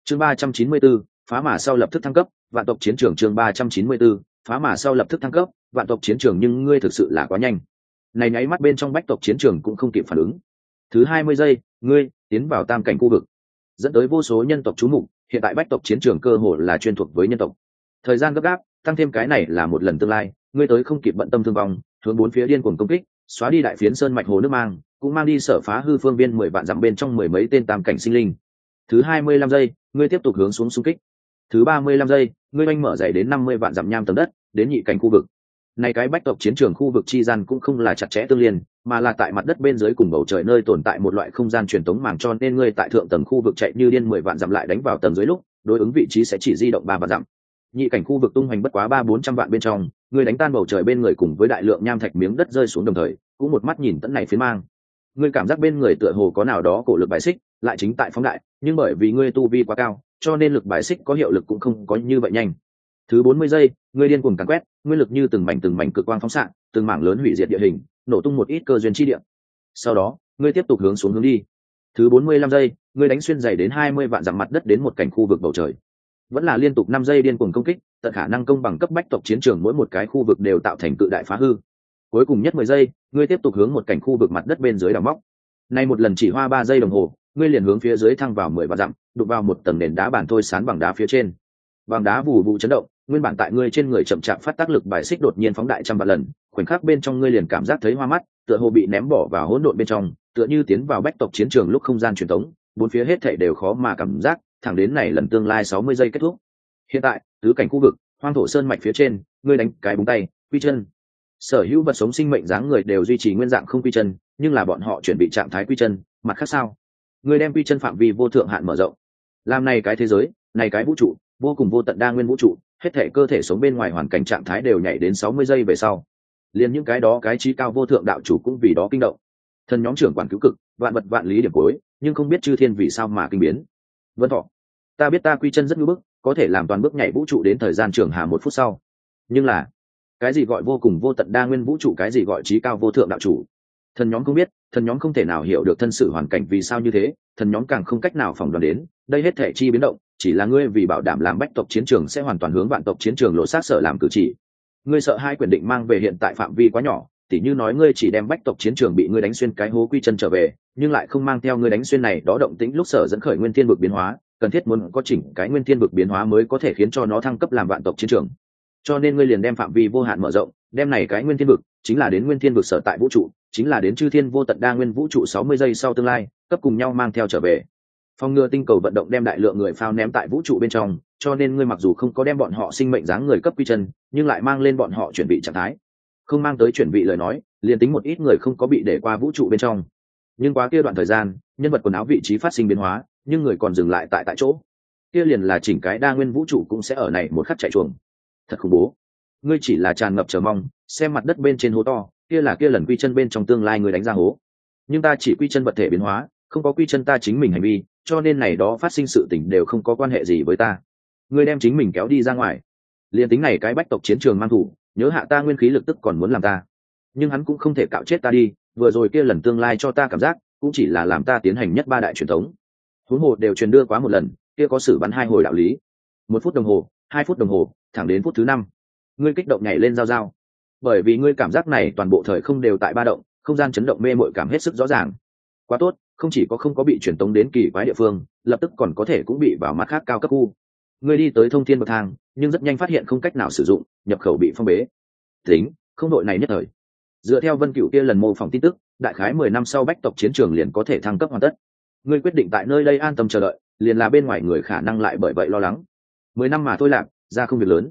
chương 394, phá mã sau lập tức thăng cấp, vạn tộc chiến trường chương 394, phá mã sau lập tức thăng cấp, vạn tộc chiến trường nhưng ngươi thực sự là quá nhanh. Này nháy mắt bên trong bách tộc chiến trường cũng không kịp phản ứng. Thứ 20 giây, ngươi tiến vào tam cảnh khu vực, dẫn tới vô số nhân tộc chú mục, hiện tại bách tộc chiến trường cơ hồ là chuyên thuộc với nhân tộc. Thời gian gấp gáp, tăng thêm cái này là một lần tương lai, ngươi tới không kịp bận tâm thương vong, hướng bốn phía điên cuồng công kích, xóa đi đại phiến sơn mạch hồ nước mang, cũng mang đi sở phá hư phương viên 10 vạn dặm bên trong mười mấy tên tam cảnh sinh linh. Thứ 25 giây, ngươi tiếp tục hướng xuống xung kích. Thứ 35 giây, ngươi oanh mở dày đến 50 vạn dặm nham tầng đất, đến nhị cảnh khu vực. Này cái bách tộc chiến trường khu vực chi gian cũng không là chặt chẽ tương liên, mà là tại mặt đất bên dưới cùng bầu trời nơi tồn tại một loại không gian truyền tống màng, cho nên ngươi tại thượng tầng khu vực chạy như điên 10 vạn dặm lại đánh vào tầng dưới lúc, đối ứng vị trí sẽ chỉ di động 3 vạn dặm. Nhị cảnh khu vực tung hoành bất quá 300-400 vạn bên trong, ngươi đánh tan bầu trời bên người cùng với đại lượng nham thạch miếng đất rơi xuống đồng thời, cũng một mắt nhìn tận này phiến mang. Ngươi cảm giác bên người tựa hồ có nào đó cổ lực bài xích, lại chính tại phóng đại, nhưng bởi vì ngươi tu vi quá cao, cho nên lực bài xích có hiệu lực cũng không có như vậy nhanh. Thứ 40 giây, ngươi điên cuồng càn quét, nguyên lực như từng mảnh cực quang phóng xạ, từng mảng lớn hủy diệt địa hình, nổ tung một ít cơ duyên chi địa. Sau đó, ngươi tiếp tục hướng xuống hướng đi. Thứ 45 giây, ngươi đánh xuyên dày đến 20 vạn dặm mặt đất đến một cảnh khu vực bầu trời. Vẫn là liên tục 5 giây điên cuồng công kích, tận khả năng công bằng cấp bách tộc chiến trường mỗi một cái khu vực đều tạo thành cự đại phá hư. Cuối cùng nhất 10 giây, ngươi tiếp tục hướng một cảnh khu vực mặt đất bên dưới đào móc. Nay một lần chỉ hoa 3 giây đồng hồ, ngươi liền hướng phía dưới thăng vào 10 vạn dặm, đụng vào một tầng nền đá bản thôi sán bằng đá phía trên. Bằng đá vù vù chấn động, nguyên bản tại ngươi trên người chậm chạp phát tác lực bài xích đột nhiên phóng đại trăm vạn lần, khoảnh khắc bên trong ngươi liền cảm giác thấy hoa mắt, tựa hồ bị ném bỏ vào hỗn độn bên trong, tựa như tiến vào bách tộc chiến trường lúc không gian truyền tống, bốn phía hết thảy đều khó mà cảm giác, thẳng đến này lần tương lai 60 giây kết thúc. Hiện tại, tứ cảnh khu vực, hoang thổ sơn mạch phía trên, ngươi đánh cái búng tay, quy chân. Sở hữu vật sống sinh mệnh dáng người đều duy trì nguyên dạng không quy chân, nhưng là bọn họ chuyển bị trạng thái quy chân, mặt khác sao? Ngươi đem quy chân phạm vi vô thượng hạn mở rộng. Làm này cái thế giới, này cái vũ trụ, vô cùng vô tận đa nguyên vũ trụ, hết thể cơ thể sống bên ngoài hoàn cảnh trạng thái đều nhảy đến 60 giây về sau. Liên những cái đó cái trí cao vô thượng đạo chủ cũng vì đó kinh động. Thần nhóm trưởng quản cứu cực, vạn vật vạn lý điểm cuối, nhưng không biết chư thiên vì sao mà kinh biến. Vân Thọ, ta biết ta quy chân rất ngưỡng bức, có thể làm toàn bước nhảy vũ trụ đến thời gian trường hà 1 phút sau. Nhưng là, cái gì gọi vô cùng vô tận đa nguyên vũ trụ, cái gì gọi trí cao vô thượng đạo chủ? Thần nhóm không biết, thần nhóm không thể nào hiểu được thân sự hoàn cảnh vì sao như thế, thần nhóm càng không cách nào phỏng đoán đến, đây hết thể chi biến động, chỉ là ngươi vì bảo đảm làm bách tộc chiến trường sẽ hoàn toàn hướng vạn tộc chiến trường lộ sát sợ làm cử chỉ. Ngươi sợ hai quyền định mang về hiện tại phạm vi quá nhỏ, tỉ như nói ngươi chỉ đem bách tộc chiến trường bị ngươi đánh xuyên cái hố quy chân trở về, nhưng lại không mang theo ngươi đánh xuyên này đó động tĩnh lúc sở dẫn khởi nguyên thiên vực biến hóa, cần thiết muốn có chỉnh cái nguyên thiên vực biến hóa mới có thể khiến cho nó thăng cấp làm vạn tộc chiến trường. Cho nên ngươi liền đem phạm vi vô hạn mở rộng, đem này cái nguyên thiên vực chính là đến nguyên thiên vực sở tại vũ trụ, chính là đến chư thiên vô tận đa nguyên vũ trụ 60 giây sau tương lai, cấp cùng nhau mang theo trở về. Phòng ngừa tinh cầu vận động đem đại lượng người phao ném tại vũ trụ bên trong, cho nên ngươi mặc dù không có đem bọn họ sinh mệnh dáng người cấp quy chân, nhưng lại mang lên bọn họ chuẩn bị trạng thái. Không mang tới chuẩn bị lời nói, liền tính một ít người không có bị để qua vũ trụ bên trong. Nhưng quá kia đoạn thời gian, nhân vật quần áo vị trí phát sinh biến hóa, nhưng người còn dừng lại tại chỗ. Kia liền là chỉnh cái đa nguyên vũ trụ cũng sẽ ở này một khắc chạy chuồng. Thật khủng bố. Ngươi chỉ là tràn ngập chờ mong, xem mặt đất bên trên hố to, kia là kia lần quy chân bên trong tương lai người đánh ra hố. Nhưng ta chỉ quy chân vật thể biến hóa, không có quy chân ta chính mình hành vi, cho nên này đó phát sinh sự tình đều không có quan hệ gì với ta. Ngươi đem chính mình kéo đi ra ngoài, liền tính này cái bách tộc chiến trường mang thủ, nhớ hạ ta nguyên khí lực tức còn muốn làm ta, nhưng hắn cũng không thể cạo chết ta đi. Vừa rồi kia lần tương lai cho ta cảm giác cũng chỉ là làm ta tiến hành nhất 3 đại truyền thống, huống hồ đều truyền đưa quá một lần, kia có xử bắn 2 hồi đạo lý. 1 phút đồng hồ, 2 phút đồng hồ, thẳng đến phút thứ 5, ngươi kích động nhảy lên giao, bởi vì ngươi cảm giác này toàn bộ thời không đều tại ba động, không gian chấn động mê mội cảm hết sức rõ ràng. Quá tốt, không chỉ có không có bị truyền tống đến kỳ quái địa phương, lập tức còn có thể cũng bị vào mặt khác cao cấp khu. Ngươi đi tới thông thiên bậc thang, nhưng rất nhanh phát hiện không cách nào sử dụng, nhập khẩu bị phong bế. Tính, không đội này nhất thời. Dựa theo Vân Cửu kia lần mô phỏng tin tức, đại khái 10 năm sau bách tộc chiến trường liền có thể thăng cấp hoàn tất. Ngươi quyết định tại nơi đây an tâm chờ đợi, liền là bên ngoài người khả năng lại bởi vậy lo lắng. 10 năm mà thôi lạc, ra không việc lớn.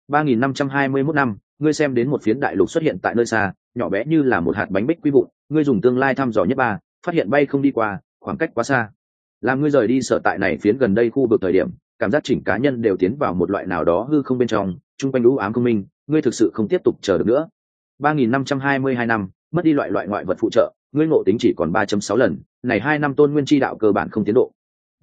3521 năm, ngươi xem đến một phiến đại lục xuất hiện tại nơi xa, nhỏ bé như là một hạt bánh bích quy vụn, ngươi dùng tương lai thăm dò nhất 3, phát hiện bay không đi qua, khoảng cách quá xa. Làm ngươi rời đi sở tại này phiến gần đây khu vực thời điểm, cảm giác chỉnh cá nhân đều tiến vào một loại nào đó hư không bên trong, trung quanh u ám không minh, ngươi thực sự không tiếp tục chờ được nữa. 3522 năm, mất đi loại ngoại vật phụ trợ, ngươi ngộ tính chỉ còn 3.6 lần, này 2 năm tôn nguyên chi đạo cơ bản không tiến độ.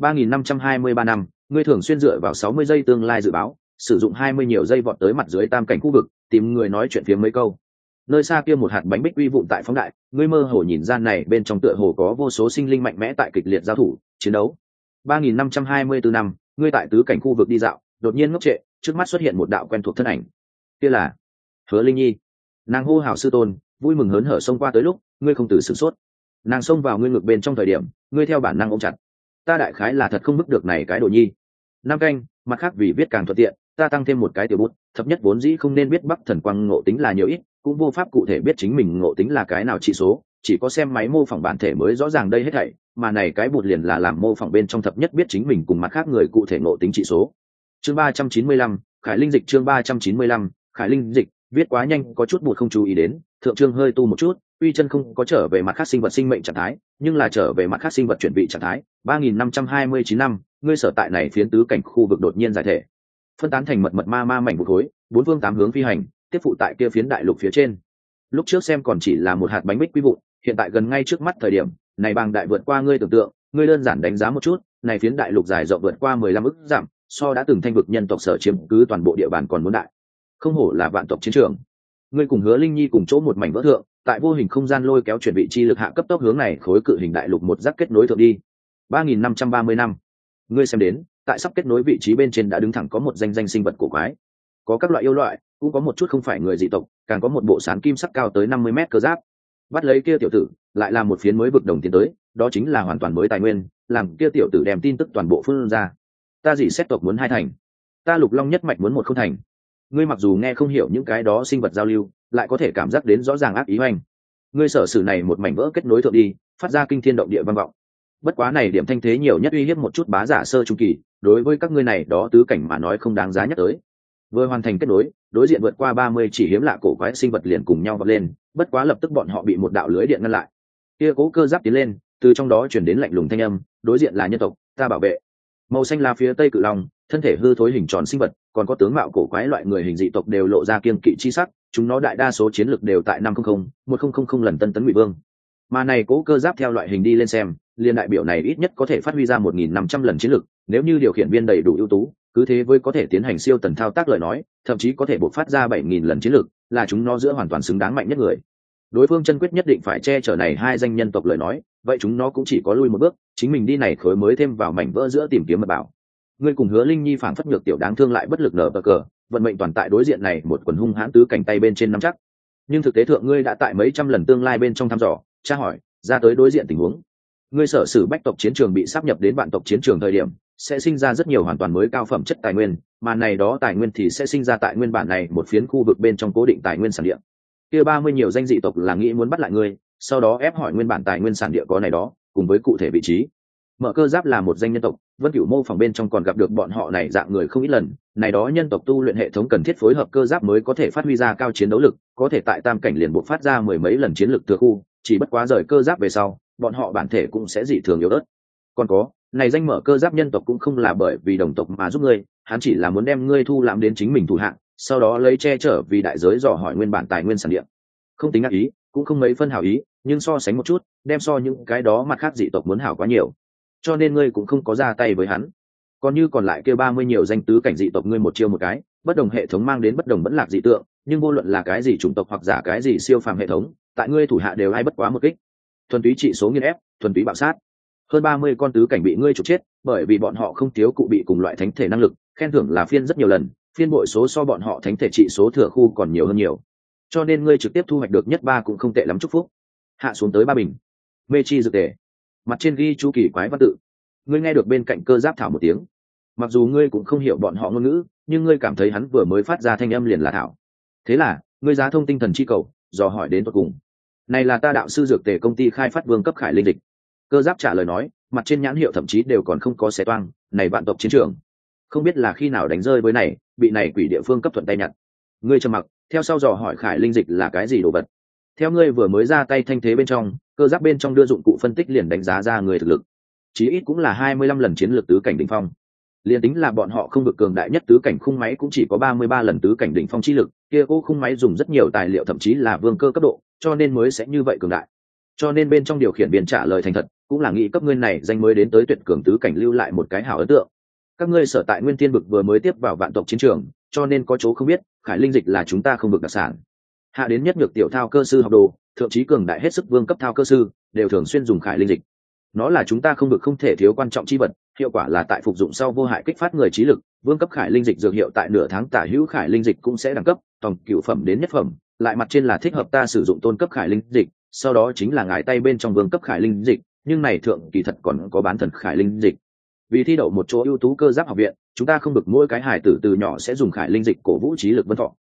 3523 năm, ngươi thường xuyên dựa vào 60 giây tương lai dự báo, sử dụng 20 nhiều giây vọt tới mặt dưới tam cảnh khu vực, tìm người nói chuyện phía mấy câu. Nơi xa kia một hạt bánh bích quy vụn tại phóng đại, ngươi mơ hồ nhìn ra này bên trong tựa hồ có vô số sinh linh mạnh mẽ tại kịch liệt giao thủ, chiến đấu. 3524 năm, ngươi tại tứ cảnh khu vực đi dạo, đột nhiên ngốc trệ, trước mắt xuất hiện một đạo quen thuộc thân ảnh. Kia là Hứa Linh Nhi. Nàng hô hào sư tôn, vui mừng hớn hở xông qua tới lúc, ngươi không từ sửng sốt. Nàng xông vào ngươi ngực bên trong thời điểm, ngươi theo bản năng ôm chặt. Ta đại khái là thật không bức được này cái đồ nhi. Nam canh, mặt khác vì viết càng thuận tiện, ta tăng thêm một cái tiểu bút, thập nhất vốn dĩ không nên biết Bắc Thần Quang ngộ tính là nhiều ít, cũng vô pháp cụ thể biết chính mình ngộ tính là cái nào chỉ số, chỉ có xem máy mô phỏng bản thể mới rõ ràng đây hết thảy, mà này cái bút liền là làm mô phỏng bên trong thập nhất biết chính mình cùng mặt khác người cụ thể ngộ tính chỉ số. Chương 395, Khải Linh dịch. Chương 395, Khải Linh dịch. Viết quá nhanh có chút bút không chú ý đến, thượng chương hơi tu một chút, uy chân không có trở về mặt khác sinh vật sinh mệnh trạng thái, nhưng là trở về mặt khác sinh vật chuyển vị trạng thái. 3529 năm, ngươi sở tại này phiến tứ cảnh khu vực đột nhiên giải thể, phân tán thành mật mật ma ma mảnh một khối, bốn phương tám hướng phi hành, tiếp phụ tại kia phiến đại lục phía trên. Lúc trước xem còn chỉ là một hạt bánh bích quy vụn, hiện tại gần ngay trước mắt thời điểm, này bàng đại vượt qua ngươi tưởng tượng, ngươi đơn giản đánh giá một chút, này phiến đại lục dài rộng vượt qua 15 ức dặm, so đã từng thanh vực nhân tộc sở chiếm cứ toàn bộ địa bàn còn muốn đại. Không hổ là vạn tộc chiến trường. Ngươi cùng Hứa Linh Nhi cùng chỗ một mảnh vỡ thượng, tại vô hình không gian lôi kéo chuyển vị chi lực hạ cấp tốc hướng này khối cự hình đại lục một giác kết nối thượng đi. 3530 năm. Ngươi xem đến, tại sắp kết nối vị trí bên trên đã đứng thẳng có một danh sinh vật cổ quái. Có các loại yêu loại, cũng có một chút không phải người dị tộc, càng có một bộ sán kim sắc cao tới 50 mét cơ giáp. Bắt lấy kia tiểu tử, lại là một phiến mới vực đồng tiến tới, đó chính là hoàn toàn mới tài nguyên, làm kia tiểu tử đem tin tức toàn bộ phương ra. Ta dị xét tộc muốn 2 thành, ta Lục Long nhất mạch muốn 1 không thành. Ngươi mặc dù nghe không hiểu những cái đó sinh vật giao lưu, lại có thể cảm giác đến rõ ràng ác ý hoành. Ngươi sở sử này một mảnh vỡ kết nối thượng đi, phát ra kinh thiên động địa vang vọng. Bất quá này điểm thanh thế nhiều nhất uy hiếp một chút bá giả sơ trung kỳ, đối với các ngươi này đó tứ cảnh mà nói không đáng giá nhắc tới. Vừa hoàn thành kết nối, đối diện vượt qua 30 chỉ hiếm lạ cổ quái sinh vật liền cùng nhau vọt lên, bất quá lập tức bọn họ bị một đạo lưới điện ngăn lại. Kia cố cơ giáp tiến lên, từ trong đó truyền đến lạnh lùng thanh âm, đối diện là nhân tộc, ta bảo vệ. Màu xanh là phía tây cự long, thân thể hư thối hình tròn sinh vật, còn có tướng mạo cổ quái loại người hình dị tộc đều lộ ra kiên kỵ chi sắc, chúng nó đại đa số chiến lược đều tại 500-1000 lần tân tấn ngụy vương. Mà này cố cơ giáp theo loại hình đi lên xem, liên đại biểu này ít nhất có thể phát huy ra 1500 lần chiến lược, nếu như điều khiển viên đầy đủ ưu tú, cứ thế với có thể tiến hành siêu tần thao tác lời nói, thậm chí có thể bộc phát ra 7000 lần chiến lược, là chúng nó giữa hoàn toàn xứng đáng mạnh nhất người. Đối phương chân quyết nhất định phải che chở này 2 danh nhân tộc lời nói, vậy chúng nó cũng chỉ có lui một bước, chính mình đi này khối mới thêm vào mảnh vỡ giữa tìm kiếm mật bảo. Ngươi cùng Hứa Linh Nhi phảng phất nhược tiểu đáng thương lại bất lực nở bờ cờ, vận mệnh toàn tại đối diện này một quần hung hãn tứ cảnh tay bên trên nắm chắc. Nhưng thực tế thượng ngươi đã tại mấy trăm lần tương lai bên trong thăm dò, tra hỏi, ra tới đối diện tình huống. Ngươi sở sử bách tộc chiến trường bị sáp nhập đến vạn tộc chiến trường thời điểm, sẽ sinh ra rất nhiều hoàn toàn mới cao phẩm chất tài nguyên, mà này đó tài nguyên thì sẽ sinh ra tại nguyên bản này một phiến khu vực bên trong cố định tài nguyên sản địa. Kia 30 nhiều danh dị tộc là nghĩ muốn bắt lại ngươi, sau đó ép hỏi nguyên bản tài nguyên sản địa có này đó, cùng với cụ thể vị trí. Mở cơ giáp là một danh nhân tộc, Vân Cửu mô phỏng bên trong còn gặp được bọn họ này dạng người không ít lần, này đó nhân tộc tu luyện hệ thống cần thiết phối hợp cơ giáp mới có thể phát huy ra cao chiến đấu lực, có thể tại tam cảnh liền buộc phát ra 10 mấy lần chiến lực thừa khu, chỉ bất quá rời cơ giáp về sau, bọn họ bản thể cũng sẽ dị thường yếu ớt. Còn có, này danh mở cơ giáp nhân tộc cũng không là bởi vì đồng tộc mà giúp ngươi, hắn chỉ là muốn đem ngươi thu làm đến chính mình thủ hạng, sau đó lấy che chở vì đại giới dò hỏi nguyên bản tài nguyên sản địa. Không tính ác ý, cũng không mấy phân hảo ý, nhưng so sánh một chút, đem so những cái đó mặt khác dị tộc muốn hảo quá nhiều. Cho nên ngươi cũng không có ra tay với hắn. Còn như còn lại kia 30 nhiều danh tứ cảnh dị tộc ngươi một chiêu một cái, bất đồng hệ thống mang đến bất đồng vẫn lạc dị tượng, nhưng vô luận là cái gì chủng tộc hoặc giả cái gì siêu phàm hệ thống, tại ngươi thủ hạ đều ai bất quá một kích. Thuần túy trị số nghiên ép, thuần túy bạo sát. Hơn 30 con tứ cảnh bị ngươi trục chết, bởi vì bọn họ không thiếu cụ bị cùng loại thánh thể năng lực, khen thưởng là phiên rất nhiều lần, phiên bội số so bọn họ thánh thể trị số thừa khu còn nhiều hơn nhiều. Cho nên ngươi trực tiếp thu hoạch được nhất 3 cũng không tệ lắm, chúc phúc. Hạ xuống tới 3 bình. Mê chi dược tề. Mặt trên ghi chú kỳ quái văn tự. Ngươi nghe được bên cạnh cơ giáp thảo một tiếng. Mặc dù ngươi cũng không hiểu bọn họ ngôn ngữ, nhưng ngươi cảm thấy hắn vừa mới phát ra thanh âm liền là thảo. Thế là, ngươi giá thông tinh thần chi cầu, dò hỏi đến tận cùng. Này là ta đạo sư dược tề công ty khai phát vương cấp Khải Linh dịch. Cơ giáp trả lời nói, mặt trên nhãn hiệu thậm chí đều còn không có xé toang, này vạn tộc chiến trường. Không biết là khi nào đánh rơi với này, bị này quỷ địa phương cấp thuận tay nhặt. Ngươi trầm mặc, theo sau dò hỏi Khải Linh dịch là cái gì đồ vật. Theo ngươi vừa mới ra tay thanh thế bên trong, cơ giáp bên trong đưa dụng cụ phân tích liền đánh giá ra người thực lực. Chí ít cũng là 25 lần chiến lược tứ cảnh đỉnh phong. Liên tính là bọn họ không được cường đại nhất tứ cảnh khung máy cũng chỉ có 33 lần tứ cảnh đỉnh phong chi lực, kia cô khung máy dùng rất nhiều tài liệu thậm chí là vương cơ cấp độ, cho nên mới sẽ như vậy cường đại. Cho nên bên trong điều khiển viên trả lời thành thật, cũng là nghĩ cấp ngươi này danh mới đến tới tuyệt cường tứ cảnh lưu lại một cái hảo ấn tượng. Các ngươi sở tại Nguyên Thiên vực vừa mới tiếp vào vạn tộc chiến trường, cho nên có chỗ không biết, Khải Linh dịch là chúng ta không được đặc sản. Hạ đến nhất nhược tiểu thao cơ sư học đồ, thậm chí cường đại hết sức vương cấp thao cơ sư đều thường xuyên dùng Khải Linh dịch. Nó là chúng ta không vực không thể thiếu quan trọng chi vật, hiệu quả là tại phục dụng sau vô hại kích phát người trí lực. Vương cấp khải linh dịch dược hiệu tại nửa tháng tả hữu khải linh dịch cũng sẽ đẳng cấp tổng cửu phẩm đến nhất phẩm, lại mặt trên là thích hợp ta sử dụng tôn cấp khải linh dịch, sau đó chính là ngài tay bên trong vương cấp khải linh dịch, nhưng này thượng kỳ thật còn có bán thần khải linh dịch. Vì thi đậu một chỗ ưu tú cơ giáp học viện, chúng ta không được mỗi cái hải tử từ nhỏ sẽ dùng khải linh dịch cổ vũ trí lực vân thọ.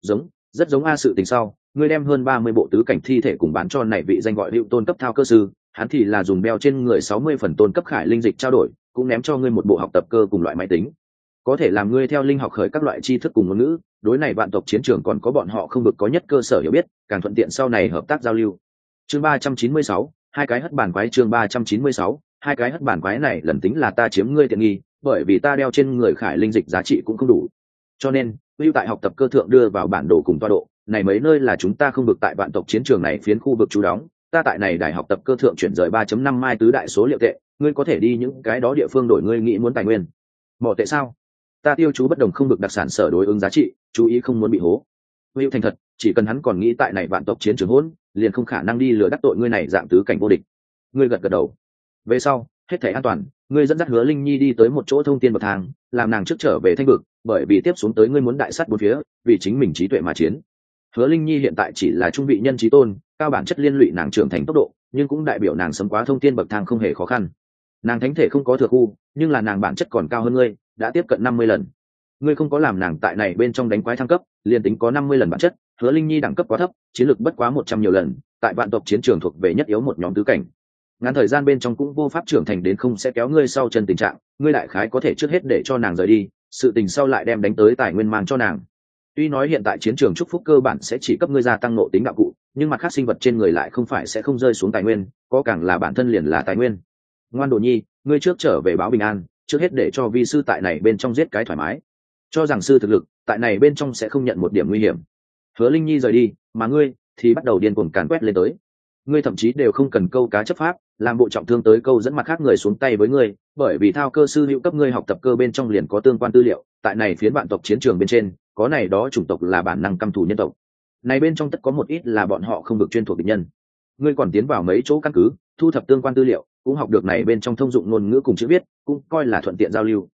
Rất giống a sự tình sau, ngươi đem hơn 30 bộ tứ cảnh thi thể cùng bán cho này vị danh gọi hữu tôn cấp thao cơ sư, hắn thì là dùng đeo trên người 60 phần tôn cấp khải linh dịch trao đổi, cũng ném cho ngươi một bộ học tập cơ cùng loại máy tính, có thể làm ngươi theo linh học khởi các loại tri thức cùng ngôn ngữ. Đối này vạn tộc chiến trường còn có bọn họ không được có nhất cơ sở hiểu biết, càng thuận tiện sau này hợp tác giao lưu. Chương 396, hai cái hất bàn quái. Chương 396, hai cái hất bàn quái này lần tính là ta chiếm ngươi tiện nghi, bởi vì ta đeo trên người khải linh dịch giá trị cũng không đủ, cho nên lưu tại học tập cơ thượng đưa vào bản đồ cùng toa độ này mấy nơi là chúng ta không được tại vạn tộc chiến trường này phiến khu vực trú đóng. Ta tại này đại học tập cơ thượng chuyển rời 3.5 mai tứ đại số liệu tệ, ngươi có thể đi những cái đó địa phương đổi ngươi nghĩ muốn tài nguyên. Mỏ tệ sao? Ta tiêu chú bất đồng không được đặc sản sở đối ứng giá trị, chú ý không muốn bị hố. Hữu thành thật, chỉ cần hắn còn nghĩ tại này vạn tộc chiến trường hỗn, liền không khả năng đi lừa đắc tội ngươi này dạng tứ cảnh vô địch. Ngươi gật gật đầu. Về sau, hết thảy an toàn, ngươi dẫn dắt Hứa Linh Nhi đi tới một chỗ thông tiên bậc thang, làm nàng trước trở về thanh vực, bởi vì tiếp xuống tới ngươi muốn đại sát bốn phía, vì chính mình trí tuệ mà chiến. Hứa Linh Nhi hiện tại chỉ là trung vị nhân trí tôn, cao bản chất liên lụy nàng trưởng thành tốc độ, nhưng cũng đại biểu nàng sớm quá thông tiên bậc thang không hề khó khăn. Nàng thánh thể không có thừa khu, nhưng là nàng bản chất còn cao hơn ngươi, đã tiếp cận 50 lần. Ngươi không có làm nàng tại này bên trong đánh quái thăng cấp, liền tính có 50 lần bản chất, Hứa Linh Nhi đẳng cấp quá thấp, chiến lược bất quá 100 nhiều lần, tại vạn tộc chiến trường thuộc về nhất yếu một nhóm tứ cảnh. Ngắn thời gian bên trong cũng vô pháp trưởng thành đến không sẽ kéo ngươi sau chân tình trạng, ngươi đại khái có thể trước hết để cho nàng rời đi, sự tình sau lại đem đánh tới tài nguyên mang cho nàng. Tuy nói hiện tại chiến trường chúc phúc cơ bản sẽ chỉ cấp ngươi gia tăng nộ tính đạo cụ, nhưng mặt khác sinh vật trên người lại không phải sẽ không rơi xuống tài nguyên, có càng là bản thân liền là tài nguyên. Ngoan Đồ Nhi, ngươi trước trở về báo bình an, trước hết để cho vi sư tại này bên trong giết cái thoải mái, cho rằng sư thực lực tại này bên trong sẽ không nhận một điểm nguy hiểm. Hứa Linh Nhi rời đi, mà ngươi thì bắt đầu điên cuồng càn quét lên tới. Ngươi thậm chí đều không cần câu cá chấp pháp, làm bộ trọng thương tới câu dẫn mặt khác người xuống tay với ngươi, bởi vì thao cơ sư hữu cấp ngươi học tập cơ bên trong liền có tương quan tư liệu, tại này phiến vạn tộc chiến trường bên trên, có này đó chủng tộc là bản năng căm thù nhân tộc. Này bên trong tất có một ít là bọn họ không được chuyên thuộc địch nhân. Ngươi còn tiến vào mấy chỗ căn cứ, thu thập tương quan tư liệu, cũng học được này bên trong thông dụng ngôn ngữ cùng chữ viết, cũng coi là thuận tiện giao lưu.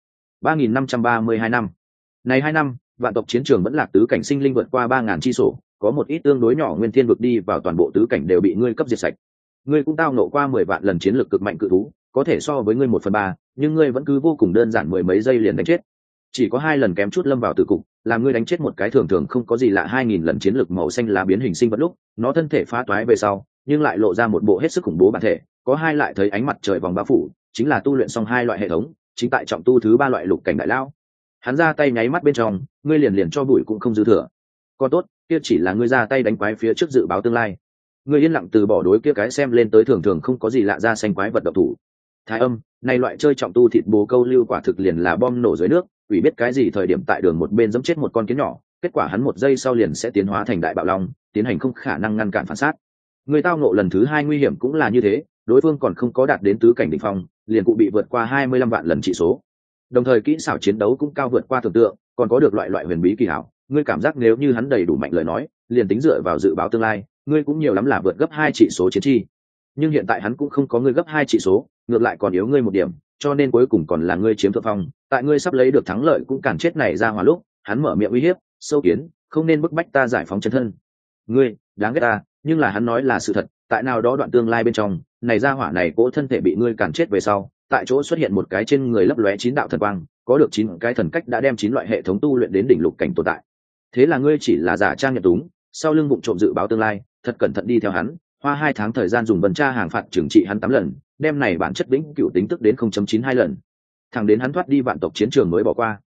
3532 năm. Này 2 năm, vạn tộc chiến trường vẫn lạc tứ cảnh sinh linh vượt qua 3000 chi sổ, có một ít tương đối nhỏ nguyên thiên vực đi vào toàn bộ tứ cảnh đều bị ngươi cấp diệt sạch. Ngươi cũng tao nộ qua 10 vạn lần chiến lược cực mạnh cự thú, có thể so với ngươi 1/3, nhưng ngươi vẫn cứ vô cùng đơn giản mười mấy giây liền đánh chết. Chỉ có 2 lần kém chút lâm vào tử cục, làm ngươi đánh chết một cái thường thường không có gì lạ 2000 lần chiến lược màu xanh lá biến hình sinh vật lúc, nó thân thể phá toái về sau, nhưng lại lộ ra một bộ hết sức khủng bố bản thể, có 2 lại thấy ánh mặt trời vòng bao phủ, chính là tu luyện xong 2 loại hệ thống, chính tại trọng tu thứ 3 loại lục cảnh đại lao. Hắn ra tay nháy mắt bên trong, ngươi liền cho bụi cũng không dư thừa. Còn tốt, kia chỉ là ngươi ra tay đánh quái phía trước dự báo tương lai. Ngươi yên lặng từ bỏ đối kia cái xem lên tới thường thường không có gì lạ ra xanh quái vật độc thủ. Thái Âm, này loại chơi trọng tu thịt bồ câu lưu quả thực liền là bom nổ dưới nước, ủy biết cái gì thời điểm tại đường một bên giẫm chết một con kiến nhỏ, kết quả hắn 1 giây sau liền sẽ tiến hóa thành đại bạo long, tiến hành không khả năng ngăn cản phản sát. Ngươi tao ngộ lần thứ 2 nguy hiểm cũng là như thế, đối phương còn không có đạt đến tứ cảnh đỉnh phong, liền cụ bị vượt qua 25 vạn lần trị số. Đồng thời kỹ xảo chiến đấu cũng cao vượt qua tưởng tượng, còn có được loại huyền bí kỳ hảo. Ngươi cảm giác nếu như hắn đầy đủ mạnh lời nói, liền tính dựa vào dự báo tương lai, ngươi cũng nhiều lắm là vượt gấp 2 trị số chiến chi. Nhưng hiện tại hắn cũng không có ngươi gấp 2 trị số, ngược lại còn yếu ngươi 1 điểm, cho nên cuối cùng còn là ngươi chiếm thượng phong. Tại ngươi sắp lấy được thắng lợi cũng cản chết này ra hòa lúc, hắn mở miệng uy hiếp, sâu kiến, không nên bức bách ta giải phóng chân thân. Ngươi, đáng ghét ta, nhưng là hắn nói là sự thật, tại nào đó đoạn tương lai bên trong, này ra hỏa này cỗ thân thể bị ngươi cản chết về sau, tại chỗ xuất hiện một cái trên người lấp lóe 9 đạo thần quang, có được 9 cái thần cách đã đem 9 loại hệ thống tu luyện đến đỉnh lục cảnh tồn tại. Thế là ngươi chỉ là giả trang nhận túng, sau lưng bụng trộm dự báo tương lai, thật cẩn thận đi theo hắn, hoa 2 tháng thời gian dùng vần tra hàng phạt trừng trị hắn 8 lần, đem này bản chất vĩnh cửu tính tức đến 0.92 lần. Thẳng đến hắn thoát đi vạn tộc chiến trường mới bỏ qua.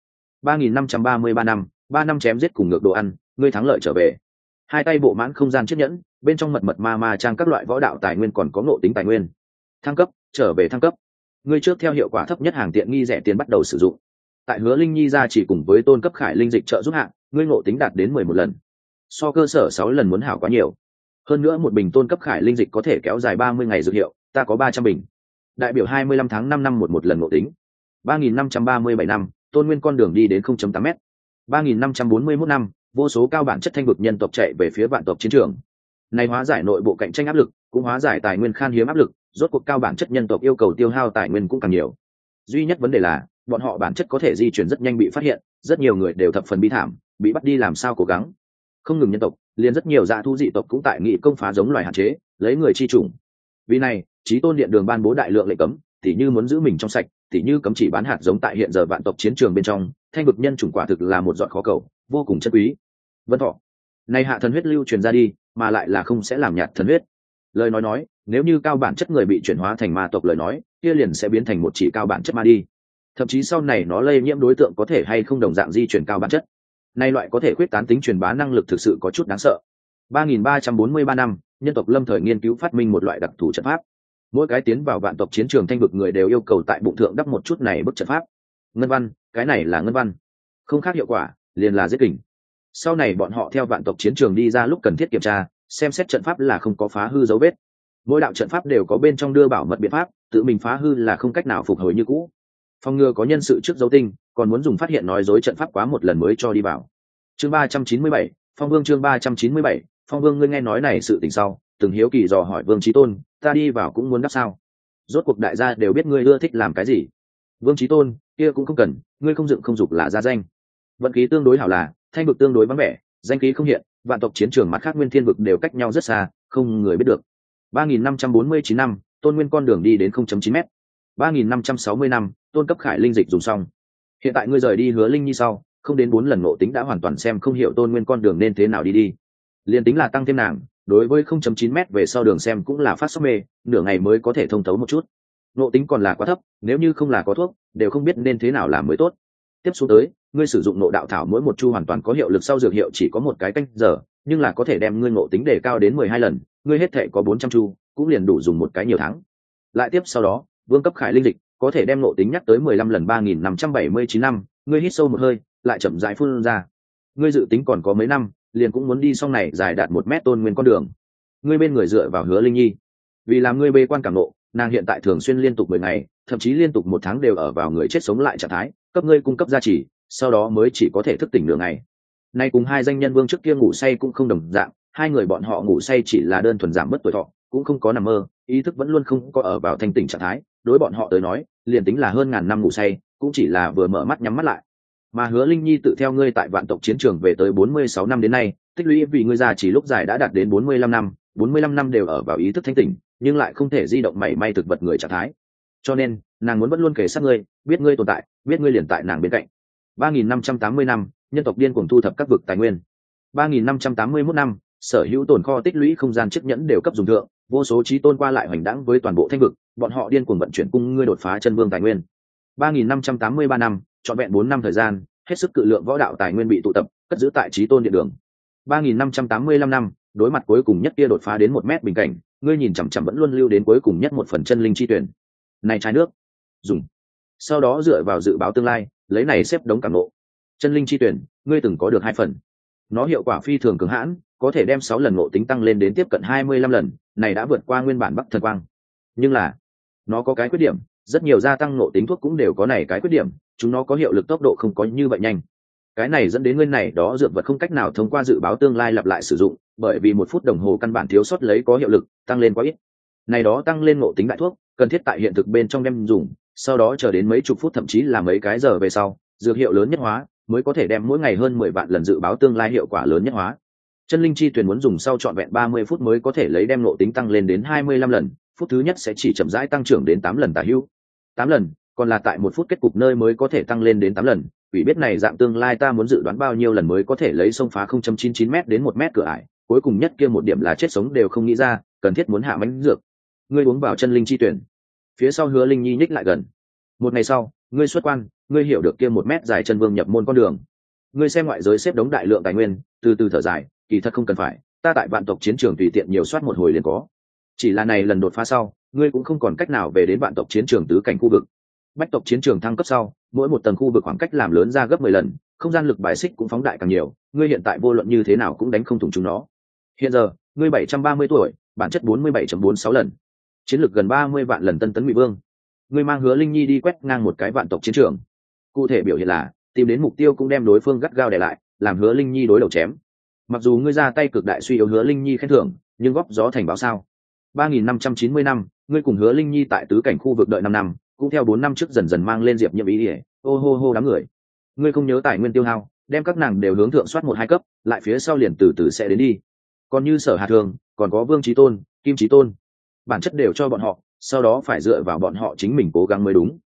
3533 năm, 3 năm chém giết cùng ngược đồ ăn, ngươi thắng lợi trở về. 2 tay bộ mãn không gian chiếc nhẫn, bên trong mật ma trang các loại võ đạo tài nguyên còn có ngộ tính tài nguyên. Thăng cấp, trở về thăng cấp. Ngươi trước theo hiệu quả thấp nhất hàng tiện nghi rẻ tiền bắt đầu sử dụng. Tại Hứa Linh Nhi ra chỉ cùng với tôn cấp khải linh dịch trợ giúp hạng, ngươi ngộ tính đạt đến 11 lần. So cơ sở 6 lần muốn hảo quá nhiều. Hơn nữa một bình tôn cấp khải linh dịch có thể kéo dài 30 ngày dược hiệu, ta có 300 bình. Đại biểu 25 tháng 5 năm một lần ngộ tính. 3537 năm, tôn nguyên con đường đi đến 0.8m. 3541 năm, vô số cao bản chất thanh vực nhân tộc chạy về phía vạn tộc chiến trường. Này hóa giải nội bộ cạnh tranh áp lực, cũng hóa giải tài nguyên khan hiếm áp lực, rốt cuộc cao bản chất nhân tộc yêu cầu tiêu hao tài nguyên cũng càng nhiều. Duy nhất vấn đề là bọn họ bản chất có thể di chuyển rất nhanh bị phát hiện, rất nhiều người đều thập phần bi thảm, bị bắt đi làm sao cố gắng. Không ngừng nhân tộc, liền rất nhiều dã thú dị tộc cũng tại nghị công phá giống loài hạn chế, lấy người chi chủng. Vì này, Chí Tôn Điện Đường ban bố đại lượng lệnh cấm, tỉ như muốn giữ mình trong sạch, tỉ như cấm chỉ bán hạt giống tại hiện giờ vạn tộc chiến trường bên trong, thanh vực nhân chủng quả thực là một giọt khó cầu, vô cùng chân quý. Vân Thọ, này hạ thần huyết lưu truyền ra đi, mà lại là không sẽ làm nhạt thần huyết. Lời nói, nếu như cao bản chất người bị chuyển hóa thành ma tộc lời nói, kia liền sẽ biến thành một chỉ cao bản chất ma đi. Thậm chí sau này nó lây nhiễm đối tượng có thể hay không đồng dạng di chuyển cao bản chất. Nay loại có thể khuyết tán tính truyền bá năng lực thực sự có chút đáng sợ. 3343 năm, nhân tộc lâm thời nghiên cứu phát minh một loại đặc thù trận pháp. Mỗi cái tiến vào vạn tộc chiến trường thanh vực người đều yêu cầu tại bụng thượng đắp một chút này bức trận pháp. Ngân văn, cái này là ngân văn. Không khác hiệu quả, liền là giết kình. Sau này bọn họ theo vạn tộc chiến trường đi ra lúc cần thiết kiểm tra, xem xét trận pháp là không có phá hư dấu vết. Mỗi đạo trận pháp đều có bên trong đưa bảo mật biện pháp, tự mình phá hư là không cách nào phục hồi như cũ. Phòng ngừa có nhân sự trước dấu tinh, còn muốn dùng phát hiện nói dối trận pháp quá một lần mới cho đi vào. Chương 397, Phong Vương chương 397, Phong Vương ngươi nghe nói này sự tình sau, từng hiếu kỳ dò hỏi Vương Chí Tôn, ta đi vào cũng muốn đáp sao? Rốt cuộc đại gia đều biết ngươi ưa thích làm cái gì. Vương Chí Tôn, kia cũng không cần, ngươi không dựng không dục là ra danh. Vận khí tương đối hảo là, thanh vực tương đối vắng vẻ, danh khí không hiện, vạn tộc chiến trường mặt khác nguyên thiên vực đều cách nhau rất xa, không người biết được. 3549 năm, Tôn Nguyên con đường đi đến 0.9 m. 3560 năm, Tôn cấp khải linh dịch dùng xong. Hiện tại ngươi rời đi Hứa Linh Nhi sau, không đến 4 lần ngộ tính đã hoàn toàn xem không hiểu Tôn Nguyên con đường nên thế nào đi. Liên tính là tăng thêm nàng, đối với 0.9 m về sau đường xem cũng là phát sốc mê, nửa ngày mới có thể thông thấu một chút. Ngộ tính còn là quá thấp, nếu như không là có thuốc, đều không biết nên thế nào làm mới tốt. Tiếp xuống tới, ngươi sử dụng nộ đạo thảo mỗi một chu hoàn toàn có hiệu lực sau dược hiệu chỉ có một cái canh giờ, nhưng là có thể đem ngươi ngộ tính đề cao đến 12 lần, ngươi hết thể có 400 chu, cũng liền đủ dùng một cái nhiều tháng. Lại tiếp sau đó, vương cấp khải linh dịch có thể đem ngộ tính nhắc tới 15 lần. 3579 năm, ngươi hít sâu một hơi, lại chậm rãi phun ra. Ngươi dự tính còn có mấy năm, liền cũng muốn đi xong này dài đạt 1 mét Tôn Nguyên con đường. Ngươi bên người dựa vào Hứa Linh Nhi, vì làm ngươi bê quan cảm ngộ, nàng hiện tại thường xuyên liên tục 10 ngày, thậm chí liên tục 1 tháng đều ở vào người chết sống lại trạng thái, cấp ngươi cung cấp gia trì, sau đó mới chỉ có thể thức tỉnh nửa ngày. Nay cùng hai danh nhân vương trước kia ngủ say cũng không đồng dạng, hai người bọn họ ngủ say chỉ là đơn thuần giảm mất tuổi thọ, cũng không có nằm mơ, ý thức vẫn luôn không có ở vào thanh tỉnh trạng thái, đối bọn họ tới nói, liền tính là hơn ngàn năm ngủ say, cũng chỉ là vừa mở mắt nhắm mắt lại. Mà Hứa Linh Nhi tự theo ngươi tại vạn tộc chiến trường về tới 46 năm đến nay, tích lũy vì ngươi già chỉ lúc dài đã đạt đến 45 năm, 45 năm đều ở vào ý thức thanh tỉnh, nhưng lại không thể di động mảy may thực vật người trạng thái. Cho nên, nàng muốn vẫn luôn kể sát ngươi, biết ngươi tồn tại, biết ngươi liền tại nàng bên cạnh. 3580 năm, nhân tộc điên cuồng thu thập các vực tài nguyên. 3581 năm, sở hữu tồn kho tích lũy không gian chiếc nhẫn đều cấp dùng thượng, vô số chí tôn qua lại hoành đãng với toàn bộ thanh vực, bọn họ điên cuồng vận chuyển cung ngươi đột phá chân vương tài nguyên. 3583 năm, trọn vẹn 4 năm thời gian, hết sức cự lượng võ đạo tài nguyên bị tụ tập, cất giữ tại Chí Tôn Điện Đường. 3585 năm, đối mặt cuối cùng nhất kia đột phá đến 1 mét bình cảnh, ngươi nhìn chằm chằm vẫn luôn lưu đến cuối cùng nhất 1 phần chân linh chi tuyển. Này trái nước, dùng. Sau đó dựa vào dự báo tương lai, lấy này xếp đống cảm ngộ. Chân linh chi tuyển, ngươi từng có được 2 phần. Nó hiệu quả phi thường cường hãn, có thể đem 6 lần ngộ tính tăng lên đến tiếp cận 25 lần, này đã vượt qua nguyên bản Bắc Thần Quang. Nhưng là, nó có cái khuyết điểm, rất nhiều gia tăng ngộ tính thuốc cũng đều có này cái khuyết điểm, chúng nó có hiệu lực tốc độ không có như vậy nhanh. Cái này dẫn đến nguyên này đó dược vật không cách nào thông qua dự báo tương lai lặp lại sử dụng, bởi vì 1 phút đồng hồ căn bản thiếu sót lấy có hiệu lực, tăng lên quá ít. Này đó tăng lên ngộ tính đại thuốc, cần thiết tại hiện thực bên trong đem dùng, sau đó chờ đến mấy chục phút thậm chí là mấy cái giờ về sau, dược hiệu lớn nhất hóa, mới có thể đem mỗi ngày hơn 10 vạn lần dự báo tương lai hiệu quả lớn nhất hóa. Chân linh chi tuyển muốn dùng sau trọn vẹn 30 phút mới có thể lấy đem ngộ tính tăng lên đến 25 lần, phút thứ nhất sẽ chỉ chậm rãi tăng trưởng đến 8 lần tả hữu. 8 lần, còn là tại 1 phút kết cục nơi mới có thể tăng lên đến 8 lần. Quỷ biết này dạng tương lai ta muốn dự đoán bao nhiêu lần mới có thể lấy xông phá 0.99 m đến 1 m cửa ải, cuối cùng nhất kia một điểm là chết sống đều không nghĩ ra, cần thiết muốn hạ mãnh dược. Ngươi uống vào chân linh chi tuyển. Phía sau Hứa Linh Nhi nhích lại gần. Một ngày sau, ngươi xuất quan, ngươi hiểu được kia 1 mét dài chân vương nhập môn con đường. Ngươi xem ngoại giới xếp đống đại lượng tài nguyên, từ từ thở dài, kỳ thật không cần phải, ta tại vạn tộc chiến trường tùy tiện nhiều soát một hồi liền có. Chỉ là này lần đột phá sau, ngươi cũng không còn cách nào về đến vạn tộc chiến trường tứ cảnh khu vực. Bách tộc chiến trường thăng cấp sau, mỗi một tầng khu vực khoảng cách làm lớn ra gấp 10 lần, không gian lực bài xích cũng phóng đại càng nhiều, ngươi hiện tại vô luận như thế nào cũng đánh không thủng chúng nó. Hiện giờ, ngươi 730 tuổi, bản chất 47.46 lần. Chiến lược gần 30 vạn lần tân tấn Ngụy Vương. Ngươi mang Hứa Linh Nhi đi quét ngang một cái vạn tộc chiến trường. Cụ thể biểu hiện là, tìm đến mục tiêu cũng đem đối phương gắt gao để lại, làm Hứa Linh Nhi đối đầu chém. Mặc dù ngươi ra tay cực đại suy yếu Hứa Linh Nhi khen thưởng, nhưng góp gió thành báo sao. 3590 năm, ngươi cùng Hứa Linh Nhi tại tứ cảnh khu vực đợi 5 năm, cũng theo 4 năm trước dần dần mang lên Diệp Nhiễm ý ỉa ô hô hô đám người. Ngươi không nhớ tài nguyên tiêu hao, đem các nàng đều hướng thượng soát 1-2 cấp, lại phía sau liền từ từ sẽ đến đi. Còn như Sở Hà Thường, còn có Vương Chí Tôn, Kim Chí Tôn, bản chất đều cho bọn họ, sau đó phải dựa vào bọn họ chính mình cố gắng mới đúng.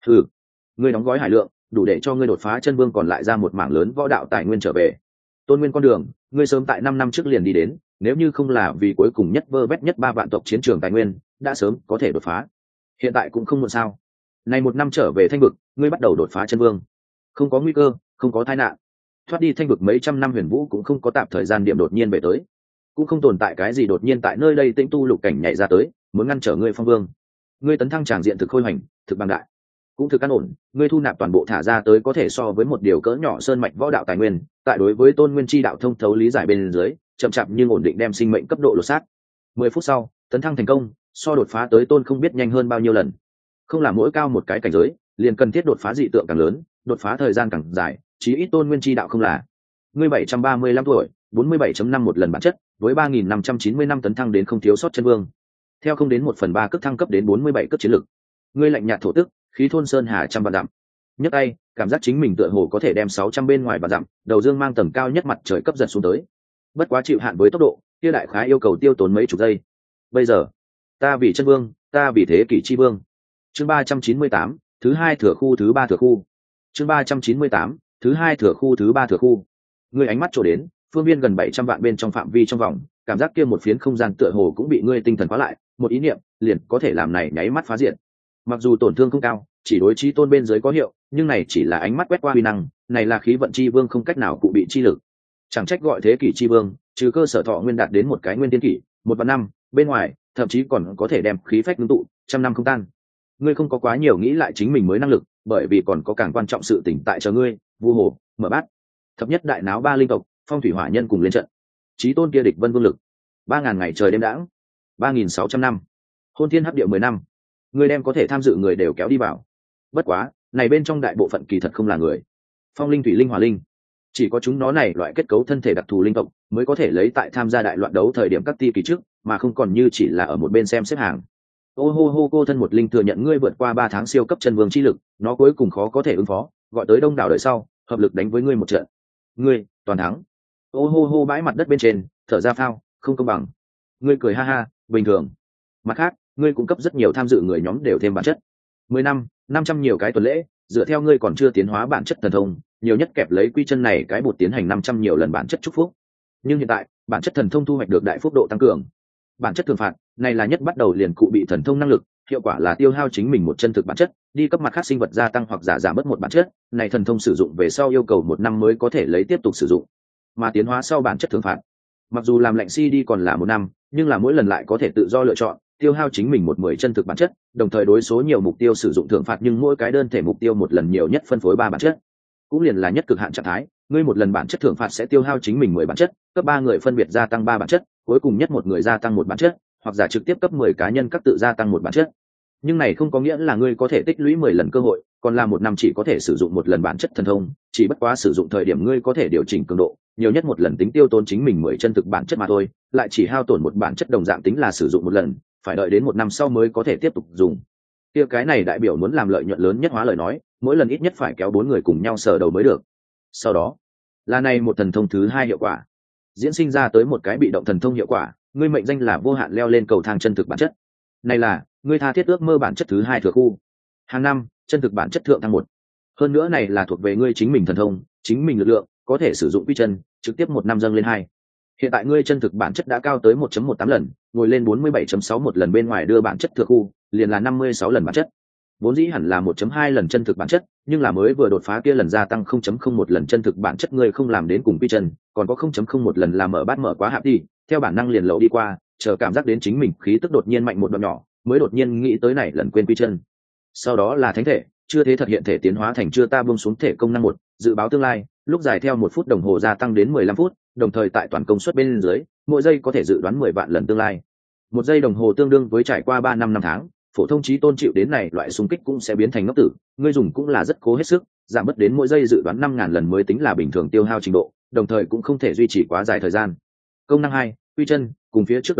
Ngươi đóng gói hải lượng, đủ để cho ngươi đột phá chân vương, còn lại ra một mảng lớn võ đạo tài nguyên trở về. Tôn nguyên con đường, ngươi sớm tại 5 năm trước liền đi đến, nếu như không là vì cuối cùng nhất vơ vét nhất 3 vạn tộc chiến trường tài nguyên, đã sớm có thể đột phá. Hiện tại cũng không muộn sao? Này 1 năm trở về Thanh vực, ngươi bắt đầu đột phá chân vương, không có nguy cơ, không có tai nạn. Thoát đi Thanh vực mấy trăm năm huyền vũ cũng không có tạm thời gian điểm đột nhiên về tới, cũng không tồn tại cái gì đột nhiên tại nơi đây tĩnh tu lục cảnh nhảy ra tới, muốn ngăn trở ngươi phong vương. Ngươi tấn thăng tràng diện thực khôi hoành, thực bằng đại, cũng thực căn ổn, ngươi thu nạp toàn bộ thả ra tới có thể so với một điều cỡ nhỏ sơn mạch võ đạo tài nguyên, tại đối với tôn nguyên chi đạo thông thấu lý giải bên dưới, chậm chạp nhưng ổn định đem sinh mệnh cấp độ lột xác. 10 phút sau, tấn thăng thành công, so đột phá tới tôn không biết nhanh hơn bao nhiêu lần. Không là mỗi cao một cái cảnh giới, liền cần thiết đột phá dị tượng càng lớn, đột phá thời gian càng dài, chí ít tôn nguyên chi đạo không là. Ngươi 735 tuổi, 47.5 một lần bản chất, với 3590 năm tấn thăng đến không thiếu sót chân vương. Theo không đến 1/3 cấp thăng cấp đến 47 cấp chiến lực. Ngươi lạnh nhạt thổ tức, khí thôn sơn hà trăm vạn dặm. Nhấc tay, cảm giác chính mình tựa hồ có thể đem 600 bên ngoài vạn dặm, đầu dương mang tầng cao nhất mặt trời cấp giật xuống tới. Bất quá chịu hạn với tốc độ, kia đại khái yêu cầu tiêu tốn mấy chục giây. Bây giờ, ta vì chân vương, ta vì thế kỷ chi vương. Chương 398, thứ 2 thừa khu thứ 3 thừa khu. Chương 398, thứ 2 thừa khu thứ 3 thừa khu. Ngươi ánh mắt trổ đến, phương viên gần 700 vạn bên trong phạm vi trong vòng, cảm giác kia một phiến không gian tựa hồ cũng bị ngươi tinh thần khóa lại, một ý niệm liền có thể làm này nháy mắt phá diện. Mặc dù tổn thương không cao, chỉ đối chí tôn bên dưới có hiệu, nhưng này chỉ là ánh mắt quét qua uy năng, này là khí vận chi vương không cách nào cụ bị chi lực. Chẳng trách gọi thế kỷ chi vương, trừ cơ sở thọ nguyên đạt đến một cái nguyên tiên kỷ, 1/5, bên ngoài, thậm chí còn có thể đem khí phách ngưng tụ, trăm năm không tan. Ngươi không có quá nhiều nghĩ lại chính mình mới năng lực, bởi vì còn có càng quan trọng sự tỉnh tại chờ ngươi, vu hồ, mở bát. Thập nhất đại náo 3 linh tộc, phong thủy hỏa nhân cùng lên trận. Chí tôn kia địch vân vương lực, 3000 ngày trời đêm đãng, 3600 năm. Hôn thiên hấp địa 10 năm. Ngươi đem có thể tham dự người đều kéo đi vào. Bất quá, này bên trong đại bộ phận kỳ thật không là người. Phong linh, thủy linh, hỏa linh, chỉ có chúng nó này loại kết cấu thân thể đặc thù linh tộc mới có thể lấy tại tham gia đại loạn đấu thời điểm các ti kỳ trước, mà không còn như chỉ là ở một bên xem xếp hàng. Ô hô hô, cô thân một linh thừa nhận ngươi vượt qua 3 tháng siêu cấp chân vương chi lực, nó cuối cùng khó có thể ứng phó, gọi tới đông đảo đời sau, hợp lực đánh với ngươi một trận. Ngươi toàn thắng. Ô hô hô, bãi mặt đất bên trên, thở ra phao, không công bằng. Ngươi cười ha ha, bình thường. Mặt khác, ngươi cung cấp rất nhiều tham dự người nhóm đều thêm bản chất. 10 năm, 500 nhiều cái tuần lễ, dựa theo ngươi còn chưa tiến hóa bản chất thần thông, nhiều nhất kẹp lấy quy chân này cái bột tiến hành 500 nhiều lần bản chất chúc phúc. Nhưng hiện tại, bản chất thần thông thu hoạch được đại phúc độ tăng cường. Bản chất thường phạt, này là nhất bắt đầu liền cụ bị thần thông năng lực, hiệu quả là tiêu hao chính mình một chân thực bản chất, đi cấp mặt khác sinh vật gia tăng hoặc giảm bớt một bản chất, này thần thông sử dụng về sau yêu cầu 1 năm mới có thể lấy tiếp tục sử dụng. Mà tiến hóa sau bản chất thường phạt, mặc dù làm lệnh si đi còn là 1 năm, nhưng là mỗi lần lại có thể tự do lựa chọn, tiêu hao chính mình 10 chân thực bản chất, đồng thời đối số nhiều mục tiêu sử dụng thưởng phạt, nhưng mỗi cái đơn thể mục tiêu một lần nhiều nhất phân phối 3 bản chất. Cũng liền là nhất cực hạn trạng thái, ngươi một lần bản chất thưởng phạt sẽ tiêu hao chính mình 10 bản chất, cấp 3 người phân biệt gia tăng 3 bản chất, cuối cùng nhất một người gia tăng 1 bản chất, hoặc giả trực tiếp cấp 10 cá nhân các tự gia tăng 1 bản chất. Nhưng này không có nghĩa là ngươi có thể tích lũy 10 lần cơ hội, còn là 1 năm chỉ có thể sử dụng 1 lần bản chất thần thông, chỉ bất quá sử dụng thời điểm ngươi có thể điều chỉnh cường độ, nhiều nhất 1 lần tính tiêu tốn chính mình 10 chân thực bản chất mà thôi, lại chỉ hao tổn 1 bản chất đồng dạng tính là sử dụng 1 lần, phải đợi đến 1 năm sau mới có thể tiếp tục dùng. Kia cái này đại biểu muốn làm lợi nhuận lớn nhất hóa lời nói, mỗi lần ít nhất phải kéo 4 người cùng nhau sờ đầu mới được. Sau đó, là này một thần thông thứ 2 hiệu quả, diễn sinh ra tới một cái bị động thần thông hiệu quả, ngươi mệnh danh là vô hạn leo lên cầu thang chân thực bản chất. Này là ngươi tha thiết ước mơ bản chất thứ 2 thừa khu. Hàng năm, chân thực bản chất thượng thăng 1. Hơn nữa này là thuộc về ngươi chính mình thần thông, chính mình lực lượng, có thể sử dụng quy chân, trực tiếp 1 năm dâng lên 2. Hiện tại ngươi chân thực bản chất đã cao tới 1.18 lần, ngồi lên 47.61 lần bên ngoài đưa bản chất thừa khu, liền là 56 lần bản chất. Vốn dĩ hẳn là 1.2 lần chân thực bản chất, nhưng là mới vừa đột phá kia lần gia tăng 0.01 lần chân thực bản chất ngươi không làm đến cùng quy chân, còn có 0.01 lần là mở bát mở quá hạp đi, theo bản năng liền lậu đi qua, chờ cảm giác đến chính mình khí tức đột nhiên mạnh một đoạn nhỏ, mới đột nhiên nghĩ tới này lần quên quy chân. Sau đó là thánh thể, chưa thế thật hiện thể tiến hóa thành chưa ta buông xuống thể công năng 1, dự báo tương lai, lúc dài theo 1 phút đồng hồ gia tăng đến 15 phút, đồng thời tại toàn công suất bên dưới, mỗi giây có thể dự đoán 10 vạn lần tương lai. 1 giây đồng hồ tương đương với trải qua 3 năm 5 tháng, phổ thông chí tôn chịu đến này loại xung kích cũng sẽ biến thành ngốc tử, ngươi dùng cũng là rất cố hết sức, giảm bớt đến mỗi giây dự đoán 5000 lần mới tính là bình thường tiêu hao trình độ, đồng thời cũng không thể duy trì quá dài thời gian. Công năng 2, quy chân, cùng phía trước đồng dạng,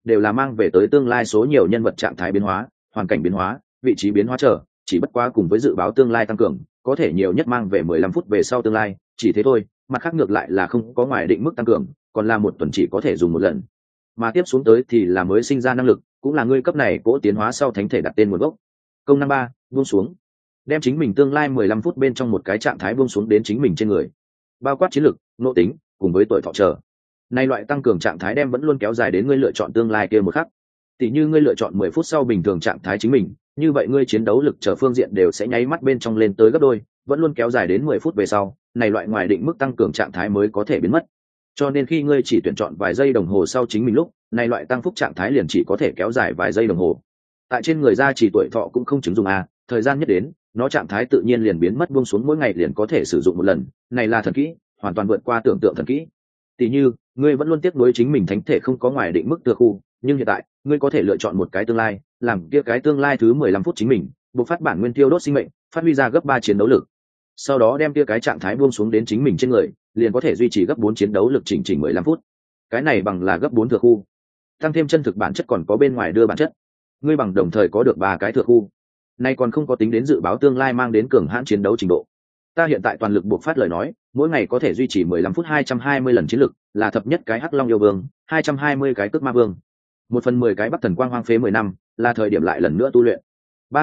đều là mang về tới tương lai số nhiều nhân vật trạng thái biến hóa, hoàn cảnh biến hóa, vị trí biến hóa trở, chỉ bất quá cùng với dự báo tương lai tăng cường, có thể nhiều nhất mang về 15 phút về sau tương lai, chỉ thế thôi, mặt khác ngược lại là không có ngoài định mức tăng cường, còn là một tuần chỉ có thể dùng một lần. Mà tiếp xuống tới thì là mới sinh ra năng lực, cũng là ngươi cấp này cỗ tiến hóa sau thánh thể đặt tên nguồn gốc. Công năng 3, buông xuống. Đem chính mình tương lai 15 phút bên trong một cái trạng thái buông xuống đến chính mình trên người. Bao quát chiến lực, nội tính, cùng với tuổi thọ trở. Này loại tăng cường trạng thái đem vẫn luôn kéo dài đến ngươi lựa chọn tương lai kia một khắc. Tỷ như ngươi lựa chọn 10 phút sau bình thường trạng thái chính mình, như vậy ngươi chiến đấu lực trở phương diện đều sẽ nháy mắt bên trong lên tới gấp đôi, vẫn luôn kéo dài đến 10 phút về sau, này loại ngoài định mức tăng cường trạng thái mới có thể biến mất. Cho nên khi ngươi chỉ tuyển chọn vài giây đồng hồ sau chính mình lúc, này loại tăng phúc trạng thái liền chỉ có thể kéo dài vài giây đồng hồ. Tại trên người ra chỉ tuổi thọ cũng không chứng dụng thời gian nhất đến, nó trạng thái tự nhiên liền biến mất, buông xuống mỗi ngày liền có thể sử dụng một lần, này là thần kỹ, hoàn toàn vượt qua tưởng tượng thần kỹ. Tỷ như, ngươi vẫn luôn tiếc nuối chính mình thánh thể không có ngoài định mức tựa khu, nhưng hiện tại, ngươi có thể lựa chọn một cái tương lai, làm kia cái tương lai thứ 15 phút chính mình, bộc phát bản nguyên tiêu đốt sinh mệnh, phát huy ra gấp 3 chiến đấu lực. Sau đó đem kia cái trạng thái buông xuống đến chính mình trên người, liền có thể duy trì gấp 4 chiến đấu lực chỉnh 15 phút. Cái này bằng là gấp 4 thừa khu. Tăng thêm chân thực bản chất còn có bên ngoài đưa bản chất. Ngươi bằng đồng thời có được 3 cái thừa khu. Nay còn không có tính đến dự báo tương lai mang đến cường hãn chiến đấu trình độ. Ta hiện tại toàn lực buộc phát lời nói, mỗi ngày có thể duy trì 15 phút 220 lần chiến lực, là thập nhất cái Hắc Long yêu vương, 220 cái Cước Ma vương. 1/10 cái Bắc Thần Quang hoang phế 10 năm, là thời điểm lại lần nữa tu luyện.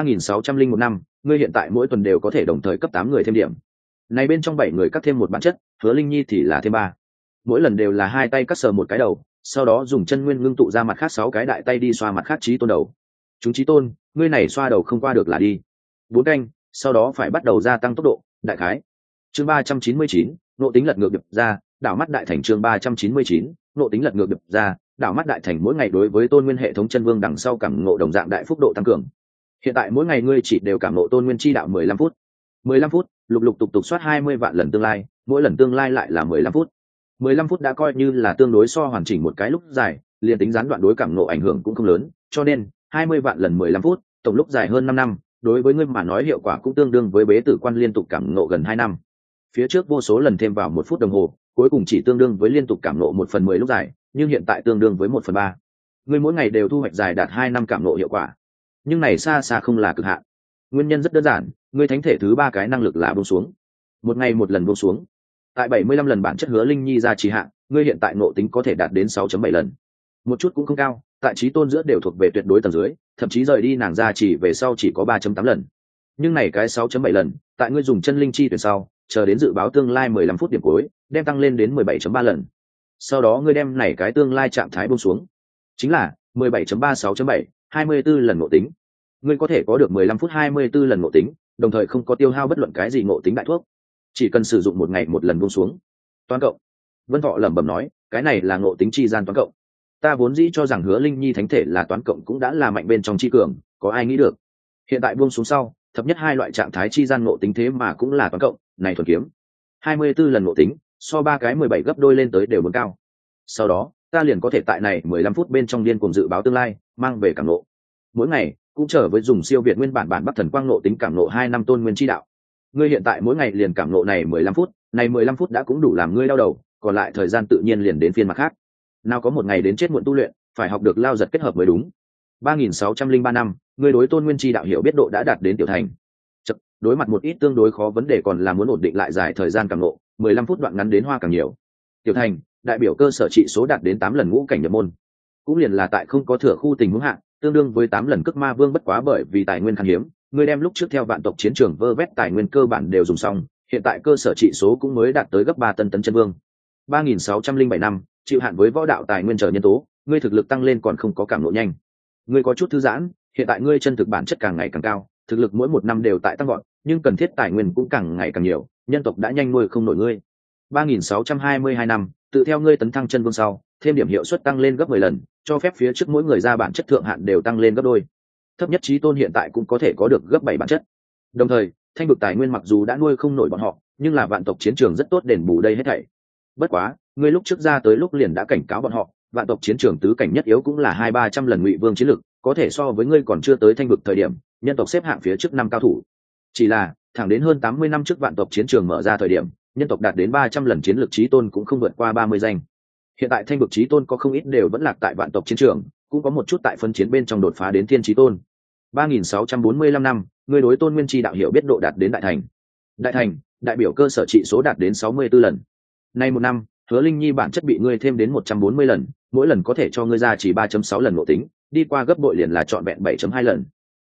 3601 năm, ngươi hiện tại mỗi tuần đều có thể đồng thời cấp 8 người thêm điểm. Này bên trong 7 người cắt thêm một bản chất, Hứa Linh Nhi thì là thêm 3. Mỗi lần đều là 2 tay cắt sờ một cái đầu, sau đó dùng chân nguyên ngưng tụ ra mặt khác 6 cái đại tay đi xoa mặt khác chí tôn đầu. Chúng chí tôn, ngươi này xoa đầu không qua được là đi. 4 canh, sau đó phải bắt đầu gia tăng tốc độ, đại khái. Chương 399, nộ tính lật ngược điệp ra, đảo mắt đại thành. Chương 399, nộ tính lật ngược điệp ra, đảo mắt đại thành. Mỗi ngày đối với tôn nguyên hệ thống chân vương đằng sau cảm ngộ đồng dạng đại phúc độ tăng cường. Hiện tại mỗi ngày ngươi chỉ đều cảm ngộ tôn nguyên chi đạo 15 phút. 15 phút, lục lục tục tục soát 20 vạn lần tương lai, mỗi lần tương lai lại là 15 phút. 15 phút đã coi như là tương đối so hoàn chỉnh một cái lúc dài, liền tính gián đoạn đối cảm ngộ ảnh hưởng cũng không lớn, cho nên 20 vạn lần 15 phút, tổng lúc dài hơn 5 năm, đối với ngươi mà nói hiệu quả cũng tương đương với bế tử quan liên tục cảm ngộ gần 2 năm. Phía trước vô số lần thêm vào 1 phút đồng hồ, cuối cùng chỉ tương đương với liên tục cảm ngộ 1/10 lúc dài, nhưng hiện tại tương đương với 1/3. Ngươi mỗi ngày đều thu hoạch dài đạt 2 năm cảm ngộ hiệu quả. Nhưng này xa xa không là cực hạn. Nguyên nhân rất đơn giản, ngươi thánh thể thứ 3 cái năng lực là buông xuống. Một ngày một lần buông xuống. Tại 75 lần bản chất Hứa Linh Nhi ra trì hạn, ngươi hiện tại ngộ tính có thể đạt đến 6.7 lần. Một chút cũng không cao, tại trí tôn giữa đều thuộc về tuyệt đối tầng dưới, thậm chí rời đi nàng ra chỉ về sau chỉ có 3.8 lần. Nhưng này cái 6.7 lần, tại ngươi dùng chân linh chi tuyển sau, chờ đến dự báo tương lai 15 phút điểm cuối, đem tăng lên đến 17.3 lần. Sau đó ngươi đem này cái tương lai trạng thái buông xuống, chính là 17.3 6.7, 24 lần ngộ tính. Ngươi có thể có được 15 phút 24 lần ngộ tính, đồng thời không có tiêu hao bất luận cái gì ngộ tính đại thuốc, chỉ cần sử dụng một ngày một lần buông xuống. Toán cộng. Vân Thọ lẩm bẩm nói, cái này là ngộ tính chi gian toán cộng. Ta vốn dĩ cho rằng Hứa Linh Nhi thánh thể là toán cộng cũng đã là mạnh bên trong chi cường, có ai nghĩ được. Hiện tại buông xuống sau, thập nhất 2 loại trạng thái chi gian ngộ tính thế mà cũng là toán cộng, này thuần kiếm. 24 lần ngộ tính, so 3 cái 17 gấp đôi lên tới đều muốn cao. Sau đó, ta liền có thể tại này 15 phút bên trong điên cuồng dự báo tương lai, mang về cảm ngộ. Mỗi ngày, cũng trở với dùng siêu việt nguyên bản Bắc Thần Quang ngộ tính cảm ngộ 2 năm tôn nguyên chi đạo. Ngươi hiện tại mỗi ngày liền cảm ngộ này 15 phút, này 15 phút đã cũng đủ làm ngươi đau đầu, còn lại thời gian tự nhiên liền đến phiên mặt khác. Nào có một ngày đến chết muộn tu luyện, phải học được lao giật kết hợp mới đúng. 3603 năm, ngươi đối tôn nguyên chi đạo hiểu biết độ đã đạt đến tiểu thành. Đối mặt một ít tương đối khó vấn đề còn là muốn ổn định lại dài thời gian cảm ngộ, 15 phút đoạn ngắn đến hoa càng nhiều. Tiểu thành, đại biểu cơ sở trị số đạt đến 8 lần ngũ cảnh nhập môn. Cũng liền là tại không có thừa khu tình huống hạ, tương đương với 8 lần Cước Ma vương, bất quá bởi vì tài nguyên khan hiếm, ngươi đem lúc trước theo vạn tộc chiến trường vơ vét tài nguyên cơ bản đều dùng xong, hiện tại cơ sở trị số cũng mới đạt tới gấp 3 tân tấn chân vương. 3607 năm, chịu hạn với võ đạo tài nguyên trở nhân tố, ngươi thực lực tăng lên còn không có cảm ngộ nhanh. Ngươi có chút thư giãn, hiện tại ngươi chân thực bản chất càng ngày càng cao, thực lực mỗi một năm đều tại tăng vọt, nhưng cần thiết tài nguyên cũng càng ngày càng nhiều, nhân tộc đã nhanh nuôi không nổi ngươi. 3622 năm, tự theo ngươi tấn thăng chân vương sau, thêm điểm hiệu suất tăng lên gấp 10 lần, cho phép phía trước mỗi người ra bản chất thượng hạn đều tăng lên gấp đôi. Thấp nhất chí tôn hiện tại cũng có thể có được gấp 7 bản chất. Đồng thời, thanh vực tài nguyên mặc dù đã nuôi không nổi bọn họ, nhưng là vạn tộc chiến trường rất tốt đền bù đây hết thảy. Bất quá, ngươi lúc trước ra tới lúc liền đã cảnh cáo bọn họ, vạn tộc chiến trường tứ cảnh nhất yếu cũng là 200-300 lần ngụy vương chiến lực, có thể so với ngươi còn chưa tới thanh vực thời điểm, nhân tộc xếp hạng phía trước 5 cao thủ. Chỉ là, thẳng đến hơn 80 năm trước vạn tộc chiến trường mở ra thời điểm, nhân tộc đạt đến 300 lần chiến lược chí tôn cũng không vượt qua 30 danh. Hiện tại thanh vực chí tôn có không ít đều vẫn lạc tại vạn tộc chiến trường, cũng có một chút tại phân chiến bên trong đột phá đến thiên chí tôn. 3645 năm, ngươi đối tôn nguyên chi đạo hiểu biết độ đạt đến đại thành. Đại thành, đại biểu cơ sở trị số đạt đến 64 lần. Nay một năm, Hứa Linh Nhi bản chất bị ngươi thêm đến 140 lần, mỗi lần có thể cho ngươi ra chỉ 3.6 lần ngộ tính, đi qua gấp bội liền là trọn vẹn 7.2 lần.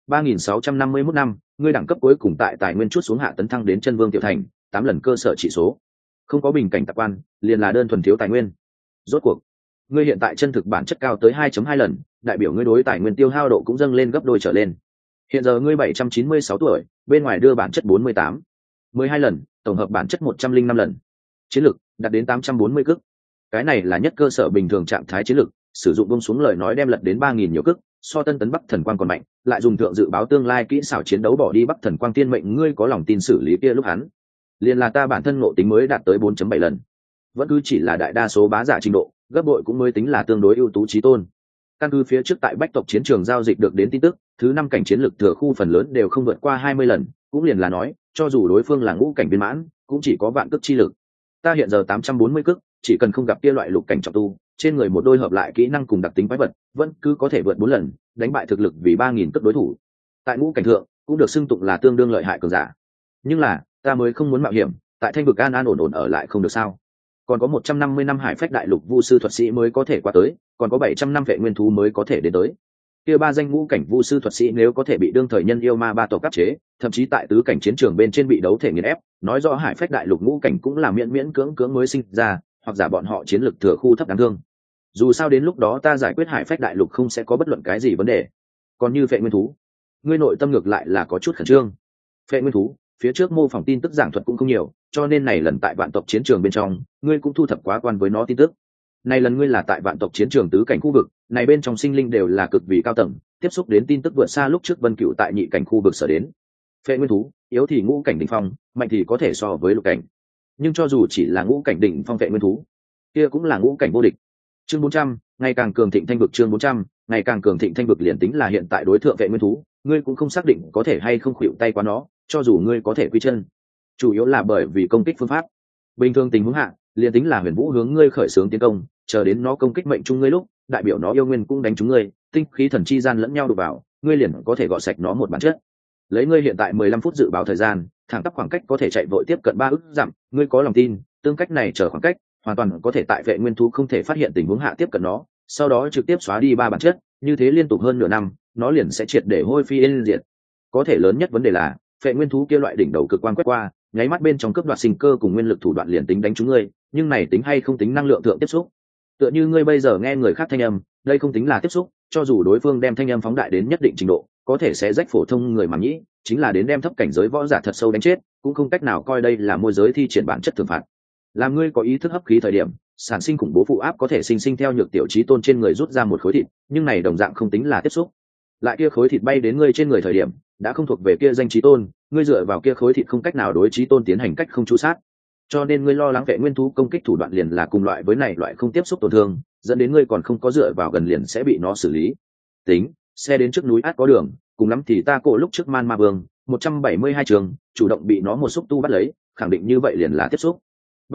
3651 năm, ngươi đẳng cấp cuối cùng tại tài nguyên chút xuống hạ tấn thăng đến chân vương tiểu thành, 8 lần cơ sở trị số. Không có bình cảnh tạp quan, liền là đơn thuần thiếu tài nguyên. Rốt cuộc, ngươi hiện tại chân thực bản chất cao tới 2.2 lần, đại biểu ngươi đối tài nguyên tiêu hao độ cũng dâng lên gấp đôi trở lên. Hiện giờ ngươi 796 tuổi, bên ngoài đưa bản chất 48, 12 lần, tổng hợp bản chất 105 lần. Chiến lực đạt đến 840 cước. Cái này là nhất cơ sở bình thường trạng thái chiến lực, sử dụng bông xuống lời nói đem lật đến 3000 nhiều cước, so Tân Tấn Bắc Thần Quang còn mạnh, lại dùng thượng dự báo tương lai kỹ xảo chiến đấu bỏ đi Bắc Thần Quang tiên mệnh, ngươi có lòng tin xử lý kia lúc hắn. Liền là ta bản thân ngộ tính mới đạt tới 4.7 lần. Vẫn cứ chỉ là đại đa số bá giả trình độ, gấp bội cũng mới tính là tương đối ưu tú chí tôn. Căn cứ phía trước tại Bách tộc chiến trường giao dịch được đến tin tức, thứ 5 cảnh chiến lực thừa khu phần lớn đều không vượt qua 20 lần, cũng liền là nói, cho dù đối phương là ngũ cảnh viên mãn, cũng chỉ có vạn cước chi lực. Ta hiện giờ 840 cước, chỉ cần không gặp kia loại lục cảnh trọng tu, trên người một đôi hợp lại kỹ năng cùng đặc tính quái vật, vẫn cứ có thể vượt 4 lần, đánh bại thực lực vì 3000 cước đối thủ. Tại ngũ cảnh thượng, cũng được xưng tụng là tương đương lợi hại cường giả. Nhưng là, ta mới không muốn mạo hiểm, tại Thanh vực an an ổn ổn ở lại không được sao? Còn có 150 năm hải phách đại lục vu sư thuật sĩ mới có thể qua tới, còn có 700 năm vệ nguyên thú mới có thể đến tới. Kia 3 danh ngũ cảnh vu sư thuật sĩ nếu có thể bị đương thời nhân yêu ma ba tộc áp chế, thậm chí tại tứ cảnh chiến trường bên trên bị đấu thể nghiền ép, nói rõ hải phách đại lục ngũ cảnh cũng là miễn miễn cưỡng cưỡng mới sinh ra, hoặc giả bọn họ chiến lực thừa khu thấp đáng thương. Dù sao đến lúc đó ta giải quyết hải phách đại lục không sẽ có bất luận cái gì vấn đề. Còn như vệ nguyên thú, ngươi nội tâm ngược lại là có chút khẩn trương. Vệ nguyên thú, phía trước mô phỏng tin tức giảng thuật cũng không nhiều, cho nên này lần tại vạn tộc chiến trường bên trong, ngươi cũng thu thập quá quan với nó tin tức. Này lần ngươi là tại vạn tộc chiến trường tứ cảnh khu vực, này bên trong sinh linh đều là cực vì cao tầng, tiếp xúc đến tin tức vượt xa lúc trước Vân Cựu tại nhị cảnh khu vực sở đến. Phệ nguyên thú, yếu thì ngũ cảnh đỉnh phong, mạnh thì có thể so với lục cảnh. Nhưng cho dù chỉ là ngũ cảnh đỉnh phong phệ nguyên thú, kia cũng là ngũ cảnh vô địch. Chương 400, ngày càng cường thịnh thanh vực chương 400, ngày càng cường thịnh thanh vực liền tính là hiện tại đối thượng phệ nguyên thú, ngươi cũng không xác định có thể hay không khuỵu tay qua nó, cho dù ngươi có thể quy chân. Chủ yếu là bởi vì công kích phương pháp. Bình thường tình huống hạ, liền tính là Huyền Vũ hướng ngươi khởi xướng tiến công, chờ đến nó công kích mệnh chung ngươi lúc, đại biểu nó yêu nguyên cũng đánh trúng ngươi, tinh khí thần chi gian lẫn nhau đụng vào, ngươi liền có thể gọt sạch nó một bản chất. Lấy ngươi hiện tại 15 phút dự báo thời gian, thẳng tắp khoảng cách có thể chạy vội tiếp cận 3 ức dặm, ngươi có lòng tin, tương cách này chờ khoảng cách, hoàn toàn có thể tại vệ nguyên thú không thể phát hiện tình huống hạ tiếp cận nó, sau đó trực tiếp xóa đi 3 bản chất, như thế liên tục hơn nửa năm, nó liền sẽ triệt để hôi phi yên diệt. Có thể lớn nhất vấn đề là, vệ nguyên thú kia loại đỉnh đầu cực quang quét qua, nháy mắt bên trong cướp đoạt sinh cơ cùng nguyên lực thủ đoạn liền tính đánh trúng ngươi, nhưng này tính hay không tính năng lượng thượng tiếp xúc. Tựa như ngươi bây giờ nghe người khác thanh âm, đây không tính là tiếp xúc, cho dù đối phương đem thanh âm phóng đại đến nhất định trình độ, có thể sẽ rách phổ thông người mà nhĩ, chính là đến đem thấp cảnh giới võ giả thật sâu đánh chết, cũng không cách nào coi đây là môi giới thi triển bản chất thường phạt. Làm ngươi có ý thức hấp khí thời điểm, sản sinh khủng bố phụ áp có thể sinh theo nhược tiểu chí tôn trên người rút ra một khối thịt, nhưng này đồng dạng không tính là tiếp xúc. Lại kia khối thịt bay đến ngươi trên người thời điểm, đã không thuộc về kia danh chí tôn, ngươi dựa vào kia khối thịt không cách nào đối chí tôn tiến hành cách không chú sát. Cho nên ngươi lo lắng vệ nguyên thú công kích thủ đoạn liền là cùng loại với này loại không tiếp xúc tổn thương, dẫn đến ngươi còn không có dựa vào gần liền sẽ bị nó xử lý. Tính, xe đến trước núi át có đường, cùng lắm thì ta cổ lúc trước man ma vương 172 trường, chủ động bị nó một xúc tu bắt lấy, khẳng định như vậy liền là tiếp xúc.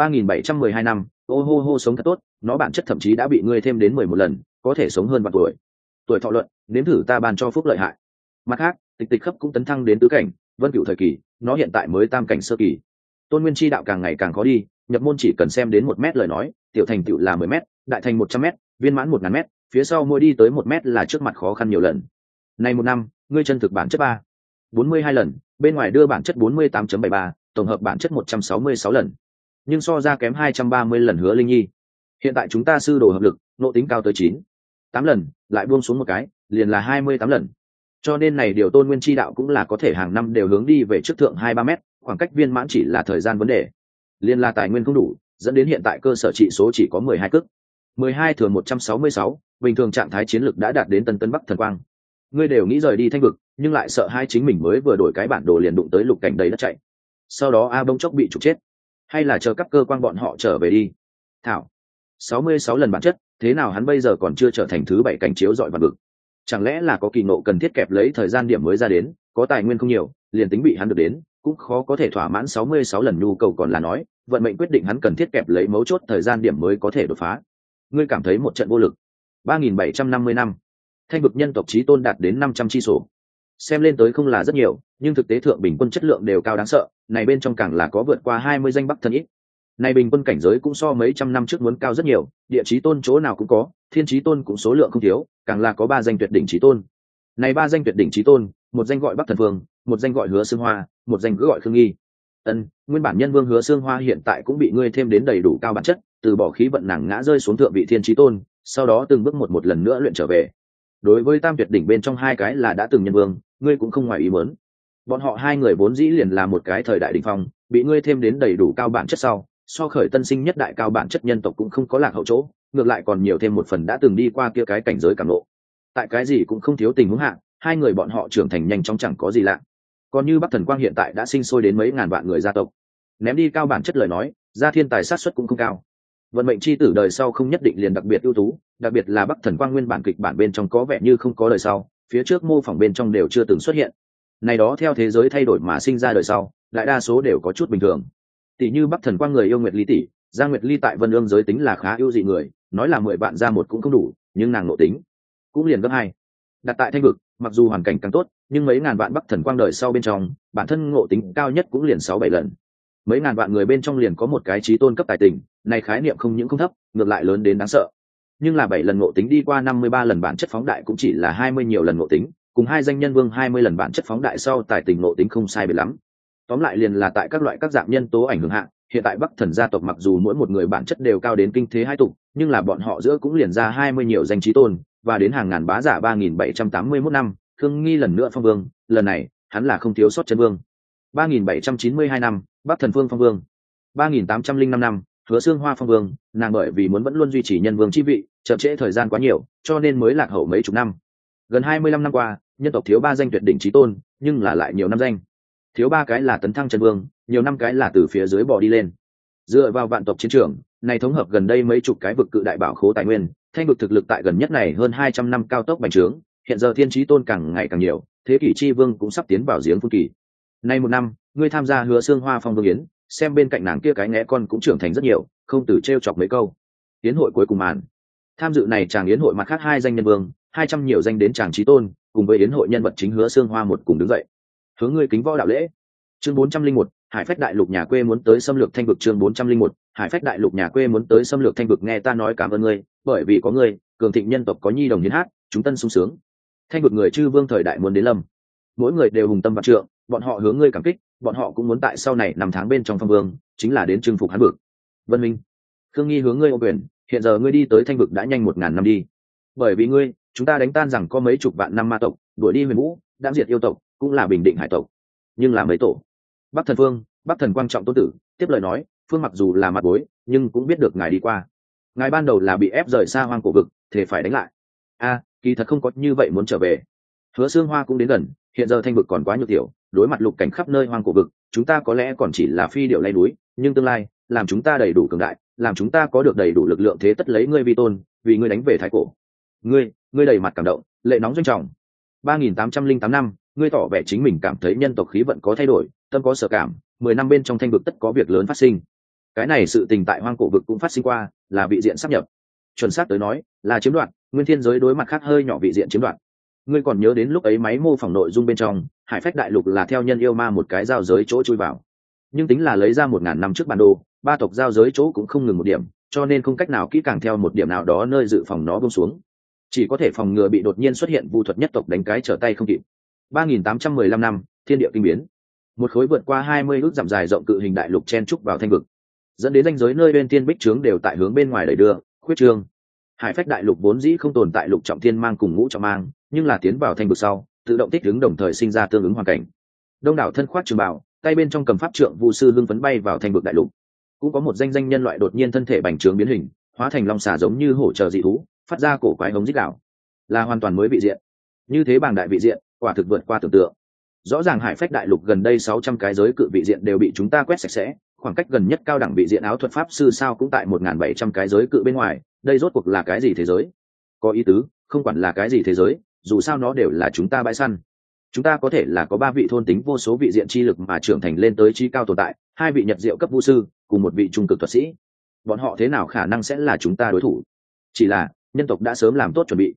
3712 năm, ô hô hô sống thật tốt, nó bản chất thậm chí đã bị ngươi thêm đến 11 lần, có thể sống hơn vạn tuổi. Tuổi thọ luận, nếm thử ta ban cho phúc lợi hại. Mặt khác, tịch tịch khắp cũng tấn thăng đến tứ cảnh, Vân Cửu thời kỳ, nó hiện tại mới tam cảnh sơ kỳ. Tôn nguyên chi đạo càng ngày càng khó đi, nhập môn chỉ cần xem đến 1 mét lời nói, tiểu thành tựu là 10 mét, đại thành 100 mét, viên mãn 1000 mét, phía sau mỗi đi tới 1 mét là trước mặt khó khăn nhiều lần. Này một năm, ngươi chân thực bản chất 42 lần, bên ngoài đưa bản chất 48.73, tổng hợp bản chất 166 lần. Nhưng so ra kém 230 lần Hứa Linh Nhi. Hiện tại chúng ta sư đồ hợp lực, nộ tính cao tới 8 lần, lại buông xuống một cái, liền là 28 lần. Cho nên này điều Tôn nguyên chi đạo cũng là có thể hàng năm đều hướng đi về trước thượng 2-3 mét, khoảng cách viên mãn chỉ là thời gian vấn đề. Liên là tài nguyên không đủ, dẫn đến hiện tại cơ sở trị số chỉ có 12 cước. 12 thường 166, bình thường trạng thái chiến lực đã đạt đến Tân Tấn Bắc Thần Quang. Ngươi đều nghĩ rời đi thanh vực, nhưng lại sợ hai chính mình mới vừa đổi cái bản đồ liền đụng tới lục cảnh đầy đất chạy. Sau đó A bông chốc bị trục chết, hay là chờ các cơ quan bọn họ trở về đi. Thảo, 66 lần bản chất, thế nào hắn bây giờ còn chưa trở thành thứ 7 cảnh chiếu dọi vạn vực? Chẳng lẽ là có kỳ ngộ cần thiết kẹp lấy thời gian điểm mới ra đến, có tài nguyên không nhiều, liền tính bị hắn được đến, cũng khó có thể thỏa mãn 66 lần nhu cầu, còn là nói, vận mệnh quyết định hắn cần thiết kẹp lấy mấu chốt thời gian điểm mới có thể đột phá. Ngươi cảm thấy một trận vô lực. 3750 năm, Thanh vực nhân tộc chí tôn đạt đến 500 chi số. Xem lên tới không là rất nhiều, nhưng thực tế thượng bình quân chất lượng đều cao đáng sợ, này bên trong càng là có vượt qua 20 danh bắc thần ít. Này bình quân cảnh giới cũng so mấy trăm năm trước muốn cao rất nhiều, địa chí tôn chỗ nào cũng có, thiên chí tôn cũng số lượng không thiếu, càng là có 3 danh tuyệt đỉnh chí tôn. Này 3 danh tuyệt đỉnh chí tôn, một danh gọi Bắc Thần Vương, một danh gọi Hứa Xương Hoa, một danh cứ gọi Khương Nghi. Nguyên bản nhân vương Hứa Xương Hoa hiện tại cũng bị ngươi thêm đến đầy đủ cao bản chất, từ bỏ khí vận nàng ngã rơi xuống thượng vị thiên chí tôn, sau đó từng bước một lần nữa luyện trở về. Đối với tam tuyệt đỉnh bên trong hai cái là đã từng nhân vương, ngươi cũng không ngoài ý muốn. Bọn họ hai người vốn dĩ liền là một cái thời đại đỉnh phong, bị ngươi thêm đến đầy đủ cao bản chất sau, so khởi tân sinh nhất đại cao bản chất nhân tộc cũng không có lạc hậu chỗ, ngược lại còn nhiều thêm một phần đã từng đi qua kia cái cảnh giới cảm ngộ. Tại cái gì cũng không thiếu tình huống hạ, hai người bọn họ trưởng thành nhanh chóng chẳng có gì lạ. Còn như Bắc Thần Quang hiện tại đã sinh sôi đến mấy ngàn vạn người gia tộc, ném đi cao bản chất lời nói, gia thiên tài sát suất cũng không cao. Vận mệnh chi tử đời sau không nhất định liền đặc biệt ưu tú, đặc biệt là Bắc Thần Quang nguyên bản kịch bản bên trong có vẻ như không có đời sau, phía trước mô phỏng bên trong đều chưa từng xuất hiện. Này đó theo thế giới thay đổi mà sinh ra đời sau, đại đa số đều có chút bình thường. Tỷ như Bắc Thần Quang người yêu Nguyệt Ly tỷ, Giang Nguyệt Ly tại Vân Ương giới tính là khá ưu dị người, nói là 10 bạn ra một cũng không đủ, nhưng nàng nội tính cũng liền gấp 2. Đặt tại Thanh vực, mặc dù hoàn cảnh càng tốt, nhưng mấy ngàn vạn Bắc Thần Quang đời sau bên trong, bản thân ngộ tính cao nhất cũng liền 6-7 lần. Mấy ngàn vạn người bên trong liền có một cái chí tôn cấp tài tình, này khái niệm không những không thấp, ngược lại lớn đến đáng sợ. Nhưng là 7 lần ngộ tính đi qua 53 lần bản chất phóng đại cũng chỉ là 20 nhiều lần ngộ tính, cùng hai danh nhân vương 20 lần bản chất phóng đại sau tài tình ngộ tính không sai biệt lắm. Tóm lại liền là tại các loại các dạng nhân tố ảnh hưởng hạ, hiện tại Bắc Thần gia tộc mặc dù mỗi một người bản chất đều cao đến kinh thế hai tục, nhưng là bọn họ giữa cũng liền ra 20 nhiều danh chí tôn, và đến hàng ngàn bá giả 3781 năm, Khương Nghi lần nữa phong vương, lần này, hắn là không thiếu sót chân vương. 3792 năm, Bắc Thần Vương phong vương. 3805 năm, Hứa Xương Hoa phong vương, nàng bởi vì muốn vẫn luôn duy trì nhân vương chi vị, chậm trễ thời gian quá nhiều, cho nên mới lạc hậu mấy chục năm. Gần 25 năm qua, nhân tộc thiếu 3 danh tuyệt đỉnh chí tôn, nhưng là lại nhiều năm danh. Thiếu 3 cái là tấn thăng chân vương, nhiều năm cái là từ phía dưới bò đi lên. Dựa vào vạn tộc chiến trường, này thống hợp gần đây mấy chục cái vực cự đại bảo khố tài nguyên, thanh vực thực lực tại gần nhất này hơn 200 năm cao tốc bành trướng, hiện giờ thiên chí tôn càng ngày càng nhiều, thế kỷ chi vương cũng sắp tiến vào giếng phun kỳ. Nay một năm, ngươi tham gia Hứa Xương Hoa phong vương yến, xem bên cạnh nàng kia cái ngẽ con cũng trưởng thành rất nhiều, không từ trêu chọc mấy câu. Yến hội cuối cùng màn. Tham dự này chàng yến hội mặt khác hai danh nhân vương, 200 nhiều danh đến chàng chí tôn, cùng với yến hội nhân vật chính Hứa Xương Hoa một cùng đứng dậy. Hướng ngươi kính võ đạo lễ. Chương 401, Hải Phách đại lục nhà quê muốn tới xâm lược Thanh vực. Chương 401, Hải Phách đại lục nhà quê muốn tới xâm lược Thanh vực. Nghe ta nói cảm ơn ngươi, bởi vì có ngươi, cường thịnh nhân tộc có nhi đồng hiến hát, chúng tân sung sướng. Thanh vực người chư vương thời đại muốn đến lâm. Mỗi người đều hùng tâm vạn trượng, bọn họ hướng ngươi cảm kích, bọn họ cũng muốn tại sau này năm tháng bên trong phong vương, chính là đến chinh phục hắn vực. Vân Minh, Khương Nghi hướng ngươi ô quyền, hiện giờ ngươi đi tới Thanh vực đã nhanh 1000 năm đi. Bởi vì ngươi, chúng ta đánh tan rằng có mấy chục vạn năm ma tộc, đuổi đi huyền vũ, đã diệt yêu tộc, cũng là bình định hải tộc. Nhưng là mấy tổ. Bắc Thần Phương, Bắc Thần quan trọng tôn tử, tiếp lời nói, Phương mặc dù là mặt bối, nhưng cũng biết được ngài đi qua. Ngài ban đầu là bị ép rời xa hoang cổ vực, thể phải đánh lại. Kỳ thật không có như vậy muốn trở về. Hứa Xương Hoa cũng đến gần, hiện giờ Thanh vực còn quá nhiều tiểu, đối mặt lục cảnh khắp nơi hoang cổ vực, chúng ta có lẽ còn chỉ là phi điệu lay núi, nhưng tương lai, làm chúng ta đầy đủ cường đại, làm chúng ta có được đầy đủ lực lượng thế tất lấy ngươi vi tôn, vì ngươi đánh về thái cổ. Ngươi đầy mặt cảm động, lệ nóng doanh trọng. 3808 năm, ngươi tỏ vẻ chính mình cảm thấy nhân tộc khí vận có thay đổi, tâm có sở cảm, 10 năm bên trong Thanh vực tất có việc lớn phát sinh. Cái này sự tình tại hoang cổ vực cũng phát sinh qua, là vị diện sắp nhập. Chuẩn xác tới nói, là chiếm đoạt, nguyên thiên giới đối mặt khác hơi nhỏ vị diện chiếm đoạt. Ngươi còn nhớ đến lúc ấy máy mô phỏng nội dung bên trong, Hải Phách đại lục là theo nhân yêu ma một cái giao giới chỗ chui vào. Nhưng tính là lấy ra 1000 năm trước bản đồ, ba tộc giao giới chỗ cũng không ngừng một điểm, cho nên không cách nào kỹ càng theo một điểm nào đó nơi dự phòng nó buông xuống. Chỉ có thể phòng ngừa bị đột nhiên xuất hiện vu thuật nhất tộc đánh cái trở tay không kịp. 3815 năm, thiên địa kinh biến. Một khối vượt qua 20 ước dặm dài rộng cự hình đại lục chen trúc vào Thanh vực, dẫn đến ranh giới nơi bên thiên bích trướng đều tại hướng bên ngoài đẩy đưa, khuyết trương. Hải Phách đại lục vốn dĩ không tồn tại lục trọng thiên mang cùng ngũ trọng mang, nhưng là tiến vào Thanh vực sau, tự động thích ứng đồng thời sinh ra tương ứng hoàn cảnh. Đông đảo thân khoác trường bào, tay bên trong cầm pháp trượng vu sư hưng phấn bay vào Thanh vực đại lục. Cũng có một danh nhân loại đột nhiên thân thể bành trướng biến hình, hóa thành long xà giống như hổ chờ dị thú, phát ra cổ quái hống rít gào, là hoàn toàn mới vị diện. Như thế bảng đại vị diện, quả thực vượt qua tưởng tượng. Rõ ràng Hải Phách đại lục gần đây 600 cái giới cự vị diện đều bị chúng ta quét sạch sẽ, khoảng cách gần nhất cao đẳng vị diện áo thuật pháp sư sao cũng tại 1700 cái giới cự bên ngoài, đây rốt cuộc là cái gì thế giới? Có ý tứ, không quản là cái gì thế giới, dù sao nó đều là chúng ta bãi săn. Chúng ta có thể là có 3 vị thôn tính vô số vị diện chi lực mà trưởng thành lên tới trí cao tồn tại, 2 vị nhật diệu cấp vu sư, cùng 1 vị trung cực thuật sĩ. Bọn họ thế nào khả năng sẽ là chúng ta đối thủ? Chỉ là nhân tộc đã sớm làm tốt chuẩn bị.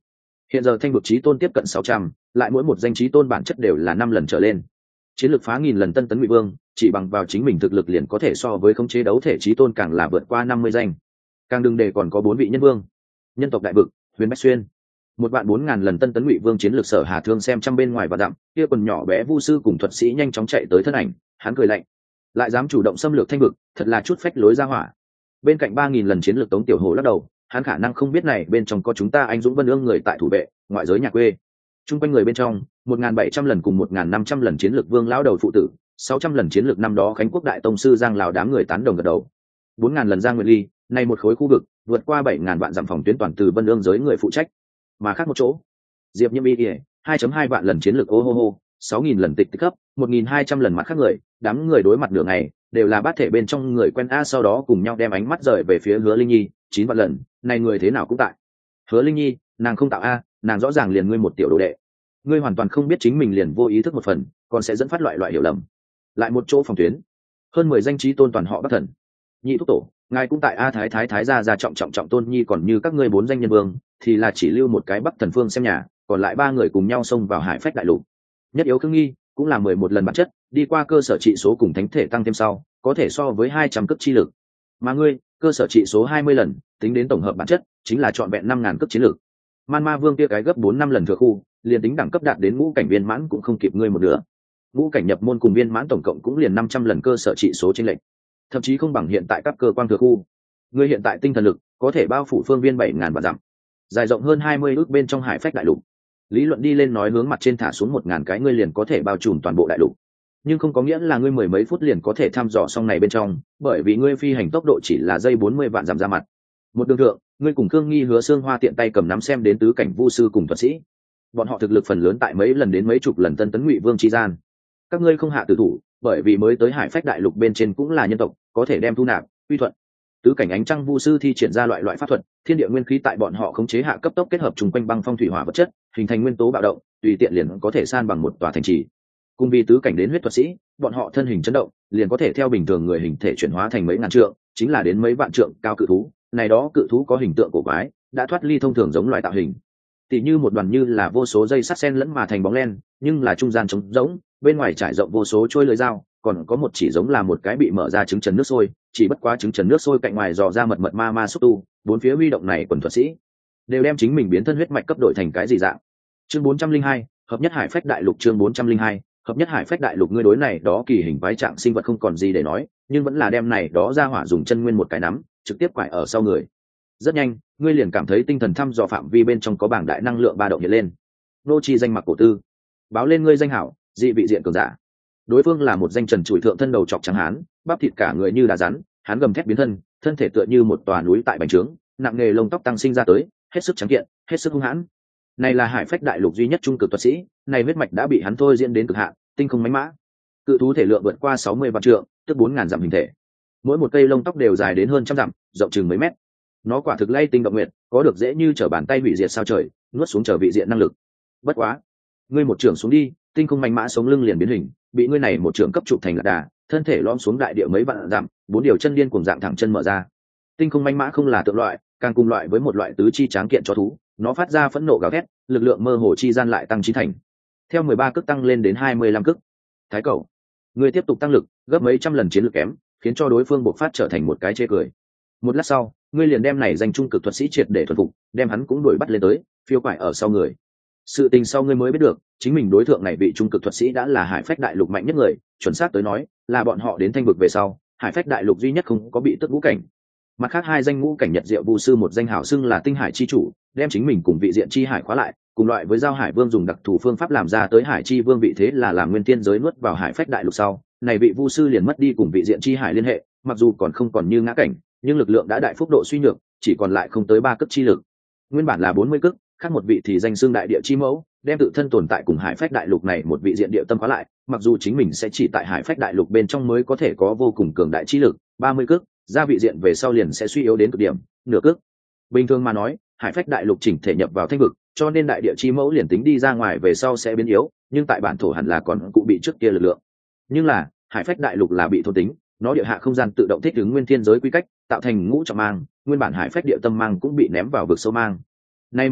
Hiện giờ thanh vực chí tôn tiếp cận 600, lại mỗi một danh chí tôn bản chất đều là 5 lần trở lên. Chiến lược phá nghìn lần Tân Tấn Ngụy Vương, chỉ bằng vào chính mình thực lực liền có thể so với khống chế đấu thể chí tôn càng là vượt qua 50 danh. Càng đừng để còn có 4 vị nhân vương. Nhân tộc đại vực, Huyền Bách Xuyên. 1.4000 lần Tân Tấn Ngụy Vương chiến lược Sở Hà Thương xem trăm bên ngoài và dặm, kia quần nhỏ bé vu sư cùng thuật sĩ nhanh chóng chạy tới thân ảnh, hắn cười lạnh, lại dám chủ động xâm lược thanh vực, thật là chút phách lối ra hỏa. Bên cạnh 3000 lần chiến lược Tống Tiểu Hồ lắc đầu, hắn khả năng không biết này bên trong có chúng ta anh dũng vân ương người tại thủ vệ, ngoại giới nhà quê. Trung quanh người bên trong, 1700 lần cùng 1500 lần chiến lược Vương lão đầu phụ tử, 600 lần chiến lược năm đó Khánh Quốc đại tông sư Giang Lào đám người tán đồng gật đầu. 4000 lần Giang Nguyệt Ly, này một khối khu vực, vượt qua 7000 vạn dặm phòng tuyến toàn từ vân ương giới người phụ trách. Mà khác một chỗ, Diệp Nhiễm Y, 2.2 vạn lần chiến lược ô hô hô, 6000 lần tịch cấp, 1200 lần mặt khác người, đám người đối mặt nửa ngày, đều là bát thể bên trong người quen a, sau đó cùng nhau đem ánh mắt rời về phía Hứa Linh Nhi, 9 vạn lần, này người thế nào cũng tại. Hứa Linh Nhi, nàng không tạo a, nàng rõ ràng liền ngươi một tiểu đồ đệ. Ngươi hoàn toàn không biết chính mình liền vô ý thức một phần, còn sẽ dẫn phát loại hiểu lầm. Lại một chỗ phòng tuyến, hơn 10 danh trí tôn toàn họ Bắc Thần. Nhị thúc tổ, ngài cũng tại a, thái gia trọng tôn nhi, còn như các ngươi 4 danh nhân vương thì là chỉ lưu một cái Bắc Thần phương xem nhà, còn lại 3 người cùng nhau xông vào Hải Phách đại lục. Nhất yếu Khương Nghi cũng là 11 lần bản chất, đi qua cơ sở trị số cùng thánh thể tăng thêm sau, có thể so với 200 cấp chi lực. Mà ngươi, cơ sở trị số 20 lần, tính đến tổng hợp bản chất, chính là trọn vẹn 5000 cấp chiến lực. Man Ma Vương kia cái gấp 4-5 lần thừa khu, liền tính đẳng cấp đạt đến ngũ cảnh viên mãn cũng không kịp ngươi một nửa. Ngũ cảnh nhập môn cùng viên mãn tổng cộng cũng liền 500 lần cơ sở trị số chênh lệch, thậm chí không bằng hiện tại các cơ quan thừa khu. Ngươi hiện tại tinh thần lực có thể bao phủ phương viên 7000 vạn dặm, dài rộng hơn 20 ước bên trong Hải Phách đại lục. Lý luận đi lên nói hướng mặt trên thả xuống 1000 cái ngươi liền có thể bao trùm toàn bộ đại lục, nhưng không có nghĩa là ngươi mười mấy phút liền có thể thăm dò xong này bên trong, bởi vì ngươi phi hành tốc độ chỉ là giây 40 vạn dặm ra mặt. Một đường thượng, ngươi cùng Khương Nghi Hứa Xương Hoa tiện tay cầm nắm xem đến tứ cảnh vu sư cùng thuật sĩ, bọn họ thực lực phần lớn tại mấy lần đến mấy chục lần Tân Tấn Ngụy Vương chi gian. Các ngươi không hạ tử thủ, bởi vì mới tới Hải Phách đại lục bên trên cũng là nhân tộc, có thể đem thu nạp quy thuận. Tứ cảnh ánh trăng vu sư thi triển ra loại pháp thuật, thiên địa nguyên khí tại bọn họ khống chế hạ cấp tốc kết hợp trùng quanh băng phong thủy hỏa vật chất, hình thành nguyên tố bạo động, tùy tiện liền có thể san bằng một tòa thành trì. Cùng vì tứ cảnh đến huyết thuật sĩ, bọn họ thân hình chấn động, liền có thể theo bình thường người hình thể chuyển hóa thành mấy ngàn trượng, chính là đến mấy vạn trượng cao cự thú. Này đó cự thú có hình tượng cổ quái, đã thoát ly thông thường giống loài tạo hình. Tỉ như một đoàn như là vô số dây sắt sen lẫn mà thành bóng len, nhưng là trung gian trống rỗng, bên ngoài trải rộng vô số trôi lưỡi dao, còn có một chỉ giống là một cái bị mở ra trứng trần nước sôi, chỉ bất quá trứng trần nước sôi cạnh ngoài dò ra mật ma xúc tu, bốn phía huy động này quần thuật sĩ đều đem chính mình biến thân huyết mạch cấp đổi thành cái gì dạng. Chương 402, hợp nhất Hải Phách đại lục. Chương 402, hợp nhất Hải Phách đại lục. Ngươi đối này đó kỳ hình quái trạng sinh vật không còn gì để nói, nhưng vẫn là đem này đó ra hỏa dùng chân nguyên một cái nắm, trực tiếp quải ở sau người. Rất nhanh, ngươi liền cảm thấy tinh thần thăm dò phạm vi bên trong có bảng đại năng lượng ba động hiện lên. Nô chi danh mặc cổ tư, báo lên ngươi danh hảo, dị vị diện cường giả. Đối phương là một danh trần trụi thượng thân đầu chọc trắng hán, bắp thịt cả người như đá rắn, hắn gầm thét biến thân, thân thể tựa như một tòa núi tại bành trướng, nặng nghề lông tóc tăng sinh ra tới, hết sức trắng kiện, hết sức hung hãn. Này là Hải Phách đại lục duy nhất trung cực thuật sĩ, này huyết mạch đã bị hắn thôi diễn đến cực hạn, tinh không mãnh mã. Cự thú thể lượng vượt qua 60 vạn trượng, tức 4000 dặm hình thể. Mỗi một cây lông tóc đều dài đến hơn trăm dặm, rộng chừng mấy mét. Nó quả thực lay tinh động nguyệt, có được dễ như trở bàn tay hủy diệt sao trời, nuốt xuống trở vị diện năng lực. Bất quá, ngươi một trưởng xuống đi, tinh không mãnh mã sống lưng liền biến hình, bị ngươi này một trưởng cấp trụ thành lạc đà, thân thể lõm xuống đại địa mấy vạn dặm, bốn điều chân điên cuồng dạng thẳng chân mở ra. Tinh không mãnh mã không là tượng loại, càng cùng loại với một loại tứ chi tráng kiện chó thú, nó phát ra phẫn nộ gào thét, lực lượng mơ hồ chi gian lại tăng chín thành, theo 13 cước tăng lên đến 25 cước. Thái Cẩu, ngươi tiếp tục tăng lực, gấp mấy trăm lần chiến lược kém, khiến cho đối phương bộc phát trở thành một cái chê cười. Một lát sau, ngươi liền đem này danh trung cực thuật sĩ triệt để thuần phục, đem hắn cũng đuổi bắt lên tới, phiêu quải ở sau người. Sự tình sau ngươi mới biết được, chính mình đối tượng này vị trung cực thuật sĩ đã là Hải Phách đại lục mạnh nhất người, chuẩn xác tới nói, là bọn họ đến thanh vực về sau, Hải Phách đại lục duy nhất không có bị tức ngũ cảnh. Mặt khác hai danh ngũ cảnh Nhật Diệu Vu sư một danh hảo xưng là Tinh Hải chi chủ, đem chính mình cùng vị diện chi hải khóa lại, cùng loại với giao hải vương dùng đặc thù phương pháp làm ra tới hải chi vương vị thế là làm nguyên tiên giới nuốt vào Hải Phách đại lục sau, này vị Vu sư liền mất đi cùng vị diện chi hải liên hệ, mặc dù còn không còn như ngã cảnh, nhưng lực lượng đã đại phúc độ suy nhược, chỉ còn lại không tới 3 cấp chi lực. Nguyên bản là 40 cấp, khác một vị thì danh xưng đại địa chi mẫu, đem tự thân tồn tại cùng Hải Phách đại lục này một vị diện địa tâm khóa lại, mặc dù chính mình sẽ chỉ tại Hải Phách đại lục bên trong mới có thể có vô cùng cường đại chi lực, 30 cước, ra vị diện về sau liền sẽ suy yếu đến cực điểm, nửa cước. Bình thường mà nói, Hải Phách đại lục chỉnh thể nhập vào thanh vực, cho nên đại địa chi mẫu liền tính đi ra ngoài về sau sẽ biến yếu, nhưng tại bản thổ hẳn là còn cụ bị trước kia lực lượng. Nhưng là, Hải Phách đại lục là bị thôn tính, nó địa hạ không gian tự động thích ứng nguyên thiên giới quy cách, tạo thành ngũ trọng mang, nguyên bản Hải Phách địa tâm mang cũng bị ném vào vực sâu mang. Này một chút,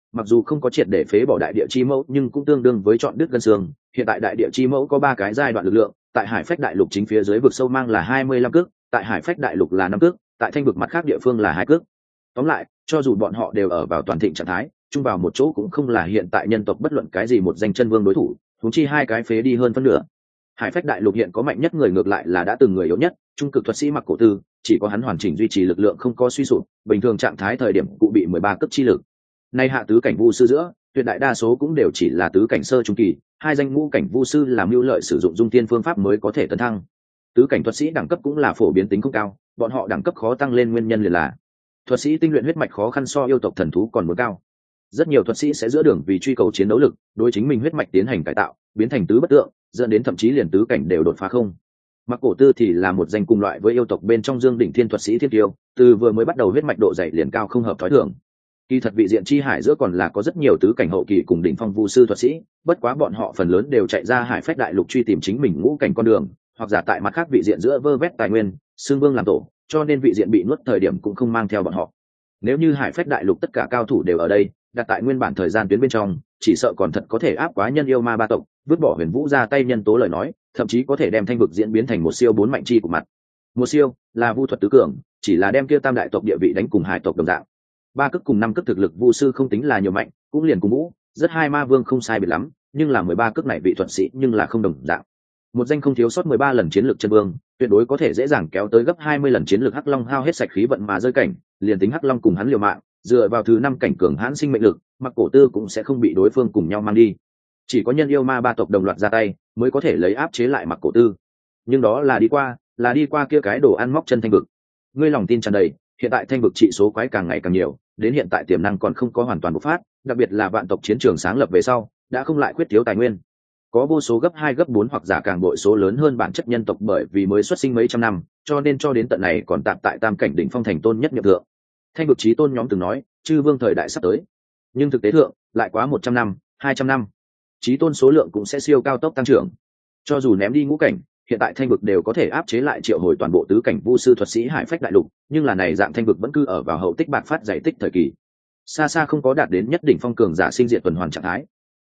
mặc dù không có triệt để phế bỏ đại địa chi mẫu nhưng cũng tương đương với chọn đứt gân xương. Hiện tại đại địa chi mẫu có 3 cái giai đoạn lực lượng, tại hải phách đại lục chính phía dưới vực sâu mang là 25 cước, tại hải phách đại lục là 5 cước, tại thanh vực mặt khác địa phương là 2 cước. Tóm lại, cho dù bọn họ đều ở vào toàn thịnh trạng thái, chung vào một chỗ cũng không là hiện tại nhân tộc bất luận cái gì một danh chân vương đối thủ, huống chi 2 cái phế đi hơn phân nửa. Hải phách đại lục hiện có mạnh nhất người ngược lại là đã từng người yếu nhất, trung cực thuật sĩ Mặc Cổ Tư, chỉ có hắn hoàn chỉnh duy trì lực lượng không có suy sụp, bình thường trạng thái thời điểm cụ bị 13 cấp chi lực. Nay hạ tứ cảnh vu sư giữa, tuyệt đại đa số cũng đều chỉ là tứ cảnh sơ trung kỳ, 2 danh ngũ cảnh vu sư làm mưu lợi sử dụng dung tiên phương pháp mới có thể tấn thăng. Tứ cảnh thuật sĩ đẳng cấp cũng là phổ biến tính không cao, bọn họ đẳng cấp khó tăng lên nguyên nhân liền là thuật sĩ tinh luyện huyết mạch khó khăn so yêu tộc thần thú còn muốn cao. Rất nhiều thuật sĩ sẽ giữa đường vì truy cầu chiến đấu lực, đối chính mình huyết mạch tiến hành cải tạo, biến thành tứ bất tượng, dẫn đến thậm chí liền tứ cảnh đều đột phá không. Mặc Cổ Tư thì là một danh cùng loại với yêu tộc bên trong Dương đỉnh thiên thuật sĩ thiên tiêu, từ vừa mới bắt đầu huyết mạch độ dày liền cao không hợp thói thường. Kỳ thật vị diện chi hải giữa còn là có rất nhiều tứ cảnh hậu kỳ cùng đỉnh phong vu sư thuật sĩ, bất quá bọn họ phần lớn đều chạy ra hải phách đại lục truy tìm chính mình ngũ cảnh con đường, hoặc giả tại mặt khác vị diện giữa vơ vét tài nguyên, xương vương làm tổ, cho nên vị diện bị nuốt thời điểm cũng không mang theo bọn họ. Nếu như hải phách đại lục tất cả cao thủ đều ở đây, đặt tại nguyên bản thời gian tuyến bên trong, chỉ sợ còn thật có thể áp quá nhân yêu ma ba tộc, vứt bỏ Huyền Vũ ra tay nhân tố lời nói, thậm chí có thể đem thanh vực diễn biến thành một siêu 4 mạnh chi của mặt. Một siêu là vu thuật tứ cường, chỉ là đem kia tam đại tộc địa vị đánh cùng hải tộc đồng dạng. 3 cấp cùng 5 cấp thực lực vu sư không tính là nhiều mạnh, cũng liền cùng vũ, rất hai ma vương không sai biệt lắm, nhưng là 13 cấp này vị thuật sĩ nhưng là không đồng dạng. Một danh không thiếu sót 13 lần chiến lược chân vương, tuyệt đối có thể dễ dàng kéo tới gấp 20 lần chiến lược Hắc Long hao hết sạch khí vận mà rơi cảnh, liền tính Hắc Long cùng hắn liều mạng, dựa vào thứ 5 cảnh cường hãn sinh mệnh lực, Mặc Cổ Tư cũng sẽ không bị đối phương cùng nhau mang đi. Chỉ có nhân yêu ma ba tộc đồng loạt ra tay, mới có thể lấy áp chế lại Mặc Cổ Tư. Nhưng đó là đi qua kia cái đồ ăn móc chân thanh vực. Ngươi lòng tin tràn đầy, hiện tại thanh vực trị số quái càng ngày càng nhiều, đến hiện tại tiềm năng còn không có hoàn toàn bộc phát, đặc biệt là vạn tộc chiến trường sáng lập về sau, đã không lại khuyết thiếu tài nguyên. Có vô số gấp 2 gấp 4 hoặc giả càng bội số lớn hơn bản chất nhân tộc bởi vì mới xuất sinh mấy trăm năm, cho nên cho đến tận này còn tạm tại tam cảnh đỉnh phong thành tôn nhất nhập thượng. Thanh vực chí tôn nhóm từng nói, chư vương thời đại sắp tới. Nhưng thực tế thượng, lại quá 100 năm, 200 năm, chí tôn số lượng cũng sẽ siêu cao tốc tăng trưởng. Cho dù ném đi ngũ cảnh, hiện tại thanh vực đều có thể áp chế lại triệu hồi toàn bộ tứ cảnh vu sư thuật sĩ hải phách đại lục, nhưng là này dạng thanh vực vẫn cứ ở vào hậu tích bạc phát giải tích thời kỳ, xa xa không có đạt đến nhất đỉnh phong cường giả sinh diệt tuần hoàn trạng thái.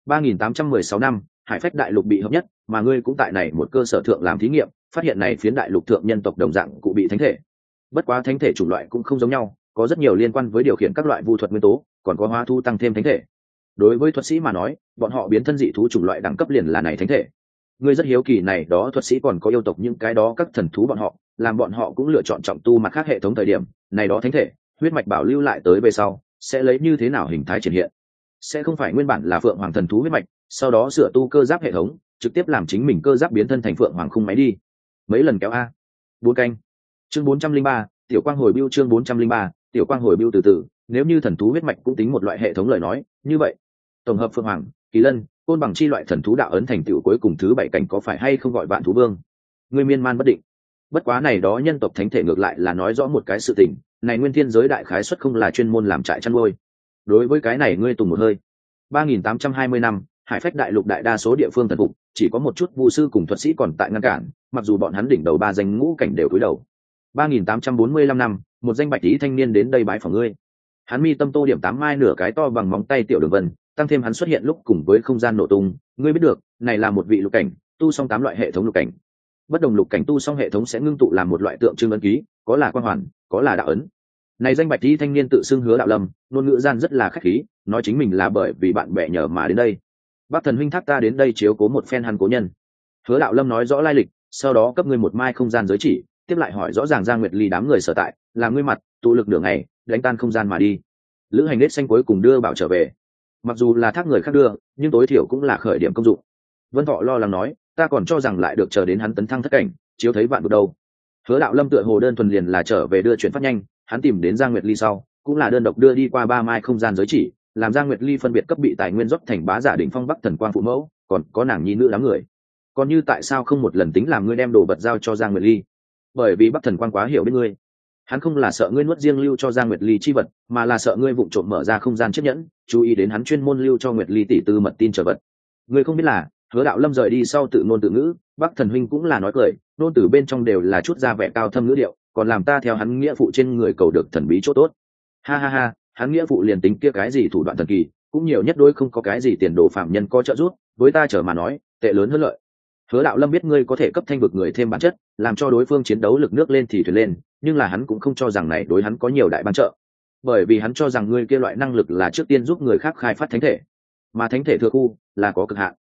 3816 năm, hải phách đại lục bị hợp nhất, mà ngươi cũng tại này một cơ sở thượng làm thí nghiệm, phát hiện này phiến đại lục thượng nhân tộc đồng dạng cụ bị thánh thể. Bất quá thánh thể chủng loại cũng không giống nhau, có rất nhiều liên quan với điều khiển các loại vu thuật nguyên tố, còn có hóa thu tăng thêm thánh thể. Đối với thuật sĩ mà nói, bọn họ biến thân dị thú chủng loại đẳng cấp liền là này thánh thể. Ngươi rất hiếu kỳ này đó thuật sĩ còn có yêu tộc những cái đó các thần thú bọn họ, làm bọn họ cũng lựa chọn trọng tu mặt khác hệ thống thời điểm, này đó thánh thể, huyết mạch bảo lưu lại tới về sau, sẽ lấy như thế nào hình thái triển hiện? Sẽ không phải nguyên bản là phượng hoàng thần thú huyết mạch, sau đó sửa tu cơ giáp hệ thống, trực tiếp làm chính mình cơ giáp biến thân thành phượng hoàng khung máy đi. Mấy lần kéo a. 4 canh. Chương 403, tiểu quang hồi bưu chương 403, tiểu quang hồi bưu từ từ, nếu như thần thú huyết mạch cũng tính một loại hệ thống lời nói, như vậy, tổng hợp phượng hoàng, kỳ lân, côn bằng chi loại thần thú đạo ấn thành tựu cuối cùng thứ 7 cảnh có phải hay không gọi vạn thú vương? Ngươi miên man bất định. Bất quá này đó nhân tộc thánh thể ngược lại là nói rõ một cái sự tình, này nguyên thiên giới đại khái xuất không là chuyên môn làm trại chăn nuôi. Đối với cái này ngươi tùng một hơi. 3820 năm, hải phách đại lục đại đa số địa phương thần phục, chỉ có một chút vu sư cùng thuật sĩ còn tại ngăn cản, mặc dù bọn hắn đỉnh đầu 3 danh ngũ cảnh đều cúi đầu. 3845 năm, một danh bạch tí thanh niên đến đây bái phỏng ngươi. Hắn mi tâm tô điểm 8 mai nửa cái to bằng móng tay tiểu đường vân, tăng thêm hắn xuất hiện lúc cùng với không gian nổ tung, ngươi biết được, này là một vị lục cảnh, tu xong 8 loại hệ thống lục cảnh. Bất đồng lục cảnh tu xong hệ thống sẽ ngưng tụ làm một loại tượng trưng ấn ký, có là quang hoàn, có là đạo ấn. Này danh bạch tí thanh niên tự xưng Hứa Đạo Lâm, ngôn ngữ gian rất là khách khí, nói chính mình là bởi vì bạn bè nhờ mà đến đây. Bác thần huynh thác ta đến đây chiếu cố một phen hắn cố nhân. Hứa Đạo Lâm nói rõ lai lịch, sau đó cấp ngươi một mai không gian giới chỉ, tiếp lại hỏi rõ ràng Giang Nguyệt Ly đám người sở tại, làm ngươi mặt, tụ lực nửa ngày, đánh tan không gian mà đi. Lữ hành nết xanh cuối cùng đưa bảo trở về. Mặc dù là thác người khác đưa, nhưng tối thiểu cũng là khởi điểm công dụng. Vân Thọ lo lắng nói, ta còn cho rằng lại được chờ đến hắn tấn thăng thất cảnh, chiếu thấy vạn vực đâu. Hứa Đạo Lâm tựa hồ đơn thuần liền là trở về đưa chuyển phát nhanh, hắn tìm đến Giang Nguyệt Ly sau, cũng là đơn độc đưa đi qua 3 mai không gian giới chỉ, làm Giang Nguyệt Ly phân biệt cấp bị tài nguyên rót thành bá giả đỉnh phong Bắc Thần Quang phụ mẫu, còn có nàng nhi nữ đám người. Còn như tại sao không một lần tính làm ngươi đem đồ vật giao cho Giang Nguyệt Ly? Bởi vì Bắc Thần Quang quá hiểu biết ngươi. Hắn không là sợ ngươi nuốt riêng lưu cho Giang Nguyệt Ly chi vật, mà là sợ ngươi vụng trộm mở ra không gian chiếc nhẫn, chú ý đến hắn chuyên môn lưu cho Nguyệt Ly tỷ tư mật tin trở vật. Ngươi không biết là, Hứa Đạo Lâm rời đi sau tự ngôn tự ngữ, Bắc Thần huynh cũng là nói cười, nôn từ bên trong đều là chút ra vẻ cao thâm ngữ điệu, còn làm ta theo hắn nghĩa phụ trên người cầu được thần bí chỗ tốt. Ha ha ha, hắn nghĩa phụ liền tính kia cái gì thủ đoạn thần kỳ, cũng nhiều nhất đôi không có cái gì tiền đồ phạm nhân có trợ giúp, với ta trở mà nói tệ lớn hơn lợi. Hứa Đạo Lâm biết ngươi có thể cấp thanh vực người thêm bản chất, làm cho đối phương chiến đấu lực nước lên thì thuyền lên, nhưng là hắn cũng không cho rằng này đối hắn có nhiều đại ban trợ, bởi vì hắn cho rằng ngươi kia loại năng lực là trước tiên giúp người khác khai phát thánh thể, mà thánh thể thừa khu là có cực hạn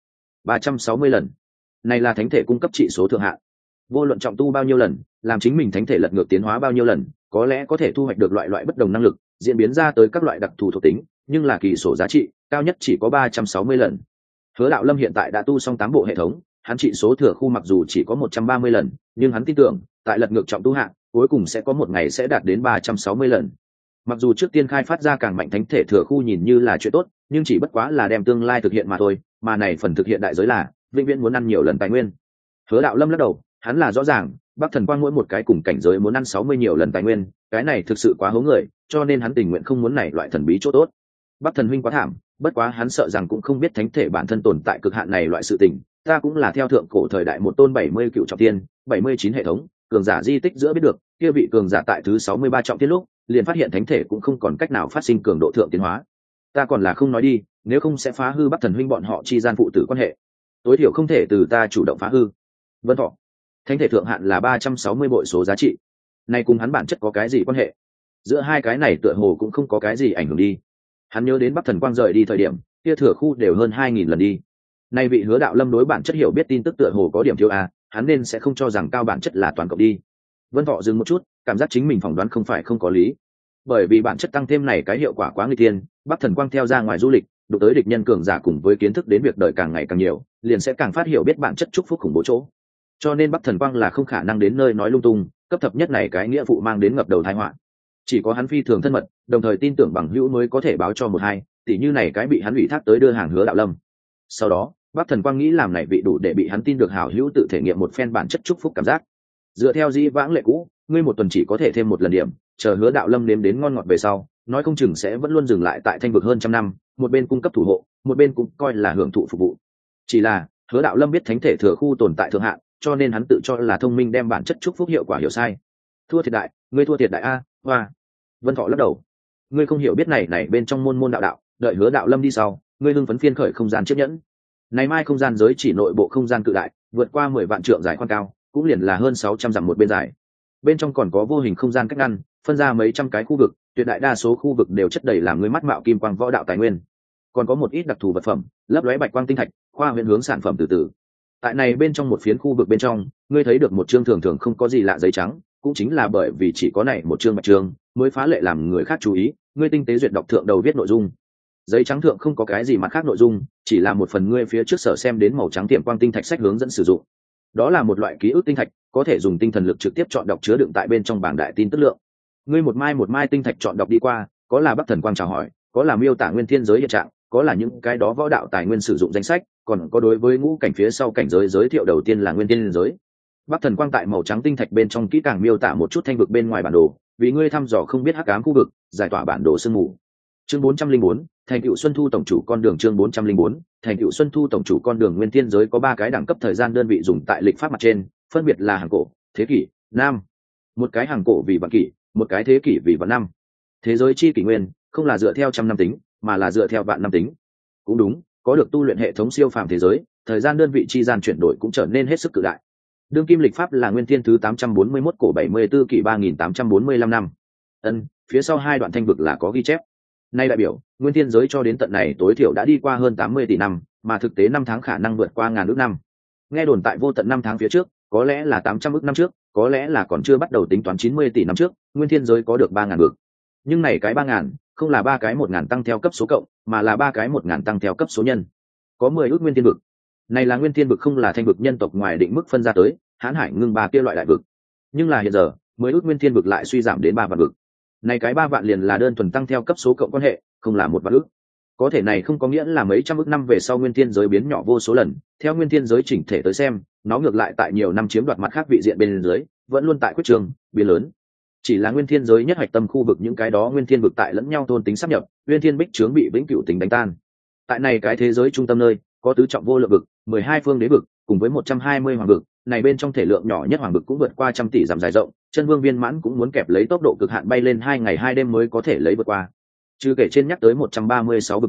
360 lần. Này là thánh thể cung cấp trị số thượng hạn, vô luận trọng tu bao nhiêu lần, làm chính mình thánh thể lật ngược tiến hóa bao nhiêu lần, có lẽ có thể thu hoạch được loại bất đồng năng lực, diễn biến ra tới các loại đặc thù thuộc tính, nhưng là kỳ số giá trị cao nhất chỉ có 360 lần. Hứa Đạo Lâm hiện tại đã tu xong 8 bộ hệ thống, hắn trị số thừa khu mặc dù chỉ có 130 lần, nhưng hắn tin tưởng tại lật ngược trọng tu hạng cuối cùng sẽ có một ngày sẽ đạt đến 360 lần. Mặc dù trước tiên khai phát ra càng mạnh thánh thể thừa khu nhìn như là chuyện tốt, nhưng chỉ bất quá là đem tương lai thực hiện mà thôi, mà này phần thực hiện đại giới là vĩnh viễn muốn ăn nhiều lần tài nguyên. Hứa Đạo Lâm lắc đầu, hắn là rõ ràng Bắc Thần Quang mỗi một cái cùng cảnh giới muốn ăn 60 nhiều lần tài nguyên, cái này thực sự quá hố người, cho nên hắn tình nguyện không muốn này loại thần bí chỗ tốt. Bắc Thần huynh quá thảm, bất quá hắn sợ rằng cũng không biết thánh thể bản thân tồn tại cực hạn này loại sự tình, ta cũng là theo thượng cổ thời đại một tôn 70 cựu trọng thiên, 79 hệ thống, cường giả di tích giữa biết được, kia vị cường giả tại thứ 63 trọng thiên lúc, liền phát hiện thánh thể cũng không còn cách nào phát sinh cường độ thượng tiến hóa. Ta còn là không nói đi, nếu không sẽ phá hư Bắc Thần huynh bọn họ chi gian phụ tử quan hệ. Tối thiểu không thể từ ta chủ động phá hư. Vân Thọ, thánh thể thượng hạn là 360 bội số giá trị. Này cùng hắn bản chất có cái gì quan hệ? Giữa hai cái này tựa hồ cũng không có cái gì ảnh hưởng đi. Hắn nhớ đến Bắc Thần Quang rời đi thời điểm, kia thừa khu đều hơn 2000 lần đi. Nay vị Hứa Đạo Lâm đối bản chất hiểu biết tin tức tựa hồ có điểm thiếu a, hắn nên sẽ không cho rằng cao bản chất là toàn cộng đi. Vân Thọ dừng một chút, cảm giác chính mình phỏng đoán không phải không có lý. Bởi vì bản chất tăng thêm này cái hiệu quả quá nguy tiên, Bắc Thần Quang theo ra ngoài du lịch, đụng tới địch nhân cường giả cùng với kiến thức đến việc đời càng ngày càng nhiều, liền sẽ càng phát hiểu biết bản chất chúc phúc khủng bố chỗ. Cho nên Bắc Thần Quang là không khả năng đến nơi nói lung tung, cấp thấp nhất này cái nghĩa vụ mang đến ngập đầu tai họa. Chỉ có hắn phi thường thân mật, đồng thời tin tưởng bằng hữu mới có thể báo cho một hai, tỷ như này cái bị hắn ủy thác tới đưa hàng Hứa Đạo Lâm. Sau đó, Bắc Thần Quang nghĩ làm này vị đủ để bị hắn tin được hảo hữu tự thể nghiệm một phen bản chất chúc phúc cảm giác. Dựa theo dĩ vãng lệ cũ, ngươi một tuần chỉ có thể thêm một lần điểm, chờ Hứa Đạo Lâm nếm đến ngon ngọt về sau, nói không chừng sẽ vẫn luôn dừng lại tại thanh vực hơn trăm năm, một bên cung cấp thủ hộ, một bên cũng coi là hưởng thụ phục vụ. Chỉ là Hứa Đạo Lâm biết thánh thể thừa khu tồn tại thượng hạn, cho nên hắn tự cho là thông minh đem bản chất chúc phúc hiệu quả hiểu sai. Thua thiệt đại, ngươi thua thiệt đại a, hoa. Vân Thọ lắc đầu, ngươi không hiểu biết này bên trong môn đạo, đợi Hứa Đạo Lâm đi sau, ngươi hưng phấn phiên khởi không gian chiếc nhẫn. Này mai không gian giới chỉ nội bộ không gian cự đại, vượt qua 10 vạn trượng dài khoan cao, cũng liền là hơn 600 dặm một bên dài. Bên trong còn có vô hình không gian cách ngăn, phân ra mấy trăm cái khu vực, tuyệt đại đa số khu vực đều chất đầy làm người mắt mạo kim quang võ đạo tài nguyên. Còn có một ít đặc thù vật phẩm, lấp lóe bạch quang tinh thạch, khoa huyễn hướng sản phẩm từ từ. Tại này bên trong một phiến khu vực bên trong, ngươi thấy được một chương thường thường không có gì lạ giấy trắng, cũng chính là bởi vì chỉ có này một chương bạch chương, mới phá lệ làm người khác chú ý, ngươi tinh tế duyệt đọc thượng đầu viết nội dung. Giấy trắng thượng không có cái gì mặt khác nội dung, chỉ là một phần ngươi phía trước sở xem đến màu trắng tiệm quang tinh thạch sách hướng dẫn sử dụng. Đó là một loại ký ức tinh thạch, có thể dùng tinh thần lực trực tiếp chọn đọc chứa đựng tại bên trong bảng đại tin tức lượng. Ngươi một mai tinh thạch chọn đọc đi qua, có là Bắc Thần Quang chào hỏi, có là miêu tả nguyên thiên giới hiện trạng, có là những cái đó võ đạo tài nguyên sử dụng danh sách, còn có đối với ngũ cảnh phía sau cảnh giới giới thiệu đầu tiên là nguyên thiên giới. Bắc Thần Quang tại màu trắng tinh thạch bên trong kỹ càng miêu tả một chút thanh vực bên ngoài bản đồ, vì ngươi thăm dò không biết hắc ám khu vực, giải tỏa bản đồ sương mù. Chương 404, thành tựu Xuân Thu tổng chủ con đường. Chương 404, thành tựu Xuân Thu tổng chủ con đường. Nguyên thiên giới có 3 cái đẳng cấp thời gian đơn vị dùng tại lịch pháp mặt trên, phân biệt là hàng cổ, thế kỷ, năm. Một cái hàng cổ vì vạn kỷ, một cái thế kỷ vì vạn năm. Thế giới chi kỷ nguyên không là dựa theo trăm năm tính, mà là dựa theo vạn năm tính. Cũng đúng, có được tu luyện hệ thống siêu phàm thế giới, thời gian đơn vị chi gian chuyển đổi cũng trở nên hết sức cự đại. Đương kim lịch pháp là nguyên thiên thứ 841 cổ 74 kỷ 3845 năm. Phía sau 2 đoạn thanh vực là có ghi chép. Nay đại biểu, nguyên thiên giới cho đến tận này tối thiểu đã đi qua hơn 80 tỷ năm, mà thực tế năm tháng khả năng vượt qua ngàn ước năm. Nghe đồn tại vô tận năm tháng phía trước, có lẽ là 800 ước năm trước, có lẽ là còn chưa bắt đầu tính toán 90 tỷ năm trước, nguyên thiên giới có được 3000 vực. Nhưng này cái 3000, không là 3 cái 1000 tăng theo cấp số cộng, mà là 3 cái 1000 tăng theo cấp số nhân. Có 10 ước nguyên thiên vực. Này là nguyên thiên vực không là thanh vực nhân tộc ngoài định mức phân ra tới, Hán Hải ngưng 3 kia loại đại vực. Nhưng là hiện giờ, 10 ước nguyên thiên vực lại suy giảm đến 3 vạn vực. Này cái 3 vạn liền là đơn thuần tăng theo cấp số cộng quan hệ, không là 1 vạn ước. Có thể này không có nghĩa là mấy trăm ước năm về sau nguyên thiên giới biến nhỏ vô số lần, theo nguyên thiên giới chỉnh thể tới xem, nó ngược lại tại nhiều năm chiếm đoạt mặt khác vị diện bên dưới, vẫn luôn tại quyết trường, biến lớn. Chỉ là nguyên thiên giới nhất hoạch tâm khu vực những cái đó nguyên thiên vực tại lẫn nhau thôn tính sáp nhập, nguyên thiên bích trướng bị vĩnh cửu tính đánh tan. Tại này cái thế giới trung tâm nơi, có tứ trọng vô lượng vực, 12 phương đế vực, cùng với 120 hoàng vực, này bên trong thể lượng nhỏ nhất hoàng vực cũng vượt qua trăm tỷ dặm dài rộng, chân vương viên mãn cũng muốn kẹp lấy tốc độ cực hạn bay lên 2 ngày 2 đêm mới có thể lấy vượt qua. Trừ kể trên nhắc tới 136 vực ngoại,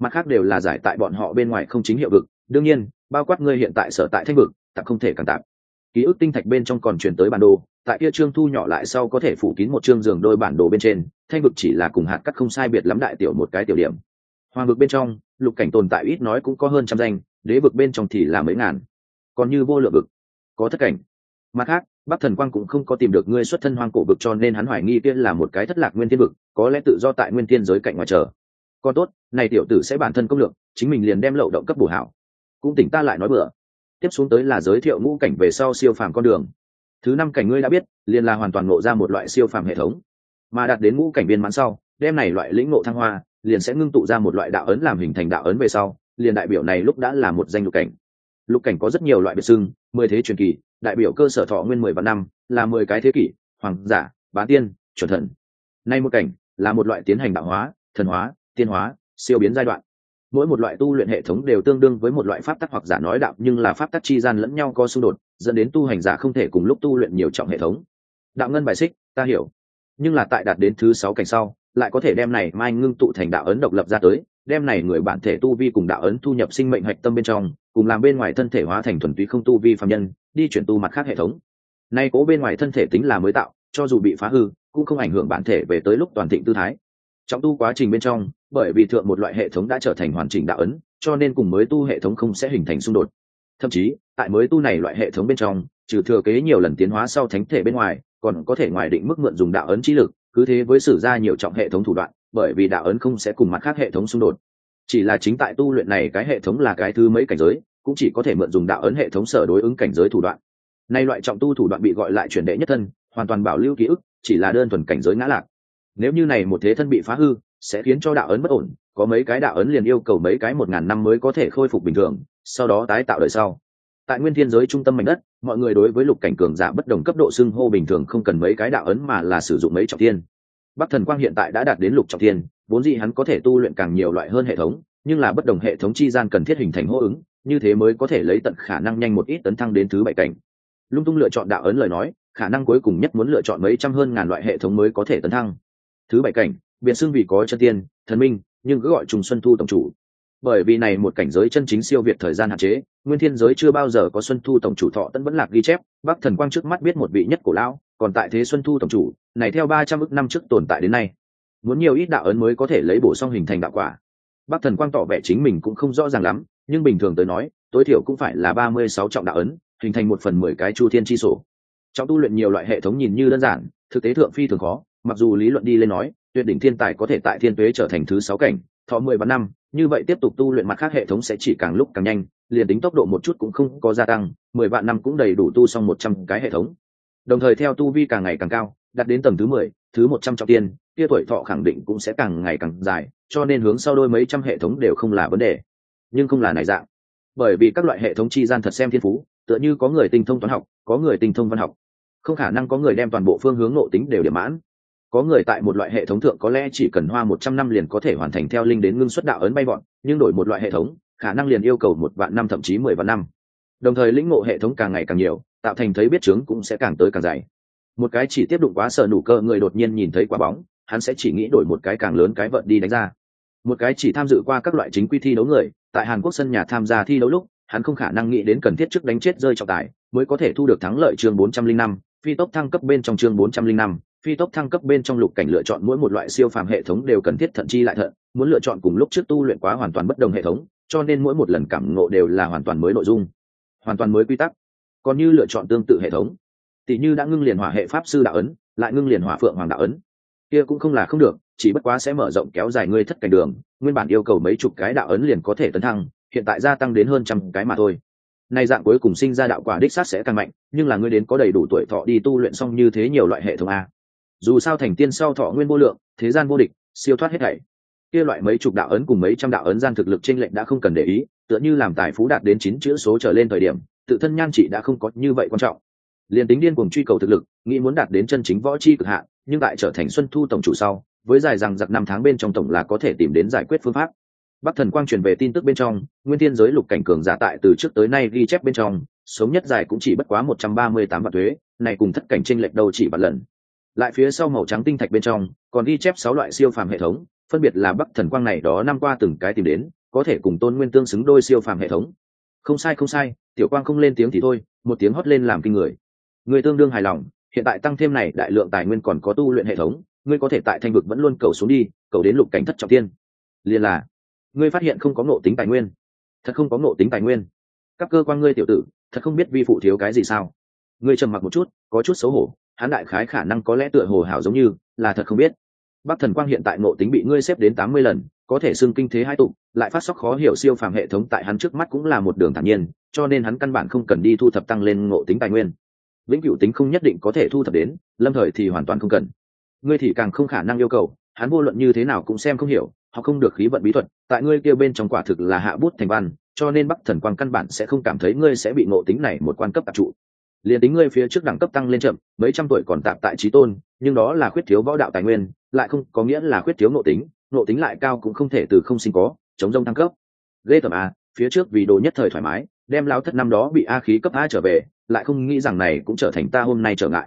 mặt khác đều là giải tại bọn họ bên ngoài không chính hiệu vực, đương nhiên bao quát ngươi hiện tại sở tại thanh vực tạp không thể càng tạp. Ký ức tinh thạch bên trong còn chuyển tới bản đồ, tại kia trương thu nhỏ lại sau có thể phủ kín một trương giường đôi bản đồ bên trên, thanh vực chỉ là cùng hạt cắt không sai biệt lắm đại tiểu một cái tiểu điểm. Hoàng vực bên trong lục cảnh tồn tại ít nói cũng có hơn trăm danh, đế vực bên trong thì là mấy ngàn, còn như vô lượng vực có thất cảnh. Mặt khác Bắc Thần Quang cũng không có tìm được ngươi xuất thân hoang cổ vực, cho nên hắn hoài nghi kia là một cái thất lạc nguyên thiên vực, có lẽ tự do tại nguyên thiên giới cạnh ngoài chờ. Còn tốt, này tiểu tử sẽ bản thân công lượng, chính mình liền đem lậu động cấp bổ hảo. Cũng tỉnh ta lại nói bừa. Tiếp xuống tới là giới thiệu ngũ cảnh về sau siêu phàm con đường. Thứ năm cảnh ngươi đã biết, liền là hoàn toàn ngộ ra một loại siêu phàm hệ thống. Mà đạt đến ngũ cảnh viên mãn sau, đem này loại lĩnh ngộ thăng hoa, liền sẽ ngưng tụ ra một loại đạo ấn, làm hình thành đạo ấn về sau, liền đại biểu này lúc đã là một danh lục cảnh. Lục cảnh có rất nhiều loại biệt xưng, 10 thế truyền kỳ, đại biểu cơ sở thọ nguyên 10 vạn năm, là 10 cái thế kỷ, hoàng giả, bán tiên, chuẩn thần. Nay một cảnh là một loại tiến hành đạo hóa, thần hóa, tiên hóa, siêu biến giai đoạn. Mỗi một loại tu luyện hệ thống đều tương đương với một loại pháp tắc, hoặc giả nói đạo, nhưng là pháp tắc chi gian lẫn nhau có xung đột, dẫn đến tu hành giả không thể cùng lúc tu luyện nhiều trọng hệ thống. Đạo ngân bài xích, ta hiểu. Nhưng là tại đạt đến thứ 6 cảnh sau, lại có thể đem này mai ngưng tụ thành đạo ấn độc lập ra tới, đem này người bản thể tu vi cùng đạo ấn thu nhập sinh mệnh hạch tâm bên trong, cùng làm bên ngoài thân thể hóa thành thuần túy không tu vi phàm nhân, đi chuyển tu mặt khác hệ thống. Nay cố bên ngoài thân thể tính là mới tạo, cho dù bị phá hư, cũng không ảnh hưởng bản thể về tới lúc toàn thịnh tư thái. Trong tu quá trình bên trong, bởi vì thượng một loại hệ thống đã trở thành hoàn chỉnh đạo ấn, cho nên cùng mới tu hệ thống không sẽ hình thành xung đột. Thậm chí, tại mới tu này loại hệ thống bên trong, trừ thừa kế nhiều lần tiến hóa sau thánh thể bên ngoài, còn có thể ngoài định mức mượn dùng đạo ấn trí lực, cứ thế với sử ra nhiều trọng hệ thống thủ đoạn, bởi vì đạo ấn không sẽ cùng mặt khác hệ thống xung đột. Chỉ là chính tại tu luyện này cái hệ thống là cái thứ mấy cảnh giới, cũng chỉ có thể mượn dùng đạo ấn hệ thống sở đối ứng cảnh giới thủ đoạn. Nay loại trọng tu thủ đoạn bị gọi lại chuyển đệ nhất thân, hoàn toàn bảo lưu ký ức, chỉ là đơn thuần cảnh giới ngã lạc. Nếu như này một thế thân bị phá hư, sẽ khiến cho đạo ấn bất ổn, có mấy cái đạo ấn liền yêu cầu mấy cái 1000 năm mới có thể khôi phục bình thường, sau đó tái tạo đời sau. Tại nguyên thiên giới trung tâm mảnh đất, mọi người đối với lục cảnh cường giả bất đồng cấp độ xưng hô bình thường không cần mấy cái đạo ấn mà là sử dụng mấy trọng thiên. Bắc Thần Quang hiện tại đã đạt đến lục trọng thiên, vốn dĩ hắn có thể tu luyện càng nhiều loại hơn hệ thống, nhưng là bất đồng hệ thống chi gian cần thiết hình thành hô ứng, như thế mới có thể lấy tận khả năng nhanh một ít tấn thăng đến thứ 7 cảnh. Lung tung lựa chọn đạo ấn lời nói, khả năng cuối cùng nhất muốn lựa chọn mấy trăm hơn ngàn loại hệ thống mới có thể tấn thăng. Thứ 7 cảnh, biệt xưng vì có chân tiên, thần minh, nhưng cứ gọi trùng Xuân Thu tổng chủ. Bởi vì này một cảnh giới chân chính siêu việt thời gian hạn chế, nguyên thiên giới chưa bao giờ có Xuân Thu tổng chủ thọ tận vẫn lạc ghi chép. Bắc Thần Quang trước mắt biết một vị nhất cổ lão, còn tại thế Xuân Thu tổng chủ này theo 300 ức năm trước tồn tại đến nay, muốn nhiều ít đạo ấn mới có thể lấy bổ sung hình thành đạo quả. Bắc Thần Quang tỏ vẻ chính mình cũng không rõ ràng lắm, nhưng bình thường tới nói, tối thiểu cũng phải là 36 trọng đạo ấn, hình thành 1/10 cái chu thiên chi sổ. Trong tu luyện nhiều loại hệ thống nhìn như đơn giản, thực tế thượng phi thường khó, mặc dù lý luận đi lên nói, tuyệt đỉnh thiên tài có thể tại thiên tuế trở thành thứ 6 cảnh, thọ 10 vạn năm, như vậy tiếp tục tu luyện mặt khác hệ thống sẽ chỉ càng lúc càng nhanh, liền tính tốc độ một chút cũng không có gia tăng, 10 vạn năm cũng đầy đủ tu xong 100 cái hệ thống. Đồng thời theo tu vi càng ngày càng cao, đạt đến tầng thứ 10, thứ 100 trọng tiên, kia tuổi thọ khẳng định cũng sẽ càng ngày càng dài, cho nên hướng sau đôi mấy trăm hệ thống đều không là vấn đề. Nhưng không là này dạng, bởi vì các loại hệ thống chi gian thật xem thiên phú, tựa như có người tinh thông toán học, có người tinh thông văn học, không khả năng có người đem toàn bộ phương hướng ngộ tính đều điểm mãn. Có người tại một loại hệ thống thượng có lẽ chỉ cần hoa 100 năm liền có thể hoàn thành theo linh đến ngưng xuất đạo ấn bay bọn, nhưng đổi một loại hệ thống, khả năng liền yêu cầu 1 vạn năm thậm chí 10 vạn năm. Đồng thời lĩnh ngộ hệ thống càng ngày càng nhiều, tạo thành thấy biết chứng cũng sẽ càng tới càng dày. Một cái chỉ tiếp đụng quá sở nủ cơ người đột nhiên nhìn thấy quả bóng, hắn sẽ chỉ nghĩ đổi một cái càng lớn cái vợt đi đánh ra. Một cái chỉ tham dự qua các loại chính quy thi đấu người, tại Hàn Quốc sân nhà tham gia thi đấu lúc, hắn không khả năng nghĩ đến cần thiết trước đánh chết rơi trọng tài mới có thể thu được thắng lợi. Chương 405, phi tốc thăng cấp bên trong chương 405, phi tốc thăng cấp bên trong lục cảnh lựa chọn mỗi một loại siêu phàm hệ thống đều cần thiết thận chi lại thận, muốn lựa chọn cùng lúc trước tu luyện quá hoàn toàn bất đồng hệ thống, cho nên mỗi một lần cảm ngộ đều là hoàn toàn mới nội dung, hoàn toàn mới quy tắc. Còn như lựa chọn tương tự hệ thống, tỷ như đã ngưng liền hỏa hệ pháp sư đạo ấn, lại ngưng liền hỏa phượng hoàng đạo ấn, kia cũng không là không được, chỉ bất quá sẽ mở rộng kéo dài ngươi thất cảnh đường, nguyên bản yêu cầu mấy chục cái đạo ấn liền có thể tấn thăng, hiện tại gia tăng đến hơn trăm cái mà thôi. Này dạng cuối cùng sinh ra đạo quả đích xác sẽ càng mạnh, nhưng là ngươi đến có đầy đủ tuổi thọ đi tu luyện xong như thế nhiều loại hệ thống a. Dù sao thành tiên sau thọ nguyên vô lượng, thế gian vô địch, siêu thoát hết thảy. Kia loại mấy chục đạo ấn cùng mấy trăm đạo ấn gian thực lực chênh lệch đã không cần để ý, tựa như làm tài phú đạt đến 9 chữ số trở lên thời điểm, tự thân nhan trị đã không có như vậy quan trọng. Liên tính điên cuồng truy cầu thực lực, nghĩ muốn đạt đến chân chính võ chi cực hạn, nhưng tại trở thành Xuân Thu tổng chủ sau, với dài rằng giặc 5 tháng bên trong tổng là có thể tìm đến giải quyết phương pháp. Bắc Thần Quang truyền về tin tức bên trong, nguyên thiên giới lục cảnh cường giả tại từ trước tới nay ghi chép bên trong, sống nhất dài cũng chỉ bất quá 138 vạn tuế, này cùng thất cảnh chênh lệch đâu chỉ vạn lần. Lại phía sau màu trắng tinh thạch bên trong, còn ghi chép 6 loại siêu phàm hệ thống, phân biệt là Bắc Thần Quang này đó năm qua từng cái tìm đến, có thể cùng Tôn Nguyên tương xứng đôi siêu phàm hệ thống. Không sai không sai, Tiểu Quang không lên tiếng thì thôi, một tiếng hót lên làm kinh người. Người tương đương hài lòng, hiện tại tăng thêm này đại lượng tài nguyên còn có tu luyện hệ thống, ngươi có thể tại Thanh vực vẫn luôn cầu xuống đi, cầu đến lục cảnh thất trọng thiên. Liên là, ngươi phát hiện không có ngộ tính tài nguyên, thật không có ngộ tính tài nguyên. Các cơ quan ngươi tiểu tử, thật không biết vi phụ thiếu cái gì sao? Ngươi trầm mặc một chút, có chút xấu hổ, hắn đại khái khả năng có lẽ tựa hồ hảo giống như là thật không biết. Bắc Thần Quang hiện tại ngộ tính bị ngươi xếp đến 80 lần, có thể xưng kinh thế hai tụ, lại phát sóc khó hiểu siêu phàm hệ thống tại hắn trước mắt cũng là một đường thản nhiên, cho nên hắn căn bản không cần đi thu thập tăng lên ngộ tính tài nguyên. Vĩnh cửu tính không nhất định có thể thu thập đến, lâm thời thì hoàn toàn không cần. Ngươi thì càng không khả năng yêu cầu, hắn vô luận như thế nào cũng xem không hiểu, họ không được khí vận bí thuật, tại ngươi kia bên trong quả thực là hạ bút thành văn, cho nên Bắc Thần Quang căn bản sẽ không cảm thấy ngươi sẽ bị ngộ tính này một quan cấp tạp trụ. Liên tính ngươi phía trước đẳng cấp tăng lên chậm, mấy trăm tuổi còn tạp tại chí tôn, nhưng đó là khuyết thiếu võ đạo tài nguyên, lại không có nghĩa là khuyết thiếu ngộ tính lại cao cũng không thể từ không sinh có, chống rông thăng cấp. Ghê tởm a, phía trước vì đồ nhất thời thoải mái, đem lão thất năm đó bị a khí cấp a trở về, lại không nghĩ rằng này cũng trở thành ta hôm nay trở ngại.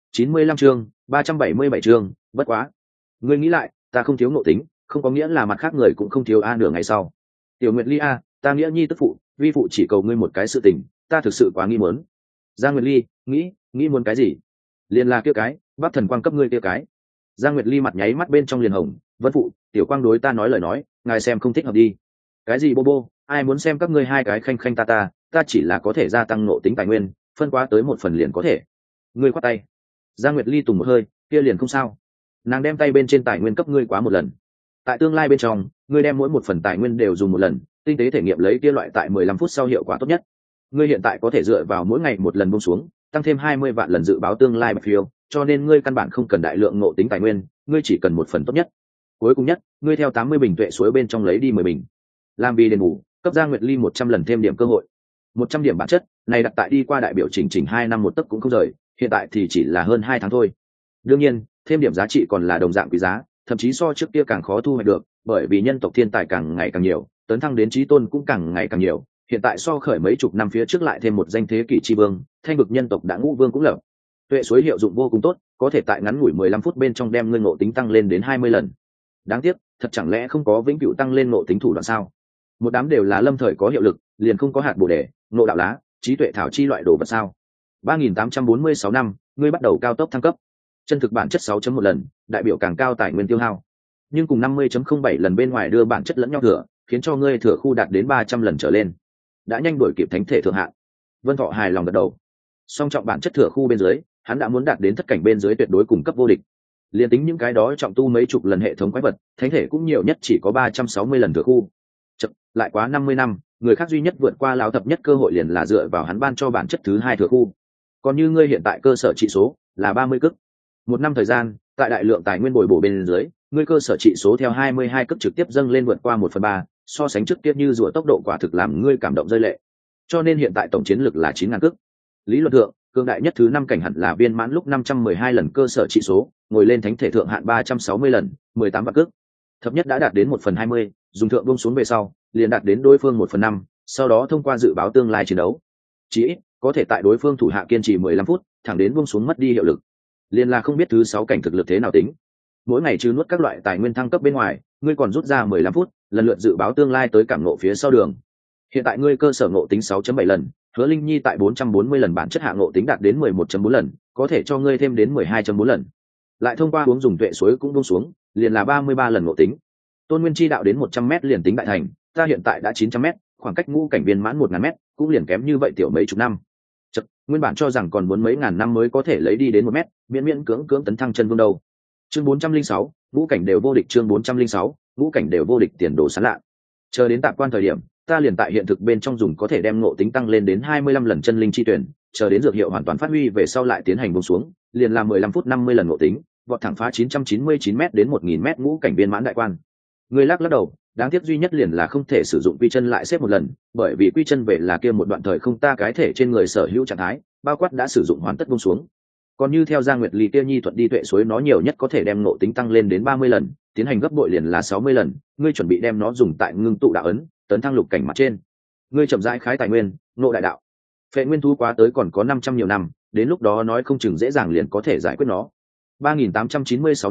95 chương, 377 chương, bất quá. Ngươi nghĩ lại, ta không thiếu ngộ tính, không có nghĩa là mặt khác người cũng không thiếu a nửa ngày sau. Tiểu Nguyệt Ly a, ta nghĩa nhi tức phụ, vi phụ chỉ cầu ngươi một cái sự tình, ta thực sự quá nghi muốn. Giang Nguyệt Ly, nghĩ muốn cái gì? Liền là kia cái, Bắc Thần Quang cấp ngươi kia cái. Giang Nguyệt Ly mặt nháy mắt bên trong liền hồng, vân phụ, Tiểu Quang đối ta nói lời nói, ngài xem không thích hợp đi. Cái gì bô bô, ai muốn xem các ngươi hai cái khanh khanh ta chỉ là có thể gia tăng ngộ tính tài nguyên, phân quá tới một phần liền có thể. Ngươi khoát tay. Giang Nguyệt Ly tùng một hơi, kia liền không sao. Nàng đem tay bên trên tài nguyên cấp ngươi quá một lần. Tại tương lai bên trong, ngươi đem mỗi một phần tài nguyên đều dùng một lần, tinh tế thể nghiệm lấy kia loại tại 15 phút sau hiệu quả tốt nhất. Ngươi hiện tại có thể dựa vào mỗi ngày một lần buông xuống, tăng thêm 20 vạn lần dự báo tương lai bạch phiêu, cho nên ngươi căn bản không cần đại lượng ngộ tính tài nguyên, ngươi chỉ cần một phần tốt nhất. Cuối cùng nhất, ngươi theo 80 bình tuệ suối bên trong lấy đi 10 bình. Làm vì đền bù, cấp Giang Nguyệt Ly 100 lần thêm điểm cơ hội. 100 điểm bản chất, này đặt tại đi qua đại biểu chỉnh 2 năm một tấc cũng không rời, hiện tại thì chỉ là hơn 2 tháng thôi. Đương nhiên, thêm điểm giá trị còn là đồng dạng quý giá, thậm chí so trước kia càng khó thu hoạch được, bởi vì nhân tộc thiên tài càng ngày càng nhiều, tấn thăng đến chí tôn cũng càng ngày càng nhiều. Hiện tại so khởi mấy chục năm phía trước lại thêm một danh thế kỷ chi vương, Thanh vực nhân tộc đã ngũ vương cũng lập. Tuệ suối hiệu dụng vô cùng tốt, có thể tại ngắn ngủi 15 phút bên trong đem ngươi ngộ tính tăng lên đến 20 lần. Đáng tiếc, thật chẳng lẽ không có vĩnh cửu tăng lên ngộ tính thủ đoạn sao? Một đám đều là lâm thời có hiệu lực, liền không có hạt bổ đề, ngộ đạo lá, trí tuệ thảo chi loại đồ vật sao? 3846 năm, ngươi bắt đầu cao tốc thăng cấp. Chân thực bản chất 6.1 lần, đại biểu càng cao tài nguyên tiêu hao. Nhưng cùng 50.07 lần bên ngoài đưa bản chất lẫn nhau thừa, khiến cho ngươi thừa khu đạt đến 300 lần trở lên. Đã nhanh đuổi kịp thánh thể thượng hạn. Vân Thọ hài lòng gật đầu. Song trọng bản chất thừa khu bên dưới, hắn đã muốn đạt đến thất cảnh bên dưới tuyệt đối cùng cấp vô địch. Liên tính những cái đó trọng tu mấy chục lần hệ thống quái vật, thánh thể cũng nhiều nhất chỉ có 360 lần thừa khu. Chật, lại quá 50 năm, người khác duy nhất vượt qua lão thập nhất cơ hội liền là dựa vào hắn ban cho bản chất thứ hai thừa khu. Còn như ngươi hiện tại cơ sở trị số là 30 cức. Một năm thời gian, tại đại lượng tài nguyên bồi bổ bên dưới, ngươi cơ sở trị số theo 22 cức trực tiếp dâng lên vượt qua 1/3, so sánh trước kia như rùa tốc độ quả thực làm ngươi cảm động rơi lệ. Cho nên hiện tại tổng chiến lực là 9.000 cức. Lý luận thượng, cường đại nhất thứ 5 cảnh hẳn là viên mãn lúc 512 lần cơ sở trị số, ngồi lên thánh thể thượng hạn 360 lần, 18 vạn cức. Thấp nhất đã đạt đến 1/20, dùng thượng buông xuống về sau, liền đạt đến đối phương 1/5, sau đó thông qua dự báo tương lai chiến đấu. Chỉ ít, có thể tại đối phương thủ hạ kiên trì 15 phút, thẳng đến buông xuống mất đi hiệu lực. Liền là không biết thứ 6 cảnh thực lực thế nào tính. Mỗi ngày trừ nuốt các loại tài nguyên thăng cấp bên ngoài, ngươi còn rút ra 15 phút, lần lượt dự báo tương lai tới cảm ngộ phía sau đường. Hiện tại ngươi cơ sở ngộ tính 6.7 lần, Hứa Linh Nhi tại 440 lần bản chất hạ ngộ tính đạt đến 11.4 lần, có thể cho ngươi thêm đến 12.4 lần. Lại thông qua uống dùng tuệ suối cũng buông xuống, liền là 33 lần ngộ tính. Tôn Nguyên Chi đạo đến 100m liền tính đại thành, ta hiện tại đã 900m, khoảng cách ngũ cảnh viên mãn 1000m, cũng liền kém như vậy tiểu mấy chục năm. Chậc, nguyên bản cho rằng còn muốn mấy ngàn năm mới có thể lấy đi đến 1 mét, miễn miễn cưỡng tấn thăng chân vương đâu. Chương 406, ngũ cảnh đều vô địch. Chương 406, ngũ cảnh đều vô địch, tiền đồ sáng lạ. Chờ đến tạp quan thời điểm, ta liền tại hiện thực bên trong dùng có thể đem ngộ tính tăng lên đến 25 lần chân linh chi tuyển, chờ đến dược hiệu hoàn toàn phát huy về sau lại tiến hành buông xuống, liền làm 15 phút 50 lần ngộ tính, vọt thẳng phá 999m đến 1000m ngũ cảnh viên mãn đại quan. Người lắc đầu, đáng tiếc duy nhất liền là không thể sử dụng quy chân lại xếp một lần, bởi vì quy chân về là kia một đoạn thời không ta cái thể trên người sở hữu trạng thái, bao quát đã sử dụng hoàn tất buông xuống. Còn như theo Giang Nguyệt Ly kia nhi thuận đi tuệ suối nó nhiều nhất có thể đem ngộ tính tăng lên đến 30 lần, tiến hành gấp bội liền là 60 lần, ngươi chuẩn bị đem nó dùng tại ngưng tụ đạo ấn, tấn thăng lục cảnh mặt trên. Ngươi chậm rãi khái tài nguyên, ngộ đại đạo. Phệ nguyên thú quá tới còn có 500 nhiều năm, đến lúc đó nói không chừng dễ dàng liền có thể giải quyết nó. 3896 năm,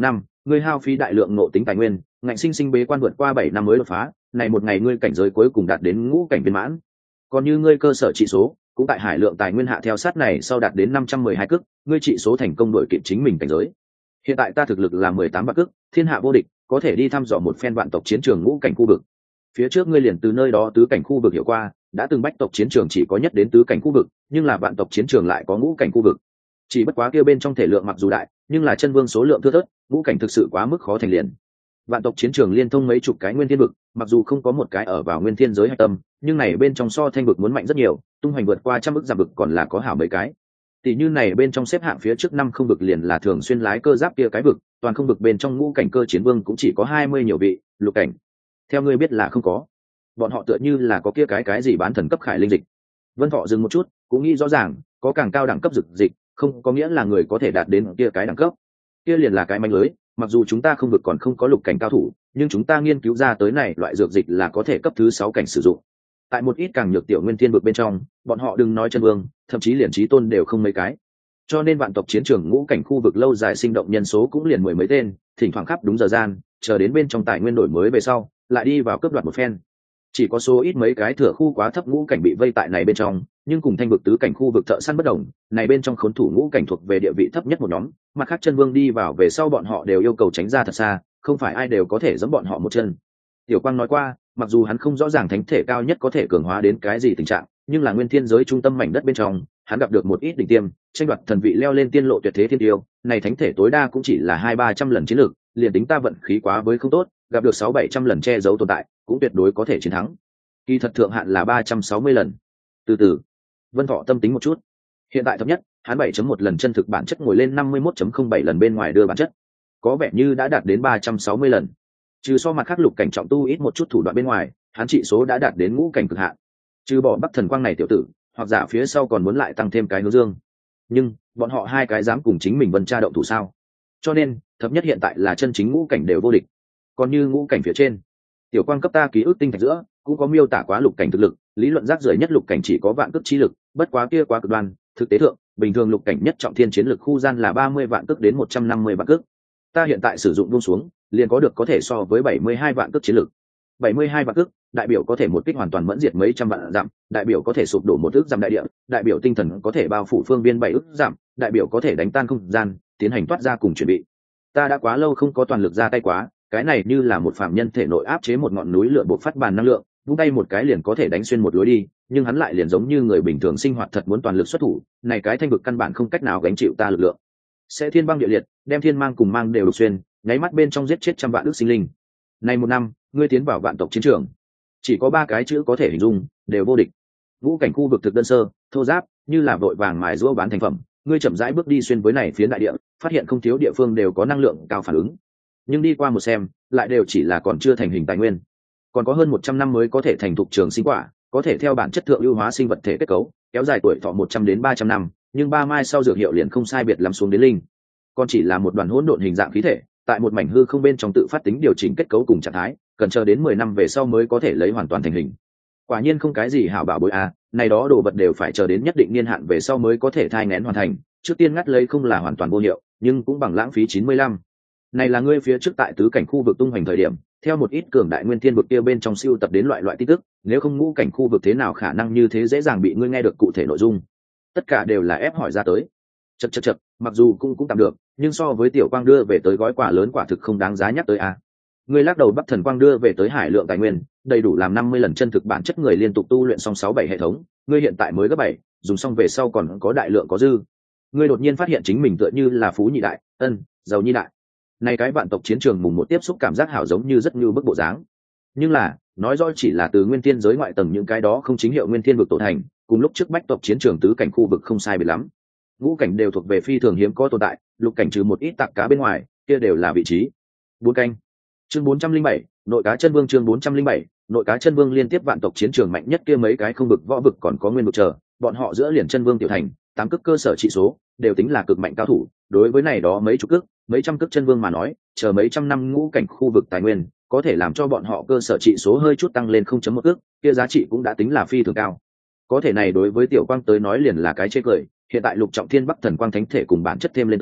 ngươi hao phí đại lượng ngộ tính tài nguyên, ngạnh sinh sinh bế quan vượt qua 7 năm mới đột phá, này một ngày ngươi cảnh giới cuối cùng đạt đến ngũ cảnh viên mãn. Còn như ngươi cơ sở trị số, cũng tại hải lượng tài nguyên hạ theo sát này sau đạt đến 512 cước, ngươi trị số thành công đội kịp chính mình cảnh giới. Hiện tại ta thực lực là 18 bậc cước, thiên hạ vô địch, có thể đi thăm dò một phen vạn tộc chiến trường ngũ cảnh khu vực. Phía trước ngươi liền từ nơi đó tứ cảnh khu vực hiểu qua, đã từng bách tộc chiến trường chỉ có nhất đến tứ cảnh khu vực, nhưng là vạn tộc chiến trường lại có ngũ cảnh khu vực. Chỉ bất quá kia bên trong thể lượng mặc dù đại, nhưng là chân vương số lượng thưa thớt, ngũ cảnh thực sự quá mức khó thành liền. Vạn tộc chiến trường liên thông mấy chục cái nguyên thiên vực, mặc dù không có một cái ở vào nguyên thiên giới hạch tâm, nhưng này bên trong so thanh vực muốn mạnh rất nhiều, tung hoành vượt qua trăm ức giảm vực còn là có hảo mấy cái. Tỷ như này bên trong xếp hạng phía trước 5 không vực liền là thường xuyên lái cơ giáp kia cái vực, toàn không vực bên trong ngũ cảnh cơ chiến vương cũng chỉ có 20 nhiều vị, lục cảnh. Theo ngươi biết là không có. Bọn họ tựa như là có kia cái gì bán thần cấp khải linh dịch. Vân Thọ dừng một chút, cũng nghĩ rõ ràng, có càng cao đẳng cấp dược dịch, không có nghĩa là người có thể đạt đến kia cái đẳng cấp. Kia liền là cái manh lưới, mặc dù chúng ta không vực còn không có lục cảnh cao thủ, nhưng chúng ta nghiên cứu ra tới này loại dược dịch là có thể cấp thứ 6 cảnh sử dụng. Tại một ít càng nhược tiểu nguyên thiên vực bên trong, bọn họ đừng nói chân vương, thậm chí liền chí tôn đều không mấy cái. Cho nên vạn tộc chiến trường ngũ cảnh khu vực lâu dài sinh động nhân số cũng liền 10 mấy tên, thỉnh thoảng khắp đúng giờ gian, chờ đến bên trong tài nguyên đổi mới về sau, lại đi vào cướp đoạt một phen. Chỉ có số ít mấy cái thừa khu quá thấp ngũ cảnh bị vây tại này bên trong, nhưng cùng thanh vực tứ cảnh khu vực thợ săn bất đồng, này bên trong khốn thủ ngũ cảnh thuộc về địa vị thấp nhất một nhóm, mặt khác chân vương đi vào về sau bọn họ đều yêu cầu tránh ra thật xa, không phải ai đều có thể giẫm bọn họ một chân. Tiểu Quang nói qua, mặc dù hắn không rõ ràng thánh thể cao nhất có thể cường hóa đến cái gì tình trạng, nhưng là nguyên thiên giới trung tâm mảnh đất bên trong, hắn gặp được một ít đỉnh tiêm, tranh đoạt thần vị leo lên tiên lộ tuyệt thế thiên tiêu, này thánh thể tối đa cũng chỉ là 200-300 lần chiến lược, liền tính ta vận khí quá với không tốt, gặp được 600-700 lần che giấu tồn tại, cũng tuyệt đối có thể chiến thắng. Kỳ thật thượng hạn là 360 lần. Từ từ, Vân Thọ tâm tính một chút. Hiện tại thấp nhất, hắn 7.1 lần chân thực bản chất ngồi lên 51.07 lần bên ngoài đưa bản chất. Có vẻ như đã đạt đến 360 lần. Trừ so mặt khác lục cảnh trọng tu ít một chút thủ đoạn bên ngoài, hắn trị số đã đạt đến ngũ cảnh cực hạn. Trừ bỏ Bắc Thần Quang này tiểu tử, hoặc giả phía sau còn muốn lại tăng thêm cái hướng dương. Nhưng, bọn họ hai cái dám cùng chính mình Vân Tra động thủ sao? Cho nên, thấp nhất hiện tại là chân chính ngũ cảnh đều vô địch. Còn như ngũ cảnh phía trên, Tiểu Quang cấp ta ký ức tinh thạch giữa, cũng có miêu tả quá lục cảnh thực lực, lý luận rác rưởi nhất lục cảnh chỉ có vạn cước chi lực, bất quá kia quá cực đoan, thực tế thượng, bình thường lục cảnh nhất trọng thiên chiến lực khu gian là 30 vạn cước đến 150 vạn cước. Ta hiện tại sử dụng buông xuống, liền có được có thể so với 72 vạn cước chiến lực. 72 vạn cước, đại biểu có thể một kích hoàn toàn mẫn diệt mấy trăm vạn dặm, đại biểu có thể sụp đổ một ức dặm đại địa, đại biểu tinh thần có thể bao phủ phương biên 7 ức dặm, đại biểu có thể đánh tan không gian, tiến hành toát ra cùng chuẩn bị. Ta đã quá lâu không có toàn lực ra tay quá, cái này như là một phàm nhân thể nội áp chế một ngọn núi lửa bộc phát bàn năng lượng, vung tay một cái liền có thể đánh xuyên một lối đi, nhưng hắn lại liền giống như người bình thường sinh hoạt thật muốn toàn lực xuất thủ, này cái thanh vực căn bản không cách nào gánh chịu ta lực lượng. Sẽ thiên băng địa liệt, đem thiên mang cùng mang đều đục xuyên, nháy mắt bên trong giết chết trăm vạn ước sinh linh. Này một năm, ngươi tiến vào vạn tộc chiến trường, chỉ có 3 cái chữ có thể hình dung, đều vô địch. Ngũ cảnh khu vực thực đơn sơ, thô giáp, như là vội vàng mài giũa bán thành phẩm, ngươi chậm rãi bước đi xuyên với này phía đại địa, phát hiện không thiếu địa phương đều có năng lượng cao phản ứng. Nhưng đi qua một xem, lại đều chỉ là còn chưa thành hình tài nguyên. Còn có hơn 100 năm mới có thể thành thục trường sinh quả, có thể theo bản chất thượng ưu hóa sinh vật thể kết cấu, kéo dài tuổi thọ 100 đến 300 năm, nhưng 3 mai sau dược hiệu liền không sai biệt lắm xuống đến linh. Còn chỉ là một đoàn hỗn độn hình dạng khí thể, tại một mảnh hư không bên trong tự phát tính điều chỉnh kết cấu cùng trạng thái, cần chờ đến 10 năm về sau mới có thể lấy hoàn toàn thành hình. Quả nhiên không cái gì hảo bảo bối a, này đó đồ vật đều phải chờ đến nhất định niên hạn về sau mới có thể thai nghén hoàn thành, trước tiên ngắt lấy không là hoàn toàn vô hiệu, nhưng cũng bằng lãng phí 95. Này là ngươi phía trước tại tứ cảnh khu vực tung hoành thời điểm, theo một ít cường đại nguyên thiên vực kia bên trong siêu tập đến loại tin tức, nếu không ngũ cảnh khu vực thế nào khả năng như thế dễ dàng bị ngươi nghe được cụ thể nội dung. Tất cả đều là ép hỏi ra tới. Chậc, mặc dù cũng tạm được, nhưng so với Tiểu Quang đưa về tới gói quà lớn quả thực không đáng giá nhắc tới a. Ngươi lắc đầu Bắc Thần Quang đưa về tới hải lượng tài nguyên, đầy đủ làm 50 lần chân thực bản chất người liên tục tu luyện xong 6-7 hệ thống, ngươi hiện tại mới gấp 7, dùng xong về sau còn có đại lượng có dư. Ngươi đột nhiên phát hiện chính mình tựa như là phú nhị đại, giàu nhi đại. Này cái vạn tộc chiến trường mùng một tiếp xúc cảm giác hảo giống như rất như bức bộ dáng. Nhưng là, nói rõ chỉ là từ nguyên thiên giới ngoại tầng những cái đó không chính hiệu nguyên thiên vực tổ thành, cùng lúc trước bách tộc chiến trường tứ cảnh khu vực không sai biệt lắm. Ngũ cảnh đều thuộc về phi thường hiếm có tồn tại, lục cảnh trừ một ít tặc cá bên ngoài, kia đều là vị trí. 4 canh. Chương 407, nội cá chân vương chương 407, nội cá chân vương liên tiếp vạn tộc chiến trường mạnh nhất kia mấy cái không vực võ vực còn có nguyên vực chờ, bọn họ giữa liền chân vương tiểu thành, 8 cước cơ sở trị số, đều tính là cực mạnh cao thủ, đối với này đó mấy chục cước, mấy trăm cước chân vương mà nói, chờ mấy trăm năm ngũ cảnh khu vực tài nguyên, có thể làm cho bọn họ cơ sở trị số hơi chút tăng lên 0.1 cước, kia giá trị cũng đã tính là phi thường cao. Có thể này đối với Tiểu Quang tới nói liền là cái chê cười, hiện tại lục trọng thiên Bắc Thần Quang thánh thể cùng bản chất thêm lên tới,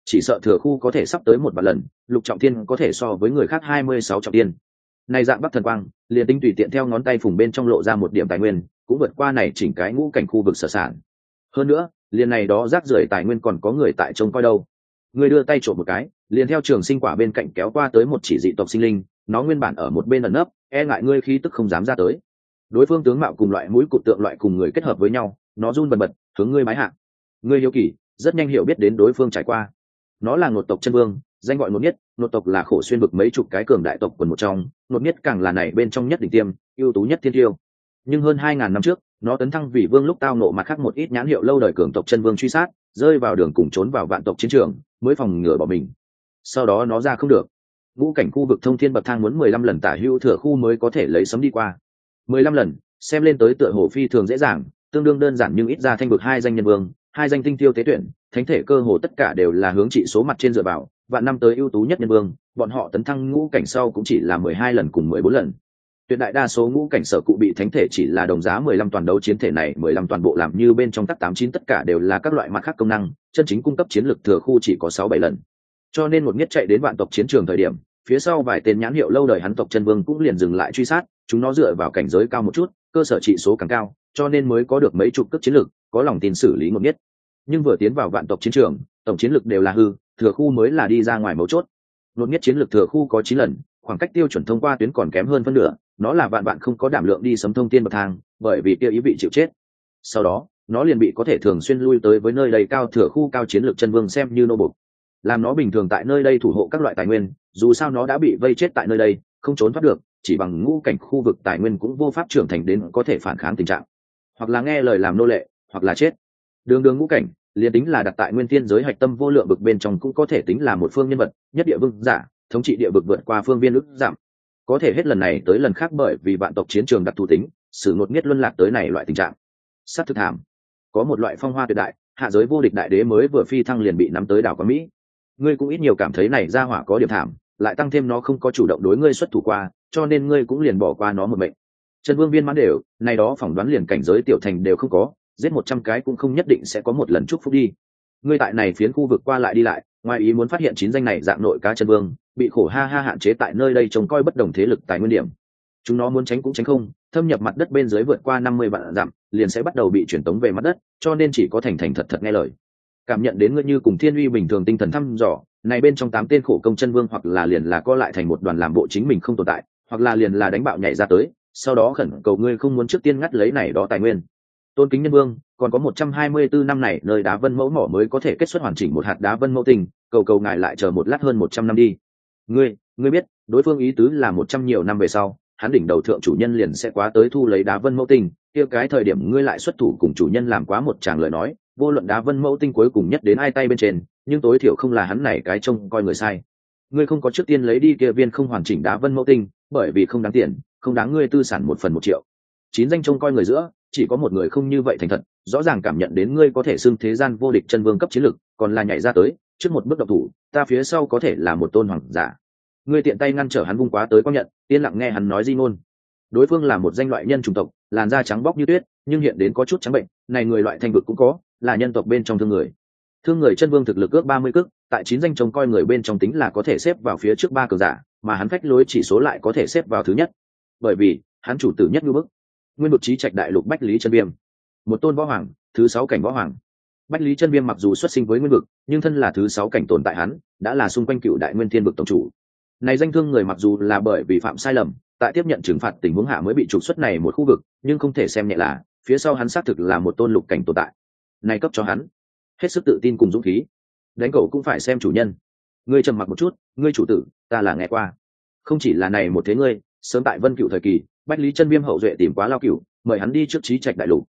chỉ sợ thừa khu có thể sắp tới 1 vạn lần, lục trọng thiên có thể so với người khác 26 trọng thiên. Này dạng Bắc Thần Quang, liền tính tùy tiện theo ngón tay phùng bên trong lộ ra một điểm tài nguyên, cũng vượt qua này chỉnh cái ngũ cảnh khu vực sở sản. Hơn nữa, liền này đó rác rưởi tài nguyên còn có người tại trông coi đâu. Người đưa tay trộm một cái, liền theo trường sinh quả bên cạnh kéo qua tới một chỉ dị tộc sinh linh, nó nguyên bản ở một bên ẩn nấp, e ngại ngươi khí tức không dám ra tới. Đối phương tướng mạo cùng loại mũi cụt tượng loại cùng người kết hợp với nhau, nó run bần bật, hướng ngươi bái hạ. Ngươi hiếu kỳ, rất nhanh hiểu biết đến đối phương trải qua. Nó là Ngột tộc chân vương, danh gọi Ngột Nhất, Ngột tộc là Khổ Xuyên vực mấy chục cái cường đại tộc quần một trong, Ngột Nhất càng là này bên trong nhất đỉnh tiêm, ưu tú nhất thiên tiêu. Nhưng hơn 2000 năm trước, nó tấn thăng vì vương lúc tao nộ mặt khác một ít nhãn hiệu lâu đời cường tộc chân vương truy sát, rơi vào đường cùng trốn vào vạn tộc chiến trường, mới phòng ngừa bỏ mình. Sau đó nó ra không được. Ngũ cảnh khu vực thông thiên bậc thang muốn 15 lần tả hữu thừa khu mới có thể lấy sấm đi qua. 15 lần, xem lên tới tựa hồ phi thường dễ dàng, tương đương đơn giản, nhưng ít ra thanh vực 2 danh nhân vương, 2 danh tinh tiêu tế tuyển, thánh thể cơ hồ tất cả đều là hướng trị số mặt trên dựa vào, vạn năm tới ưu tú nhất nhân vương, bọn họ tấn thăng ngũ cảnh sau cũng chỉ là 12 lần cùng 14 lần. Tuyệt đại đa số ngũ cảnh sở cụ bị thánh thể chỉ là đồng giá 15 toàn đấu chiến thể này 15 toàn bộ làm như bên trong tắc 89 tất cả đều là các loại mặt khác công năng, chân chính cung cấp chiến lực thừa khu chỉ có 6-7 lần. Cho nên một nhất chạy đến vạn tộc chiến trường thời điểm, phía sau vài tên nhãn hiệu lâu đời hắn tộc chân vương cũng liền dừng lại truy sát, chúng nó dựa vào cảnh giới cao một chút, cơ sở trị số càng cao, cho nên mới có được mấy chục cấp chiến lực, có lòng tin xử lý Ngột Nhất. Nhưng vừa tiến vào vạn tộc chiến trường, tổng chiến lực đều là hư, thừa khu mới là đi ra ngoài mấu chốt. Ngột Nhất chiến lực thừa khu có 9 lần, khoảng cách tiêu chuẩn thông qua tuyến còn kém hơn phân nửa, nó là vạn bạn không có đảm lượng đi sấm thông tiên bậc thang, bởi vì kia ý vị chịu chết. Sau đó, nó liền bị có thể thường xuyên lui tới với nơi đầy cao thừa khu cao chiến lược chân vương xem như nô bộc. Làm nó bình thường tại nơi đây thủ hộ các loại tài nguyên, dù sao nó đã bị vây chết tại nơi đây, không trốn thoát được, chỉ bằng ngũ cảnh khu vực tài nguyên cũng vô pháp trưởng thành đến có thể phản kháng tình trạng. Hoặc là nghe lời làm nô lệ, hoặc là chết. Đường ngũ cảnh, liền tính là đặt tại nguyên tiên giới hạch tâm vô lượng vực bên trong cũng có thể tính là một phương nhân vật, nhất địa vương giả, thống trị địa vực vượt qua phương viên ức giảm. Có thể hết lần này tới lần khác bởi vì vạn tộc chiến trường đặc thù tính, sự Ngột Nhất luân lạc tới này loại tình trạng. Sát thực thảm. Có một loại phong hoa tuyệt đại, hạ giới vô địch đại đế mới vừa phi thăng liền bị nắm tới đảo Quán Mỹ. Ngươi cũng ít nhiều cảm thấy này ra hỏa có điểm thảm, lại tăng thêm nó không có chủ động đối ngươi xuất thủ qua, cho nên ngươi cũng liền bỏ qua nó một mệnh. Chân vương viên mãn đều, này đó phỏng đoán liền cảnh giới tiểu thành đều không có, giết 100 cái cũng không nhất định sẽ có một lần chúc phúc đi. Ngươi tại này phiến khu vực qua lại đi lại, ngoài ý muốn phát hiện 9 danh này dạng nội cá chân vương, bị khổ ha ha hạn chế tại nơi đây trông coi bất đồng thế lực tài nguyên điểm. Chúng nó muốn tránh cũng tránh không, thâm nhập mặt đất bên dưới vượt qua 50 vạn dặm, liền sẽ bắt đầu bị chuyển tống về mặt đất, cho nên chỉ có thành thật thật nghe lời. Cảm nhận đến ngươi như cùng thiên uy bình thường tinh thần thăm dò, này bên trong 8 tên khổ công chân vương hoặc là liền là co lại thành một đoàn làm bộ chính mình không tồn tại, hoặc là liền là đánh bạo nhảy ra tới, sau đó khẩn cầu ngươi không muốn trước tiên ngắt lấy này đó tài nguyên. Tôn kính nhân vương, còn có 124 năm này nơi đá vân mẫu mỏ mới có thể kết xuất hoàn chỉnh một hạt đá vân mẫu tình, cầu ngài lại chờ một lát hơn 100 năm đi. Ngươi biết, đối phương ý tứ là 100 nhiều năm về sau, hắn đỉnh đầu thượng chủ nhân liền sẽ quá tới thu lấy đá vân mẫu tình, kia cái thời điểm ngươi lại xuất thủ cùng chủ nhân làm quá một tràng lời nói, vô luận đá vân mẫu tinh cuối cùng nhất đến ai tay bên trên, nhưng tối thiểu không là hắn này cái trông coi người sai. Ngươi không có trước tiên lấy đi kia viên không hoàn chỉnh đá vân mẫu tinh, bởi vì không đáng tiền, không đáng ngươi tư sản 1 phần 1 triệu. 9 danh trông coi người giữa, chỉ có một người không như vậy thành thật, rõ ràng cảm nhận đến ngươi có thể xưng thế gian vô địch chân vương cấp chiến lực, còn là nhảy ra tới, trước một bước độc thủ, ta phía sau có thể là một tôn hoàng giả. Ngươi tiện tay ngăn trở hắn vung quá tới quang nhận, yên lặng nghe hắn nói di ngôn. Đối phương là một danh loại nhân chủng tộc, làn da trắng bóc như tuyết, nhưng hiện đến có chút trắng bệnh, này người loại thanh vực cũng có, là nhân tộc bên trong thương người. Thương người chân vương thực lực ước 30 cước, tại 9 danh trông coi người bên trong tính là có thể xếp vào phía trước 3 cường giả, mà hắn phách lối chỉ số lại có thể xếp vào thứ nhất. Bởi vì, hắn chủ tử nhất như bức. Nguyên vực chí trạch đại lục Bách Lý Chân Viêm, một tôn võ hoàng, thứ 6 cảnh võ hoàng. Bách Lý Chân Viêm mặc dù xuất sinh với nguyên vực, nhưng thân là thứ 6 cảnh tồn tại hắn, đã là xung quanh cựu đại nguyên thiên vực tổng chủ. Này danh thương người mặc dù là bởi vì phạm sai lầm, tại tiếp nhận trừng phạt tình huống hạ mới bị trục xuất này một khu vực, nhưng không thể xem nhẹ là, phía sau hắn xác thực là một tôn lục cảnh tồn tại. Này cấp cho hắn hết sức tự tin cùng dũng khí. Đánh cậu cũng phải xem chủ nhân. Ngươi trầm mặc một chút, ngươi chủ tử, ta là nghe qua. Không chỉ là này một thế ngươi, sớm tại Vân Cựu thời kỳ, Bách Lý Chân Viêm hậu duệ tìm quá Lao Cựu, mời hắn đi trước chí trạch đại lục.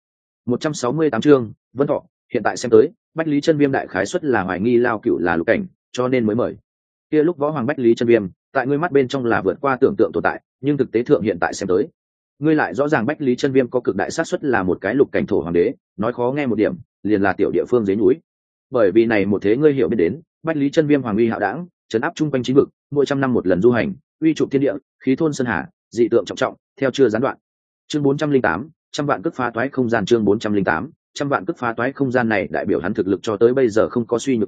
168 chương, Vân Thọ, hiện tại xem tới, Bách Lý Chân Viêm đại khái suất là hoài nghi Lao Cựu là lục cảnh, cho nên mới mời. Kia lúc võ hoàng Bách Lý Chân Viêm, tại ngươi mắt bên trong là vượt qua tưởng tượng tồn tại, nhưng thực tế thượng hiện tại xem tới, ngươi lại rõ ràng Bách Lý Chân Viêm có cực đại xác suất là một cái lục cảnh thổ hoàng đế, nói khó nghe một điểm, liền là tiểu địa phương dưới núi. Bởi vì này một thế ngươi hiểu biết đến, Bách Lý Chân Viêm hoàng uy hạo đảng, trấn áp trung quanh chín vực, mỗi trăm năm một lần du hành, uy trụ thiên địa, khí thôn sơn hà, dị tượng trọng trọng, theo chưa gián đoạn. Chương 408, trăm vạn cước phá toái không gian. Chương 408, trăm vạn cước phá toái không gian này đại biểu hắn thực lực cho tới bây giờ không có suy nhược quá,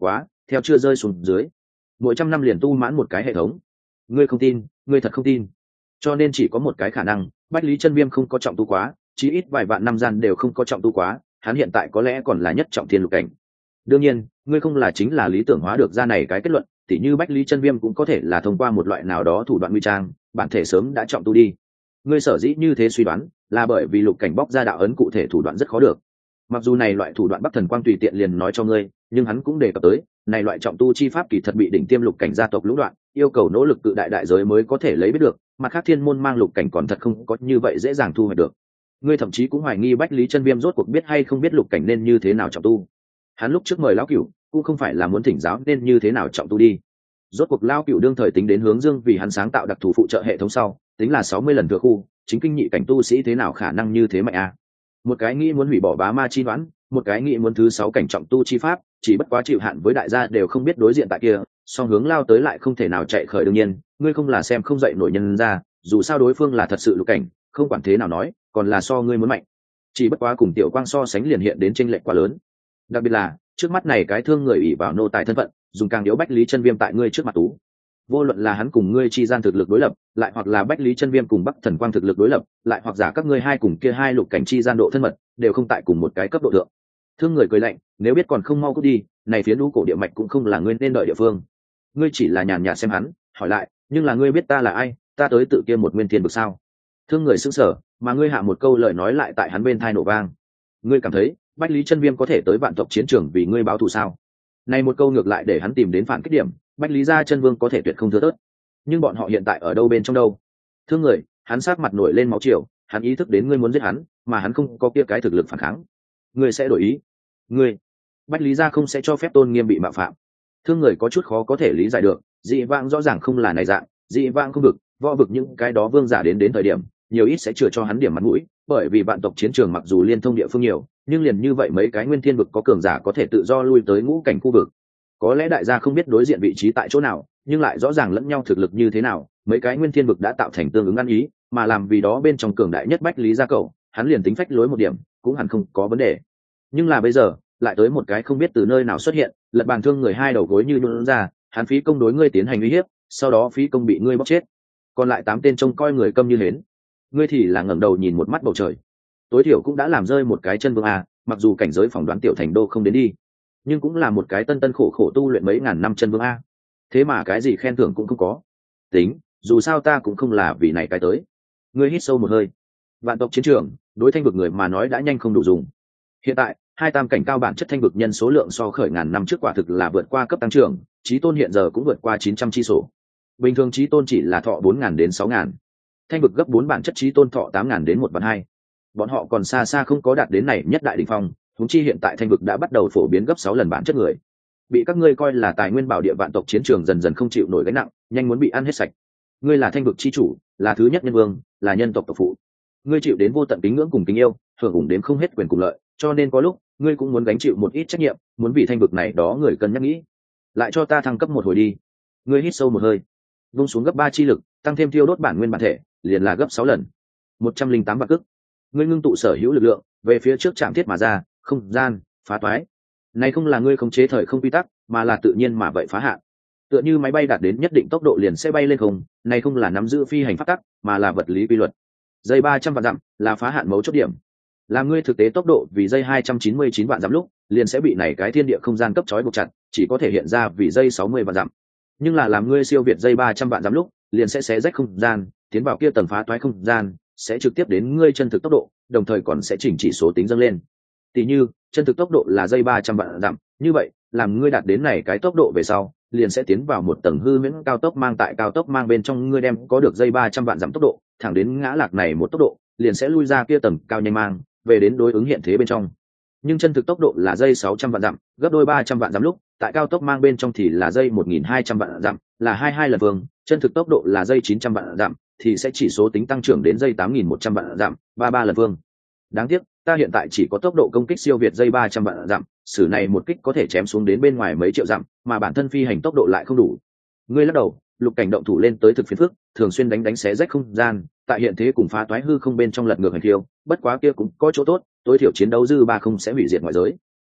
theo chưa rơi xuống dưới, mỗi trăm năm liền tu mãn một cái hệ thống. Ngươi không tin, ngươi thật không tin. Cho nên chỉ có một cái khả năng, Bách Lý Chân Viêm không có trọng tu quá, chí ít vài vạn năm gian đều không có trọng tu quá, hắn hiện tại có lẽ còn là nhất trọng thiên lục cảnh. Đương nhiên, ngươi không là chính là lý tưởng hóa được ra này cái kết luận, tỉ như Bách Lý Chân Viêm cũng có thể là thông qua một loại nào đó thủ đoạn nguy trang, bản thể sớm đã trọng tu đi. Ngươi sở dĩ như thế suy đoán, là bởi vì lục cảnh bóc ra đạo ấn cụ thể thủ đoạn rất khó được. Mặc dù này loại thủ đoạn Bắc Thần Quang tùy tiện liền nói cho ngươi, nhưng hắn cũng đề cập tới, này loại trọng tu chi pháp kỳ thật bị đỉnh tiêm lục cảnh gia tộc lũng đoạn, yêu cầu nỗ lực cự đại đại giới mới có thể lấy biết được, mặt khác thiên môn mang lục cảnh còn thật không có như vậy dễ dàng thu hoạch được. Ngươi thậm chí cũng hoài nghi Bách Lý Chân Viêm rốt cuộc biết hay không biết lục cảnh nên như thế nào trọng tu. Hắn lúc trước mời lão cửu, cũng không phải là muốn thỉnh giáo nên như thế nào trọng tu đi. Rốt cuộc lão cửu đương thời tính đến hướng dương vì hắn sáng tạo đặc thù phụ trợ hệ thống sau, tính là 60 lần thừa khu, chính kinh nhị cảnh tu sĩ thế nào khả năng như thế mạnh a? Một cái nghĩ muốn hủy bỏ bá ma chi đoán, một cái nghĩ muốn thứ 6 cảnh trọng tu chi pháp, chỉ bất quá chịu hạn với đại gia đều không biết đối diện tại kia, song hướng lao tới lại không thể nào chạy khởi. Đương nhiên, ngươi không là xem không dậy nổi nhân ra, dù sao đối phương là thật sự lục cảnh, không quản thế nào nói, còn là so ngươi muốn mạnh. Chỉ bất quá cùng Tiểu Quang so sánh liền hiện đến chênh lệch quá lớn. Đặc biệt là, trước mắt này cái thương người ỷ vào nô tài thân phận, dùng càng yếu Bách Lý Chân Viêm tại ngươi trước mặt tú. Vô luận là hắn cùng ngươi chi gian thực lực đối lập, lại hoặc là Bách Lý Chân Viêm cùng Bắc Thần Quang thực lực đối lập, lại hoặc giả các ngươi hai cùng kia hai lục cảnh chi gian độ thân mật, đều không tại cùng một cái cấp độ thượng. Thương người cười lạnh, nếu biết còn không mau cút đi, này phía lũ cổ địa mạch cũng không là ngươi nên đợi địa phương. Ngươi chỉ là nhàn nhạt xem hắn, hỏi lại, nhưng là ngươi biết ta là ai, ta tới tự kia một nguyên thiên vực sao? Thương người sững sờ, mà ngươi hạ một câu lời nói lại tại hắn bên tai nổ vang. Ngươi cảm thấy Bách Lý Chân Viêm có thể tới vạn tộc chiến trường vì ngươi báo thù sao? Này một câu ngược lại để hắn tìm đến phản kích điểm, Bách Lý gia chân vương có thể tuyệt không thưa tớt, nhưng bọn họ hiện tại ở đâu bên trong đâu? Thương người, hắn sát mặt nổi lên máu triều, hắn ý thức đến ngươi muốn giết hắn, mà hắn không có kia cái thực lực phản kháng. Ngươi sẽ đổi ý? Ngươi, Bách Lý gia không sẽ cho phép tôn nghiêm bị mạo phạm. Thương người có chút khó có thể lý giải được, dị vãng rõ ràng không là này dạng, dị vãng không vực, võ vực những cái đó vương giả đến thời điểm, nhiều ít sẽ chừa cho hắn điểm mặt mũi, bởi vì vạn tộc chiến trường mặc dù liên thông địa phương nhiều, nhưng liền như vậy mấy cái nguyên thiên vực có cường giả có thể tự do lui tới ngũ cảnh khu vực. Có lẽ đại gia không biết đối diện vị trí tại chỗ nào, nhưng lại rõ ràng lẫn nhau thực lực như thế nào, mấy cái nguyên thiên vực đã tạo thành tương ứng ăn ý, mà làm vì đó bên trong cường đại nhất Bách Lý gia cậu, hắn liền tính phách lối một điểm, cũng hẳn không có vấn đề. Nhưng là bây giờ, lại tới một cái không biết từ nơi nào xuất hiện, lật bàn thương người hai đầu gối như nhún ra, hắn phí công đối ngươi tiến hành uy hiếp, sau đó phí công bị ngươi bóc chết. Còn lại 8 tên trông coi người câm như hến. Ngươi thì là ngẩng đầu nhìn một mắt bầu trời. Tối thiểu cũng đã làm rơi một cái chân vương a, mặc dù cảnh giới phỏng đoán tiểu thành đô không đến đi, nhưng cũng là một cái tân tân khổ khổ tu luyện mấy ngàn năm chân vương a. Thế mà cái gì khen thưởng cũng không có. Tính, dù sao ta cũng không là vì này cái tới. Ngươi hít sâu một hơi. Vạn tộc chiến trường, đối thanh vực người mà nói đã nhanh không đủ dùng. Hiện tại, hai tam cảnh cao bản chất thanh vực nhân số lượng so khởi ngàn năm trước quả thực là vượt qua cấp tăng trưởng, chí tôn hiện giờ cũng vượt qua 900 chi số. Bình thường chí tôn chỉ là thọ 4.000 đến 6.000. Thanh vực gấp 4 bản chất chí tôn thọ 8.000 đến 1/2. Bọn họ còn xa xa không có đạt đến này nhất đại đỉnh phong, huống chi hiện tại thanh vực đã bắt đầu phổ biến gấp 6 lần bản chất người. Bị các ngươi coi là tài nguyên bảo địa vạn tộc chiến trường dần dần không chịu nổi gánh nặng, nhanh muốn bị ăn hết sạch. Ngươi là thanh vực chi chủ, là thứ nhất nhân vương, là nhân tộc tộc phụ. Ngươi chịu đến vô tận kính ngưỡng cùng kính yêu, hưởng ủng đến không hết quyền cùng lợi, cho nên có lúc ngươi cũng muốn gánh chịu một ít trách nhiệm, muốn vì thanh vực này đó người cân nhắc nghĩ. Lại cho ta thăng cấp một hồi đi. Ngươi hít sâu một hơi, vung xuống gấp 3 chi lực, tăng thêm tiêu đốt bản nguyên bản thể, liền là gấp 6 lần. 108 vạn cước. Ngươi ngưng tụ sở hữu lực lượng, về phía trước chạm thiết mà ra, không gian phá toái. Này không là ngươi khống chế thời không quy tắc, mà là tự nhiên mà vậy phá hạn. Tựa như máy bay đạt đến nhất định tốc độ liền sẽ bay lên không, này không là nắm giữ phi hành pháp tắc, mà là vật lý quy luật. Dây 300 vạn dặm là phá hạn mấu chốt điểm. Làm ngươi thực tế tốc độ vì dây 299 vạn dặm lúc, liền sẽ bị này cái thiên địa không gian cấp trói buộc chặt, chỉ có thể hiện ra vì dây 60 vạn dặm. Nhưng là làm ngươi siêu việt dây 300 vạn dặm lúc, liền sẽ xé rách không gian, tiến vào kia tầng phá toái không gian, sẽ trực tiếp đến ngươi chân thực tốc độ, đồng thời còn sẽ chỉnh chỉ số tính dâng lên. Tỷ như, chân thực tốc độ là dây 300 vạn dặm, như vậy, làm ngươi đạt đến này cái tốc độ về sau, liền sẽ tiến vào một tầng hư huyễn cao tốc mang tại cao tốc mang bên trong ngươi đem có được dây 300 vạn dặm tốc độ, thẳng đến ngã lạc này một tốc độ, liền sẽ lui ra kia tầng cao nhanh mang, về đến đối ứng hiện thế bên trong. Nhưng chân thực tốc độ là dây 600 vạn dặm, gấp đôi 300 vạn dặm lúc, tại cao tốc mang bên trong thì là dây 1200 vạn dặm, là 22 lần vương, chân thực tốc độ là dây 900 vạn dặm, thì sẽ chỉ số tính tăng trưởng đến dây 8100 vạn dặm, 33 lần vương. Đáng tiếc, ta hiện tại chỉ có tốc độ công kích siêu việt dây 300 vạn dặm, sử này một kích có thể chém xuống đến bên ngoài mấy triệu dặm, mà bản thân phi hành tốc độ lại không đủ. Ngươi lắc đầu, lục cảnh động thủ lên tới thực phiền phức, thường xuyên đánh xé rách không gian, tại hiện thế cùng phá toái hư không bên trong lật ngược hành khiêu, bất quá kia cũng có chỗ tốt, tối thiểu chiến đấu dư 30 sẽ hủy diệt ngoại giới.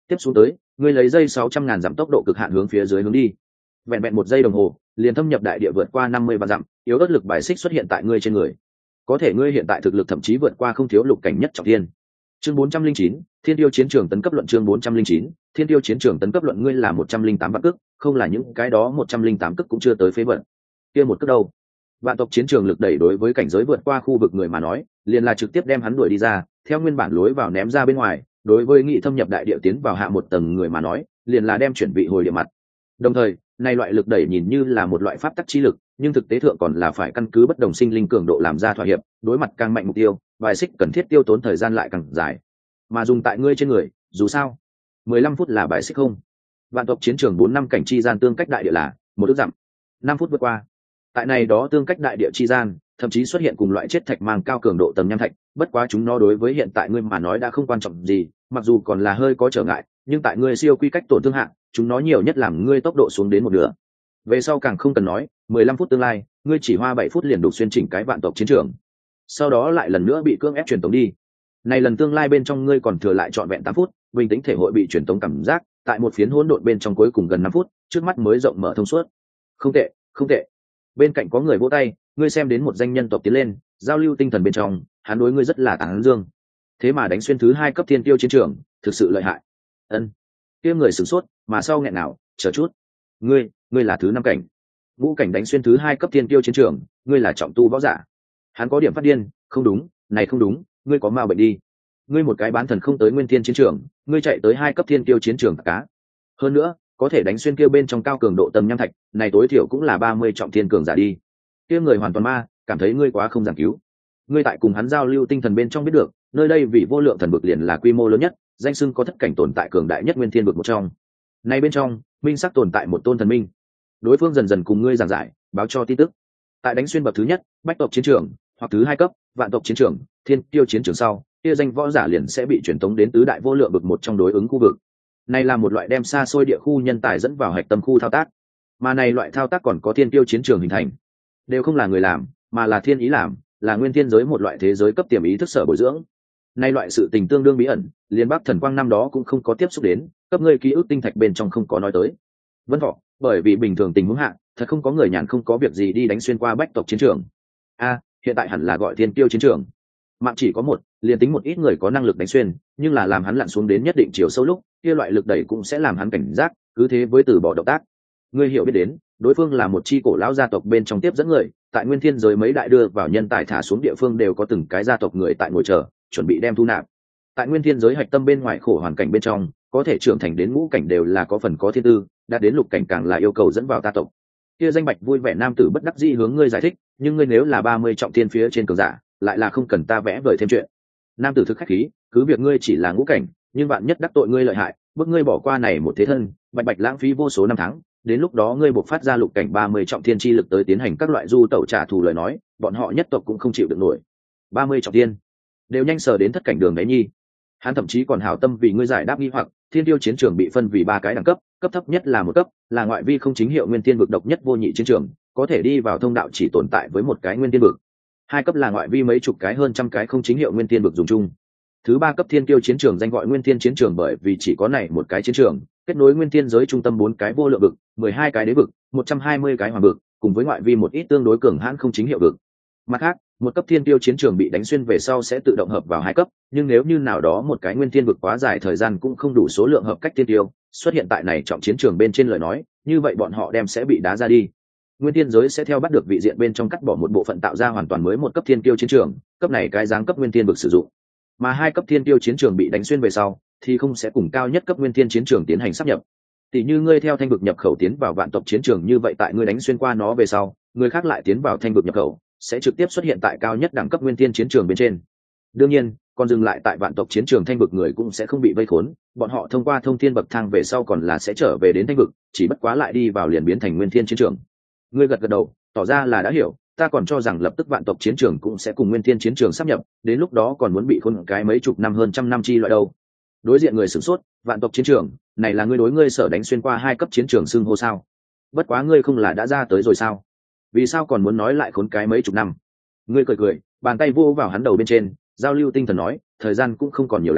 tiếp xuống tới ngươi lấy dây 600.000 dặm tốc độ cực hạn hướng phía dưới hướng đi. Vẹn vẹn một giây đồng hồ liền thâm nhập đại địa vượt qua 50 vạn dặm, yếu ớt lực bài xích xuất hiện tại ngươi trên người. Có thể ngươi hiện tại thực lực thậm chí vượt qua không thiếu lục cảnh nhất trọng thiên. Chương 409, Thiên Tiêu Chiến Trường tấn cấp luận. Chương 409, Thiên Tiêu Chiến Trường tấn cấp luận. Ngươi là 108 vạn cước, không là những cái đó 108 cước cũng chưa tới phế vận. Kia một cước đâu? Vạn tộc chiến trường lực đẩy đối với cảnh giới vượt qua khu vực người mà nói, liền là trực tiếp đem hắn đuổi đi ra, theo nguyên bản lối vào ném ra bên ngoài. Đối với nghị thâm nhập đại địa tiến vào hạ một tầng người mà nói, liền là đem chuyển vị hồi địa mặt. Đồng thời, này loại lực đẩy nhìn như là một loại pháp tắc chi lực, nhưng thực tế thượng còn là phải căn cứ bất đồng sinh linh cường độ làm ra thỏa hiệp, đối mặt càng mạnh mục tiêu, bài xích cần thiết tiêu tốn thời gian lại càng dài. Mà dùng tại ngươi trên người, dù sao, 15 phút là bài xích không. Vạn tộc chiến trường 4 năm cảnh chi gian tương cách đại địa là một ước dặm. 5 phút vượt qua. Tại này đó tương cách đại địa chi gian, thậm chí xuất hiện cùng loại chất thạch mang cao cường độ tầng nham thạch, bất quá chúng nó đối với hiện tại ngươi mà nói đã không quan trọng gì, mặc dù còn là hơi có trở ngại, nhưng tại ngươi siêu quy cách tổn thương hạng, chúng nó nhiều nhất làm ngươi tốc độ xuống đến một nửa. Về sau càng không cần nói, 15 phút tương lai, ngươi chỉ hoa 7 phút liền đủ xuyên chỉnh cái vạn tộc chiến trường. Sau đó lại lần nữa bị cưỡng ép truyền tống đi. Này lần tương lai bên trong ngươi còn thừa lại trọn vẹn 8 phút, bình tĩnh thể hội bị truyền tống cảm giác, tại một phiến hỗn độn bên trong cuối cùng gần 5 phút, trước mắt mới rộng mở thông suốt. Không tệ, không tệ. Bên cạnh có người vỗ tay, ngươi xem đến một danh nhân tộc tiến lên, giao lưu tinh thần bên trong, hắn đối ngươi rất là tán dương. Thế mà đánh xuyên thứ 2 cấp thiên tiêu chiến trường, thực sự lợi hại. Ân. Kia người sửng sốt, mà sau nghẹn nào, chờ chút. Ngươi là thứ 5 cảnh. Ngũ cảnh đánh xuyên thứ 2 cấp thiên tiêu chiến trường, ngươi là trọng tu võ giả. Hắn có điểm phát điên, không đúng, này không đúng, ngươi có ma bệnh đi. Ngươi một cái bán thần không tới nguyên thiên chiến trường, ngươi chạy tới 2 cấp thiên tiêu chiến trường cá. Hơn nữa, có thể đánh xuyên kia bên trong cao cường độ tầm nham thạch, này tối thiểu cũng là 30 trọng thiên cường giả đi. Kia người hoàn toàn ma, cảm thấy ngươi quá không giảng cứu. Ngươi tại cùng hắn giao lưu tinh thần bên trong biết được, nơi đây vì vô lượng thần vực liền là quy mô lớn nhất, danh xưng có thất cảnh tồn tại cường đại nhất nguyên thiên vực một trong. Này bên trong, minh sắc tồn tại một tôn thần minh. Đối phương dần dần cùng ngươi giảng giải, báo cho tin tức. Tại đánh xuyên bậc thứ nhất, bách tộc chiến trường, hoặc thứ 2 cấp, vạn tộc chiến trường, thiên tiêu chiến trường sau, kia danh võ giả liền sẽ bị truyền tống đến tứ đại vô lượng vực một trong đối ứng khu vực. Này là một loại đem xa xôi địa khu nhân tài dẫn vào hạch tâm khu thao tác, mà này loại thao tác còn có thiên tiêu chiến trường hình thành, đều không là người làm, mà là thiên ý làm, là nguyên thiên giới một loại thế giới cấp tiềm ý thức sở bồi dưỡng. Này loại sự tình tương đương bí ẩn, liên Bắc Thần Quang năm đó cũng không có tiếp xúc đến, cấp ngươi ký ức tinh thạch bên trong không có nói tới. Vân Thọ, bởi vì bình thường tình huống hạ, thật không có người nhàn không có việc gì đi đánh xuyên qua bách tộc chiến trường. Hiện tại hẳn là gọi thiên tiêu chiến trường. Mạng chỉ có một, liền tính một ít người có năng lực đánh xuyên, nhưng là làm hắn lặn xuống đến nhất định chiều sâu lúc, kia loại lực đẩy cũng sẽ làm hắn cảnh giác, cứ thế với từ bỏ động tác. Ngươi hiểu biết đến, đối phương là một chi cổ lão gia tộc bên trong tiếp dẫn người, tại nguyên thiên giới mấy đại đưa vào nhân tài thả xuống địa phương đều có từng cái gia tộc người tại ngồi chờ, chuẩn bị đem thu nạp. Tại nguyên thiên giới hạch tâm bên ngoài khổ hoàn cảnh bên trong, có thể trưởng thành đến ngũ cảnh đều là có phần có thiên tư, đạt đến lục cảnh càng là yêu cầu dẫn vào ta tộc. Kia danh bạch vui vẻ nam tử bất đắc dĩ hướng ngươi giải thích, nhưng ngươi nếu là 30 trọng thiên phía trên cường giả, lại là không cần ta vẽ vời thêm chuyện. Nam tử thực khách khí, cứ việc ngươi chỉ là ngũ cảnh, nhưng bạn nhất đắc tội ngươi lợi hại, bức ngươi bỏ qua này một thế thân, bạch lãng phí vô số năm tháng, đến lúc đó ngươi buộc phát ra lục cảnh 30 trọng thiên chi lực tới tiến hành các loại du tẩu trả thù lời nói, bọn họ nhất tộc cũng không chịu được nổi. 30 trọng thiên, đều nhanh sờ đến thất cảnh đường đấy nhi. Hắn thậm chí còn hảo tâm vì ngươi giải đáp nghi hoặc, thiên tiêu chiến trường bị phân vì 3 cái đẳng cấp, cấp thấp nhất là 1 cấp, là ngoại vi không chính hiệu nguyên thiên vực độc nhất vô nhị chiến trường, có thể đi vào thông đạo chỉ tồn tại với một cái nguyên thiên vực. 2 cấp là ngoại vi mấy chục cái hơn trăm cái không chính hiệu nguyên thiên vực dùng chung. Thứ 3 cấp thiên tiêu chiến trường danh gọi nguyên thiên chiến trường bởi vì chỉ có này một cái chiến trường, kết nối nguyên thiên giới trung tâm 4 cái vô lượng vực, 12 cái đế vực, 120 cái hoàng vực, cùng với ngoại vi một ít tương đối cường hãn không chính hiệu vực. Mặt khác, 1 cấp thiên tiêu chiến trường bị đánh xuyên về sau sẽ tự động hợp vào 2 cấp, nhưng nếu như nào đó một cái nguyên thiên vực quá dài thời gian cũng không đủ số lượng hợp cách thiên tiêu xuất hiện tại này trọng chiến trường bên trên lời nói, như vậy bọn họ đem sẽ bị đá ra đi. Nguyên thiên giới sẽ theo bắt được vị diện bên trong cắt bỏ một bộ phận tạo ra hoàn toàn mới 1 cấp thiên tiêu chiến trường, cấp này cái dáng cấp nguyên thiên vực sử dụng. Mà 2 cấp thiên tiêu chiến trường bị đánh xuyên về sau thì không sẽ cùng cao nhất cấp nguyên thiên chiến trường tiến hành sáp nhập. Tỷ như ngươi theo thanh vực nhập khẩu tiến vào vạn tộc chiến trường như vậy, tại ngươi đánh xuyên qua nó về sau, người khác lại tiến vào thanh vực nhập khẩu sẽ trực tiếp xuất hiện tại cao nhất đẳng cấp nguyên thiên chiến trường bên trên. Đương nhiên, còn dừng lại tại vạn tộc chiến trường thanh vực người cũng sẽ không bị vây khốn, bọn họ thông qua thông thiên bậc thang về sau còn là sẽ trở về đến thanh vực, chỉ bất quá lại đi vào liền biến thành nguyên thiên chiến trường. Ngươi gật gật đầu, tỏ ra là đã hiểu, ta còn cho rằng lập tức vạn tộc chiến trường cũng sẽ cùng nguyên thiên chiến trường sáp nhập, đến lúc đó còn muốn bị khốn cái mấy chục năm hơn trăm năm chi loại đâu. Đối diện người sửng sốt, vạn tộc chiến trường, này là ngươi đối ngươi sở đánh xuyên qua 2 cấp chiến trường xưng hô sao? Bất quá ngươi không là đã ra tới rồi sao? Vì sao còn muốn nói lại khốn cái mấy chục năm? Ngươi cười cười, bàn tay vô vào hắn đầu bên trên, giao lưu tinh thần nói, thời gian cũng không còn nhiều lắm,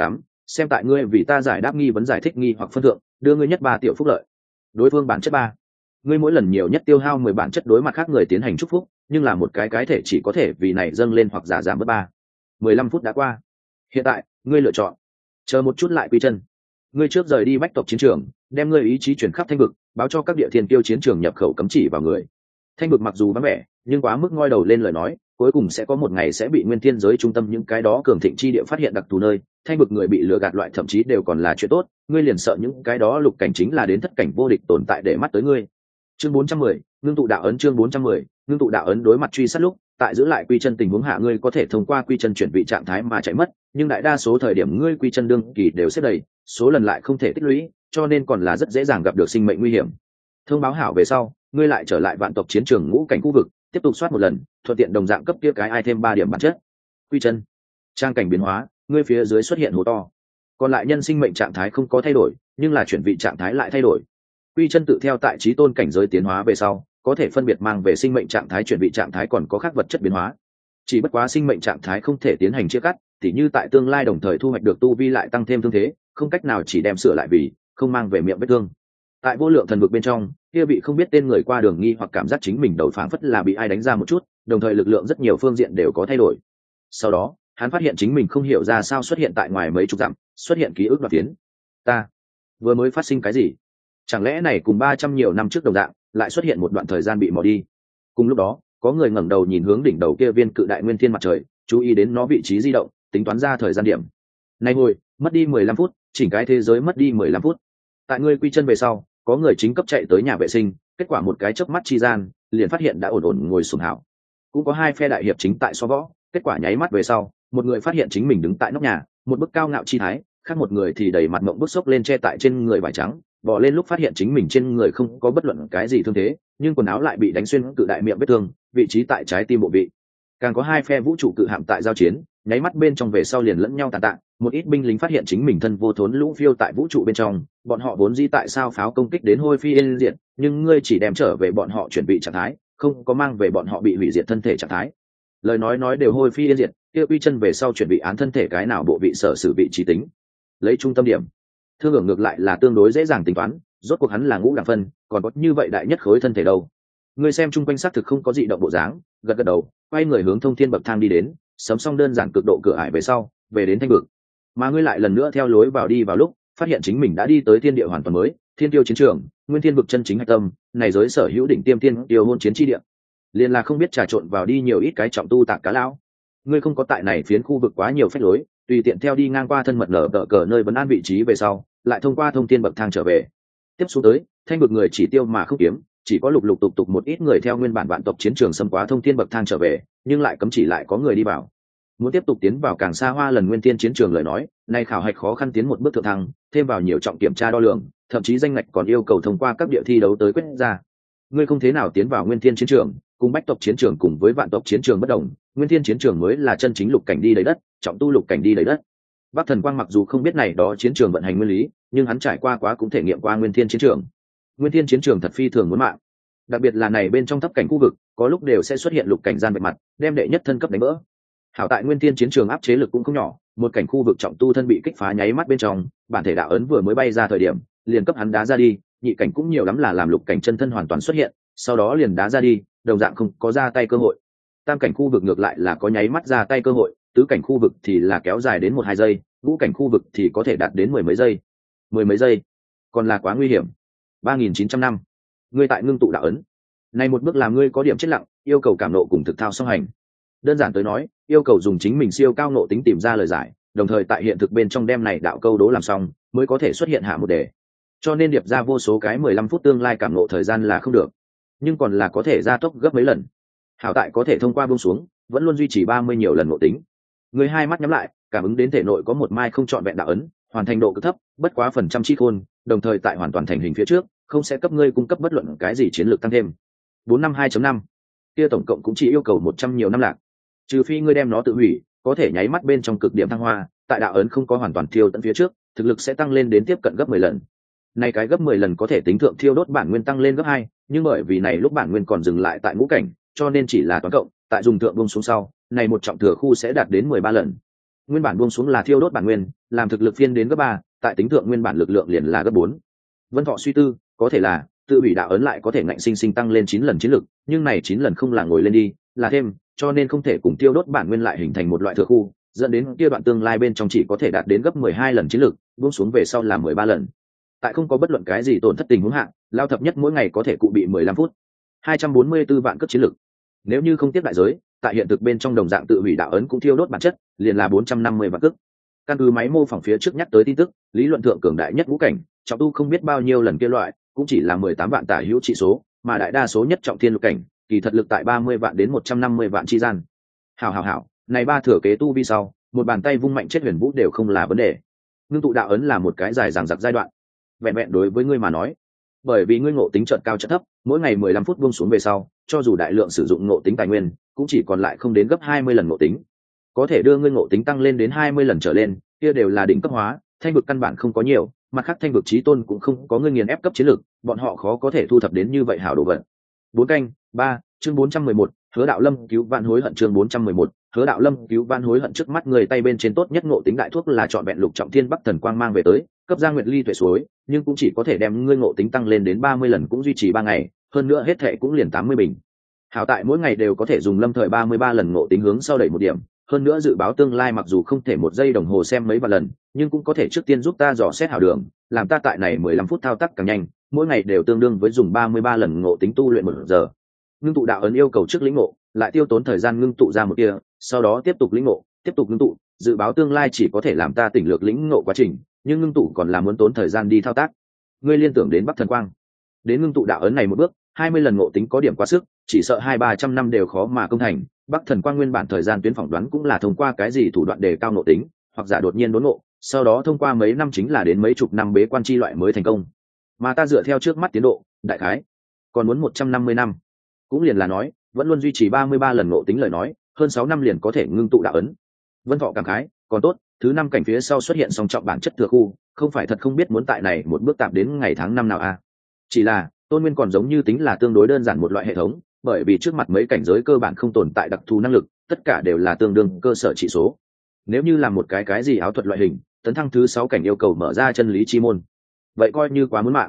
xem tại ngươi vì ta giải đáp nghi vấn giải thích nghi hoặc phân thượng, đưa ngươi nhất 3 tiểu phúc lợi. Đối phương bản chất 3. Ngươi mỗi lần nhiều nhất tiêu hao 10 bản chất đối mặt khác người tiến hành chúc phúc, nhưng là một cái thể chỉ có thể vì này dâng lên hoặc giả giảm bớt 3. 15 phút đã qua. Hiện tại, ngươi lựa chọn. Chờ một chút lại quy chân. Ngươi trước rời đi bách tộc chiến trường, đem ngươi ý chí chuyển khắp Thanh vực, báo cho các địa thiên tiêu chiến trường nhập khẩu cấm chỉ vào người. Thanh vực mặc dù vắng vẻ, nhưng quá mức ngoi đầu lên lời nói, cuối cùng sẽ có một ngày sẽ bị nguyên thiên giới trung tâm những cái đó cường thịnh chi địa phát hiện đặc thù nơi. Thanh vực người bị lừa gạt loại thậm chí đều còn là chuyện tốt, ngươi liền sợ những cái đó lục cảnh chính là đến thất cảnh vô địch tồn tại để mắt tới ngươi. Chương 410, ngưng tụ đạo ấn. Chương 410, ngưng tụ đạo ấn. Đối mặt truy sát lúc, tại giữ lại quy chân tình huống hạ, ngươi có thể thông qua quy chân chuyển vị trạng thái mà chạy mất, nhưng đại đa số thời điểm ngươi quy chân đương kỳ đều xếp đầy, số lần lại không thể tích lũy, cho nên còn là rất dễ dàng gặp được sinh mệnh nguy hiểm. Thông báo hảo về sau, ngươi lại trở lại vạn tộc chiến trường ngũ cảnh khu vực, tiếp tục soát một lần, thuận tiện đồng dạng cấp kia cái ai thêm 3 điểm bản chất. Quy chân, trang cảnh biến hóa, ngươi phía dưới xuất hiện hố to. Còn lại nhân sinh mệnh trạng thái không có thay đổi, nhưng là chuyển vị trạng thái lại thay đổi. Quy chân tự theo tại trí tôn cảnh giới tiến hóa về sau, có thể phân biệt mang về sinh mệnh trạng thái chuyển vị trạng thái còn có khác vật chất biến hóa. Chỉ bất quá sinh mệnh trạng thái không thể tiến hành chia cắt, tỉ như tại tương lai đồng thời thu hoạch được tu vi lại tăng thêm thương thế, không cách nào chỉ đem sửa lại vì không mang về miệng vết thương. Tại vô lượng thần vực bên trong, kia bị không biết tên người qua đường nghi hoặc cảm giác chính mình đầu phảng phất là bị ai đánh ra một chút, đồng thời lực lượng rất nhiều phương diện đều có thay đổi. Sau đó, hắn phát hiện chính mình không hiểu ra sao xuất hiện tại ngoài mấy chục dặm, xuất hiện ký ức đoạt tiến. Ta vừa mới phát sinh cái gì? Chẳng lẽ này cùng 300 nhiều năm trước đồng dạng, lại xuất hiện một đoạn thời gian bị mò đi? Cùng lúc đó, có người ngẩng đầu nhìn hướng đỉnh đầu kia viên cự đại nguyên thiên mặt trời, chú ý đến nó vị trí di động, tính toán ra thời gian điểm. Này ngồi, mất đi 15 phút, chỉnh cái thế giới mất đi 15 phút. Tại ngươi quy chân về sau, có người chính cấp chạy tới nhà vệ sinh, kết quả một cái chớp mắt chi gian, liền phát hiện đã ổn ổn ngồi xuống hảo. Cũng có 2 phe đại hiệp chính tại so võ, kết quả nháy mắt về sau, một người phát hiện chính mình đứng tại nóc nhà, một bức cao ngạo chi thái, khác một người thì đầy mặt mộng bức xốc lên che tại trên người vải trắng, bò lên lúc phát hiện chính mình trên người không có bất luận cái gì thương thế, nhưng quần áo lại bị đánh xuyên cự đại miệng vết thương, vị trí tại trái tim bộ vị. Càng có 2 phe vũ trụ cự hạm tại giao chiến, nháy mắt bên trong về sau liền lẫn nhau tàn tạ, một ít binh lính phát hiện chính mình thân vô thốn lũ phiêu tại vũ trụ bên trong, bọn họ vốn dĩ tại sao pháo công kích đến hôi phi yên diệt, nhưng ngươi chỉ đem trở về bọn họ chuẩn bị trạng thái, không có mang về bọn họ bị hủy diệt thân thể trạng thái. Lời nói đều hôi phi yên diệt, kia quy chân về sau chuẩn bị án thân thể cái nào bộ vị sở xử vị trí tính, lấy trung tâm điểm. Thương hưởng ngược lại là tương đối dễ dàng tính toán, rốt cuộc hắn là ngũ đẳng phân, còn có như vậy đại nhất khối thân thể đâu. Ngươi xem chung quanh xác thực không có dị động bộ dáng, gật gật đầu, quay người hướng thông thiên bậc thang đi đến, sớm xong đơn giản cực độ cửa ải về sau, về đến thanh vực. Mà ngươi lại lần nữa theo lối vào đi vào lúc, phát hiện chính mình đã đi tới thiên địa hoàn toàn mới, thiên tiêu chiến trường, nguyên thiên vực chân chính hạch tâm, này giới sở hữu đỉnh tiêm tiên tiêu hôn chiến chi địa. Liền là không biết trà trộn vào đi nhiều ít cái trọng tu tạc cá lão. Ngươi không có tại này phiến khu vực quá nhiều phép lối, tùy tiện theo đi ngang qua thân mật nở tờ cờ nơi vấn an vị trí về sau, lại thông qua thông thiên bậc thang trở về. Tiếp xuống tới, thanh vực người chỉ tiêu mà không kiếm, chỉ có lục lục tục tục một ít người theo nguyên bản vạn tộc chiến trường xâm quá thông thiên bậc thang trở về, nhưng lại cấm chỉ lại có người đi vào. Muốn tiếp tục tiến vào càng xa hoa lần nguyên thiên chiến trường lời nói, nay khảo hạch khó khăn tiến một bước thượng thăng, thêm vào nhiều trọng kiểm tra đo lường, thậm chí danh ngạch còn yêu cầu thông qua các địa thi đấu tới quyết ra. Ngươi không thế nào tiến vào nguyên thiên chiến trường, cùng bách tộc chiến trường cùng với vạn tộc chiến trường bất đồng, nguyên thiên chiến trường mới là chân chính lục cảnh đi đầy đất, trọng tu lục cảnh đi đầy đất. Bắc Thần Quang mặc dù không biết này đó chiến trường vận hành nguyên lý, nhưng hắn trải qua quá cũng thể nghiệm qua nguyên thiên chiến trường. Nguyên thiên chiến trường thật phi thường muốn mạng, đặc biệt là này bên trong thấp cảnh khu vực, có lúc đều sẽ xuất hiện lục cảnh gian bạch mặt, đem đệ nhất thân cấp đánh vỡ. Hảo tại nguyên thiên chiến trường áp chế lực cũng không nhỏ, một cảnh khu vực trọng tu thân bị kích phá nháy mắt bên trong, bản thể đạo ấn vừa mới bay ra thời điểm, liền cấp hắn đá ra đi, nhị cảnh cũng nhiều lắm là làm lục cảnh chân thân hoàn toàn xuất hiện, sau đó liền đá ra đi, đồng dạng không có ra tay cơ hội. Tam cảnh khu vực ngược lại là có nháy mắt ra tay cơ hội, tứ cảnh khu vực thì là kéo dài đến 1-2 giây, ngũ cảnh khu vực thì có thể đạt đến 10 mấy giây. 10 mấy giây, còn là quá nguy hiểm. 3900 năm, ngươi tại ngưng tụ đạo ấn. Này một bước làm ngươi có điểm chết lặng, yêu cầu cảm nộ cùng thực thao song hành. Đơn giản tới nói, yêu cầu dùng chính mình siêu cao nộ tính tìm ra lời giải, đồng thời tại hiện thực bên trong đem này đạo câu đố làm xong, mới có thể xuất hiện hạ một đề. Cho nên điệp ra vô số cái 15 phút tương lai cảm nộ thời gian là không được, nhưng còn là có thể gia tốc gấp mấy lần. Hảo tại có thể thông qua buông xuống, vẫn luôn duy trì 30 nhiều lần nộ tính. Người hai mắt nhắm lại, cảm ứng đến thể nội có một mai không trọn vẹn đạo ấn, hoàn thành độ cực thấp, bất quá phần trăm chi khôn, đồng thời tại hoàn toàn thành hình phía trước, không sẽ cấp ngươi cung cấp bất luận cái gì chiến lược tăng thêm. 452.5, kia tổng cộng cũng chỉ yêu cầu 100 nhiều năm lạc. Trừ phi ngươi đem nó tự hủy, có thể nháy mắt bên trong cực điểm thăng hoa, tại đạo ấn không có hoàn toàn thiêu tận phía trước, thực lực sẽ tăng lên đến tiếp cận gấp 10 lần. Này cái gấp 10 lần có thể tính thượng thiêu đốt bản nguyên tăng lên gấp 2, nhưng bởi vì này lúc bản nguyên còn dừng lại tại ngũ cảnh, cho nên chỉ là toán cộng, tại dùng thượng buông xuống sau, này một trọng thừa khu sẽ đạt đến 13 lần. nguyên bản buông xuống là thiêu đốt bản nguyên, làm thực lực phiên đến gấp 3, tại tính thượng nguyên bản lực lượng liền là gấp 4. Vân Thọ suy tư, có thể là tự hủy đạo ấn lại có thể ngạnh sinh sinh tăng lên 9 lần chiến lực, nhưng này 9 lần không là ngồi lên đi, là thêm, cho nên không thể cùng tiêu đốt bản nguyên lại hình thành một loại thừa khu, dẫn đến kia đoạn tương lai bên trong chỉ có thể đạt đến gấp 12 lần chiến lực, buông xuống về sau là 13 lần. Tại không có bất luận cái gì tổn thất tình huống hạ, lao thập nhất mỗi ngày có thể cụ bị 15 phút. 244 vạn cấp chiến lực. Nếu như không tiếp đại giới, tại hiện thực bên trong đồng dạng tự hủy đạo ấn cũng thiêu đốt bản chất, liền là 450 vạn cấp. Căn cứ máy mô phỏng phía trước nhắc tới tin tức, lý luận thượng cường đại nhất ngũ cảnh, trọng tu không biết bao nhiêu lần kia loại, cũng chỉ là 18 vạn tả hữu trị số, mà đại đa số nhất trọng thiên lục cảnh, kỳ thật lực tại 30 vạn đến 150 vạn chi gian. Hảo, này ba thừa kế tu vi sau, một bàn tay vung mạnh chết huyền vũ đều không là vấn đề. Ngưng tụ đạo ấn là một cái dài dằng dặc giai đoạn. Vẹn vẹn đối với ngươi mà nói, bởi vì ngươi ngộ tính chợt cao chợt thấp, mỗi ngày 15 phút buông xuống về sau, cho dù đại lượng sử dụng ngộ tính tài nguyên, cũng chỉ còn lại không đến gấp 20 lần ngộ tính. Có thể đưa ngươi ngộ tính tăng lên đến 20 lần trở lên, kia đều là đỉnh cấp hóa, thanh vực căn bản không có nhiều, mặt khác thanh vực chí tôn cũng không có ngươi nghiền ép cấp chiến lược, bọn họ khó có thể thu thập đến như vậy hảo đồ vật. 4 chương 411, Hứa Đạo Lâm cứu vãn hối hận chương 411, Hứa Đạo Lâm cứu vãn hối hận trước mắt người tay bên trên tốt nhất ngộ tính đại thuốc là chọn vẹn lục trọng thiên bắc thần quang mang về tới, cấp ra nguyệt ly tuệ suối, nhưng cũng chỉ có thể đem ngươi ngộ tính tăng lên đến 30 lần cũng duy trì 3 ngày, hơn nữa hết thệ cũng liền 80 bình. Hảo tại mỗi ngày đều có thể dùng lâm thời 33 lần ngộ tính hướng sau đẩy một điểm, hơn nữa dự báo tương lai mặc dù không thể một giây đồng hồ xem mấy vài lần, nhưng cũng có thể trước tiên giúp ta dò xét hảo đường, làm ta tại này 15 phút thao tác càng nhanh, mỗi ngày đều tương đương với dùng 33 lần ngộ tính tu luyện 1 giờ. Ngưng tụ đạo ấn yêu cầu trước lĩnh ngộ, lại tiêu tốn thời gian ngưng tụ ra một kia, sau đó tiếp tục lĩnh ngộ, tiếp tục ngưng tụ, dự báo tương lai chỉ có thể làm ta tỉnh lược lĩnh ngộ quá trình, nhưng ngưng tụ còn là muốn tốn thời gian đi thao tác. Ngươi liên tưởng đến Bắc Thần Quang, đến ngưng tụ đạo ấn này một bước, 20 lần ngộ tính có điểm quá sức, chỉ sợ 200-300 năm đều khó mà công thành. Bắc Thần Quang nguyên bản thời gian tuyến phỏng đoán cũng là thông qua cái gì thủ đoạn đề cao ngộ tính, hoặc giả đột nhiên đốn ngộ, sau đó thông qua mấy năm chính là đến mấy chục năm bế quan chi loại mới thành công. Mà ta dựa theo trước mắt tiến độ, đại khái còn muốn 150 năm. Cũng liền là nói, vẫn luôn duy trì 33 lần ngộ tính lời nói, hơn 6 năm liền có thể ngưng tụ đạo ấn. Vân Thọ cảm khái, còn tốt, thứ 5 cảnh phía sau xuất hiện song trọng bản chất thừa khu, không phải thật không biết muốn tại này một bước tạm đến ngày tháng năm nào a. Chỉ là, Tôn Nguyên còn giống như tính là tương đối đơn giản một loại hệ thống, bởi vì trước mặt mấy cảnh giới cơ bản không tồn tại đặc thù năng lực, tất cả đều là tương đương cơ sở chỉ số. Nếu như làm một cái gì áo thuật loại hình, tấn thăng thứ 6 cảnh yêu cầu mở ra chân lý chi môn. Vậy coi như quá muốn mạng.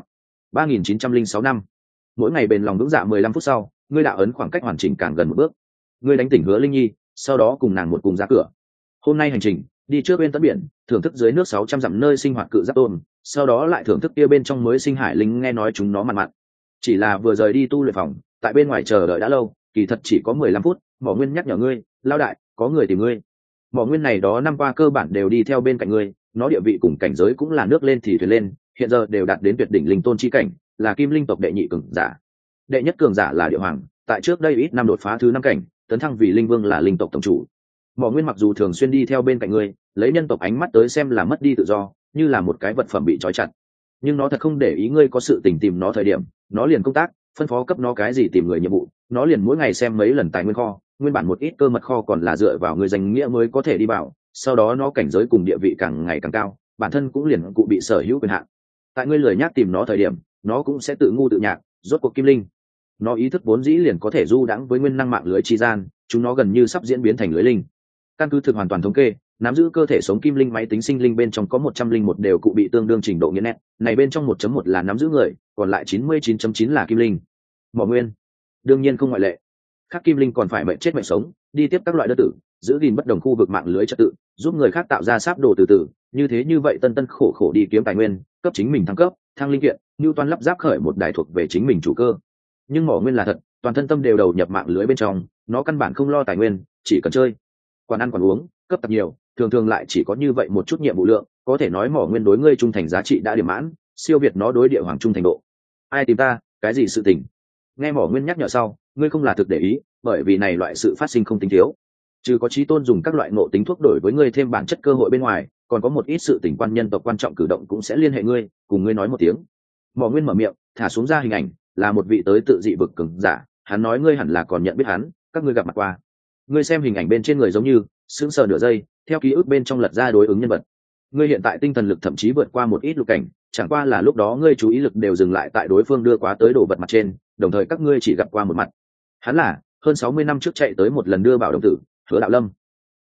3906 năm. Mỗi ngày bền lòng vững dạ 15 phút sau, ngươi đạo ấn khoảng cách hoàn chỉnh càng gần một bước. Ngươi đánh tỉnh Hứa Linh Nhi, sau đó cùng nàng một cùng ra cửa. Hôm nay hành trình, đi trước bên tận biển, thưởng thức dưới nước 600 dặm nơi sinh hoạt cự giáp tôm, sau đó lại thưởng thức kia bên trong mới sinh hải linh nghe nói chúng nó mặn mặn. Chỉ là vừa rời đi tu luyện phòng, tại bên ngoài chờ đợi đã lâu, kỳ thật chỉ có 15 phút, Mỏ Nguyên nhắc nhở ngươi, lao đại, có người tìm ngươi. Mỏ Nguyên này đó năm qua cơ bản đều đi theo bên cạnh ngươi, nó địa vị cùng cảnh giới cũng là nước lên thì thuyền lên, hiện giờ đều đạt đến tuyệt đỉnh linh tôn chi cảnh, là kim linh tộc đệ nhị cường giả. Đệ nhất cường giả là Địa Hoàng, tại trước đây ít năm đột phá thứ 5 cảnh, tấn thăng vì linh vương là linh tộc tổng chủ. Mỏ Nguyên mặc dù thường xuyên đi theo bên cạnh ngươi, lấy nhân tộc ánh mắt tới xem là mất đi tự do, như là một cái vật phẩm bị trói chặt. Nhưng nó thật không để ý ngươi có sự tình tìm nó thời điểm, nó liền công tác, phân phó cấp nó cái gì tìm người nhiệm vụ, nó liền mỗi ngày xem mấy lần tài nguyên kho, nguyên bản một ít cơ mật kho còn là dựa vào người danh nghĩa mới có thể đi vào, sau đó nó cảnh giới cùng địa vị càng ngày càng cao, bản thân cũng liền cụ bị sở hữu quyền hạn. Tại ngươi lười nhác tìm nó thời điểm, nó cũng sẽ tự ngu tự nhạc, rốt cuộc kim linh. Nó ý thức vốn dĩ liền có thể du đãng với nguyên năng mạng lưới chi gian, chúng nó gần như sắp diễn biến thành lưới linh. Căn cứ thực hoàn toàn thống kê, nắm giữ cơ thể sống kim linh máy tính sinh linh bên trong có 101 đều cụ bị tương đương trình độ nghiền nét, này bên trong 1.1 là nắm giữ người, còn lại 99.9 là kim linh. Mỏ Nguyên đương nhiên không ngoại lệ. Khác kim linh còn phải mệnh chết mệnh sống, đi tiếp các loại đơn tử, giữ gìn bất đồng khu vực mạng lưới trật tự, giúp người khác tạo ra sáp đồ từ từ, như vậy tân khổ khổ đi kiếm tài nguyên, cấp chính mình thăng cấp, thăng linh kiện, như toan lắp ráp khởi một đài thuộc về chính mình chủ cơ. Nhưng Mỏ Nguyên là thật, toàn thân tâm đều đầu nhập mạng lưới bên trong, nó căn bản không lo tài nguyên, chỉ cần chơi, quản ăn quản uống, cấp tập nhiều, thường lại chỉ có như vậy một chút nhiệm vụ lượng, có thể nói Mỏ Nguyên đối ngươi trung thành giá trị đã điểm mãn, siêu việt nó đối Địa Hoàng trung thành độ. Ai tìm ta, cái gì sự tình? Nghe Mỏ Nguyên nhắc nhở sau, ngươi không là thực để ý, bởi vì này loại sự phát sinh không tính thiếu. Trừ có chí tôn dùng các loại ngộ tính thuốc đổi với ngươi thêm bản chất cơ hội bên ngoài, còn có một ít sự tình quan nhân tộc quan trọng cử động cũng sẽ liên hệ ngươi, cùng ngươi nói một tiếng. Mỏ Nguyên mở miệng, thả xuống ra hình ảnh, là một vị tới tự dị vực cường giả, hắn nói ngươi hẳn là còn nhận biết hắn, các ngươi gặp mặt qua. Ngươi xem hình ảnh bên trên người giống như sững sờ nửa giây, theo ký ức bên trong lật ra đối ứng nhân vật. Ngươi hiện tại tinh thần lực thậm chí vượt qua một ít lục cảnh, chẳng qua là lúc đó ngươi chú ý lực đều dừng lại tại đối phương đưa quá tới đồ vật mặt trên, đồng thời các ngươi chỉ gặp qua một mặt. Hắn là hơn 60 năm trước chạy tới một lần đưa bảo đồng tử, Hứa Đạo Lâm.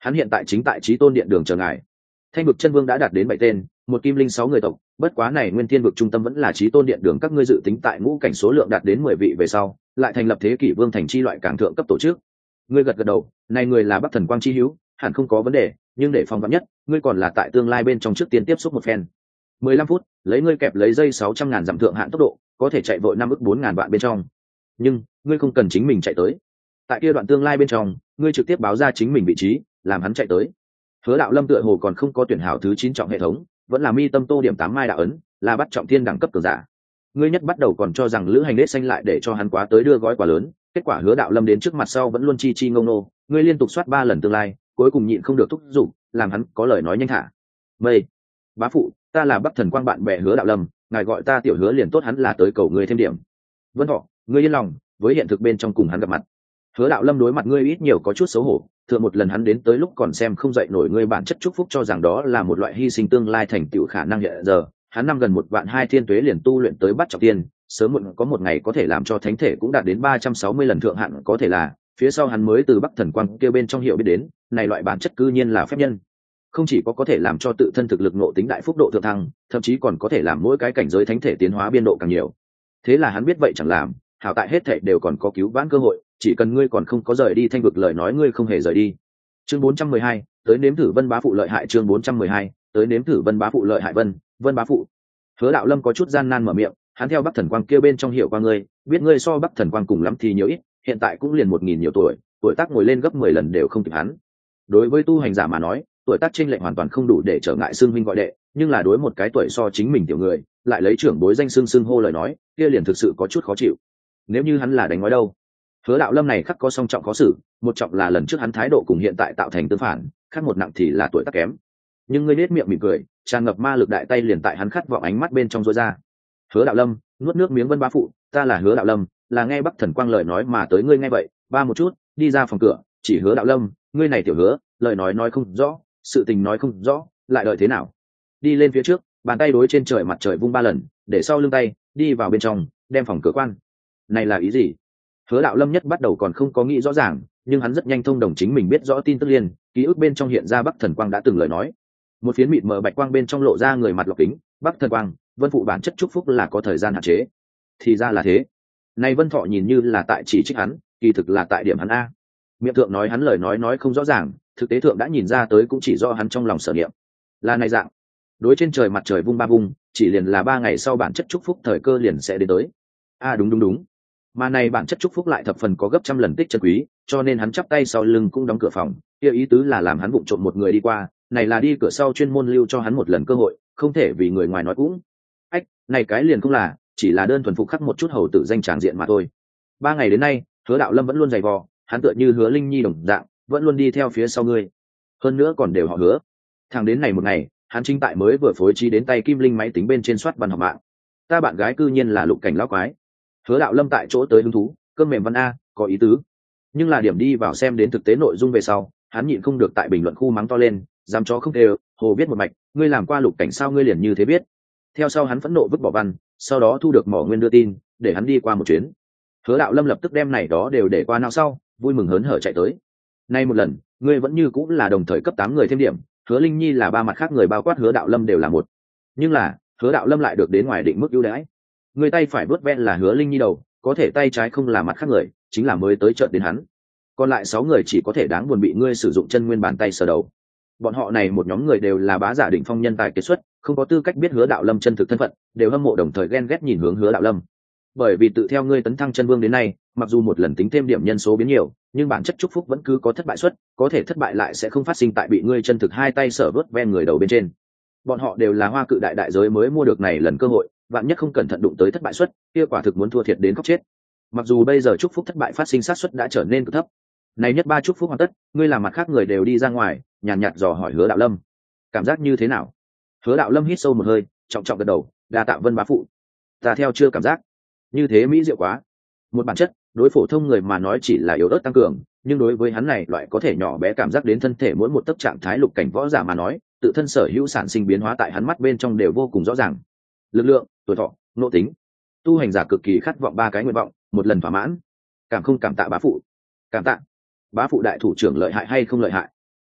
Hắn hiện tại chính tại Chí Tôn Điện đường chờ ngài. Thanh vực chân vương đã đạt đến 7 tên, một kim linh 6 người tộc, bất quá này Nguyên Thiên vực trung tâm vẫn là Chí Tôn Điện đường, các ngươi dự tính tại ngũ cảnh số lượng đạt đến 10 vị về sau, lại thành lập thế kỷ vương thành chi loại cảng thượng cấp tổ chức. Ngươi gật gật đầu, này người là Bắc Thần Quang chi hữu, hẳn không có vấn đề, nhưng để phòng vạn nhất, ngươi còn là tại tương lai bên trong trước tiên tiếp xúc một phen. 15 phút, lấy ngươi kẹp lấy dây 600.000 dặm thượng hạn tốc độ, có thể chạy vội 5 ức 4.000 vạn bên trong. Nhưng, ngươi không cần chính mình chạy tới. Tại kia đoạn tương lai bên trong, ngươi trực tiếp báo ra chính mình vị trí, làm hắn chạy tới. Hứa Đạo Lâm tựa hồ còn không có tuyển hảo thứ 9 trọng hệ thống, vẫn là mi tâm tô điểm 8 mai đạo ấn, là bắt trọng thiên đẳng cấp cường giả. Ngươi nhất bắt đầu còn cho rằng lữ hành đế xanh lại để cho hắn quá tới đưa gói quá lớn, kết quả Hứa Đạo Lâm đến trước mặt sau vẫn luôn chi chi ngông nô, ngươi liên tục soát 3 lần tương lai, cuối cùng nhịn không được thúc giục, làm hắn có lời nói nhanh thả. Mây, bá phụ, ta là Bắc Thần Quang bạn bè Hứa Đạo Lâm, ngài gọi ta tiểu Hứa liền tốt, hắn là tới cầu ngươi thêm điểm. Vân Thọ, ngươi yên lòng, với hiện thực bên trong cùng hắn gặp mặt. Hứa Đạo Lâm đối mặt ngươi ít nhiều có chút xấu hổ, thượng một lần hắn đến tới lúc còn xem không dậy nổi ngươi bản chất chúc phúc cho rằng đó là một loại hy sinh tương lai thành tựu khả năng hiện giờ, hắn năm gần 1.200.000 thiên tuế liền tu luyện tới bắt trọng tiên, sớm muộn có một ngày có thể làm cho thánh thể cũng đạt đến 360 lần thượng hạn, có thể là phía sau hắn mới từ Bắc Thần Quang kia bên trong hiểu biết đến, này loại bản chất cư nhiên là phép nhân. Không chỉ có thể làm cho tự thân thực lực ngộ tính đại phúc độ thượng thăng, thậm chí còn có thể làm mỗi cái cảnh giới thánh thể tiến hóa biên độ càng nhiều. Thế là hắn biết vậy chẳng làm, hảo tại hết thảy đều còn có cứu vãn cơ hội, chỉ cần ngươi còn không có rời đi Thanh vực, lời nói ngươi không hề rời đi. Chương 412, tới nếm thử Vân bá phụ lợi hại. Chương 412, tới nếm thử Vân bá phụ lợi hại. Vân bá phụ. Hứa Đạo Lâm có chút gian nan mở miệng, hắn theo Bắc Thần Quang kia bên trong hiểu qua ngươi, biết ngươi so Bắc Thần Quang cùng lắm thì nhiều ít, hiện tại cũng liền 1.000 nhiều tuổi tác ngồi lên gấp 10 lần đều không kịp hắn. Đối với tu hành giả mà nói, tuổi tác chênh lệch hoàn toàn không đủ để trở ngại xưng huynh gọi đệ, nhưng là đối một cái tuổi so chính mình tiểu người, lại lấy trưởng bối danh xưng hô lời nói, kia liền thực sự có chút khó chịu. Nếu như hắn là đánh nói đâu? Hứa Đạo Lâm này khắc có song trọng khó xử, một trọng là lần trước hắn thái độ cùng hiện tại tạo thành tương phản, khác một nặng thì là tuổi tác kém. Nhưng ngươi nết miệng mỉm cười, tràn ngập ma lực đại tay liền tại hắn khát vọng ánh mắt bên trong rối ra. Hứa Đạo Lâm nuốt nước miếng, Vân bá phụ, ta là Hứa Đạo Lâm, là nghe Bắc Thần Quang lời nói mà tới, ngươi nghe vậy, ba một chút, đi ra phòng cửa, chỉ Hứa Đạo Lâm, ngươi này tiểu Hứa, lời nói không rõ, sự tình nói không rõ, lại đợi thế nào? Đi lên phía trước, bàn tay đối trên trời mặt trời vung 3 lần, để sau lưng tay, đi vào bên trong, đem phòng cửa quan. Này là ý gì? Hứa Đạo Lâm nhất bắt đầu còn không có nghĩ rõ ràng, nhưng hắn rất nhanh thông đồng chính mình biết rõ tin tức liền, ký ức bên trong hiện ra Bắc Thần Quang đã từng lời nói. Một phiến mịt mờ bạch quang bên trong lộ ra người mặt lọc kính, Bắc Thần Quang, Vân phụ bản chất chúc phúc là có thời gian hạn chế. Thì ra là thế. Nay Vân Thọ nhìn như là tại chỉ trích hắn, kỳ thực là tại điểm hắn a. Miệng thượng nói hắn lời nói không rõ ràng, thực tế thượng đã nhìn ra tới cũng chỉ do hắn trong lòng sở niệm. Là này dạng. Đối trên trời mặt trời vung 3 vung, chỉ liền là 3 ngày sau bản chất chúc phúc thời cơ liền sẽ đến tới. A đúng. Mà này bản chất chúc phúc lại thập phần có gấp trăm lần tích chân quý, cho nên hắn chắp tay sau lưng cũng đóng cửa phòng, kia ý tứ là làm hắn vụng trộm một người đi qua, này là đi cửa sau chuyên môn lưu cho hắn một lần cơ hội, không thể vì người ngoài nói cũng. Ách, này cái liền không là, chỉ là đơn thuần phục khắc một chút hầu tử danh tràng diện mà thôi. 3 ngày đến nay, Hứa Đạo Lâm vẫn luôn giày vò, hắn tựa như Hứa Linh Nhi đồng dạng, vẫn luôn đi theo phía sau ngươi. Hơn nữa còn đều họ Hứa. Thẳng đến này một ngày, hắn chính tại mới vừa phối trí đến tay Kim Linh máy tính bên trên soát văn học mạng. Ta bạn gái cư nhiên là Lục Cảnh lão quái. Hứa Đạo Lâm tại chỗ tới hứng thú, cơm mềm văn a, có ý tứ. Nhưng là điểm đi vào xem đến thực tế nội dung về sau, hắn nhịn không được tại bình luận khu mắng to lên, dám chó không đều, hồ biết một mạch, ngươi làm qua Lục Cảnh sao ngươi liền như thế biết. Theo sau hắn phẫn nộ vứt bỏ văn, sau đó thu được Mỏ Nguyên đưa tin, để hắn đi qua một chuyến. Hứa Đạo Lâm lập tức đem này đó đều để qua não sau, vui mừng hớn hở chạy tới. Nay một lần, ngươi vẫn như cũng là đồng thời cấp 8 người thêm điểm, Hứa Linh Nhi là 3 mặt khác người bao quát Hứa Đạo Lâm đều là 1. Nhưng là, Hứa Đạo Lâm lại được đến ngoài định mức ưu đãi. Người tay phải vớt ven là Hứa Linh Nhi đầu, có thể tay trái không là mặt khác người, chính là mới tới chợt đến hắn. Còn lại 6 người chỉ có thể đáng buồn bị ngươi sử dụng chân nguyên bàn tay sờ đầu. Bọn họ này một nhóm người đều là bá giả đỉnh phong nhân tài kiệt xuất, không có tư cách biết Hứa Đạo Lâm chân thực thân phận, đều hâm mộ đồng thời ghen ghét nhìn hướng Hứa Đạo Lâm. Bởi vì tự theo ngươi tấn thăng chân vương đến nay, mặc dù một lần tính thêm điểm nhân số biến nhiều, nhưng bản chất chúc phúc vẫn cứ có thất bại suất, có thể thất bại lại sẽ không phát sinh tại bị ngươi chân thực hai tay sở vớt ven người đầu bên trên. Bọn họ đều là Hoa Cự đại đại giới mới mua được này lần cơ hội, vạn nhất không cẩn thận đụng tới thất bại suất, kia quả thực muốn thua thiệt đến khóc chết. Mặc dù bây giờ chúc phúc thất bại phát sinh xác suất đã trở nên cực thấp, này nhất 3 chúc phúc hoàn tất, ngươi làm mặt khác người đều đi ra ngoài, nhàn nhạt dò hỏi Hứa Đạo Lâm, cảm giác như thế nào? Hứa Đạo Lâm hít sâu một hơi, trọng trọng gật đầu, đa tạ Vân bá phụ. Ta theo chưa cảm giác như thế mỹ diệu quá. Một bản chất, đối phổ thông người mà nói chỉ là yếu ớt tăng cường, nhưng đối với hắn này loại có thể nhỏ bé cảm giác đến thân thể mỗi một tấc trạng thái Lục Cảnh võ giả mà nói, tự thân sở hữu sản sinh biến hóa tại hắn mắt bên trong đều vô cùng rõ ràng. Lực lượng, tuổi thọ, nội tính, tu hành giả cực kỳ khát vọng 3 cái nguyện vọng, một lần thỏa mãn. Cảm không cảm tạ bá phụ? Cảm tạ. Bá phụ đại thủ trưởng lợi hại hay không lợi hại?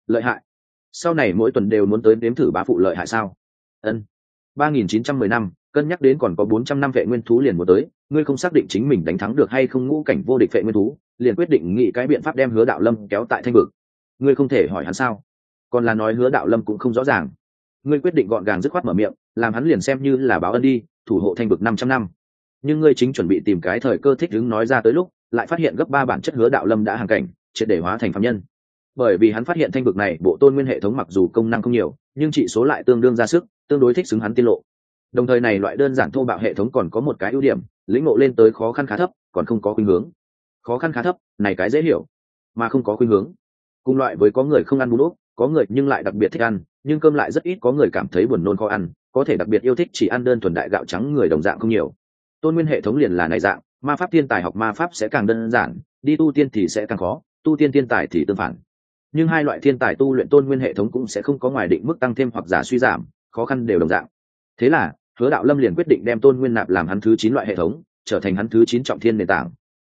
Lợi hại. Sau này mỗi tuần đều muốn tới nếm thử bá phụ lợi hại sao? Ân. 3910 năm, cân nhắc đến còn có 400 năm vệ nguyên thú liền muốn tới, ngươi không xác định chính mình đánh thắng được hay không ngũ cảnh vô địch vệ nguyên thú, liền quyết định nghĩ cái biện pháp đem Hứa Đạo Lâm kéo tại Thanh vực. Ngươi không thể hỏi hắn sao? Còn là nói Hứa Đạo Lâm cũng không rõ ràng. Ngươi quyết định gọn gàng dứt khoát mở miệng, làm hắn liền xem như là báo ân đi, thủ hộ Thanh vực 500 năm. Nhưng ngươi chính chuẩn bị tìm cái thời cơ thích ứng nói ra tới lúc, lại phát hiện gấp 3 bản chất Hứa Đạo Lâm đã hàng cảnh, triệt để hóa thành phàm nhân. Bởi vì hắn phát hiện Thanh vực này bộ tôn nguyên hệ thống mặc dù công năng không nhiều, nhưng trị số lại tương đương ra sức, tương đối thích xứng hắn tiên lộ. Đồng thời này loại đơn giản thô bạo hệ thống còn có một cái ưu điểm, lĩnh ngộ lên tới khó khăn khá thấp, còn không có khuynh hướng. Khó khăn khá thấp, này cái dễ hiểu, mà không có khuynh hướng. Cùng loại với có người không ăn bún ốc, có người nhưng lại đặc biệt thích ăn, nhưng cơm lại rất ít có người cảm thấy buồn nôn khó ăn, có thể đặc biệt yêu thích chỉ ăn đơn thuần đại gạo trắng người đồng dạng không nhiều. Tôn nguyên hệ thống liền là này dạng, ma pháp thiên tài học ma pháp sẽ càng đơn giản, đi tu tiên thì sẽ càng khó, tu tiên thiên tài thì tương phản. Nhưng hai loại thiên tài tu luyện tôn nguyên hệ thống cũng sẽ không có ngoài định mức tăng thêm hoặc giả suy giảm, khó khăn đều đồng dạng. Thế là Hứa Đạo Lâm liền quyết định đem tôn nguyên nạp làm hắn thứ 9 loại hệ thống, trở thành hắn thứ 9 trọng thiên nền tảng.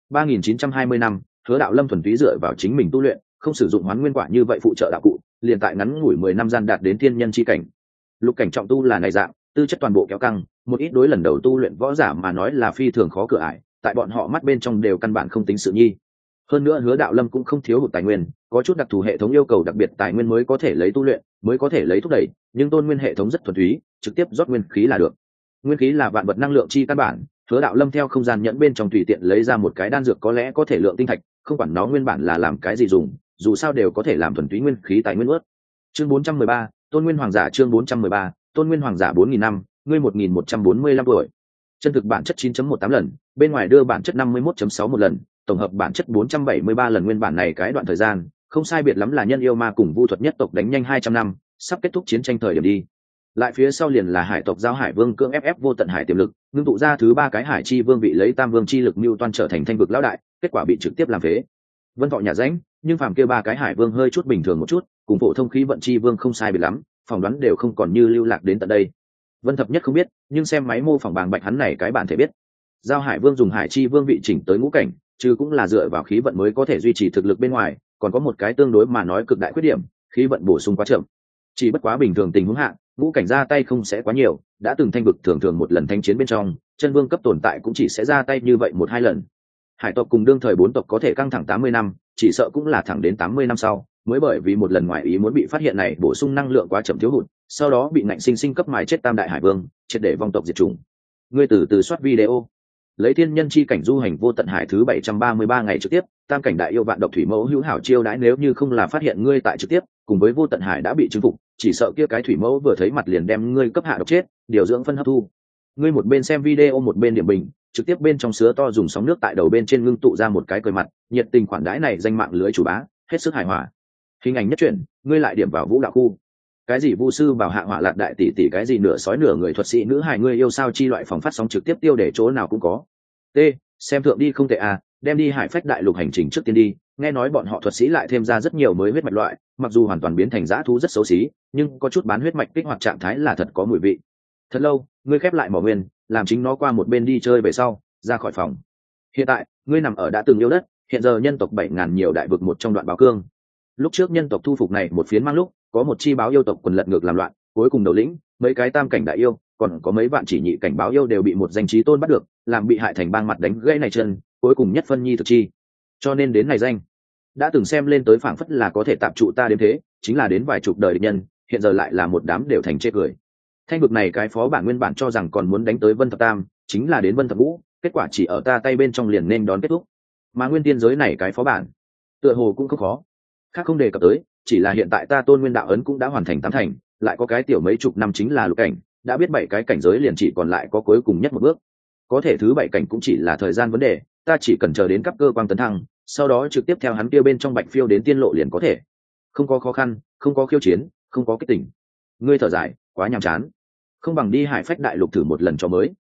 3920 năm, Hứa Đạo Lâm thuần túy dựa vào chính mình tu luyện, không sử dụng hoán nguyên quả như vậy phụ trợ đạo cụ, liền tại ngắn ngủi 10 năm gian đạt đến thiên nhân chi cảnh. Lục cảnh trọng tu là này dạng, tư chất toàn bộ kéo căng, một ít đối lần đầu tu luyện võ giả mà nói là phi thường khó cửa ải, tại bọn họ mắt bên trong đều căn bản không tính sự nhi. Hơn nữa Hứa Đạo Lâm cũng không thiếu hụt tài nguyên, có chút đặc thù hệ thống yêu cầu đặc biệt tài nguyên mới có thể lấy tu luyện, mới có thể lấy thúc đẩy, nhưng tôn nguyên hệ thống rất thuần túy, trực tiếp rót nguyên khí là được. Nguyên khí là vạn vật năng lượng chi căn bản, Hứa Đạo Lâm theo không gian nhẫn bên trong tùy tiện lấy ra một cái đan dược có lẽ có thể lượng tinh thạch, không quản nó nguyên bản là làm cái gì dùng, dù sao đều có thể làm thuần túy nguyên khí tài nguyên ướt. Chương 413, Tôn Nguyên Hoàng giả chương 413, Tôn Nguyên Hoàng giả 4000 năm, ngươi 1145 tuổi. Chân thực bản chất 9.18 lần, bên ngoài đưa bản chất 51.61 lần, tổng hợp bản chất 473 lần nguyên bản này cái đoạn thời gian, không sai biệt lắm là nhân yêu ma cùng vu thuật nhất tộc đánh nhanh 200 năm, sắp kết thúc chiến tranh thời điểm đi. Lại phía sau liền là hải tộc giao hải vương cưỡng ép vô tận hải tiềm lực, ngưng tụ ra thứ 3 cái hải chi vương bị lấy tam vương chi lực mưu toan trở thành thanh vực lão đại, kết quả bị trực tiếp làm phế. Vân Thọ nhà rãnh, nhưng phàm kia 3 cái hải vương hơi chút bình thường một chút, cùng phổ thông khí vận chi vương không sai biệt lắm, phỏng đoán đều không còn như lưu lạc đến tận đây. Vân Thập nhất không biết, nhưng xem máy mô phỏng bàng bạch hắn này cái bản thể biết. Giao hải vương dùng hải chi vương vị chỉnh tới ngũ cảnh, chứ cũng là dựa vào khí vận mới có thể duy trì thực lực bên ngoài, còn có một cái tương đối mà nói cực đại khuyết điểm, khí vận bổ sung quá chậm. Chỉ bất quá bình thường tình huống hạ, ngũ cảnh ra tay không sẽ quá nhiều, đã từng thanh vực thường một lần thanh chiến bên trong, chân vương cấp tồn tại cũng chỉ sẽ ra tay như vậy 1-2 lần. Hải tộc cùng đương thời 4 tộc có thể căng thẳng 80 năm, chỉ sợ cũng là thẳng đến 80 năm sau, mới bởi vì một lần ngoại ý muốn bị phát hiện này bổ sung năng lượng quá chậm thiếu hụt, sau đó bị ngạnh sinh cấp mài chết tam đại hải vương, triệt để vong tộc diệt chủng. Ngươi từ soát video, lấy thiên nhân chi cảnh du hành vô tận hải thứ 733 ngày trực tiếp, tam cảnh đại yêu vạn độc thủy mẫu hữu hảo chiêu đãi, nếu như không là phát hiện ngươi tại trực tiếp cùng với vô tận hải đã bị chứng phục, chỉ sợ kia cái thủy mẫu vừa thấy mặt liền đem ngươi cấp hạ độc chết, điều dưỡng phân hấp thu. Ngươi một bên xem video một bên điểm bình, trực tiếp bên trong sứa to dùng sóng nước tại đầu bên trên ngưng tụ ra một cái cười mặt, nhiệt tình khoản đãi này danh mạng lưới chủ bá, hết sức hài hòa. Hình ảnh nhất chuyển, ngươi lại điểm vào vũ đạo khu. Cái gì vu sư bảo hạ hỏa lạt đại tỷ tỷ, cái gì nửa sói nửa người thuật sĩ nữ hài, ngươi yêu sao chi loại phòng phát sóng trực tiếp tiêu để chỗ nào cũng có. T, xem thượng đi không tệ à, đem đi hải phách đại lục hành trình trước tiên đi, nghe nói bọn họ thuật sĩ lại thêm ra rất nhiều mới huyết mạch loại, mặc dù hoàn toàn biến thành dã thú rất xấu xí, nhưng có chút bán huyết mạch kích hoạt trạng thái là thật có mùi vị. Thật lâu, ngươi khép lại mỏ nguyên, làm chính nó qua một bên đi chơi về sau, ra khỏi phòng. Hiện tại, ngươi nằm ở đã từng yêu đất, hiện giờ nhân tộc 7000 nhiều đại vực một trong đoạn báo cương. Lúc trước nhân tộc thu phục này một phiến mang lúc, có một chi báo yêu tộc quần lật ngược làm loạn, cuối cùng đầu lĩnh, mấy cái tam cảnh đại yêu, còn có mấy vạn chỉ nhị cảnh báo yêu đều bị một danh trí tôn bắt được, làm bị hại thành bang mặt đánh gãy này chân, cuối cùng nhất phân nhi thực chi. Cho nên đến này danh, đã từng xem lên tới phảng phất là có thể tạm trụ ta đến thế, chính là đến vài chục đời địch nhân, hiện giờ lại là một đám đều thành chê cười. Thanh vực này cái phó bản nguyên bản cho rằng còn muốn đánh tới Vân Thập Tam, chính là đến Vân Thập Ngũ, kết quả chỉ ở ta tay bên trong liền nên đón kết thúc. Mà nguyên tiên giới này cái phó bản, tựa hồ cũng không khó. Khác không đề cập tới, chỉ là hiện tại ta tôn nguyên đạo ấn cũng đã hoàn thành 8 thành, lại có cái tiểu mấy chục năm chính là lục cảnh, đã biết 7 cái cảnh giới liền chỉ còn lại có cuối cùng nhất một bước. Có thể thứ 7 cảnh cũng chỉ là thời gian vấn đề, ta chỉ cần chờ đến cấp cơ quang tấn thăng, sau đó trực tiếp theo hắn kia bên trong bạch phiêu đến tiên lộ liền có thể. Không có khó khăn, không có khiêu chiến, không có kích tỉnh. Ngươi thở dài, quá nhàm chán. Không bằng đi hải phách đại lục thử một lần cho mới.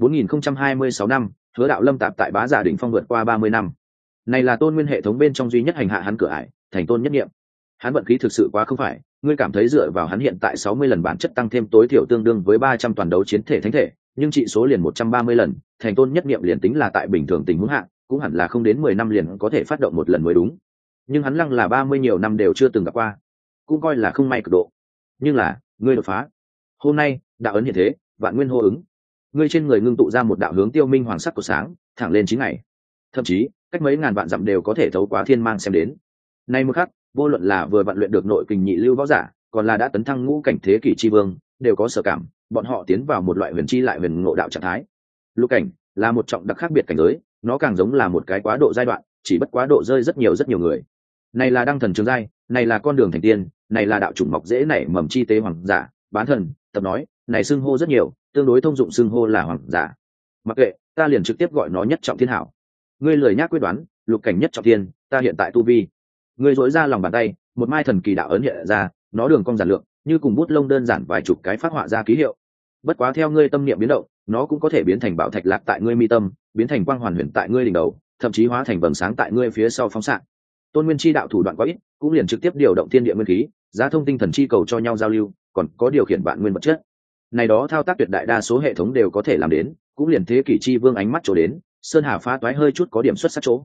4026 năm, Hứa Đạo Lâm tạp tại Bá Giả đỉnh phong vượt qua 30 năm. Này là tôn nguyên hệ thống bên trong duy nhất hành hạ hắn cửa ải, thành tôn nhất niệm. Hắn vận khí thực sự quá không phải, ngươi cảm thấy dựa vào hắn hiện tại 60 lần bản chất tăng thêm tối thiểu tương đương với 300 toàn đấu chiến thể thánh thể, nhưng trị số liền 130 lần, thành tôn nhất niệm liền tính là tại bình thường tình huống hạ, cũng hẳn là không đến 10 năm liền có thể phát động một lần mới đúng. Nhưng hắn lăng là 30 nhiều năm đều chưa từng gặp qua. cũng coi là không may cực độ. Nhưng là ngươi đột phá. Hôm nay đạo ấn hiện thế, vạn nguyên hô ứng, ngươi trên người ngưng tụ ra một đạo hướng tiêu minh hoàng sắc của sáng, thẳng lên 9 ngày, thậm chí cách mấy ngàn vạn dặm đều có thể thấu quá thiên mang xem đến. Nay một khắc, vô luận là vừa vận luyện được nội kình nhị lưu võ giả, còn là đã tấn thăng ngũ cảnh thế kỷ chi vương, đều có sở cảm, bọn họ tiến vào một loại huyền chi lại huyền ngộ đạo trạng thái. Lục cảnh là một trọng đặc khác biệt cảnh giới, nó càng giống là một cái quá độ giai đoạn, chỉ bất quá độ rơi rất nhiều người. Này là đăng thần trường giai, này là con đường thành tiên, này là đạo chủng mọc dễ nảy mầm chi tế hoàng giả, bán thần, tập nói, này xưng hô rất nhiều, tương đối thông dụng xưng hô là hoàng giả. Mặc kệ, ta liền trực tiếp gọi nó nhất trọng thiên hảo. Ngươi lười nhác quyết đoán, lục cảnh nhất trọng thiên, ta hiện tại tu vi. Ngươi dỗi ra lòng bàn tay, một mai thần kỳ đạo ấn hiện ra, nó đường cong giản lược, như cùng bút lông đơn giản vài chục cái phát họa ra ký hiệu. Bất quá theo ngươi tâm niệm biến động, nó cũng có thể biến thành bảo thạch lạc tại ngươi mi tâm, biến thành quang hoàn huyền tại ngươi đỉnh đầu, thậm chí hóa thành vầng sáng tại ngươi phía sau phóng xạ. Tôn nguyên chi đạo thủ đoạn quá ít, cũng liền trực tiếp điều động thiên địa nguyên khí, giá thông tinh thần chi cầu cho nhau giao lưu, còn có điều khiển vạn nguyên vật chất. Này đó thao tác tuyệt đại đa số hệ thống đều có thể làm đến, cũng liền thế kỷ chi vương ánh mắt chỗ đến, sơn hà phá toái hơi chút có điểm xuất sắc chỗ.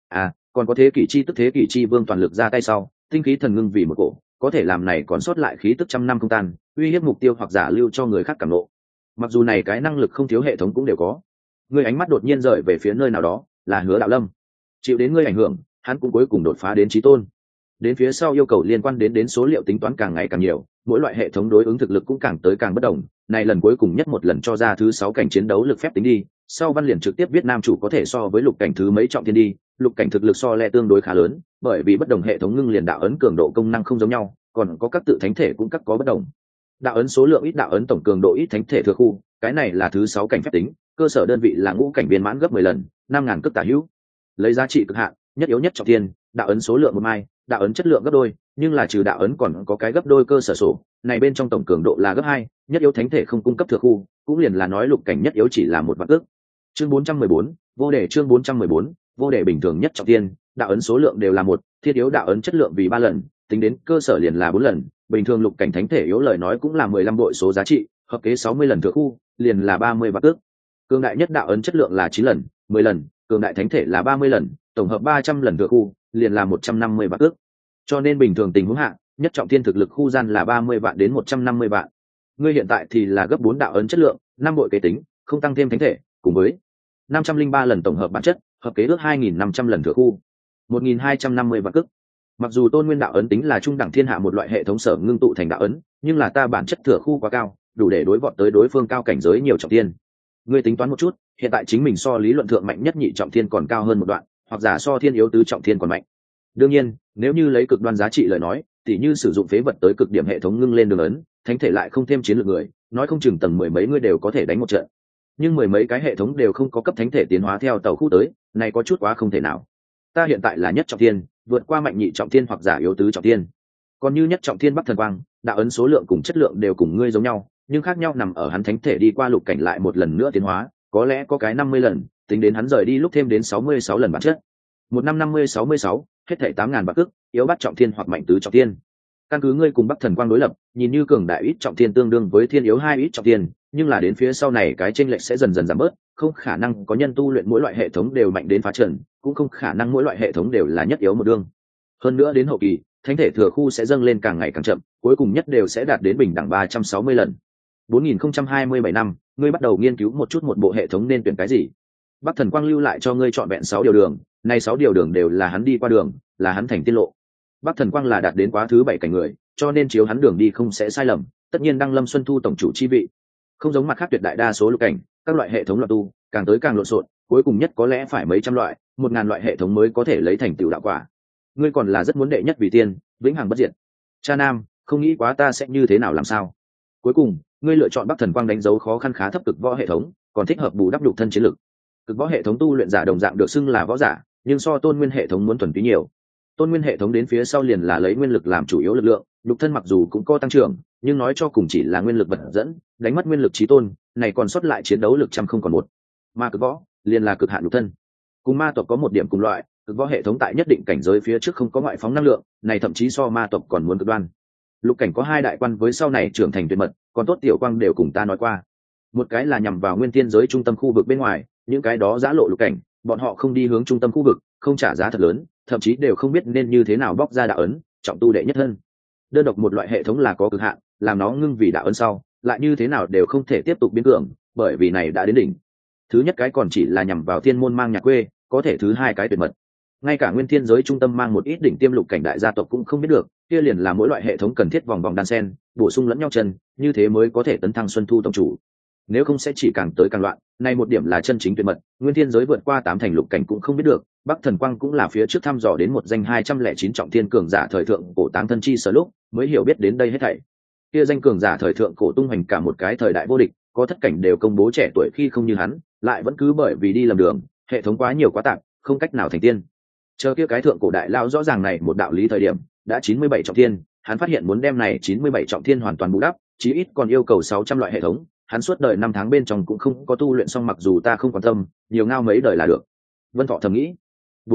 Còn có thế kỷ chi tức thế kỷ chi vương toàn lực ra tay sau, tinh khí thần ngưng vì một cổ, có thể làm này còn sót lại khí tức trăm năm không tan, uy hiếp mục tiêu hoặc giả lưu cho người khác cảm nộ. Mặc dù này cái năng lực không thiếu hệ thống cũng đều có. Ngươi ánh mắt đột nhiên rời về phía nơi nào đó, là Hứa Đạo Lâm. Chịu đến ngươi ảnh hưởng, hắn cũng cuối cùng đột phá đến chí tôn. Đến phía sau yêu cầu liên quan đến số liệu tính toán càng ngày càng nhiều, mỗi loại hệ thống đối ứng thực lực cũng càng tới càng bất đồng. Này lần cuối cùng nhất một lần cho ra thứ 6 cảnh chiến đấu lực phép tính đi, sau văn liền trực tiếp viết nam chủ có thể so với lục cảnh thứ mấy trọng thiên đi, lục cảnh thực lực so lẹ tương đối khá lớn, bởi vì bất đồng hệ thống ngưng liền đạo ấn cường độ công năng không giống nhau, còn có các tự thánh thể cũng các có bất đồng. Đạo ấn số lượng ít, đạo ấn tổng cường độ ít, thánh thể thừa khu, cái này là thứ 6 cảnh phép tính, cơ sở đơn vị là ngũ cảnh viên mãn gấp 10 lần, 5000 cước tả hữu. Lấy giá trị cực hạn, nhất yếu nhất trọng thiên, đạo ấn số lượng một mai, đạo ấn chất lượng gấp đôi, nhưng là trừ đạo ấn còn có cái gấp đôi cơ sở sổ, này bên trong tổng cường độ là gấp 2, nhất yếu thánh thể không cung cấp thừa khu, cũng liền là nói lục cảnh nhất yếu chỉ là một vạn cước. Chương 414, vô đề chương 414, vô đề bình thường nhất trọng thiên, đạo ấn số lượng đều là một, thiết yếu đạo ấn chất lượng vì 3 lần, tính đến cơ sở liền là 4 lần, bình thường lục cảnh thánh thể yếu lời nói cũng là 15 bội số giá trị, hợp kế 60 lần thừa khu, liền là 30 vạn cước. Cường đại nhất đạo ấn chất lượng là 9 lần, 10 lần, cường đại thánh thể là 30 lần, tổng hợp 300 lần thừa khu, liền là 150 vạn cước. Cho nên bình thường tình huống hạ, nhất trọng thiên thực lực khu gian là 30 vạn đến 150 vạn. Ngươi hiện tại thì là gấp 4 đạo ấn chất lượng, 5 bội kế tính, không tăng thêm thánh thể, cùng với 503 lần tổng hợp bản chất, hợp kế ước 2500 lần thừa khu, 1250 vạn cước. Mặc dù Tôn Nguyên đạo ấn tính là trung đẳng thiên hạ một loại hệ thống sở ngưng tụ thành đạo ấn, nhưng là ta bản chất thừa khu quá cao, đủ để đối vọt tới đối phương cao cảnh giới nhiều trọng thiên. Ngươi tính toán một chút, hiện tại chính mình so lý luận thượng mạnh nhất nhị trọng thiên còn cao hơn một đoạn, hoặc giả so thiên yếu tứ trọng thiên còn mạnh. Đương nhiên, nếu như lấy cực đoan giá trị lời nói, tỉ như sử dụng phế vật tới cực điểm hệ thống ngưng lên đường ấn, thánh thể lại không thêm chiến lược người, nói không chừng tầng 10 mấy người đều có thể đánh một trận. Nhưng 10 mấy cái hệ thống đều không có cấp thánh thể tiến hóa theo tàu khu tới, này có chút quá không thể nào. Ta hiện tại là nhất trọng thiên, vượt qua mạnh nhị trọng thiên hoặc giả yếu tứ trọng thiên. Còn như nhất trọng thiên Bắc Thần Quang, đạo ấn số lượng cùng chất lượng đều cùng ngươi giống nhau, nhưng khác nhau nằm ở hắn thánh thể đi qua lục cảnh lại một lần nữa tiến hóa, có lẽ có cái 50 lần, tính đến hắn rời đi lúc thêm đến 66 lần bản chất. Một năm 50-66, hết thảy 8000 bạc cước, yếu bắt trọng thiên hoặc mạnh tứ trọng thiên. Căn cứ ngươi cùng Bắc Thần Quang đối lập, nhìn như cường đại ít trọng thiên tương đương với thiên yếu 2 ít trọng thiên, nhưng là đến phía sau này cái chênh lệch sẽ dần dần giảm bớt, không khả năng có nhân tu luyện mỗi loại hệ thống đều mạnh đến phá trần, cũng không khả năng mỗi loại hệ thống đều là nhất yếu một đương. Hơn nữa đến hậu kỳ, thánh thể thừa khu sẽ dâng lên càng ngày càng chậm, cuối cùng nhất đều sẽ đạt đến bình đẳng 360 lần. 4027 năm, ngươi bắt đầu nghiên cứu một chút một bộ hệ thống nên tuyển cái gì. Bắc Thần Quang lưu lại cho ngươi chọn vẹn 6 điều đường, này 6 điều đường đều là hắn đi qua đường, là hắn thành tiên lộ. Bắc Thần Quang là đạt đến quá thứ 7 cảnh người, cho nên chiếu hắn đường đi không sẽ sai lầm, tất nhiên đăng lâm Xuân Thu tổng chủ chi vị. Không giống mặt khác tuyệt đại đa số lục cảnh, các loại hệ thống loạn tu, càng tới càng lộn xộn, cuối cùng nhất có lẽ phải mấy trăm loại, 1000 loại hệ thống mới có thể lấy thành tựu đạo quả. Ngươi còn là rất muốn đệ nhất vì tiên, vĩnh hằng bất diệt. Cha Nam, không nghĩ quá ta sẽ như thế nào làm sao? Cuối cùng, ngươi lựa chọn Bắc Thần Quang đánh dấu khó khăn khá thấp cực võ hệ thống, còn thích hợp bù đắp nhục thân chiến lực. Cực võ hệ thống tu luyện giả đồng dạng được xưng là võ giả, nhưng so Tôn Nguyên hệ thống muốn thuần túy nhiều. Tôn Nguyên hệ thống đến phía sau liền là lấy nguyên lực làm chủ yếu lực lượng, nhục thân mặc dù cũng có tăng trưởng, nhưng nói cho cùng chỉ là nguyên lực vật dẫn, đánh mất nguyên lực chí tôn, này còn sót lại chiến đấu lực trăm không còn một. Mà cực võ liền là cực hạn nhục thân. Cùng ma tộc có một điểm cùng loại, cực võ hệ thống tại nhất định cảnh giới phía trước không có ngoại phóng năng lượng, này thậm chí so ma tộc còn muốn cực đoan. Lục cảnh có 2 đại quan với sau này trưởng thành tuyệt mật, còn tốt tiểu quang đều cùng ta nói qua. Một cái là nhằm vào nguyên tiên giới trung tâm khu vực bên ngoài, những cái đó giã lộ lục cảnh, bọn họ không đi hướng trung tâm khu vực, không trả giá thật lớn, thậm chí đều không biết nên như thế nào bóc ra đạo ấn, trọng tu đệ nhất thân. đơn độc một loại hệ thống là có cực hạn, làm nó ngưng vì đạo ấn sau lại như thế nào đều không thể tiếp tục biến cường, bởi vì này đã đến đỉnh. Thứ nhất cái còn chỉ là nhằm vào thiên môn mang nhà quê, có thể thứ hai cái tuyệt mật, ngay cả nguyên thiên giới trung tâm mang một ít đỉnh tiêm lục cảnh đại gia tộc cũng không biết được, kia liền là mỗi loại hệ thống cần thiết vòng vòng đan sen bổ sung lẫn nhau chân, như thế mới có thể tấn thăng xuân thu tông chủ, nếu không sẽ chỉ càng tới càng loạn. Này một điểm là chân chính tuyệt mật, nguyên thiên giới vượt qua 8 thành lục cảnh cũng không biết được. Bắc Thần Quang cũng là phía trước thăm dò đến một danh 209 trọng thiên cường giả thời thượng cổ táng thân chi sở lúc mới hiểu biết đến đây hết thảy. Kia danh cường giả thời thượng cổ tung hoành cả một cái thời đại vô địch, có thất cảnh đều công bố trẻ tuổi khi không như hắn, lại vẫn cứ bởi vì đi lầm đường, hệ thống quá nhiều quá tạp, không cách nào thành tiên. Chờ kia cái thượng cổ đại lao rõ ràng này một đạo lý thời điểm, đã 97 trọng thiên, hắn phát hiện muốn đem này 97 trọng thiên hoàn toàn bù đắp, chí ít còn yêu cầu 600 loại hệ thống, hắn suốt đời 5 tháng bên trong cũng không có tu luyện xong, mặc dù ta không quan tâm, nhiều ngao mấy đời là được. Vân Thọ thầm nghĩ.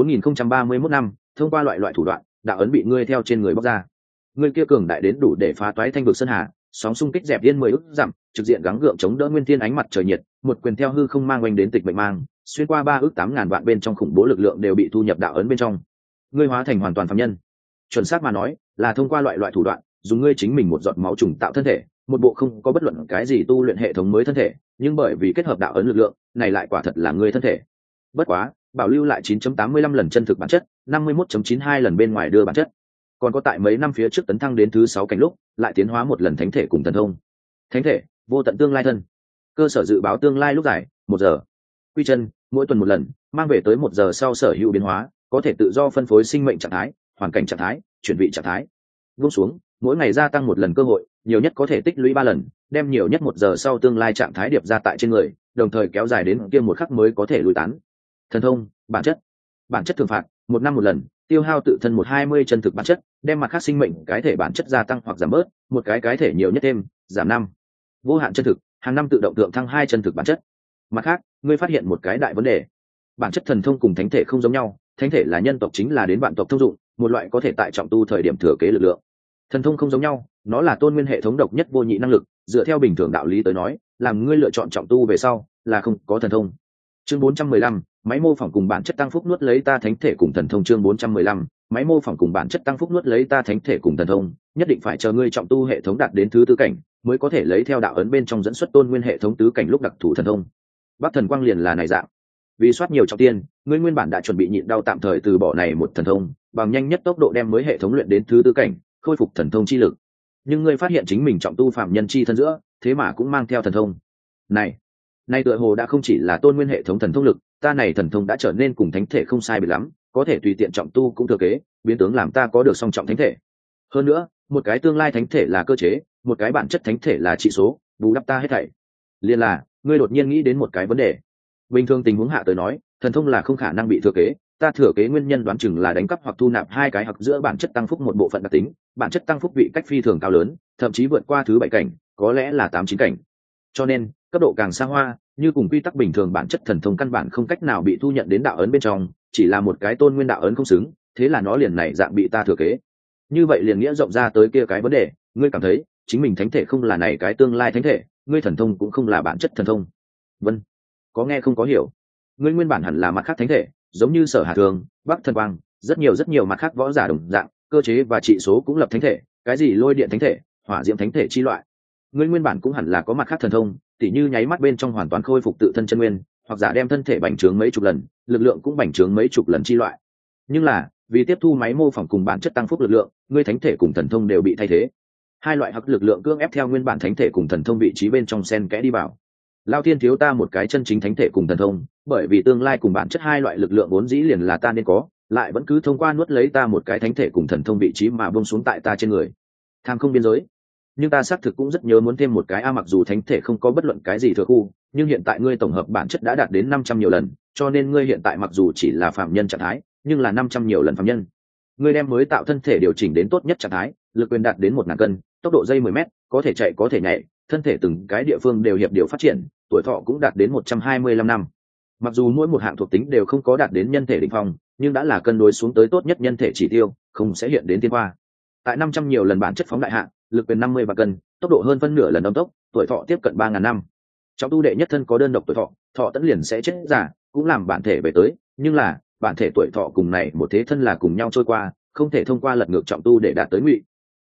4031 năm, thông qua loại thủ đoạn, đạo ấn bị ngươi theo trên người bóc ra. Ngươi kia cường đại đến đủ để phá toái thanh vực sơn hà, sóng xung kích dẹp yên 10 ức dặm, trực diện gắng gượng chống đỡ nguyên thiên ánh mặt trời nhiệt, một quyền theo hư không mang quanh đến tịch mệnh mang, xuyên qua 3 ức 8.000 vạn bên trong khủng bố lực lượng đều bị thu nhập đạo ấn bên trong. Ngươi hóa thành hoàn toàn phàm nhân. Chuẩn xác mà nói, là thông qua loại thủ đoạn, dùng ngươi chính mình một giọt máu trùng tạo thân thể, một bộ không có bất luận cái gì tu luyện hệ thống mới thân thể, nhưng bởi vì kết hợp đạo ấn lực lượng, này lại quả thật là ngươi thân thể. Bất quá, bảo lưu lại 9.85 lần chân thực bản chất, 51.92 lần bên ngoài đưa bản chất. Còn có tại mấy năm phía trước tấn thăng đến thứ 6 cảnh lúc, lại tiến hóa một lần thánh thể cùng thần thông. Thánh thể, vô tận tương lai thân. Cơ sở dự báo tương lai lúc dài, 1 giờ. Quy chân, mỗi tuần 1 lần, mang về tới 1 giờ sau sở hữu biến hóa, có thể tự do phân phối sinh mệnh trạng thái, hoàn cảnh trạng thái, chuyển vị trạng thái. Buông xuống, mỗi ngày gia tăng 1 lần cơ hội, nhiều nhất có thể tích lũy 3 lần, đem nhiều nhất 1 giờ sau tương lai trạng thái điệp ra tại trên người, đồng thời kéo dài đến kia một khắc mới có thể lùi tán. Thần thông, bản chất thường phạt, 1 năm 1 lần, tiêu hao tự thân 120 chân thực bản chất, đem mặt khác sinh mệnh cái thể bản chất gia tăng hoặc giảm bớt, một cái thể nhiều nhất thêm, giảm 5. Vô hạn chân thực, hàng năm tự động tượng thăng 2 chân thực bản chất. Mặt khác, ngươi phát hiện một cái đại vấn đề. Bản chất thần thông cùng thánh thể không giống nhau, thánh thể là nhân tộc chính là đến vạn tộc thông dụng, một loại có thể tại trọng tu thời điểm thừa kế lực lượng. Thần thông không giống nhau, nó là tôn nguyên hệ thống độc nhất vô nhị năng lực, dựa theo bình thường đạo lý tới nói, làm ngươi lựa chọn trọng tu về sau, là không có thần thông. Chương 415, máy mô phỏng cùng bản chất tăng phúc nuốt lấy ta thánh thể cùng thần thông. Chương 415, máy mô phỏng cùng bản chất tăng phúc nuốt lấy ta thánh thể cùng thần thông, nhất định phải chờ ngươi trọng tu hệ thống đạt đến thứ 4 cảnh, mới có thể lấy theo đạo ấn bên trong dẫn xuất tôn nguyên hệ thống tứ cảnh lúc đặc thù thần thông. Bắc Thần Quang liền là này dạng. Vì soát nhiều trọng tiên, ngươi nguyên bản đã chuẩn bị nhịn đau tạm thời từ bỏ này một thần thông, bằng nhanh nhất tốc độ đem mới hệ thống luyện đến thứ 4 cảnh, khôi phục thần thông chi lực. Nhưng ngươi phát hiện chính mình trọng tu phạm nhân chi thân giữa, thế mà cũng mang theo thần thông. Này tựa hồ đã không chỉ là tôn nguyên hệ thống thần thông lực, ta này thần thông đã trở nên cùng thánh thể không sai biệt lắm, có thể tùy tiện trọng tu cũng thừa kế, biến tướng làm ta có được song trọng thánh thể. Hơn nữa, một cái tương lai thánh thể là cơ chế, một cái bản chất thánh thể là trị số, bù đắp ta hết thảy. Liên là, ngươi đột nhiên nghĩ đến một cái vấn đề. Bình thường tình huống hạ tới nói, thần thông là không khả năng bị thừa kế, ta thừa kế nguyên nhân đoán chừng là đánh cắp hoặc thu nạp 2 cái hoặc giữa bản chất tăng phúc một bộ phận đặc tính, bản chất tăng phúc vị cách phi thường cao lớn, thậm chí vượt qua thứ 7 cảnh, có lẽ là 8-9 cảnh. Cho nên, cấp độ càng xa hoa, như cùng quy tắc bình thường bản chất thần thông căn bản không cách nào bị thu nhận đến đạo ấn bên trong, chỉ là một cái tôn nguyên đạo ấn không xứng, thế là nó liền này dạng bị ta thừa kế. Như vậy liền nghĩa rộng ra tới kia cái vấn đề, ngươi cảm thấy chính mình thánh thể không là này cái tương lai thánh thể, ngươi thần thông cũng không là bản chất thần thông. Vân, có nghe không có hiểu. Ngươi nguyên bản hẳn là mặt khác thánh thể, giống như Sở Hà Thường, Bắc Thần Quang, rất nhiều mặt khác võ giả đồng dạng, cơ chế và trị số cũng lập thánh thể, cái gì lôi điện thánh thể, hỏa diễm thánh thể chi loại. Ngươi nguyên bản cũng hẳn là có mặt khác thần thông, tỉ như nháy mắt bên trong hoàn toàn khôi phục tự thân chân nguyên, hoặc giả đem thân thể bành trướng mấy chục lần, lực lượng cũng bành trướng mấy chục lần chi loại. Nhưng là, vì tiếp thu máy mô phỏng cùng bản chất tăng phúc lực lượng, ngươi thánh thể cùng thần thông đều bị thay thế. 2 loại hắc lực lượng cưỡng ép theo nguyên bản thánh thể cùng thần thông vị trí bên trong xen kẽ đi vào. Lao Thiên thiếu ta một cái chân chính thánh thể cùng thần thông, bởi vì tương lai cùng bản chất 2 loại lực lượng vốn dĩ liền là ta nên có, lại vẫn cứ thông qua nuốt lấy ta một cái thánh thể cùng thần thông vị trí mà buông xuống tại ta trên người. Tham không biên giới. Nhưng ta xác thực cũng rất nhớ muốn thêm một cái mặc dù thánh thể không có bất luận cái gì thừa khu, nhưng hiện tại ngươi tổng hợp bản chất đã đạt đến 500 nhiều lần, cho nên ngươi hiện tại mặc dù chỉ là phạm nhân trạng thái, nhưng là 500 nhiều lần phạm nhân. Ngươi đem mới tạo thân thể điều chỉnh đến tốt nhất trạng thái, lực quyền đạt đến 1000 cân, tốc độ giây 10 mét, có thể chạy có thể nhảy, thân thể từng cái địa phương đều hiệp điều phát triển, tuổi thọ cũng đạt đến 125 năm. Mặc dù mỗi một hạng thuộc tính đều không có đạt đến nhân thể đỉnh phong, nhưng đã là cân đối xuống tới tốt nhất nhân thể chỉ tiêu, không sẽ hiện đến tiên hoa. Tại 500 nhiều lần bản chất phóng đại hạng, lực quyền 50 và cân, tốc độ hơn phân nửa lần âm tốc, tuổi thọ tiếp cận 3000 năm. Trong tu đệ nhất thân có đơn độc tuổi thọ, thọ tẫn liền sẽ chết giả, cũng làm bản thể về tới, nhưng là bản thể tuổi thọ cùng này một thế thân là cùng nhau trôi qua, không thể thông qua lật ngược trọng tu để đạt tới ngụy.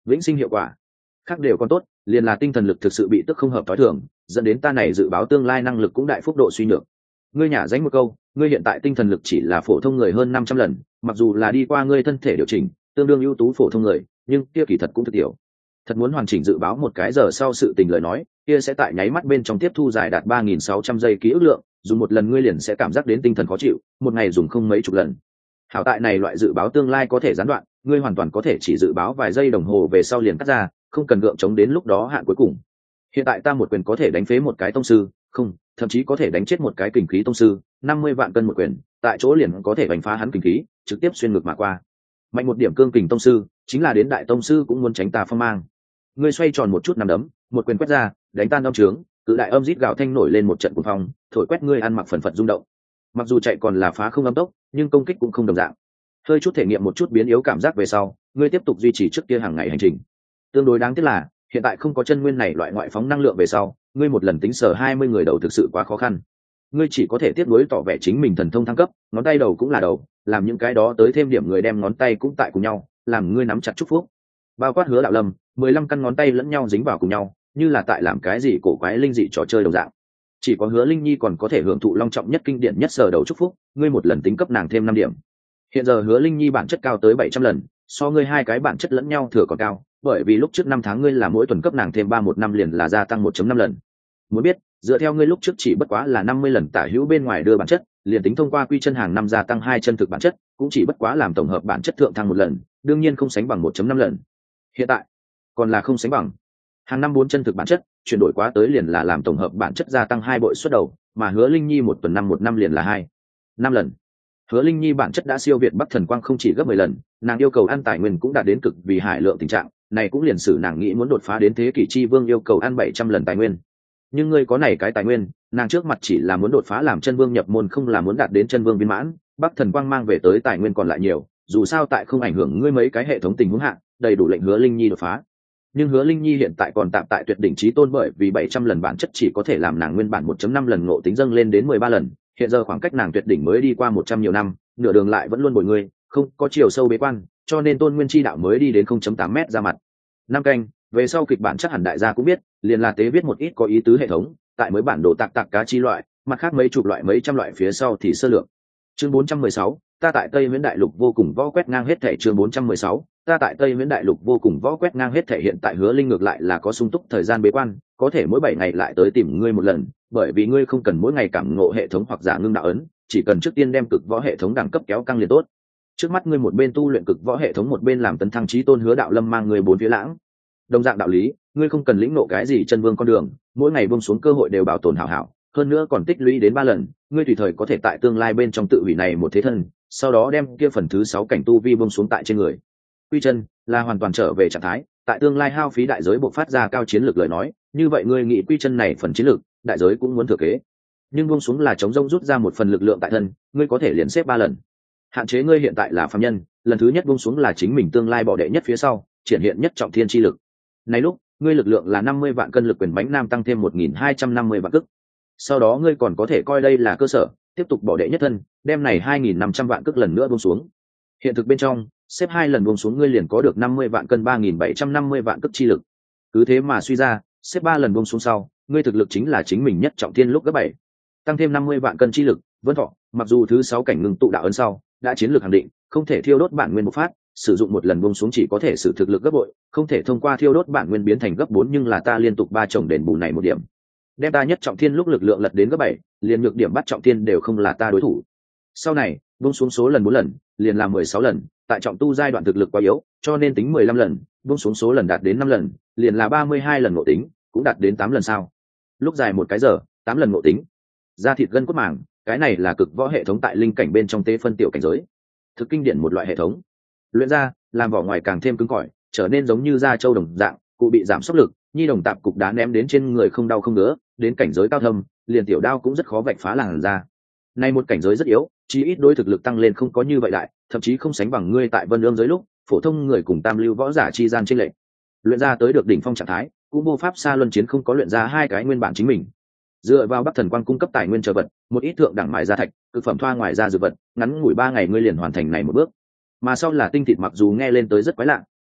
vĩnh sinh hiệu quả khác đều còn tốt, liền là tinh thần lực thực sự bị tức không hợp tối thường, dẫn đến ta này dự báo tương lai năng lực cũng đại phúc độ suy nhược. Ngươi nhả danh một câu, ngươi hiện tại tinh thần lực chỉ là phổ thông người hơn 500 lần, mặc dù là đi qua ngươi thân thể điều chỉnh tương đương ưu tú phổ thông người, nhưng kia kỳ thật cũng thực tiểu. Thật muốn hoàn chỉnh dự báo một cái giờ sau sự tình lời nói, kia sẽ tại nháy mắt bên trong tiếp thu dài đạt 3600 giây ký ức lượng, dùng một lần ngươi liền sẽ cảm giác đến tinh thần khó chịu, một ngày dùng không mấy chục lần. Hảo tại này loại dự báo tương lai có thể gián đoạn, ngươi hoàn toàn có thể chỉ dự báo vài giây đồng hồ về sau liền cắt ra, không cần gượng chống đến lúc đó hạn cuối cùng. Hiện tại ta một quyền có thể đánh phế một cái tông sư, không, thậm chí có thể đánh chết một cái kình khí tông sư, 50 vạn cân một quyền, tại chỗ liền có thể đánh phá hắn kình khí, trực tiếp xuyên ngược mà qua. Mạnh một điểm cương kình tông sư, chính là đến đại tông sư cũng muốn tránh tà phong mang. Ngươi xoay tròn một chút nắm đấm, một quyền quét ra, đánh tan âm trướng, cự đại âm rít gào thanh nổi lên một trận cuồng phong, thổi quét ngươi ăn mặc phần phật rung động. Mặc dù chạy còn là phá không âm tốc, nhưng công kích cũng không đồng dạng. Hơi chút thể nghiệm một chút biến yếu cảm giác về sau, ngươi tiếp tục duy trì trước kia hàng ngày hành trình. Tương đối đáng tiếc là, hiện tại không có chân nguyên này loại ngoại phóng năng lượng về sau, ngươi một lần tính sở 20 người đầu thực sự quá khó khăn. Ngươi chỉ có thể tiếp nối tỏ vẻ chính mình thần thông thăng cấp, ngón tay đầu cũng là đầu, làm những cái đó tới thêm điểm người đem ngón tay cũng tại cùng nhau, làm ngươi nắm chặt chúc phúc. Bao quát Hứa Đạo Lâm, 15 căn ngón tay lẫn nhau dính vào cùng nhau, như là tại làm cái gì cổ quái linh dị trò chơi đồng dạng. Chỉ có Hứa Linh Nhi còn có thể hưởng thụ long trọng nhất kinh điển nhất sở đầu chúc phúc, ngươi một lần tính cấp nàng thêm 5 điểm. Hiện giờ Hứa Linh Nhi bản chất cao tới 700 lần, so ngươi hai cái bản chất lẫn nhau thừa còn cao, bởi vì lúc trước 5 tháng ngươi là mỗi tuần cấp nàng thêm 1 năm liền là gia tăng 1.5 lần. Muốn biết, dựa theo ngươi lúc trước chỉ bất quá là 50 lần tả hữu bên ngoài đưa bản chất, liền tính thông qua quy chân hàng năm gia tăng 2 chân thực bản chất, cũng chỉ bất quá làm tổng hợp bản chất thượng thăng 1 lần, đương nhiên không sánh bằng 1.5 lần. Hiện tại, còn là không sánh bằng. Hàng năm 4 chân thực bản chất, chuyển đổi quá tới liền là làm tổng hợp bản chất gia tăng 2 bội suất đầu, mà Hứa Linh Nhi 1 tuần 1 năm liền là 5 lần. Hứa Linh Nhi bản chất đã siêu việt Bắc Thần Quang không chỉ gấp 10 lần, nàng yêu cầu ăn tài nguyên cũng đạt đến cực vì hải lượng tình trạng, này cũng liền sử nàng nghĩ muốn đột phá đến thế kỷ chi vương yêu cầu ăn 700 lần tài nguyên. Nhưng ngươi có này cái tài nguyên, nàng trước mặt chỉ là muốn đột phá làm chân vương nhập môn, không là muốn đạt đến chân vương viên mãn. Bắc Thần Quang mang về tới tài nguyên còn lại nhiều, dù sao tại không ảnh hưởng ngươi mấy cái hệ thống tình huống hạ, đầy đủ lệnh Hứa Linh Nhi đột phá. Nhưng Hứa Linh Nhi hiện tại còn tạm tại tuyệt đỉnh chí tôn, bởi vì 700 lần bản chất chỉ có thể làm nàng nguyên bản 1.5 lần ngộ tính dâng lên đến 13 lần, hiện giờ khoảng cách nàng tuyệt đỉnh mới đi qua 100 nhiều năm, nửa đường lại vẫn luôn bồi ngươi, không có chiều sâu bế quan, cho nên tôn nguyên chi đạo mới đi đến 0.8 mét ra mặt. Năm canh, về sau kịch bản chắc hẳn đại gia cũng biết, liền là tế viết một ít có ý tứ hệ thống, tại mới bản đồ tạc cá chi loại, mặt khác mấy chục loại mấy trăm loại phía sau thì sơ lược. Chương 416, ta tại Tây Viễn Đại Lục vô cùng võ quét ngang hết thể. Chương 416, ta tại Tây Viễn Đại Lục vô cùng võ quét ngang hết thể. Hiện tại Hứa Linh ngược lại là có sung túc thời gian bế quan, có thể mỗi 7 ngày lại tới tìm ngươi một lần, bởi vì ngươi không cần mỗi ngày cảm ngộ hệ thống hoặc giả ngưng đạo ấn, chỉ cần trước tiên đem cực võ hệ thống đẳng cấp kéo căng liền tốt. Trước mắt ngươi một bên tu luyện cực võ hệ thống, một bên làm tấn thăng chí tôn. Hứa Đạo Lâm mang ngươi bốn phía lãng. Đồng dạng đạo lý, ngươi không cần lĩnh ngộ cái gì chân vương con đường, mỗi ngày buông xuống cơ hội đều bảo tồn hảo hảo, hơn nữa còn tích lũy đến 3 lần, ngươi tùy thời có thể tại tương lai bên trong tự hủy này một thế thân, sau đó đem kia phần thứ 6 cảnh tu vi buông xuống tại trên người. Quy chân là hoàn toàn trở về trạng thái, tại tương lai hao phí đại giới buộc phát ra cao chiến lược lời nói, như vậy ngươi nghĩ quy chân này phần chiến lược, đại giới cũng muốn thừa kế. Nhưng buông xuống là chống rông rút ra một phần lực lượng tại thân, ngươi có thể liền xếp 3 lần. Hạn chế ngươi hiện tại là phàm nhân, lần thứ nhất buông xuống là chính mình tương lai bỏ đệ nhất phía sau, triển hiện nhất trọng thiên chi lực. Này lúc, ngươi lực lượng là 50 vạn cân, lực quyền bánh nam tăng thêm 1250 vạn cức. Sau đó ngươi còn có thể coi đây là cơ sở, tiếp tục bỏ đệ nhất thân, đem này 2500 vạn cức lần nữa buông xuống. Hiện thực bên trong, xếp 2 lần buông xuống ngươi liền có được 50 vạn cân 3750 vạn cức chi lực. Cứ thế mà suy ra, xếp 3 lần buông xuống sau, ngươi thực lực chính là chính mình nhất trọng thiên lúc gấp 7. Tăng thêm 50 vạn cân chi lực, Vân Thọ, mặc dù thứ 6 cảnh ngừng tụ đạo ấn sau, đã chiến lược khẳng định, không thể thiêu đốt bản nguyên một phát, sử dụng một lần buông xuống chỉ có thể sử thực lực gấp bội, không thể thông qua thiêu đốt bản nguyên biến thành gấp 4, nhưng là ta liên tục 3 chồng đền bù này một điểm. Đem ta nhất trọng thiên lúc lực lượng lật đến gấp 7, liền nhược điểm bắt trọng thiên đều không là ta đối thủ. Sau này, buông xuống số lần 4 lần, liền là 16 lần, tại trọng tu giai đoạn thực lực quá yếu, cho nên tính 15 lần, buông xuống số lần đạt đến 5 lần, liền là 32 lần ngộ tính, cũng đạt đến 8 lần sao? Lúc dài một cái giờ, 8 lần ngộ tính. Da thịt gân cốt màng, cái này là cực võ hệ thống tại linh cảnh bên trong tế phân tiểu cảnh giới. Thực kinh điển một loại hệ thống. Luyện ra, làm vỏ ngoài càng thêm cứng cỏi, trở nên giống như da trâu đồng dạng, cụ bị giảm sốc lực, nhi đồng tạp cục đá ném đến trên người không đau không ngứa, đến cảnh giới cao thâm, liền tiểu đao cũng rất khó vạch phá làn da. Nay một cảnh giới rất yếu, chí ít đối thực lực tăng lên không có như vậy đại, thậm chí không sánh bằng ngươi tại Vân Ương giới lúc, phổ thông người cùng tam lưu võ giả chi gian chênh lệch. Luyện ra tới được đỉnh phong trạng thái, cũng vô pháp xa luân chiến không có luyện ra hai cái nguyên bản chính mình. Dựa vào Bắc Thần Quang cung cấp tài nguyên chờ vật, một ít thượng đẳng mài gia thạch, cực phẩm thoa ngoài ra dược vật, ngắn ngủi 3 ngày ngươi liền hoàn thành này một bước. Mà sau là tinh thịt, mặc dù nghe lên tới rất quái lạ,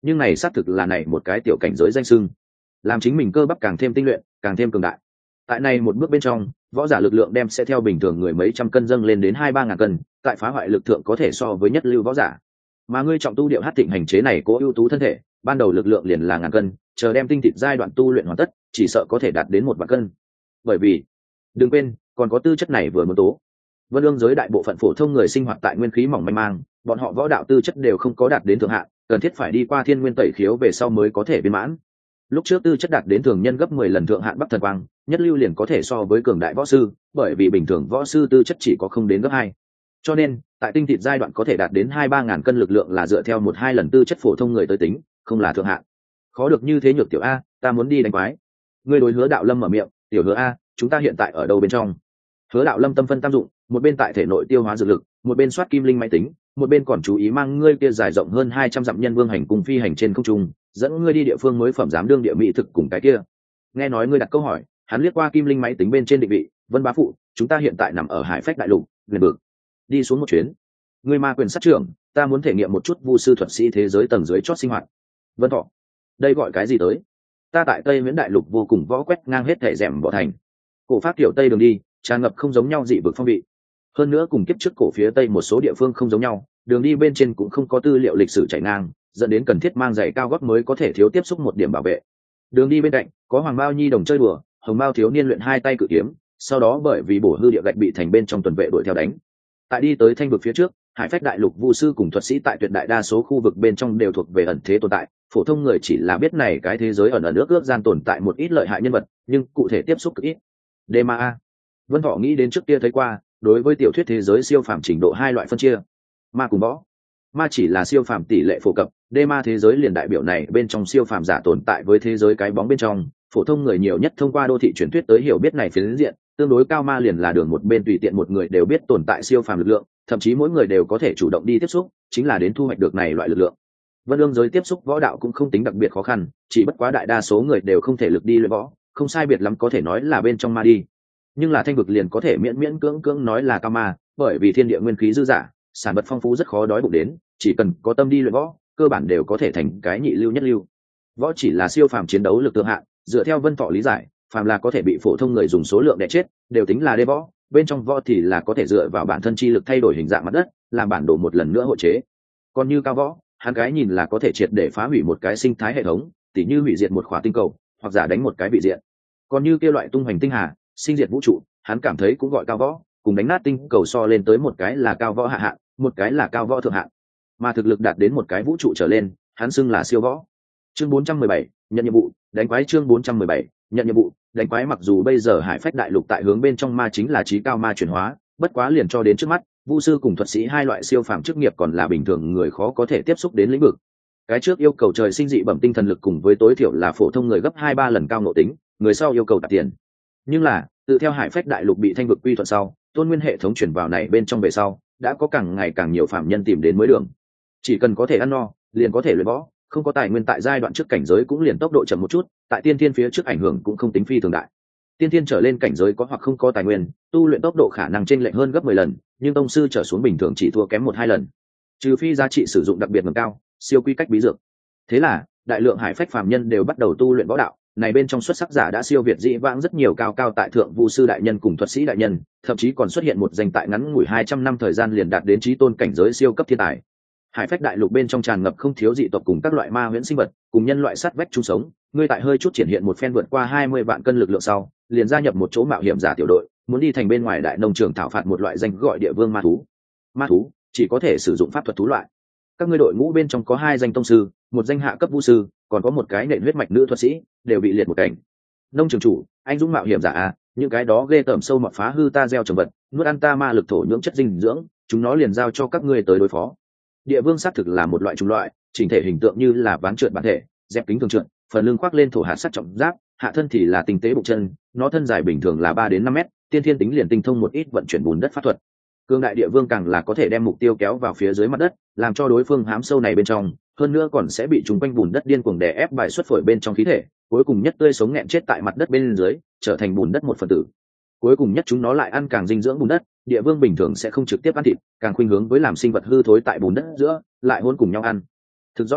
nhưng này xác thực là này một cái tiểu cảnh giới danh sưng, làm chính mình cơ bắp càng thêm tinh luyện, càng thêm cường đại. Tại này một bước bên trong, võ giả lực lượng đem sẽ theo bình thường người mấy trăm cân dâng lên đến 2-3 ngàn cân, tại phá hoại lực thượng có thể so với nhất lưu võ giả. Mà ngươi trọng tu điệu hát thịnh hành chế này cố ưu tú thân thể, ban đầu lực lượng liền là ngàn cân, chờ đem tinh thịt giai đoạn tu luyện hoàn tất, chỉ sợ có thể đạt đến 1 vạn cân. Bởi vì, đừng quên, còn có tư chất này vừa muốn tố. Vân Ương giới đại bộ phận phổ thông người sinh hoạt tại nguyên khí mỏng manh mang, bọn họ võ đạo tư chất đều không có đạt đến thượng hạn, cần thiết phải đi qua thiên nguyên tẩy khiếu về sau mới có thể viên mãn. Lúc trước tư chất đạt đến thường nhân gấp 10 lần thượng hạn Bắc Thần Quang, nhất lưu liền có thể so với cường đại võ sư, bởi vì bình thường võ sư tư chất chỉ có không đến gấp 2. Cho nên, tại tinh thịt giai đoạn có thể đạt đến 2-3 ngàn cân lực lượng là dựa theo 1-2 lần tư chất phổ thông người tới tính, không là thượng hạn. Khó được như thế nhược tiểu a, ta muốn đi đánh quái. Ngươi đối Hứa Đạo Lâm mở miệng, "Tiểu Hứa a, chúng ta hiện tại ở đâu bên trong?" Hứa Đạo Lâm tâm phân tam dụng, một bên tại thể nội tiêu hóa dược lực, một bên soát kim linh máy tính, một bên còn chú ý mang ngươi kia dài rộng hơn 200 dặm nhân vương hành cùng phi hành trên không trung, dẫn ngươi đi địa phương mới phẩm giám đương địa mỹ thực cùng cái kia. Nghe nói ngươi đặt câu hỏi, hắn liếc qua kim linh máy tính bên trên định vị, "Vân bá phụ, chúng ta hiện tại nằm ở Hải Phách đại lục, Huyền vực. Đi xuống một chuyến." Ngươi ma quyền sát trưởng, ta muốn thể nghiệm một chút vu sư thuật sĩ thế giới tầng dưới chót sinh hoạt. Vân Thọ, đây gọi cái gì tới? Ta tại Tây Viễn đại lục vô cùng võ quét ngang hết thể rèm bỏ thành. Cổ pháp kiểu Tây đường đi, tràn ngập không giống nhau dị vực phong vị. Hơn nữa cùng kiếp trước cổ phía Tây một số địa phương không giống nhau, đường đi bên trên cũng không có tư liệu lịch sử chảy ngang, dẫn đến cần thiết mang giày cao gót mới có thể thiếu tiếp xúc một điểm bảo vệ. Đường đi bên cạnh có Hoàng Bao Nhi đồng chơi đùa, Hồng Bao thiếu niên luyện 2 tay cự kiếm, sau đó bởi vì bổ hư địa gạch bị thành bên trong tuần vệ đuổi theo đánh. Tại đi tới Thanh vực phía trước, Hải Phách đại lục vu sư cùng thuật sĩ tại tuyệt đại đa số khu vực bên trong đều thuộc về ẩn thế tồn tại, phổ thông người chỉ là biết này cái thế giới ẩn ở nước ước gian tồn tại một ít lợi hại nhân vật, nhưng cụ thể tiếp xúc cực ít. Dema, Vân Thọ nghĩ đến trước kia thấy qua, đối với tiểu thuyết thế giới siêu phàm trình độ 2 loại phân chia, ma cùng võ. Ma chỉ là siêu phàm tỷ lệ phổ cập, Dema thế giới liền đại biểu này bên trong siêu phàm giả tồn tại với thế giới cái bóng bên trong, phổ thông người nhiều nhất thông qua đô thị truyền thuyết tới hiểu biết này phiến diện, tương đối cao ma liền là đường một bên tùy tiện một người đều biết tồn tại siêu phàm lực lượng, thậm chí mỗi người đều có thể chủ động đi tiếp xúc, chính là đến thu hoạch được này loại lực lượng. Vân Ương giới tiếp xúc võ đạo cũng không tính đặc biệt khó khăn, chỉ bất quá đại đa số người đều không thể lực đi luyện võ, không sai biệt lắm có thể nói là bên trong ma đi. Nhưng là Thanh vực liền có thể miễn miễn cưỡng cưỡng nói là cao ma, bởi vì thiên địa nguyên khí dư dả, sản vật phong phú rất khó đói bụng đến, chỉ cần có tâm đi luyện võ, cơ bản đều có thể thành cái nhị lưu nhất lưu. Võ chỉ là siêu phàm chiến đấu lực thượng hạn, dựa theo Vân Thọ lý giải, phàm là có thể bị phổ thông người dùng số lượng đè chết, đều tính là đê võ, bên trong võ thì là có thể dựa vào bản thân chi lực thay đổi hình dạng mặt đất, làm bản đồ một lần nữa hộ chế. Còn như cao võ, hắn cái nhìn là có thể triệt để phá hủy một cái sinh thái hệ thống, tỉ như hủy diệt một khỏa tinh cầu, hoặc giả đánh một cái vị diện. Còn như kia loại tung hoành tinh hà, sinh diệt vũ trụ, hắn cảm thấy cũng gọi cao võ, cùng đánh nát tinh cầu so lên tới một cái là cao võ hạ hạn, một cái là cao võ thượng hạn. Mà thực lực đạt đến một cái vũ trụ trở lên, hắn xưng là siêu võ. Chương 417, nhận nhiệm vụ, đánh quái. Chương 417, nhận nhiệm vụ, đánh quái. Mặc dù bây giờ Hải Phách đại lục tại hướng bên trong ma chính là trí cao ma chuyển hóa, bất quá liền cho đến trước mắt, vu sư cùng thuật sĩ hai loại siêu phàm chức nghiệp còn là bình thường người khó có thể tiếp xúc đến lĩnh vực. Cái trước yêu cầu trời sinh dị bẩm tinh thần lực cùng với tối thiểu là phổ thông người gấp 2-3 lần cao nội tính, người sau yêu cầu tạp tiền. Nhưng là, tự theo Hải Phách đại lục bị Thanh vực quy thuận sau, tôn nguyên hệ thống chuyển vào này bên trong về sau, đã có càng ngày càng nhiều phạm nhân tìm đến mới đường. Chỉ cần có thể ăn no, liền có thể luyện võ, không có tài nguyên tại giai đoạn trước cảnh giới cũng liền tốc độ chậm một chút, tại tiên thiên phía trước ảnh hưởng cũng không tính phi thường đại. Tiên thiên trở lên cảnh giới có hoặc không có tài nguyên, tu luyện tốc độ khả năng chênh lệch hơn gấp 10 lần, nhưng tông sư trở xuống bình thường chỉ thua kém 1-2 lần. Trừ phi giá trị sử dụng đặc biệt ngầm cao, siêu quy cách bí dược. Thế là, đại lượng Hải Phách phàm nhân đều bắt đầu tu luyện võ đạo, này bên trong xuất sắc giả đã siêu việt dĩ vãng rất nhiều cao cao tại thượng vu sư đại nhân cùng thuật sĩ đại nhân, thậm chí còn xuất hiện một danh tại ngắn ngủi 200 năm thời gian liền đạt đến chí tôn cảnh giới siêu cấp thiên tài. Hải Phách đại lục bên trong tràn ngập không thiếu dị tộc cùng các loại ma huyễn sinh vật, cùng nhân loại sát vách chung sống, ngươi tại hơi chút triển hiện một phen vượt qua 20 vạn cân lực lượng sau, liền gia nhập một chỗ mạo hiểm giả tiểu đội, muốn đi thành bên ngoài đại nông trường thảo phạt một loại danh gọi địa vương ma thú. Ma thú chỉ có thể sử dụng pháp thuật thú loại. Các ngươi đội ngũ bên trong có 2 danh tông sư, một danh hạ cấp vũ sư, còn có một cái nện huyết mạch nữ thuật sĩ, đều bị liệt một cảnh. Nông trường chủ, anh dũng mạo hiểm giả à, những cái đó ghê tởm sâu mọt phá hư ta gieo trồng vật, nuốt ăn ta ma lực thổ nhưỡng chất dinh dưỡng, chúng nó liền giao cho các ngươi tới đối phó. Địa vương xác thực là một loại chủng loại, chỉnh thể hình tượng như là ván trượt bản thể, dép kính thường trượt, phần lưng khoác lên thổ hạt sắt trọng giáp, hạ thân thì là tinh tế bụng chân, nó thân dài bình thường là 3 đến 5 mét, tiên thiên tính liền tinh thông một ít vận chuyển bùn đất pháp thuật. Cương đại địa vương càng là có thể đem mục tiêu kéo vào phía dưới mặt đất, làm cho đối phương hám sâu này bên trong, hơn nữa còn sẽ bị chúng quanh bùn đất điên cuồng đè ép bài xuất phổi bên trong khí thể, cuối cùng nhất tươi sống nghẹn chết tại mặt đất bên dưới, trở thành bùn đất một phần tử. Cuối cùng nhất chúng nó lại ăn càng dinh dưỡng bùn đất, địa vương bình thường sẽ không trực tiếp ăn thịt, càng khuynh hướng với làm sinh vật hư thối tại bùn đất giữa, lại hôn cùng nhau ăn. Thực rõ ràng,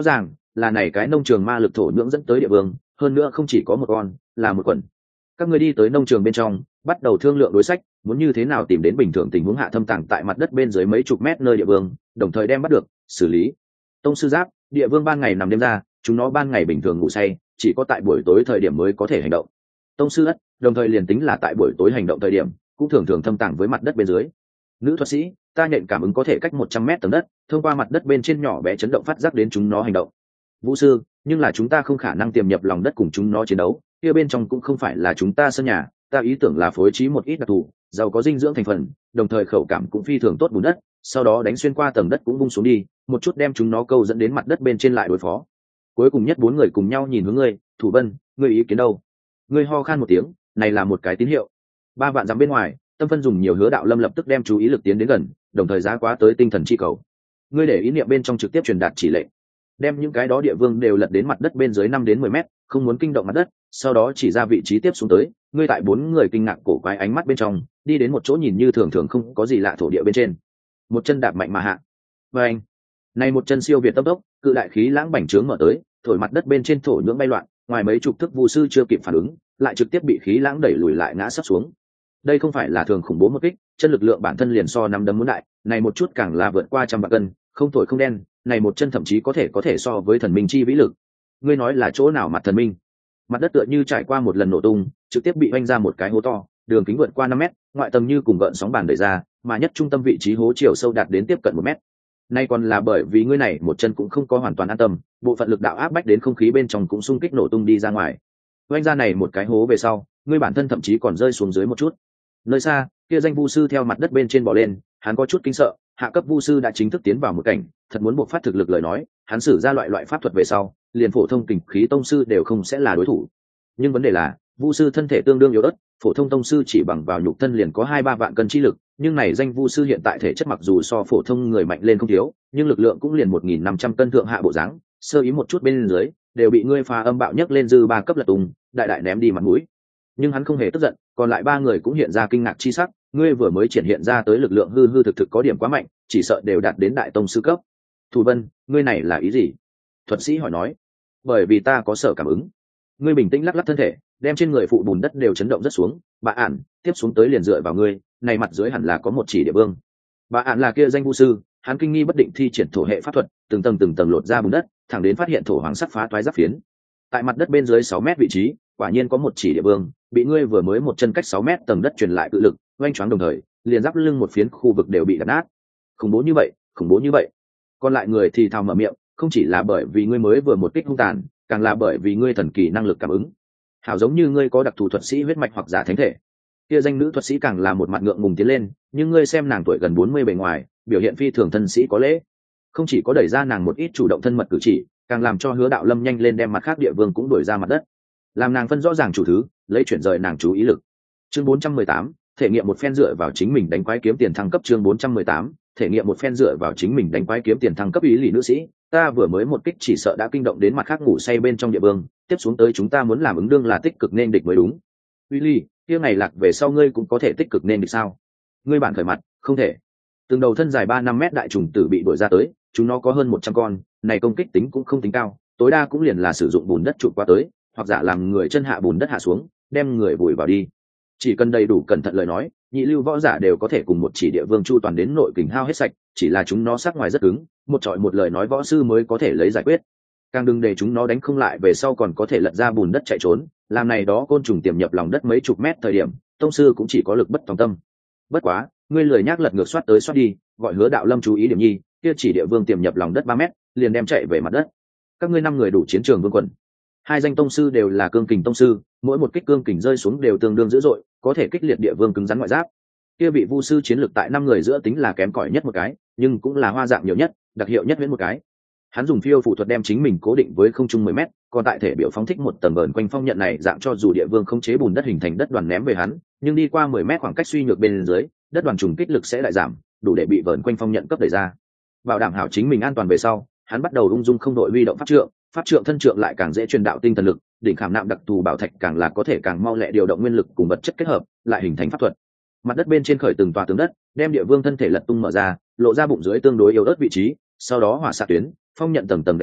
là này cái nông trường ma lực thổ nhưỡng dẫn tới địa vương, hơn nữa không chỉ có một con, là một quần. Các ngươi đi tới nông trường bên trong, bắt đầu thương lượng đối sách, muốn như thế nào tìm đến bình thường tình huống hạ thâm tàng tại mặt đất bên dưới mấy chục mét nơi địa vương, đồng thời đem bắt được, xử lý. Tông sư Giáp, địa vương ban ngày nằm đêm ra, chúng nó ban ngày bình thường ngủ say, chỉ có tại buổi tối thời điểm mới có thể hành động. Tông sư Ất, đồng thời liền tính là tại buổi tối hành động thời điểm, cũng thường thường thâm tàng với mặt đất bên dưới. Nữ thuật sĩ, ta nhận cảm ứng có thể cách 100 mét tầng đất, thông qua mặt đất bên trên nhỏ bé chấn động phát giác đến chúng nó hành động. Vũ sư, nhưng là chúng ta không khả năng tiềm nhập lòng đất cùng chúng nó chiến đấu, kia bên trong cũng không phải là chúng ta sân nhà, ta ý tưởng là phối trí một ít đặc thù, giàu có dinh dưỡng thành phần, đồng thời khẩu cảm cũng phi thường tốt bùn đất, sau đó đánh xuyên qua tầng đất cũng bung xuống đi, một chút đem chúng nó câu dẫn đến mặt đất bên trên lại đối phó. Cuối cùng nhất 4 người cùng nhau nhìn hướng ngươi, Thủ Vân, ngươi ý kiến đâu? Ngươi ho khan một tiếng, này là một cái tín hiệu. 3 vạn dặm bên ngoài, Tâm Phân dùng nhiều Hứa Đạo Lâm lập tức đem chú ý lực tiến đến gần, đồng thời giá quá tới tinh thần chi cầu. Ngươi để ý niệm bên trong trực tiếp truyền đạt chỉ lệnh, đem những cái đó địa vương đều lật đến mặt đất bên dưới 5 đến 10 mét, không muốn kinh động mặt đất, sau đó chỉ ra vị trí tiếp xuống tới. Ngươi tại 4 người kinh ngạc cổ quái ánh mắt bên trong, đi đến một chỗ nhìn như thường thường không có gì lạ thổ địa bên trên, một chân đạp mạnh mà hạ. Và anh, này một chân siêu việt tốc tốc, cự đại khí lãng bành trướng mở tới, thổi mặt đất bên trên thổ nhưỡng bay loạn, ngoài mấy chục thước Vu sư chưa kịp phản ứng, lại trực tiếp bị khí lãng đẩy lùi lại ngã sấp xuống. Đây không phải là thường khủng bố một kích, chân lực lượng bản thân liền so nắm đấm muốn đại, này một chút càng là vượt qua trăm vạn cân, không thổi không đen, này một chân thậm chí có thể so với thần minh chi vĩ lực. Ngươi nói là chỗ nào mặt thần minh? Mặt đất tựa như trải qua một lần nổ tung, trực tiếp bị oanh ra một cái hố to, đường kính vượt qua 5 mét, ngoại tầng như cùng gợn sóng bàn đẩy ra, mà nhất trung tâm vị trí hố chiều sâu đạt đến tiếp cận 1 mét. Nay còn là bởi vì ngươi này một chân cũng không có hoàn toàn an tâm, bộ phận lực đạo áp bách đến không khí bên trong cũng xung kích nổ tung đi ra ngoài. Oanh ra này một cái hố về sau, ngươi bản thân thậm chí còn rơi xuống dưới một chút. Nơi xa, kia danh vu sư theo mặt đất bên trên bò lên, hắn có chút kinh sợ, hạ cấp vu sư đã chính thức tiến vào một cảnh, thật muốn buộc phát thực lực lời nói, hắn sử ra loại pháp thuật về sau, liền phổ thông kình khí tông sư đều không sẽ là đối thủ. Nhưng vấn đề là, vu sư thân thể tương đương yếu ớt, phổ thông tông sư chỉ bằng vào nhục thân liền có 2-3 vạn cân chi lực, nhưng này danh vu sư hiện tại thể chất mặc dù so phổ thông người mạnh lên không thiếu, nhưng lực lượng cũng liền 1.500 cân thượng hạ bộ dáng, sơ ý một chút bên dưới, đều bị ngươi phá âm bạo nhấc lên dư 3 cấp lật tung, đại đại ném đi mặt mũi. Nhưng hắn không hề tức giận, còn lại 3 người cũng hiện ra kinh ngạc chi sắc, ngươi vừa mới triển hiện ra tới lực lượng hư thực có điểm quá mạnh, chỉ sợ đều đạt đến đại tông sư cấp. Thủ Vân, ngươi này là ý gì? Thuật sĩ hỏi nói. Bởi vì ta có sở cảm ứng. Ngươi bình tĩnh lắc lắc thân thể, đem trên người phụ bùn đất đều chấn động rất xuống. Bà ản, tiếp xuống tới liền dựa vào ngươi, này mặt dưới hẳn là có một chỉ địa vương. Bà ản là kia danh vu sư, hắn kinh nghi bất định thi triển thổ hệ pháp thuật, từng tầng lột ra bùn đất, thẳng đến phát hiện thổ hoàng sắt phá toái giáp phiến. Tại mặt đất bên dưới 6 mét vị trí, quả nhiên có một chỉ địa vương, bị ngươi vừa mới một chân cách 6 mét tầng đất truyền lại cự lực, oanh choáng đồng thời, liền giáp lưng một phiến khu vực đều bị đập nát. Khủng bố như vậy. Còn lại người thì thào mở miệng, không chỉ là bởi vì ngươi mới vừa một kích hung tàn, càng là bởi vì ngươi thần kỳ năng lực cảm ứng. Hảo giống như ngươi có đặc thù thuật sĩ huyết mạch hoặc giả thánh thể. Kia danh nữ thuật sĩ càng là một mặt ngượng ngùng tiến lên, nhưng ngươi xem nàng tuổi gần 40 bề ngoài, biểu hiện phi thường thân sĩ có lễ, không chỉ có đẩy ra nàng một ít chủ động thân mật cử chỉ, càng làm cho Hứa Đạo Lâm nhanh lên đem mặt khác địa vương cũng đuổi ra mặt đất, làm nàng phân rõ ràng chủ thứ, lấy chuyển rời nàng chú ý lực. Chương 418, thể nghiệm một phen dựa vào chính mình đánh quái kiếm tiền thăng cấp. Chương 418, thể nghiệm một phen dựa vào chính mình đánh quái kiếm tiền thăng cấp. Ý lì nữ sĩ, ta vừa mới một kích chỉ sợ đã kinh động đến mặt khác ngủ say bên trong địa vương, tiếp xuống tới chúng ta muốn làm ứng đương là tích cực nên địch mới đúng. Willy, kia ngày lạc về sau ngươi cũng có thể tích cực nên địch sao? Ngươi bản khởi mặt, không thể. Từng đầu thân dài 3-5 mét đại trùng tử bị đuổi ra tới, chúng nó có hơn 100 con, này công kích tính cũng không tính cao, tối đa cũng liền là sử dụng bùn đất trụ qua tới, hoặc giả làm người chân hạ bùn đất hạ xuống, đem người vùi vào đi. Chỉ cần đầy đủ cẩn thận lời nói, nhị lưu võ giả đều có thể cùng một chỉ địa vương chu toàn đến nội kình hao hết sạch, chỉ là chúng nó sắc ngoài rất cứng, một trọi một lời nói võ sư mới có thể lấy giải quyết. Càng đừng để chúng nó đánh không lại về sau còn có thể lật ra bùn đất chạy trốn, làm này đó côn trùng tiềm nhập lòng đất mấy chục mét thời điểm, tông sư cũng chỉ có lực bất tòng tâm. Bất quá, ngươi lười nhác lật ngược soát tới soát đi, gọi Hứa Đạo Lâm chú ý điểm nhi, kia chỉ địa vương tiềm nhập lòng đất 3 mét, liền đem chạy về mặt đất. Các ngươi 5 người đủ chiến trường vương quần. 2 danh tông sư đều là cương kình tông sư, mỗi một kích cương kình rơi xuống đều tương đương dữ dội, có thể kích liệt địa vương cứng rắn ngoại giáp. Kia vị vu sư chiến lược tại 5 người giữa tính là kém cỏi nhất một cái, nhưng cũng là hoa dạng nhiều nhất, đặc hiệu nhất huyễn một cái. Hắn dùng phiêu phù thuật đem chính mình cố định với không trung 10 mét, còn tại thể biểu phóng thích một tầng vờn quanh phong nhận này dạng cho dù địa vương không chế bùn đất hình thành đất đoàn ném về hắn, nhưng đi qua 10 mét khoảng cách suy nhược bên dưới, đất đoàn trùng kích lực sẽ lại giảm, đủ để bị vờn quanh phong nhận cấp đẩy ra. Bảo đảm hảo chính mình an toàn về sau, hắn bắt đầu ung dung không đội huy động pháp trượng thân trượng lại càng dễ truyền đạo tinh thần lực, đỉnh khảm nạm đặc thù bảo thạch càng là có thể càng mau lẹ điều động nguyên lực cùng vật chất kết hợp, lại hình thành pháp thuật. Mặt đất bên trên khởi từng tòa tường đất, đem địa vương thân thể lật tung mở ra, lộ ra bụng dưới tương đối yếu ớt vị trí, sau đó hỏa xạ tuyến, phong nhận tầng tầng đánh tới,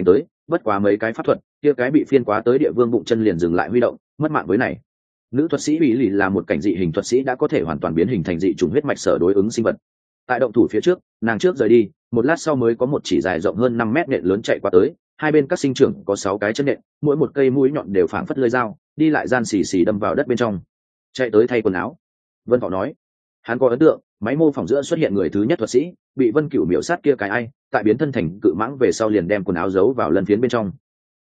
bất quá mấy cái pháp thuật kia cái bị phiên quá tới địa vương bụng chân liền dừng lại huy động, mất mạng với này. Nữ thuật sĩ ủy lì là một cảnh dị hình thuật sĩ đã có thể hoàn toàn biến hình thành dị chủng huyết mạch sở đối ứng sinh vật. Tại động thủ phía trước, nàng trước rời đi, một lát sau mới có một chỉ dài rộng hơn 5 mét nện lớn chạy qua tới, hai bên các sinh trưởng có 6 cái chân nện, mỗi một cây mũi nhọn đều phảng phất lưỡi dao, đi lại gian xì xì đâm vào đất bên trong. Chạy tới thay quần áo. Vân Thọ nói, hắn có ấn tượng, máy mô phỏng giữa xuất hiện người thứ nhất thuật sĩ, bị Vân Cửu miểu sát kia cái ai, tại biến thân thành cự mãng về sau liền đem quần áo giấu vào lần phiến bên trong.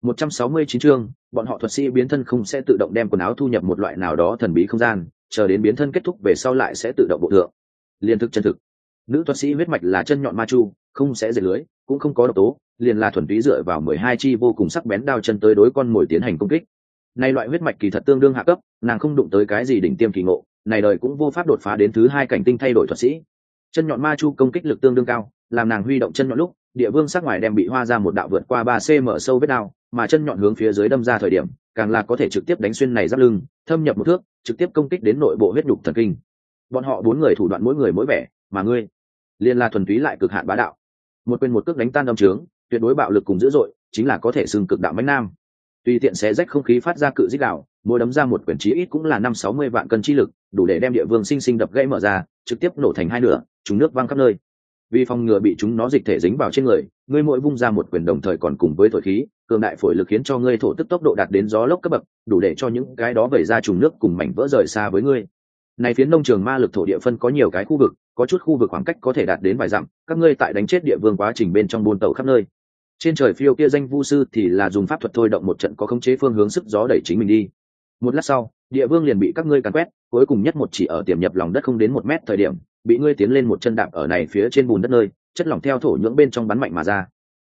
169 chương, bọn họ thuật sĩ biến thân không sẽ tự động đem quần áo thu nhập một loại nào đó thần bí không gian, chờ đến biến thân kết thúc về sau lại sẽ tự động bộ thượng. Liên thực chân thực. Nữ thuật sĩ huyết mạch là chân nhọn ma chu, không sẽ dệt lưới, cũng không có độc tố, liền là thuần túy dựa vào 12 chi vô cùng sắc bén đao chân tới đối con mồi tiến hành công kích. Này loại huyết mạch kỳ thật tương đương hạ cấp, nàng không đụng tới cái gì đỉnh tiêm kỳ ngộ, này đời cũng vô pháp đột phá đến thứ hai cảnh tinh thay đổi thuật sĩ. Chân nhọn ma chu công kích lực tương đương cao, làm nàng huy động chân nhọn lúc, địa vương sắc ngoài đem bị hoa ra một đạo vượt qua 3 cm sâu vết đao, mà chân nhọn hướng phía dưới đâm ra thời điểm, càng là có thể trực tiếp đánh xuyên này giáp lưng, thâm nhập một thước, trực tiếp công kích đến nội bộ huyết nhục thần kinh. Bọn họ 4 người thủ đoạn mỗi người mỗi vẻ, mà ngươi, liên la thuần túy lại cực hạn bá đạo. Một quyền một cước đánh tan âm trướng, tuyệt đối bạo lực cùng dữ dội, chính là có thể xưng cực đạo mãnh nam. Tùy tiện xé rách không khí phát ra cự rít đạo, mỗi đấm ra một quyền chí ít cũng là 5-60 vạn cân chi lực, đủ để đem địa vương sinh sinh đập gãy mở ra, trực tiếp nổ thành hai nửa, chúng nước văng khắp nơi. Vì phòng ngừa bị chúng nó dịch thể dính vào trên người, ngươi mỗi vung ra một quyền đồng thời còn cùng với thổi khí, cường đại phổi lực khiến cho ngươi thổ tức tốc độ đạt đến gió lốc cấp bậc, đủ để cho những cái đó vẩy ra trùng nước cùng mảnh vỡ rời xa với ngươi. Này phiến nông trường ma lực thổ địa phân có nhiều cái khu vực, có chút khu vực khoảng cách có thể đạt đến vài dặm, các ngươi tại đánh chết địa vương quá trình bên trong buôn tàu khắp nơi. Trên trời phiêu kia danh vu sư thì là dùng pháp thuật thôi động một trận có khống chế phương hướng sức gió đẩy chính mình đi. Một lát sau, địa vương liền bị các ngươi càn quét, cuối cùng nhất một chỉ ở tiềm nhập lòng đất không đến 1 mét thời điểm, bị ngươi tiến lên một chân đạp ở này phía trên bùn đất nơi, chất lỏng theo thổ nhưỡng bên trong bắn mạnh mà ra.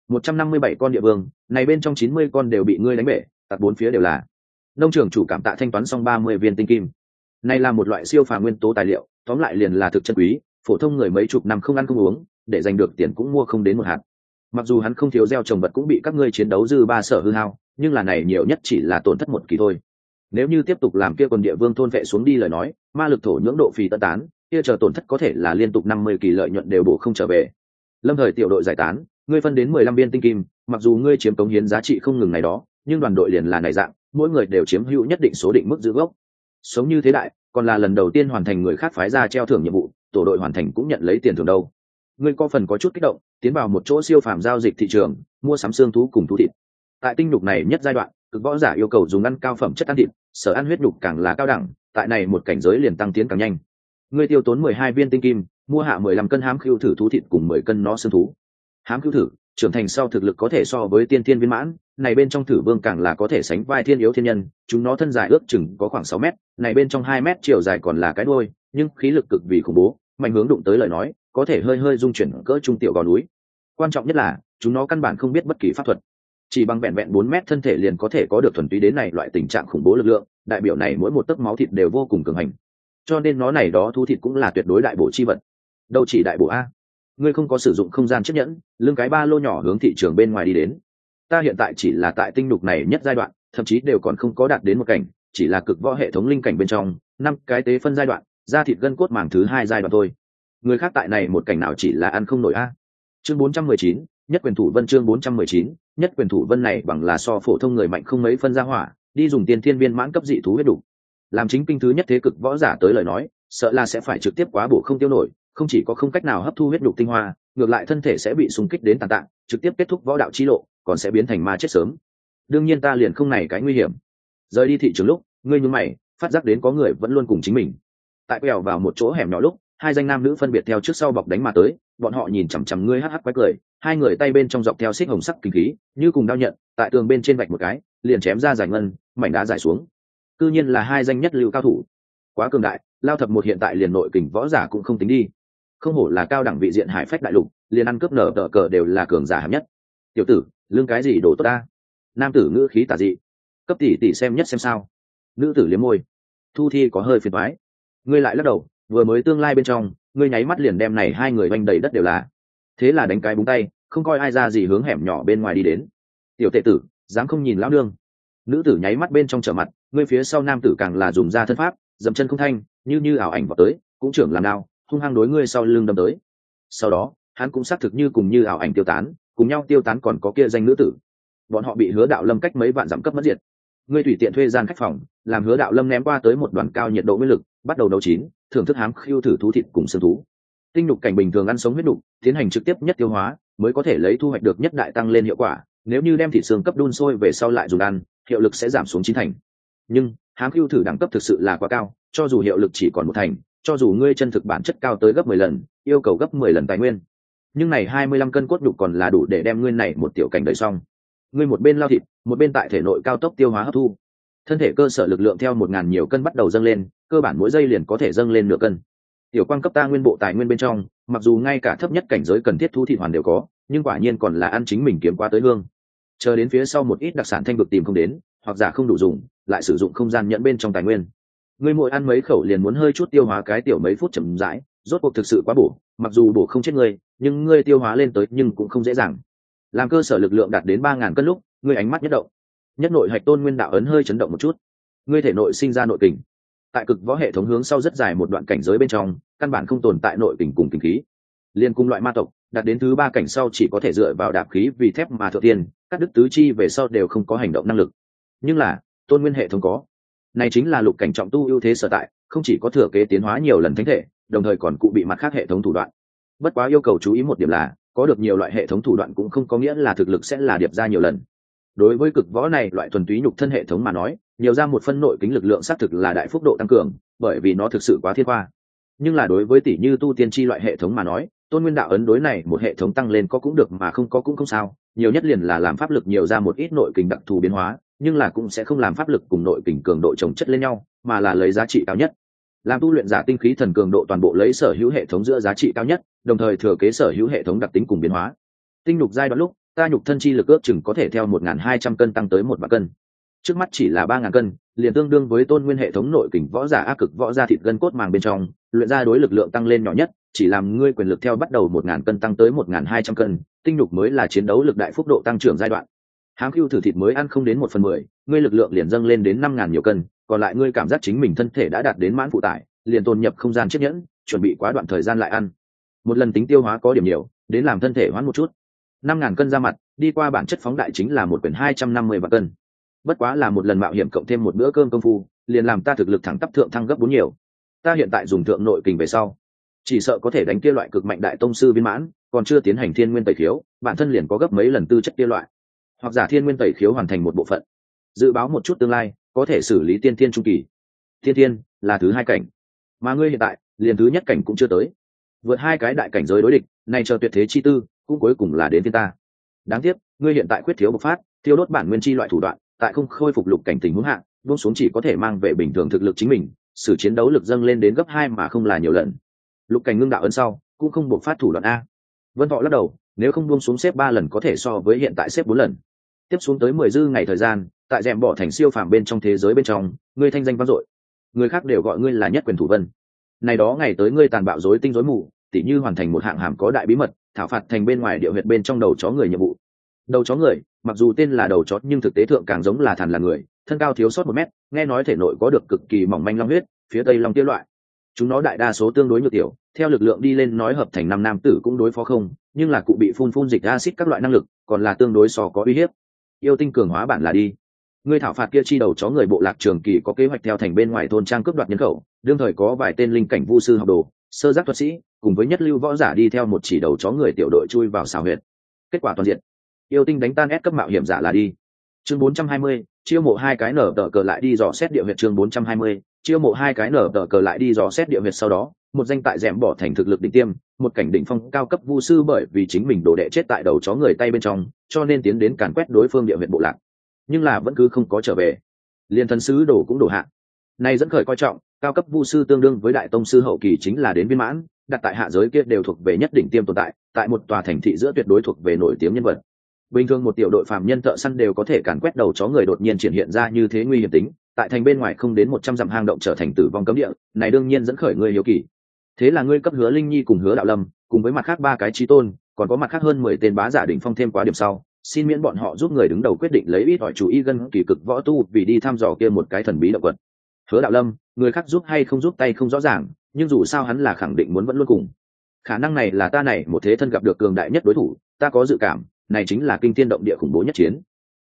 157 con địa vương, này bên trong 90 con đều bị ngươi đánh bể, tạt bốn phía đều là. Nông trường chủ cảm tạ thanh toán xong 30 viên tinh kim. Này là một loại siêu phàm nguyên tố tài liệu, tóm lại liền là thực chân quý, phổ thông người mấy chục năm không ăn không uống, để giành được tiền cũng mua không đến một hạt. Mặc dù hắn không thiếu gieo trồng vật cũng bị các ngươi chiến đấu dư ba sở hư hao, nhưng là này nhiều nhất chỉ là tổn thất một kỳ thôi. Nếu như tiếp tục làm kia quần địa vương thôn vệ xuống đi lời nói, ma lực thổ nhưỡng độ phì tân tán, kia chờ tổn thất có thể là liên tục 50 kỳ lợi nhuận đều bổ không trở về. Lâm thời tiểu đội giải tán, ngươi phân đến 15 viên tinh kim, mặc dù ngươi chiếm cống hiến giá trị không ngừng này đó, nhưng đoàn đội liền là này dạng, mỗi người đều chiếm hữu nhất định số định mức giữ gốc. Sống như thế đại, còn là lần đầu tiên hoàn thành người khác phái ra treo thưởng nhiệm vụ, tổ đội hoàn thành cũng nhận lấy tiền thưởng đâu. Ngươi có phần có chút kích động, tiến vào một chỗ siêu phàm giao dịch thị trường, mua sắm xương thú cùng thú thịt. Tại tinh nhục này nhất giai đoạn, cực võ giả yêu cầu dùng ăn cao phẩm chất ăn thịt, sở ăn huyết nhục càng là cao đẳng, tại này một cảnh giới liền tăng tiến càng nhanh. Ngươi tiêu tốn 12 viên tinh kim, mua hạ 15 cân hám khưu thử thú thịt cùng 10 cân nó xương thú. Hám khưu thử, trưởng thành sau thực lực có thể so với tiên thiên viên mãn, này bên trong thử vương càng là có thể sánh vai thiên yếu thiên nhân, chúng nó thân dài ước chừng có khoảng 6 mét, này bên trong 2 mét chiều dài còn là cái đuôi, nhưng khí lực cực vì khủng bố, mạnh hướng đụng tới lời nói, có thể hơi hơi dung chuyển cỡ trung tiểu gò núi. Quan trọng nhất là, chúng nó căn bản không biết bất kỳ pháp thuật, chỉ bằng vẹn vẹn 4 mét thân thể liền có thể có được thuần túy đến này loại tình trạng khủng bố lực lượng, đại biểu này mỗi một tấc máu thịt đều vô cùng cường hành. Cho nên nó này đó thú thịt cũng là tuyệt đối đại bổ chi vật. Đâu chỉ đại bổ a, ngươi không có sử dụng không gian chiếc nhẫn, lưng cái ba lô nhỏ hướng thị trường bên ngoài đi đến. Ta hiện tại chỉ là tại tinh nhục này nhất giai đoạn, thậm chí đều còn không có đạt đến một cảnh, chỉ là cực võ hệ thống linh cảnh bên trong 5 cái tế phân giai đoạn, da thịt gân cốt màng thứ 2 giai đoạn thôi. Người khác tại này một cảnh nào chỉ là ăn không nổi a. Chương 419, nhất quyền thủ vân. Chương 419, nhất quyền thủ vân này bằng là so phổ thông người mạnh không mấy phân ra hỏa, đi dùng tiền thiên viên mãn cấp dị thú huyết đủ. Làm chính kinh thứ nhất thế cực võ giả tới lời nói, sợ là sẽ phải trực tiếp quá bổ không tiêu nổi, không chỉ có không cách nào hấp thu huyết nhục tinh hoa, ngược lại thân thể sẽ bị xung kích đến tàn tạng, trực tiếp kết thúc võ đạo chi lộ, còn sẽ biến thành ma chết sớm. Đương nhiên ta liền không này cái nguy hiểm. Rời đi thị trường lúc, ngươi nhướng mày, phát giác đến có người vẫn luôn cùng chính mình. Tại quẹo vào một chỗ hẻm nhỏ lúc, hai danh nam nữ phân biệt theo trước sau bọc đánh mà tới, bọn họ nhìn chằm chằm ngươi hắc hắc quái cười, hai người tay bên trong dọc theo xích hồng sắc kinh khí, như cùng đao nhận, tại tường bên trên vạch một cái, liền chém ra giải ngân, mảnh đá giải xuống. Cư nhiên là hai danh nhất lưu cao thủ, quá cường đại, lao thập một hiện tại liền nội kình võ giả cũng không tính đi, không hổ là cao đẳng vị diện hải phách đại lục, liền ăn cướp nở tờ cờ đều là cường giả hạng nhất. Tiểu tử, lương cái gì đổ tốt ta? Nam tử ngữ khí tà dị, cấp tỷ tỷ xem nhất xem sao. Nữ tử liếm môi, thu thi có hơi phiền toái. Ngươi lại lắc đầu, vừa mới tương lai bên trong, ngươi nháy mắt liền đem này hai người vanh đầy đất đều là. Thế là đánh cái búng tay, không coi ai ra gì hướng hẻm nhỏ bên ngoài đi đến. Tiểu tệ tử, dám không nhìn lão nương. Nữ tử nháy mắt bên trong trở mặt, ngươi phía sau nam tử càng là dùng ra thân pháp, dậm chân không thanh, như ảo ảnh vào tới, cũng trưởng làm đao, hung hăng đối ngươi sau lưng đâm tới. Sau đó, hắn cũng xác thực như cùng như ảo ảnh tiêu tán, cùng nhau tiêu tán còn có kia danh nữ tử. bọn họ bị Hứa Đạo Lâm cách mấy vạn dặm cấp mất diệt. Ngươi tùy tiện thuê gian khách phòng, làm Hứa Đạo Lâm ném qua tới một đoàn cao nhiệt độ nguyên lực, bắt đầu nấu chín, thưởng thức hám khiêu thử thú thịt cùng xương thú. Tinh nhục cảnh bình thường ăn sống huyết đục, tiến hành trực tiếp nhất tiêu hóa, mới có thể lấy thu hoạch được nhất đại tăng lên hiệu quả. Nếu như đem thịt xương cấp đun sôi về sau lại dùng ăn, hiệu lực sẽ giảm xuống chín thành. Nhưng hám khiêu thử đẳng cấp thực sự là quá cao, cho dù hiệu lực chỉ còn một thành, cho dù ngươi chân thực bản chất cao tới gấp 10 lần, yêu cầu gấp 10 lần tài nguyên, nhưng này 25 cân cốt nhục còn là đủ để đem ngươi này một tiểu cảnh đợi xong. Ngươi một bên lao thịt, một bên tại thể nội cao tốc tiêu hóa hấp thu, thân thể cơ sở lực lượng theo 1000 nhiều cân bắt đầu dâng lên, cơ bản mỗi giây liền có thể dâng lên nửa cân. Tiểu quan cấp ta nguyên bộ tài nguyên bên trong, mặc dù ngay cả thấp nhất cảnh giới cần thiết thu thịt hoàn đều có, nhưng quả nhiên còn là ăn chính mình kiếm qua tới hương. Chờ đến phía sau một ít đặc sản thanh vực tìm không đến, hoặc giả không đủ dùng, lại sử dụng không gian nhẫn bên trong tài nguyên. Ngươi mỗi ăn mấy khẩu liền muốn hơi chút tiêu hóa cái tiểu mấy phút chậm rãi, rốt cuộc thực sự quá bổ, mặc dù bổ không chết ngươi, nhưng ngươi tiêu hóa lên tới nhưng cũng không dễ dàng. Làm cơ sở lực lượng đạt đến 3000 cân lúc, ngươi ánh mắt nhất động. Nhất nội hạch tôn nguyên đạo ấn hơi chấn động một chút. Ngươi thể nội sinh ra nội kình. Tại cực võ hệ thống hướng sau rất dài một đoạn cảnh giới bên trong, căn bản không tồn tại nội kình cùng kình khí. Liên cung loại ma tộc, đạt đến thứ 3 cảnh sau chỉ có thể dựa vào đạp khí vì thép mà thượng tiên, các đức tứ chi về sau đều không có hành động năng lực. Nhưng là, tôn nguyên hệ thống có. Này chính là lục cảnh trọng tu ưu thế sở tại, không chỉ có thừa kế tiến hóa nhiều lần thánh thể, đồng thời còn cụ bị mặt khác hệ thống thủ đoạn. Bất quá yêu cầu chú ý một điểm là, có được nhiều loại hệ thống thủ đoạn cũng không có nghĩa là thực lực sẽ là điệp ra nhiều lần. Đối với cực võ này loại thuần túy nhục thân hệ thống mà nói, nhiều ra một phân nội kính lực lượng xác thực là đại phúc độ tăng cường, bởi vì nó thực sự quá thiên khoa. Nhưng là đối với tỷ như tu tiên chi loại hệ thống mà nói, tôn nguyên đạo ấn đối này một hệ thống tăng lên có cũng được mà không có cũng không sao, nhiều nhất liền là làm pháp lực nhiều ra một ít nội kình đặc thù biến hóa, nhưng là cũng sẽ không làm pháp lực cùng nội kình cường độ chồng chất lên nhau, mà là lấy giá trị cao nhất. Làm tu luyện giả tinh khí thần cường độ toàn bộ lấy sở hữu hệ thống giữa giá trị cao nhất, đồng thời thừa kế sở hữu hệ thống đặc tính cùng biến hóa. Tinh nhục giai đoạn lúc, ta nhục thân chi lực ước chừng có thể theo 1200 cân tăng tới 1 vạn cân. Trước mắt chỉ là 3000 cân, liền tương đương với tôn nguyên hệ thống nội kình võ giả ác cực võ ra thịt gân cốt màng bên trong, luyện ra đối lực lượng tăng lên nhỏ nhất, chỉ làm ngươi quyền lực theo bắt đầu 1000 cân tăng tới 1200 cân, tinh nhục mới là chiến đấu lực đại phúc độ tăng trưởng giai đoạn. Hám khiêu thử thịt mới ăn không đến 1/10, ngươi lực lượng liền dâng lên đến 5000 nhiều cân, còn lại ngươi cảm giác chính mình thân thể đã đạt đến mãn phụ tải, liền tồn nhập không gian chiếc nhẫn, chuẩn bị quá đoạn thời gian lại ăn. Một lần tính tiêu hóa có điểm nhiều, đến làm thân thể hoán một chút. 5000 cân ra mặt, đi qua bản chất phóng đại chính là một quyển 250 vạn cân. Bất quá là một lần mạo hiểm cộng thêm một bữa cơm công phu, liền làm ta thực lực thẳng tắp thượng thăng gấp 4 nhiều. Ta hiện tại dùng thượng nội kình về sau, chỉ sợ có thể đánh kia loại cực mạnh đại tông sư viên mãn, còn chưa tiến hành thiên nguyên tẩy khiếu, bản thân liền có gấp mấy lần tư chất kia loại. Hoặc giả thiên nguyên tẩy khiếu hoàn thành một bộ phận, dự báo một chút tương lai, có thể xử lý tiên thiên trung kỳ. Tiên thiên là thứ 2 cảnh, mà ngươi hiện tại liền thứ nhất cảnh cũng chưa tới, vượt 2 cái đại cảnh giới đối địch, này chờ tuyệt thế chi tư, cũng cuối cùng là đến thiên ta. Đáng tiếc, ngươi hiện tại khuyết thiếu bộc phát, tiêu đốt bản nguyên chi loại thủ đoạn, tại không khôi phục lục cảnh tình huống hạ, buông xuống chỉ có thể mang về bình thường thực lực chính mình, sử chiến đấu lực dâng lên đến gấp 2 mà không là nhiều lần. Lục cảnh ngưng đạo ấn sau, cũng không bộc phát thủ đoạn a. Vân Thọ lắc đầu, nếu không buông xuống xếp 3 lần có thể so với hiện tại xếp 4 lần. Tiếp xuống tới 10 dư ngày thời gian, tại rèm bỏ thành siêu phàm bên trong thế giới bên trong, ngươi thanh danh vang dội. Người khác đều gọi ngươi là nhất quyền thủ vân. Này đó ngày tới ngươi tàn bạo rối tinh rối mù, tỉ như hoàn thành một hạng hàm có đại bí mật, thảo phạt thành bên ngoài địa huyệt bên trong đầu chó người nhiệm vụ. Đầu chó người, mặc dù tên là đầu chó nhưng thực tế thượng càng giống là thằn là người, thân cao thiếu sót 1 mét, nghe nói thể nội có được cực kỳ mỏng manh long huyết, phía tây long tiêu loại. Chúng nó đại đa số tương đối nhược tiểu, theo lực lượng đi lên nói hợp thành 5 nam tử cũng đối phó không, nhưng là cụ bị phun dịch axit các loại năng lực, còn là tương đối so có uy hiếp. Yêu tinh cường hóa bản là đi. Ngươi thảo phạt kia chi đầu chó người bộ lạc trường kỳ có kế hoạch theo thành bên ngoài thôn trang cướp đoạt nhân khẩu, đương thời có vài tên linh cảnh vu sư học đồ, sơ giác thuật sĩ, cùng với nhất lưu võ giả đi theo một chỉ đầu chó người tiểu đội chui vào xào huyệt. Kết quả toàn diện. Yêu tinh đánh tan ép cấp mạo hiểm giả là đi. Chương 420, chiêu mộ 2 cái nở tờ cờ lại đi dò xét địa huyệt. Chương 420, chiêu mộ 2 cái nở tờ cờ lại đi dò xét địa huyệt. Sau đó, một danh tại rèm bỏ thành thực lực đỉnh tiêm, một cảnh đỉnh phong cao cấp vu sư bởi vì chính mình đồ đệ chết tại đầu chó người tay bên trong, cho nên tiến đến càn quét đối phương địa huyệt bộ lạc, nhưng là vẫn cứ không có trở về. Liên thân sứ đổ cũng đổ hạ. Này dẫn khởi coi trọng, cao cấp vu sư tương đương với đại tông sư hậu kỳ chính là đến viên mãn, đặt tại hạ giới kia đều thuộc về nhất đỉnh tiêm tồn tại, tại một tòa thành thị giữa tuyệt đối thuộc về nổi tiếng nhân vật. Bình thường một tiểu đội phàm nhân thợ săn đều có thể càn quét đầu chó người đột nhiên triển hiện ra như thế nguy hiểm tính, tại thành bên ngoài không đến 100 dặm hang động trở thành tử vong cấm địa, này đương nhiên dẫn khởi người hiếu kỳ. Thế là ngươi cấp Hứa Linh Nhi cùng Hứa Đạo Lâm, cùng với mặt khác 3 cái chí tôn, còn có mặt khác hơn 10 tên bá giả đỉnh phong thêm quá điểm sau, xin miễn bọn họ giúp người đứng đầu quyết định lấy ít ỏi chủ ý gân kỳ cực võ tu vì đi thăm dò kia một cái thần bí động vật. Hứa Đạo Lâm, người khác giúp hay không giúp tay không rõ ràng, nhưng dù sao hắn là khẳng định muốn vẫn luôn cùng. Khả năng này là ta này một thế thân gặp được cường đại nhất đối thủ, ta có dự cảm, này chính là kinh thiên động địa khủng bố nhất chiến.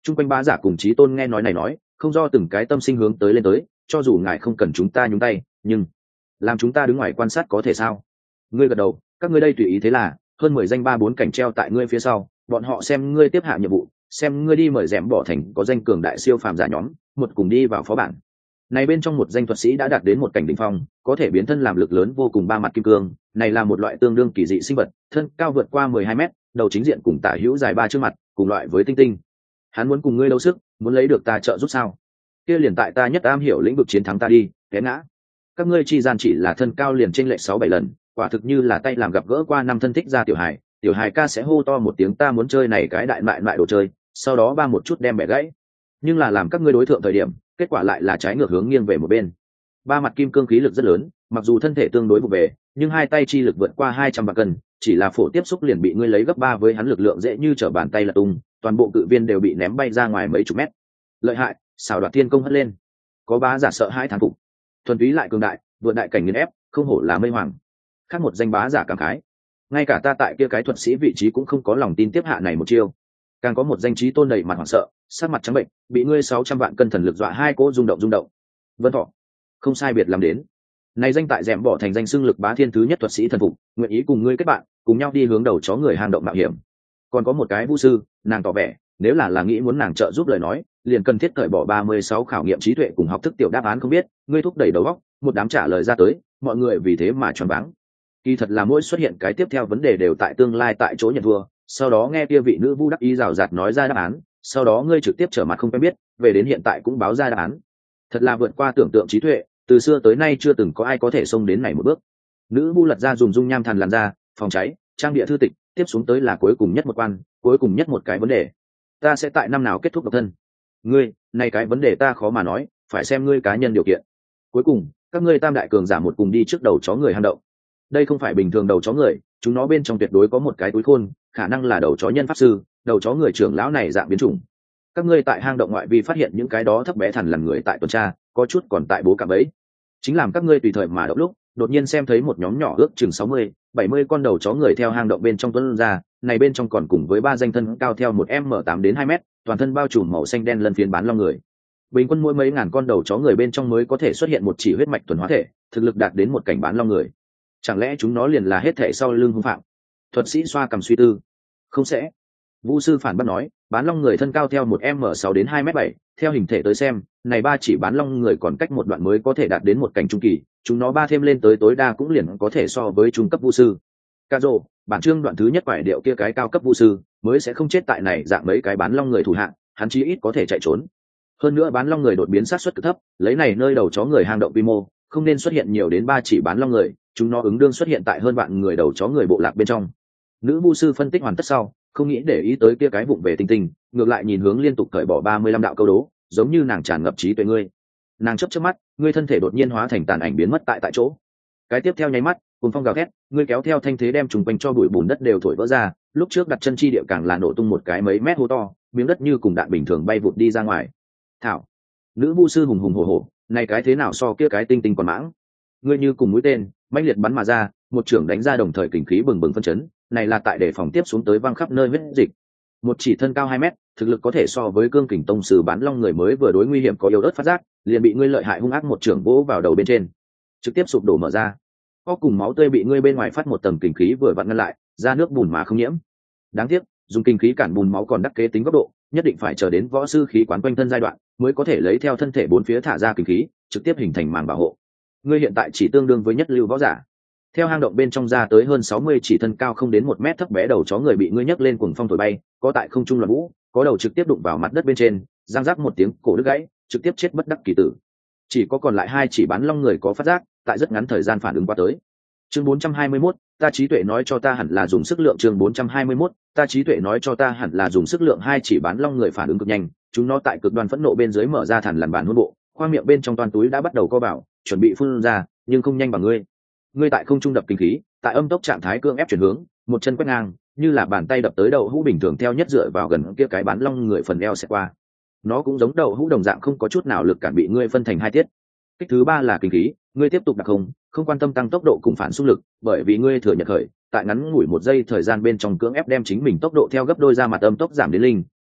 Trung quanh bá giả cùng chí tôn nghe nói này nói, không do từng cái tâm sinh hướng tới lên tới, cho dù ngài không cần chúng ta nhúng tay, nhưng làm chúng ta đứng ngoài quan sát có thể sao? Ngươi gật đầu, các ngươi đây tùy ý thế là, hơn 10 danh 3-4 cảnh treo tại ngươi phía sau, bọn họ xem ngươi tiếp hạ nhiệm vụ, xem ngươi đi mời dẻm bỏ thành có danh cường đại siêu phàm giả nhóm, một cùng đi vào phó bản. Này bên trong một danh thuật sĩ đã đạt đến một cảnh đỉnh phong, có thể biến thân làm lực lớn vô cùng ba mặt kim cương, này là một loại tương đương kỳ dị sinh vật, thân cao vượt qua 12 mét, đầu chính diện cùng tả hữu dài 3 trước mặt, cùng loại với tinh tinh. Hắn muốn cùng ngươi đấu sức, muốn lấy được ta trợ giúp sao? Kia liền tại ta nhất am hiểu lĩnh vực chiến thắng ta đi, té ngã. Các ngươi chi gian chỉ là thân cao liền chênh lệch 6-7 lần, quả thực như là tay làm gặp gỡ qua năm thân thích ra tiểu hài ca sẽ hô to một tiếng ta muốn chơi này cái đại mại đồ chơi, sau đó ba một chút đem bẻ gãy. Nhưng là làm các ngươi đối thượng thời điểm, kết quả lại là trái ngược hướng nghiêng về một bên. Ba mặt kim cương khí lực rất lớn, mặc dù thân thể tương đối vụ về, nhưng hai tay chi lực vượt qua 200 vạn cân, chỉ là phổ tiếp xúc liền bị ngươi lấy gấp 3 với hắn lực lượng dễ như trở bàn tay là tung, toàn bộ cự viên đều bị ném bay ra ngoài mấy chục mét. Lợi hại, xảo đoạt thiên công hất lên. Có bá giả sợ hai thán phục. Thuần túy lại cường đại, vượt đại cảnh nghiền ép, không hổ là mây hoàng. Khác một danh bá giả cảm khái. Ngay cả ta tại kia cái thuật sĩ vị trí cũng không có lòng tin tiếp hạ này một chiêu. Càng có một danh trí tôn đầy mặt hoảng sợ, sát mặt trắng bệnh, bị ngươi 600 vạn cân thần lực dọa hai cỗ rung động. Vân Thọ, không sai biệt làm đến. Này danh tại dẻm bỏ thành danh xưng lực bá thiên thứ nhất thuật sĩ thần phục, nguyện ý cùng ngươi kết bạn, cùng nhau đi hướng đầu chó người hang động mạo hiểm. Còn có một cái vu sư, nàng tỏ vẻ, nếu là nghĩ muốn nàng trợ giúp lời nói, liền cần thiết cởi bỏ 36 khảo nghiệm trí tuệ cùng học thức tiểu đáp án không biết, ngươi thúc đẩy đầu óc, một đám trả lời ra tới, mọi người vì thế mà choáng váng. Kỳ thật là mỗi xuất hiện cái tiếp theo vấn đề đều tại tương lai tại chỗ nhận thua, sau đó nghe kia vị nữ vu đắc ý rào rạt nói ra đáp án, sau đó ngươi trực tiếp trở mặt không quen biết, về đến hiện tại cũng báo ra đáp án. Thật là vượt qua tưởng tượng trí tuệ, từ xưa tới nay chưa từng có ai có thể xông đến này một bước. Nữ vu lật ra dùng dung nham thần làn ra, phòng cháy, trang địa thư tịch, tiếp xuống tới là cuối cùng nhất một quan, cuối cùng nhất một cái vấn đề. Ta sẽ tại năm nào kết thúc độc thân? Ngươi, này cái vấn đề ta khó mà nói, phải xem ngươi cá nhân điều kiện. Cuối cùng, các ngươi tam đại cường giả một cùng đi trước đầu chó người hang động. Đây không phải bình thường đầu chó người, chúng nó bên trong tuyệt đối có một cái túi khôn, khả năng là đầu chó nhân pháp sư, đầu chó người trưởng lão này dạng biến chủng. Các ngươi tại hang động ngoại vi phát hiện những cái đó thấp bé thằn lằn người tại tuần tra, có chút còn tại bố cạm bẫy. Chính làm các ngươi tùy thời mà động lúc, đột nhiên xem thấy một nhóm nhỏ ước chừng 60-70 con đầu chó người theo hang động bên trong tuấn ra, này bên trong còn cùng với ba danh thân cao theo 1m8 đến 2 mét, toàn thân bao trùm màu xanh đen lân phiến bán long người. Bình quân mỗi mấy ngàn con đầu chó người bên trong mới có thể xuất hiện một chỉ huyết mạch thuần hóa thể, thực lực đạt đến một cảnh bán long người. Chẳng lẽ chúng nó liền là hết thể sau lưng hung phạm? Thuật sĩ xoa cầm suy tư. Không sẽ. Vũ sư phản bác nói, bán long người thân cao theo 1m6 đến 2m7, theo hình thể tới xem, này ba chỉ bán long người còn cách một đoạn mới có thể đạt đến một cảnh trung kỳ, chúng nó ba thêm lên tới tối đa cũng liền có thể so với trung cấp vũ sư. Cà rồ, bản chương đoạn thứ nhất quải điệu kia cái cao cấp vũ sư mới sẽ không chết tại này dạng mấy cái bán long người thủ hạng, hắn chí ít có thể chạy trốn. Hơn nữa bán long người đột biến sát suất cực thấp, lấy này nơi đầu chó người hang động quy mô, không nên xuất hiện nhiều đến 3 chỉ bán long người, chúng nó ứng đương xuất hiện tại hơn vạn người đầu chó người bộ lạc bên trong. Nữ vu sư phân tích hoàn tất sau, không nghĩ để ý tới kia cái vụng về tinh tinh, ngược lại nhìn hướng liên tục cởi bỏ 35 đạo câu đố, giống như nàng tràn ngập trí tuệ ngươi. Nàng chớp chớp mắt, ngươi thân thể đột nhiên hóa thành tàn ảnh biến mất tại chỗ. Cái tiếp theo nháy mắt, cùng phong gào thét, ngươi kéo theo thanh thế đem trùng quanh cho bụi bùn đất đều thổi vỡ ra, lúc trước đặt chân chi địa càng là nổ tung một cái mấy mét hố to, miếng đất như cùng đạn bình thường bay vụt đi ra ngoài. Thảo, nữ vu sư hùng hùng hổ hổ, này cái thế nào so kia cái tinh tinh còn mãng? Ngươi như cùng mũi tên, mãnh liệt bắn mà ra, một trưởng đánh ra đồng thời kình khí bừng bừng phân chấn, này là tại để phòng tiếp xuống tới văng khắp nơi huyết dịch. Một chỉ thân cao 2 mét, thực lực có thể so với cương kình tông sư bán long người mới vừa đối nguy hiểm có yếu ớt phát giác, liền bị ngươi lợi hại hung ác một trưởng vỗ vào đầu bên trên, trực tiếp sụp đổ mở ra. Có cùng máu tươi bị ngươi bên ngoài phát một tầng kình khí vừa vặn ngăn lại, ra nước bùn mà không nhiễm. Đáng tiếc, dùng kình khí cản bùn máu còn đắc kế tính góc độ, nhất định phải chờ đến võ sư khí quán quanh thân giai đoạn, mới có thể lấy theo thân thể bốn phía thả ra kình khí, trực tiếp hình thành màn bảo hộ. Ngươi hiện tại chỉ tương đương với nhất lưu võ giả. Theo hang động bên trong ra tới hơn 60 chỉ thân cao không đến 1 mét thấp bé đầu chó người bị ngươi nhấc lên cuồng phong thổi bay, có tại không trung loạn vũ, có đầu trực tiếp đụng vào mặt đất bên trên, răng rắc một tiếng cổ đứt gãy, trực tiếp chết bất đắc kỳ tử. Chỉ có còn lại 2 chỉ bán long người có phát giác, tại rất ngắn thời gian phản ứng qua tới. Chương 421, ta trí tuệ nói cho ta hẳn là dùng sức lượng. Chương 421, ta trí tuệ nói cho ta hẳn là dùng sức lượng. 2 chỉ bán long người phản ứng cực nhanh, chúng nó tại cực đoan phẫn nộ bên dưới mở ra thằn lằn bàn hôn bộ, khoang miệng bên trong toàn túi đã bắt đầu co bảo, chuẩn bị phun ra, nhưng không nhanh bằng ngươi. Ngươi tại không trung đập kinh khí, tại âm tốc trạng thái cương ép chuyển hướng, một chân quét ngang, như là bàn tay đập tới đậu hũ bình thường theo nhất dựa vào gần kia cái bán long người phần eo sẽ qua. Nó cũng giống đậu hũ đồng dạng không có chút nào lực cản bị ngươi phân thành 2 tiết. Kích thứ 3 là kinh khí, ngươi tiếp tục đặc không quan tâm tăng tốc độ cùng phản xung lực, bởi vì ngươi thừa nhận khởi, tại ngắn ngủi 1 giây thời gian bên trong cưỡng ép đem chính mình tốc độ theo gấp đôi ra mặt âm tốc giảm đến linh,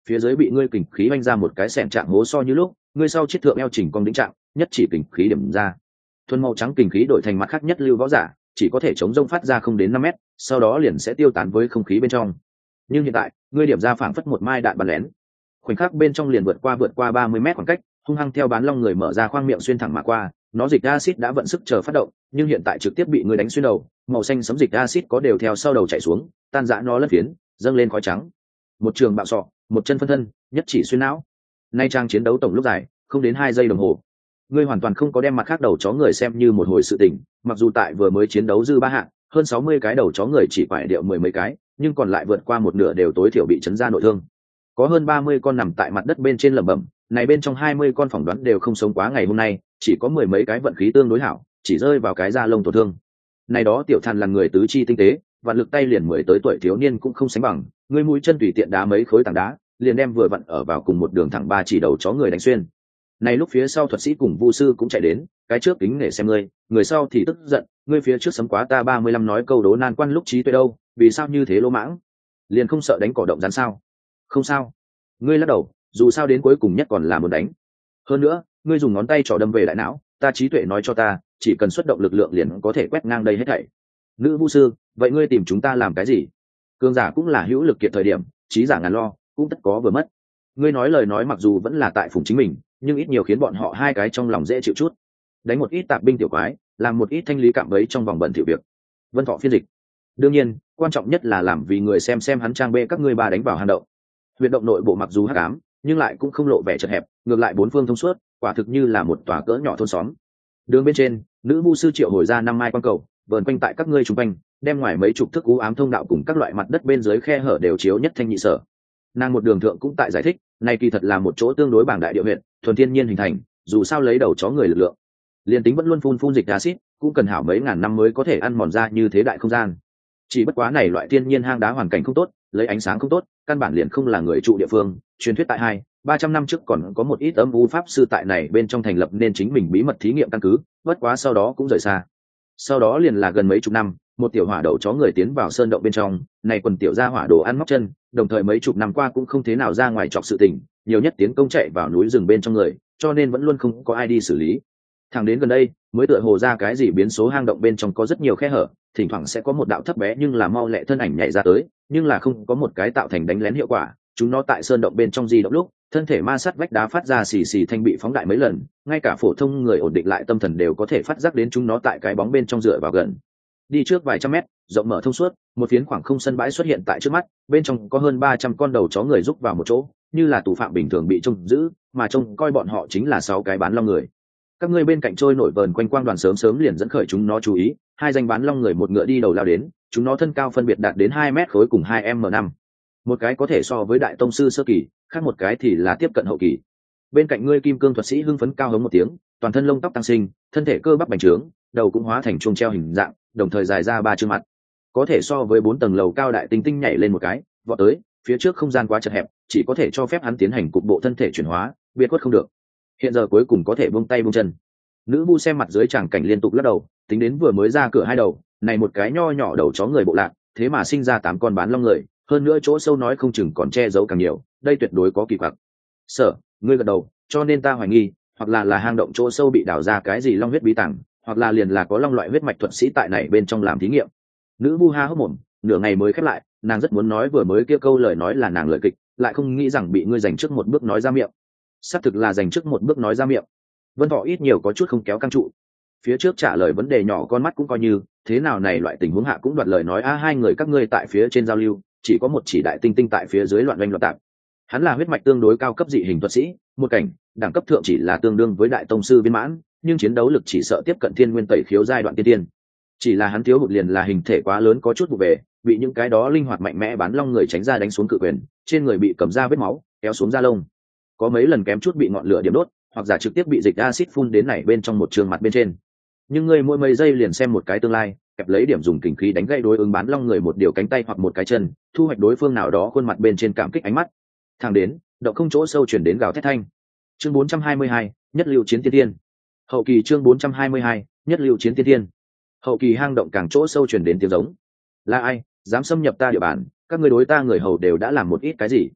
phía dưới bị ngươi kình khí oanh ra một cái xẻng trạng hố so như lúc ngươi sau chiếc thượng eo chỉnh cong đĩnh trạng nhất chỉ kình khí điểm ra thuần màu trắng kình khí đổi thành mặt khác nhất lưu võ giả chỉ có thể chống rông phát ra không đến 5 mét, sau đó liền sẽ tiêu tán với không khí bên trong. Nhưng hiện tại ngươi điểm ra phảng phất một mai đạn bắn lén, khoảnh khắc bên trong liền vượt qua 30 mét khoảng cách, hung hăng theo bán long người mở ra khoang miệng xuyên thẳng mà qua. Nó dịch acid đã vận sức chờ phát động, nhưng hiện tại trực tiếp bị ngươi đánh xuyên đầu, màu xanh sấm dịch acid có đều theo sau đầu chảy xuống, tan rã nó lẫn phiến, dâng lên khói trắng. Một trường bạo sọ, một chân phân thân, nhất chỉ xuyên não. Nay trang chiến đấu tổng lúc dài, không đến 2 giây đồng hồ. Ngươi hoàn toàn không có đem mặt khác đầu chó người xem như một hồi sự tình, mặc dù tại vừa mới chiến đấu dư ba hạng, hơn 60 cái đầu chó người chỉ phải điệu 10 mấy cái, nhưng còn lại vượt qua một nửa đều tối thiểu bị chấn ra nội thương. Có hơn 30 con nằm tại mặt đất bên trên lẩm bẩm, này bên trong 20 con phỏng đoán đều không sống quá ngày hôm nay, chỉ có 10 mấy cái vận khí tương đối hảo, chỉ rơi vào cái da lông tổn thương. Này đó tiểu thằn là người tứ chi tinh tế, vạn lực tay liền 10 tới tuổi thiếu niên cũng không sánh bằng, ngươi mũi chân tùy tiện đá mấy khối tảng đá, liền đem vừa vặn ở vào cùng một đường thẳng ba chỉ đầu chó người đánh xuyên. Này lúc phía sau thuật sĩ cùng vu sư cũng chạy đến, cái trước kính nể xem ngươi, người sau thì tức giận, ngươi phía trước sấm quá ta 35 nói câu đố nan quan lúc trí tuệ đâu, vì sao như thế lỗ mãng, liền không sợ đánh cỏ động rắn sao? Không sao, ngươi lắc đầu, dù sao đến cuối cùng nhất còn là muốn đánh. Hơn nữa, ngươi dùng ngón tay trỏ đâm về đại não, ta trí tuệ nói cho ta, chỉ cần xuất động lực lượng liền có thể quét ngang đây hết thảy. Nữ vu sư, vậy ngươi tìm chúng ta làm cái gì? Cường giả cũng là hữu lực kiệt thời điểm, trí giả ngàn lo, cũng tất có vừa mất. Ngươi nói lời nói mặc dù vẫn là tại phụng chính mình, nhưng ít nhiều khiến bọn họ hai cái trong lòng dễ chịu chút. Đánh một ít tạp binh tiểu quái, làm một ít thanh lý cạm bẫy trong vòng bẩn thỉu việc. Vân Thọ phiên dịch. Đương nhiên, quan trọng nhất là làm vì người xem hắn trang bê các ngươi ba đánh vào hang động. Huyệt động nội bộ mặc dù hắc ám, nhưng lại cũng không lộ vẻ chật hẹp, ngược lại bốn phương thông suốt, quả thực như là một tòa cỡ nhỏ thôn xóm. Đường bên trên, nữ vu sư triệu hồi ra 5 mai quan cầu, vờn quanh tại các ngươi xung quanh, đem ngoài mấy chục thước u ám thông đạo cùng các loại mặt đất bên dưới khe hở đều chiếu nhất thanh nhị sở. Nàng một đường thượng cũng tại giải thích, này kỳ thật là một chỗ tương đối bảng đại địa huyện, thuần thiên nhiên hình thành, dù sao lấy đầu chó người lực lượng, liên tính vẫn luôn phun dịch acid, cũng cần hảo mấy ngàn năm mới có thể ăn mòn ra như thế đại không gian. Chỉ bất quá này loại thiên nhiên hang đá hoàn cảnh không tốt, lấy ánh sáng không tốt, căn bản liền không là người trụ địa phương. Truyền thuyết tại 200-300 năm trước còn có một ít âm u pháp sư tại này bên trong thành lập nên chính mình bí mật thí nghiệm căn cứ, bất quá sau đó cũng rời xa. Sau đó liền là gần mấy chục năm, một tiểu hỏa đầu chó người tiến vào sơn động bên trong, này quần tiểu gia hỏa đồ ăn móc chân, đồng thời mấy chục năm qua cũng không thế nào ra ngoài chọc sự tình, nhiều nhất tiến công chạy vào núi rừng bên trong người, cho nên vẫn luôn không có ai đi xử lý. Thẳng đến gần đây, mới tựa hồ ra cái gì biến số, hang động bên trong có rất nhiều khe hở, thỉnh thoảng sẽ có một đạo thấp bé nhưng là mau lẹ thân ảnh nhảy ra tới, nhưng là không có một cái tạo thành đánh lén hiệu quả. Chúng nó tại sơn động bên trong di động lúc, thân thể ma sát vách đá phát ra xì xì thanh bị phóng đại mấy lần, ngay cả phổ thông người ổn định lại tâm thần đều có thể phát giác đến chúng nó tại cái bóng bên trong dựa vào gần. Đi trước vài trăm mét, rộng mở thông suốt, một phiến khoảng không sân bãi xuất hiện tại trước mắt, bên trong có hơn 300 con đầu chó người rúc vào một chỗ, như là tù phạm bình thường bị trông giữ, mà trông coi bọn họ chính là 6 cái bán long người. Các ngươi bên cạnh trôi nổi vờn quanh quang đoàn sớm liền dẫn khởi chúng nó chú ý, 2 danh bán long người một ngựa đi đầu lao đến, chúng nó thân cao phân biệt đạt đến 2 mét khối cùng 2m5. Một cái có thể so với đại tông sư sơ kỳ, khác một cái thì là tiếp cận hậu kỳ. Bên cạnh ngươi kim cương thuật sĩ hưng phấn cao hống một tiếng, toàn thân lông tóc tăng sinh, thân thể cơ bắp bành trướng, đầu cũng hóa thành chuông treo hình dạng, đồng thời dài ra 3 chương mặt, có thể so với 4 tầng lầu cao đại tinh tinh nhảy lên một cái, vọt tới, phía trước không gian quá chật hẹp, chỉ có thể cho phép hắn tiến hành cục bộ thân thể chuyển hóa, biệt quất không được. Hiện giờ cuối cùng có thể buông tay buông chân. Nữ vu xem mặt dưới tràng cảnh liên tục lắc đầu, tính đến vừa mới ra cửa 2 đầu, này một cái nho nhỏ đầu chó người bộ lạc, thế mà sinh ra 8 con bán long người, hơn nữa chỗ sâu nói không chừng còn che giấu càng nhiều, đây tuyệt đối có kỳ quặc. Sở, ngươi gật đầu, cho nên ta hoài nghi, hoặc là hang động chỗ sâu bị đào ra cái gì long huyết bí tàng, hoặc là liền là có long loại huyết mạch thuật sĩ tại này bên trong làm thí nghiệm. Nữ vu ha hốc mồm, nửa ngày mới khép lại, nàng rất muốn nói vừa mới kia câu lời nói là nàng lời kịch, lại không nghĩ rằng bị ngươi giành trước một bước nói ra miệng. Xác thực là giành trước một bước nói ra miệng. Vân Thọ ít nhiều có chút không kéo căng trụ. Phía trước trả lời vấn đề nhỏ con mắt cũng coi như, thế nào này loại tình huống hạ cũng đoạt lời nói hai người các ngươi tại phía trên giao lưu, chỉ có một chỉ đại tinh tinh tại phía dưới loạn oanh loạn tạp. Hắn là huyết mạch tương đối cao cấp dị hình thuật sĩ, một cảnh, đẳng cấp thượng chỉ là tương đương với đại tông sư viên mãn, nhưng chiến đấu lực chỉ sợ tiếp cận thiên nguyên tẩy khiếu giai đoạn tiên tiên. Chỉ là hắn thiếu hụt liền là hình thể quá lớn có chút vụ về, bị những cái đó linh hoạt mạnh mẽ bán long người tránh ra đánh xuống cự quyền, trên người bị cầm ra vết máu, kéo xuống da lông. Có mấy lần kém chút bị ngọn lửa điểm đốt, hoặc giả trực tiếp bị dịch acid phun đến này bên trong một trường mặt bên trên. Nhưng người mỗi mấy giây liền xem một cái tương lai, kẹp lấy điểm dùng kình khí đánh gãy đối ứng bán long người một điều cánh tay hoặc một cái chân, thu hoạch đối phương nào đó khuôn mặt bên trên cảm kích ánh mắt. Thẳng đến, động không chỗ sâu chuyển đến gào thét thanh. Chương 422, nhất lưu chiến tiên tiên. Hậu kỳ chương 422, nhất lưu chiến tiên tiên. Hậu kỳ hang động càng chỗ sâu chuyển đến tiếng giống. Là ai dám xâm nhập ta địa bàn, các ngươi đối ta người hầu đều đã làm một ít cái gì?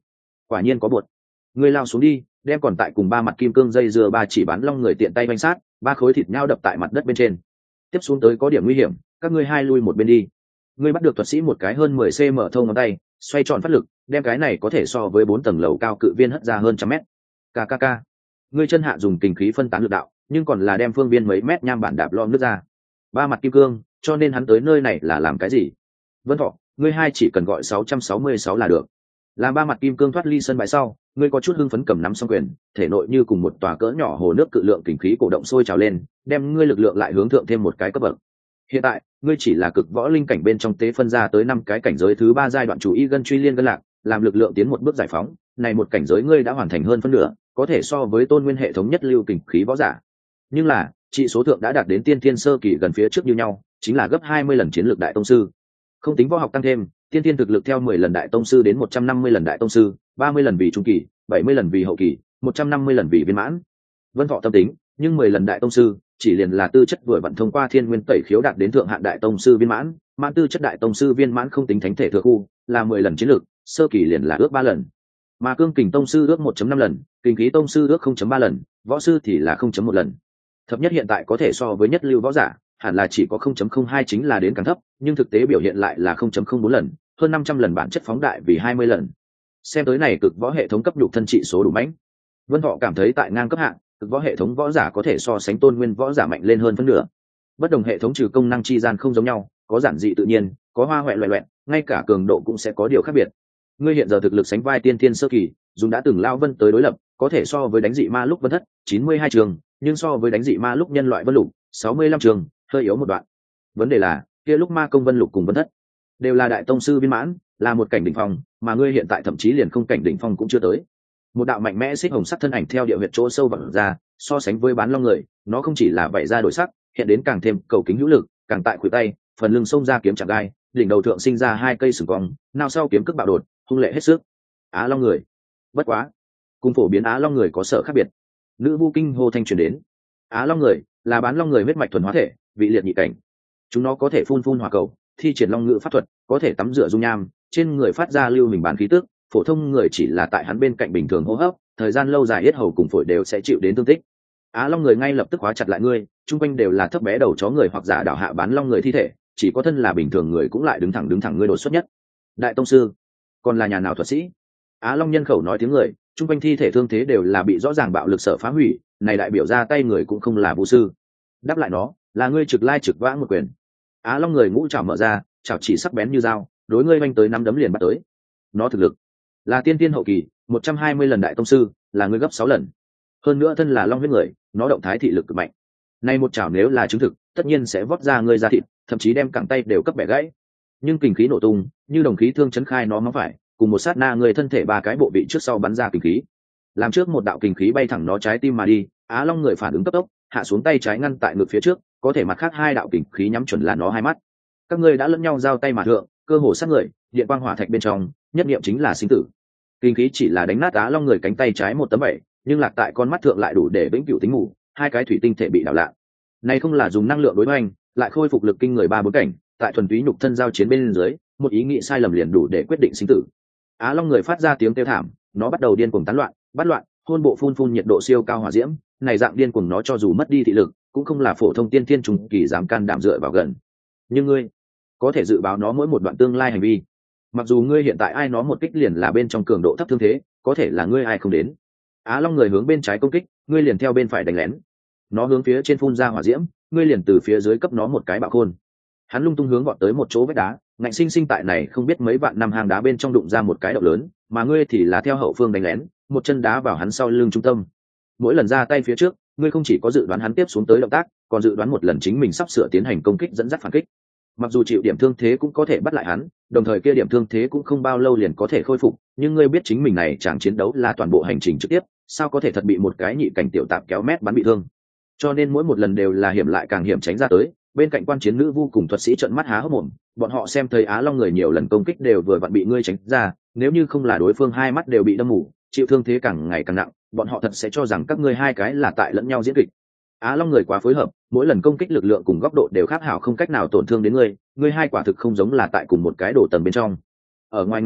quả nhiên có bột. Ngươi lao xuống đi, đem còn tại cùng ba mặt kim cương dây dưa ba chỉ bán long người tiện tay quanh sát, ba khối thịt nhau đập tại mặt đất bên trên. Tiếp xuống tới có điểm nguy hiểm, các ngươi hai lui một bên đi. Ngươi bắt được thuật sĩ một cái hơn 10 cm thông ngón tay, xoay tròn phát lực, đem cái này có thể so với 4 tầng lầu cao cự viên hất ra hơn trăm mét. Kkk. Ngươi chân hạ dùng kình khí phân tán lực đạo, nhưng còn là đem phương viên mấy mét nham bản đạp lom nước ra. Ba mặt kim cương, cho nên hắn tới nơi này là làm cái gì? Vân Thọ, ngươi hai chỉ cần gọi 666 là được. Làm ba mặt kim cương thoát ly sân bãi sau, ngươi có chút hưng phấn cầm nắm song quyền, thể nội như cùng một tòa cỡ nhỏ hồ nước cự lượng kình khí cổ động sôi trào lên, đem ngươi lực lượng lại hướng thượng thêm một cái cấp bậc. Hiện tại, ngươi chỉ là cực võ linh cảnh bên trong tế phân ra tới 5 cái cảnh giới thứ 3 giai đoạn chủ y gân truy liên gân lạc, làm lực lượng tiến một bước giải phóng, này một cảnh giới ngươi đã hoàn thành hơn phân nửa, có thể so với tôn nguyên hệ thống nhất lưu kình khí võ giả. Nhưng là, trị số thượng đã đạt đến tiên thiên sơ kỳ gần phía trước như nhau, chính là gấp 20 lần chiến lược đại tông sư. Không tính võ học tăng thêm, tiên thiên thực lực theo 10 lần đại tông sư đến 150 lần đại tông sư, 30 lần vì trung kỳ, 70 lần vì hậu kỳ, 150 lần vì viên mãn. Vân Thọ tâm tính, nhưng 10 lần đại tông sư, chỉ liền là tư chất vừa vận thông qua thiên nguyên tẩy khiếu đạt đến thượng hạn đại tông sư viên mãn, mãn tư chất đại tông sư viên mãn không tính thánh thể thừa khu, là 10 lần chiến lược, sơ kỳ liền là ước 3 lần. Mà cương kình tông sư ước 1.5 lần, kình khí tông sư ước 0.3 lần, võ sư thì là 0.1 lần. Thấp nhất hiện tại có thể so với nhất lưu võ giả, hẳn là chỉ có 0.02 chính là đến càng thấp, nhưng thực tế biểu hiện lại là 0.04 lần, hơn 500 lần bản chất phóng đại vì 20 lần. Xem tới này cực võ hệ thống cấp nhục thân trị số đủ mạnh. Vân Thọ cảm thấy tại ngang cấp hạng, cực võ hệ thống võ giả có thể so sánh tôn nguyên võ giả mạnh lên hơn phân nửa. Bất đồng hệ thống trừ công năng chi gian không giống nhau, có giản dị tự nhiên, có hoa hoẹ loẹ loẹt, ngay cả cường độ cũng sẽ có điều khác biệt. Ngươi hiện giờ thực lực sánh vai tiên thiên sơ kỳ, dùng đã từng lao vân tới đối lập, có thể so với đánh dị ma lúc vân thất 92 trường, nhưng so với đánh dị ma lúc nhân loại vân lục 65 trường, hơi yếu một đoạn. Vấn đề là, kia lúc ma công vân lục cùng vân thất đều là đại tông sư viên mãn, là một cảnh đỉnh phong, mà ngươi hiện tại thậm chí liền không cảnh đỉnh phong cũng chưa tới. Một đạo mạnh mẽ xích hồng sắc thân ảnh theo địa huyệt chỗ sâu vào ra, so sánh với bán long người, nó không chỉ là vảy ra đổi sắc, hiện đến càng thêm cầu kính hữu lực, càng tại khuỷu tay, phần lưng xông ra kiếm chạm gai, đỉnh đầu thượng sinh ra 2 cây sừng cong, nào sau kiếm cước bạo đột, hung lệ hết sức. Á long người. Bất quá, cùng phổ biến á long người có sở khác biệt. Nữ vu kinh hô thanh truyền đến. Á long người là bán long người huyết mạch thuần hóa thể, vị liệt nhị cảnh. Chúng nó có thể phun hỏa cầu, thi triển long ngữ pháp thuật, có thể tắm rửa dung nham, trên người phát ra lưu hình bán khí tức, phổ thông người chỉ là tại hắn bên cạnh bình thường hô hấp, thời gian lâu dài yết hầu cùng phổi đều sẽ chịu đến thương tích. Á long người ngay lập tức khóa chặt lại ngươi, chung quanh đều là thấp bé đầu chó người hoặc giả đảo hạ bán long người thi thể, chỉ có thân là bình thường người cũng lại đứng thẳng ngươi đột xuất nhất. Đại tông sư, còn là nhà nào thuật sĩ? Á long nhân khẩu nói tiếng người, chung quanh thi thể thương thế đều là bị rõ ràng bạo lực sở phá hủy, này đại biểu ra tay người cũng không là vũ sư. Đáp lại nó, là ngươi trực lai trực vãng một quyền. Á long người ngũ trảo mở ra, trảo chỉ sắc bén như dao, đối ngươi vanh tới 5 đấm liền bắt tới. Nó thực lực là tiên tiên hậu kỳ, 120 lần đại tông sư, là ngươi gấp 6 lần. Hơn nữa thân là long huyết người, nó động thái thị lực cực mạnh. Nay một chảo nếu là chứng thực, tất nhiên sẽ vót ra ngươi ra thịt, thậm chí đem cẳng tay đều cấp bẻ gãy. Nhưng kình khí nổ tung, như đồng khí thương chấn khai nó móng phải, cùng một sát na người thân thể 3 cái bộ vị trước sau bắn ra kình khí. Làm trước một đạo kình khí bay thẳng nó trái tim mà đi, Á long người phản ứng cấp tốc, hạ xuống tay trái ngăn tại ngực phía trước, có thể mặt khác 2 đạo kình khí nhắm chuẩn là nó 2 mắt. Các ngươi đã lẫn nhau giao tay mà thượng, cơ hồ sát người, điện quang hỏa thạch bên trong, nhất niệm chính là sinh tử. Kình khí chỉ là đánh nát Á long người cánh tay trái 1 tấm 7, nhưng lạc tại con mắt thượng lại đủ để vĩnh cửu tính ngủ, 2 cái thủy tinh thể bị đảo lạ. Này không là dùng năng lượng đối hoành, lại khôi phục lực kinh người 3-4 cảnh, tại thuần túy nhục thân giao chiến bên dưới, một ý nghĩ sai lầm liền đủ để quyết định sinh tử. Á long người phát ra tiếng kêu thảm, nó bắt đầu điên cuồng tán loạn, bắt loạn, hôn bộ phun nhiệt độ siêu cao hỏa diễm, này dạng điên cuồng nó cho dù mất đi thị lực, cũng không là phổ thông tiên thiên trùng kỳ dám can đảm dựa vào gần. Nhưng ngươi có thể dự báo nó mỗi một đoạn tương lai hành vi. Mặc dù ngươi hiện tại ai nó một kích liền là bên trong cường độ thấp thương thế, có thể là ngươi ai không đến. Á long người hướng bên trái công kích, ngươi liền theo bên phải đánh lén. Nó hướng phía trên phun ra hỏa diễm, ngươi liền từ phía dưới cấp nó một cái bạo khôn. Hắn lung tung hướng gọn tới một chỗ vách đá, ngạnh sinh tại này không biết mấy vạn năm hang đá bên trong đụng ra một cái động lớn, mà ngươi thì là theo hậu phương đánh lén, một chân đá vào hắn sau lưng trung tâm. Mỗi lần ra tay phía trước, ngươi không chỉ có dự đoán hắn tiếp xuống tới động tác, còn dự đoán một lần chính mình sắp sửa tiến hành công kích dẫn dắt phản kích. Mặc dù chịu điểm thương thế cũng có thể bắt lại hắn, đồng thời kia điểm thương thế cũng không bao lâu liền có thể khôi phục, nhưng ngươi biết chính mình này chẳng chiến đấu là toàn bộ hành trình trực tiếp, sao có thể thật bị một cái nhị cảnh tiểu tạp kéo mét bắn bị thương. Cho nên mỗi một lần đều là hiểm lại càng hiểm tránh ra tới. Bên cạnh quan chiến nữ vu cùng thuật sĩ trợn mắt há hốc mồm, bọn họ xem thấy Á long người nhiều lần công kích đều vừa vặn bị ngươi tránh ra, nếu như không là đối phương 2 mắt đều bị đâm mù, chịu thương thế càng ngày càng nặng, bọn họ thật sẽ cho rằng các ngươi 2 cái là tại lẫn nhau diễn kịch. Á long người quá phối hợp, mỗi lần công kích lực lượng cùng góc độ đều khác hảo không cách nào tổn thương đến ngươi 2 quả thực không giống là tại cùng một cái đổ tầng bên trong. Ở ngoài ngàn dặm,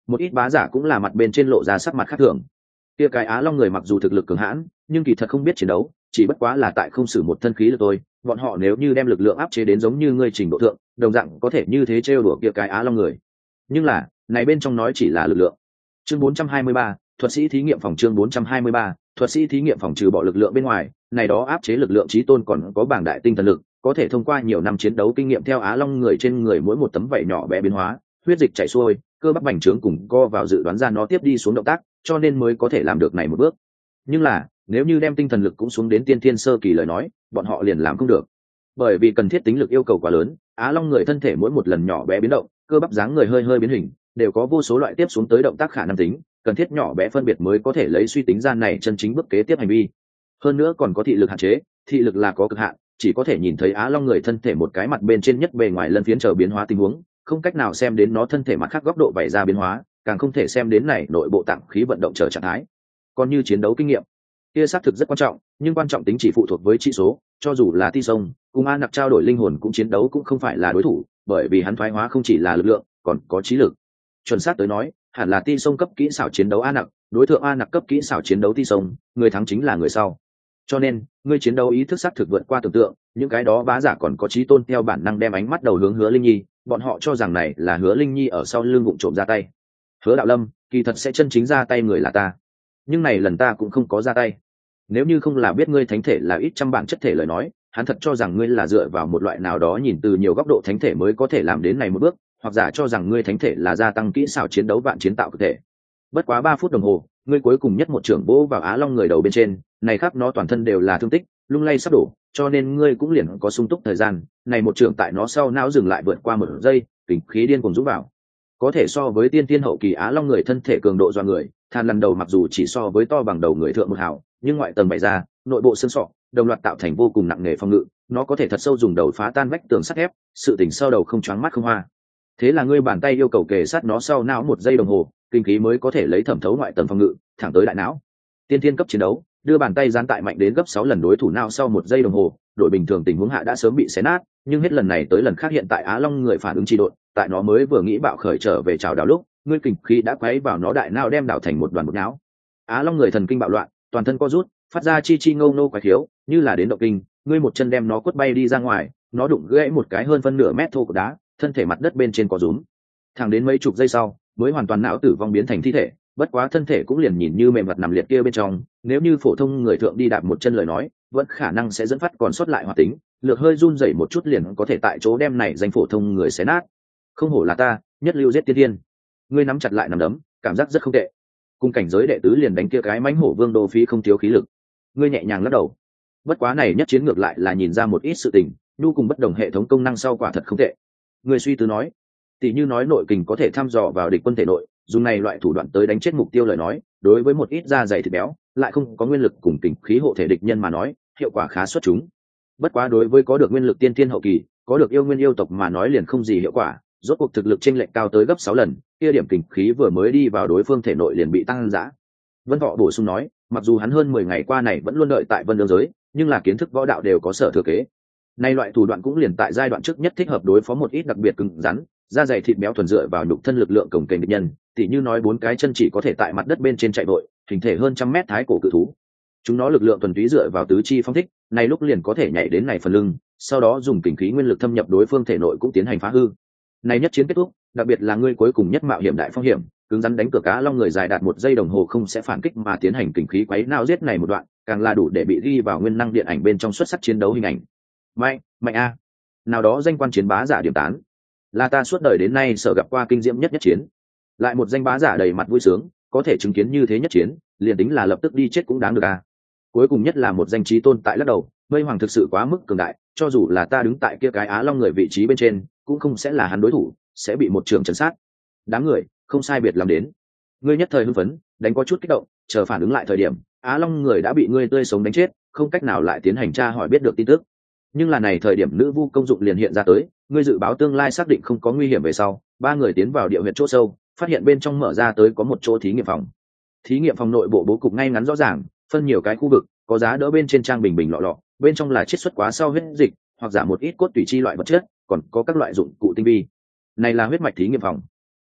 Một ít bá giả cũng là mặt bên trên lộ ra sắc mặt khác thường. Kia cái Á Long người mặc dù thực lực cường hãn, nhưng kỳ thật không biết chiến đấu, chỉ bất quá là tại không sử một thân khí lực thôi. Bọn họ nếu như đem lực lượng áp chế đến giống như ngươi trình độ thượng, đồng dạng có thể như thế trêu đùa kia cái Á Long người. Nhưng là, này bên trong nói chỉ là lực lượng. Chương 423, thuật sĩ thí nghiệm phòng. Chương 423, thuật sĩ thí nghiệm phòng. Trừ bỏ lực lượng bên ngoài, này đó áp chế lực lượng chí tôn còn có bảng đại tinh thần lực, có thể thông qua nhiều năm chiến đấu kinh nghiệm theo Á Long người trên người mỗi một tấm vảy nhỏ bé biến hóa, huyết dịch chảy xuôi, cơ bắp bành trướng cùng co vào dự đoán ra nó tiếp đi xuống động tác, cho nên mới có thể làm được này một bước. Nhưng là, nếu như đem tinh thần lực cũng xuống đến tiên thiên sơ kỳ lời nói, bọn họ liền làm không được. Bởi vì cần thiết tính lực yêu cầu quá lớn, Á Long người thân thể mỗi một lần nhỏ bé biến động, cơ bắp dáng người hơi hơi biến hình, đều có vô số loại tiếp xuống tới động tác khả năng tính, cần thiết nhỏ bé phân biệt mới có thể lấy suy tính ra này chân chính bước kế tiếp hành vi. Hơn nữa còn có thị lực hạn chế, thị lực là có cực hạn, chỉ có thể nhìn thấy Á Long người thân thể một cái mặt bên trên nhất bề ngoài lân phiến chờ biến hóa tình huống, không cách nào xem đến nó thân thể mặt khác góc độ bày ra biến hóa, càng không thể xem đến này nội bộ tạng khí vận động chờ trạng thái. Còn như chiến đấu kinh nghiệm, kia xác thực rất quan trọng, nhưng quan trọng tính chỉ phụ thuộc với trị số, cho dù là Ti Sông cùng A Nặc trao đổi linh hồn cũng chiến đấu cũng không phải là đối thủ, bởi vì hắn thoái hóa không chỉ là lực lượng, còn có trí lực. Chuẩn xác tới nói, hẳn là Ti Sông cấp kỹ xảo chiến đấu A Nặc, đối tượng A Nặc cấp kỹ xảo chiến đấu Ti Sông, người thắng chính là người sau. Cho nên, ngươi chiến đấu ý thức xác thực vượt qua tưởng tượng, những cái đó bá giả còn có trí tôn theo bản năng đem ánh mắt đầu hướng Hứa Linh Nhi, bọn họ cho rằng này là Hứa Linh Nhi ở sau lưng vụng trộm ra tay. Hứa Đạo Lâm, kỳ thật sẽ chân chính ra tay người là ta, nhưng này lần ta cũng không có ra tay. Nếu như không là biết ngươi thánh thể là ít trăm bản chất thể lời nói, hắn thật cho rằng ngươi là dựa vào một loại nào đó nhìn từ nhiều góc độ thánh thể mới có thể làm đến này một bước, hoặc giả cho rằng ngươi thánh thể là gia tăng kỹ xảo chiến đấu vạn chiến tạo cơ thể. Bất quá 3 phút đồng hồ, ngươi cuối cùng nhất một trưởng vỗ vào Á Long người đầu bên trên, này khắp nó toàn thân đều là thương tích, lung lay sắp đổ, cho nên ngươi cũng liền có sung túc thời gian, này một trưởng tại nó sau não dừng lại vượt qua 1 giây, kình khí điên cuồng rút vào. Có thể so với tiên tiên hậu kỳ Á Long người thân thể cường độ do người, than lần đầu mặc dù chỉ so với to bằng đầu người thượng một hào, nhưng ngoại tầng bày ra, nội bộ xương sọ, đồng loạt tạo thành vô cùng nặng nề phòng ngự, nó có thể thật sâu dùng đầu phá tan vách tường sắt thép, sự tỉnh sau đầu không choáng mắt không hoa. Thế là ngươi bàn tay yêu cầu kề sát nó sau não 1 giây đồng hồ, kinh khí mới có thể lấy thẩm thấu ngoại tầng phòng ngự, thẳng tới đại não. Tiên tiên cấp chiến đấu, đưa bàn tay gián tại mạnh đến gấp 6 lần đối thủ não sau 1 giây đồng hồ, đội bình thường tình huống hạ đã sớm bị xé nát, nhưng hết lần này tới lần khác hiện tại Á Long người phản ứng trì độn, tại nó mới vừa nghĩ bạo khởi trở về chào đảo lúc, ngươi kình khí đã quấy vào nó đại não đem đảo thành một đoàn bột não. Á Long người thần kinh bạo loạn, toàn thân co rút, phát ra chi chi ngâu nô quái khiếu, như là đến động kinh, ngươi một chân đem nó quất bay đi ra ngoài, nó đụng gãy một cái hơn phân nửa mét thô của đá, thân thể mặt đất bên trên có rúm. Thẳng đến mấy chục giây sau, mới hoàn toàn não tử vong biến thành thi thể, bất quá thân thể cũng liền nhìn như mềm mặt nằm liệt kia bên trong, nếu như phổ thông người thượng đi đạp một chân lời nói, vẫn khả năng sẽ dẫn phát còn sót lại hoạt tính, lược hơi run rẩy một chút liền có thể tại chỗ đem này danh phổ thông người xé nát. Không hổ là ta, nhất lưu giết tiên thiên. Ngươi nắm chặt lại nắm đấm, cảm giác rất không tệ. Cùng cảnh giới đệ tứ liền đánh kia cái mãnh hổ vương đô phí không thiếu khí lực. Ngươi nhẹ nhàng lắc đầu. Bất quá này nhất chiến ngược lại là nhìn ra một ít sự tình, nhu cùng bất đồng hệ thống công năng sau quả thật không tệ. Ngươi suy tư nói, tỷ như nói nội kình có thể thăm dò vào địch quân thể nội, dùng này loại thủ đoạn tới đánh chết mục tiêu lời nói, đối với một ít da dày thịt béo, lại không có nguyên lực cùng kình khí hộ thể địch nhân mà nói, hiệu quả khá xuất chúng. Bất quá đối với có được nguyên lực tiên thiên hậu kỳ, có được yêu nguyên yêu tộc mà nói liền không gì hiệu quả, rốt cuộc thực lực chênh lệch cao tới gấp 6 lần, kia điểm kình khí vừa mới đi vào đối phương thể nội liền bị tăng dã. Vân Thọ bổ sung nói, mặc dù hắn hơn 10 ngày qua này vẫn luôn đợi tại Vân Lương giới, nhưng là kiến thức võ đạo đều có sở thừa kế. Nay loại thủ đoạn cũng liền tại giai đoạn trước nhất thích hợp đối phó một ít đặc biệt cứng rắn, da dày thịt béo thuần dựa vào nhục thân lực lượng cồng kềnh địch nhân, tỉ như nói 4 cái chân chỉ có thể tại mặt đất bên trên chạy vội, hình thể hơn 100 mét thái cổ cự thú. Chúng nó lực lượng thuần túy dựa vào tứ chi phong thích, này lúc liền có thể nhảy đến này phần lưng, sau đó dùng kình khí nguyên lực thâm nhập đối phương thể nội cũng tiến hành phá hư. Này nhất chiến kết thúc, đặc biệt là ngươi cuối cùng nhất mạo hiểm đại phong hiểm, cứng rắn đánh cược Á Long người dài đạt 1 giây đồng hồ không sẽ phản kích mà tiến hành kình khí quấy não giết này một đoạn, càng là đủ để bị ghi vào nguyên năng điện ảnh bên trong xuất sắc chiến đấu hình ảnh. Mạnh a. Nào đó danh quan chiến bá giả điểm tán, là ta suốt đời đến nay sở gặp qua kinh diễm nhất nhất chiến. Lại một danh bá giả đầy mặt vui sướng, có thể chứng kiến như thế nhất chiến, liền tính là lập tức đi chết cũng đáng được a. Cuối cùng nhất là một danh trí tôn tại lắc đầu, Mây Hoàng thực sự quá mức cường đại, cho dù là ta đứng tại kia cái Á Long người vị trí bên trên, cũng không sẽ là hắn đối thủ, sẽ bị một trường trấn sát. Đám người không sai biệt làm đến. Ngươi nhất thời hưng phấn, đánh có chút kích động, chờ phản ứng lại thời điểm, Á Long người đã bị ngươi tươi sống đánh chết, không cách nào lại tiến hành tra hỏi biết được tin tức. Nhưng là này thời điểm nữ vu công dụng liền hiện ra tới, ngươi dự báo tương lai xác định không có nguy hiểm về sau, 3 người tiến vào địa huyệt chỗ sâu, phát hiện bên trong mở ra tới có một chỗ thí nghiệm phòng. Thí nghiệm phòng nội bộ bố cục ngay ngắn rõ ràng, phân nhiều cái khu vực, có giá đỡ bên trên trang bình bình lọ lọ, bên trong là chiết xuất quá sau huyết dịch, hoặc giả một ít cốt tủy chi loại vật chất, còn có các loại dụng cụ tinh vi. Này là huyết mạch thí nghiệm phòng.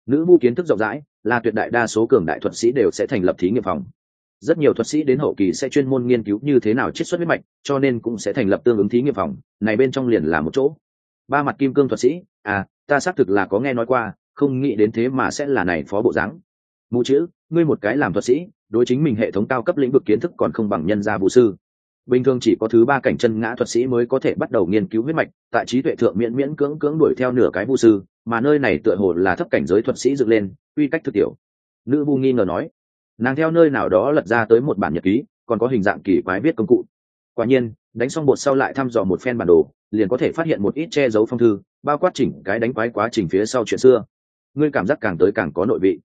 Nữ vu kiến thức rộng rãi, là tuyệt đại đa số cường đại thuật sĩ đều sẽ thành lập thí nghiệm phòng. Rất nhiều thuật sĩ đến hậu kỳ sẽ chuyên môn nghiên cứu như thế nào chiết xuất huyết mạch, cho nên cũng sẽ thành lập tương ứng thí nghiệm phòng, này bên trong liền là một chỗ. Ba mặt kim cương thuật sĩ, ta xác thực là có nghe nói qua, không nghĩ đến thế mà sẽ là này phó bộ dáng. Mù chữ, ngươi một cái làm thuật sĩ, đối chính mình hệ thống cao cấp lĩnh vực kiến thức còn không bằng nhân gia vũ sư. Bình thường chỉ có thứ ba cảnh chân ngã thuật sĩ mới có thể bắt đầu nghiên cứu huyết mạch, tại trí tuệ thượng miễn miễn cưỡng cưỡng đuổi theo nửa cái vũ sư, mà nơi này tựa hồ là thấp cảnh giới thuật sĩ dựng lên, quy cách thực tiểu. Nữ vu nghi ngờ nói, nàng theo nơi nào đó lật ra tới một bản nhật ký, còn có hình dạng kỳ quái viết công cụ. Quả nhiên, đánh xong bột sau lại thăm dò một phen bản đồ, liền có thể phát hiện một ít che giấu phong thư, bao quát chỉnh cái đánh quái quá trình phía sau chuyện xưa. Ngươi cảm giác càng tới càng có nội vị.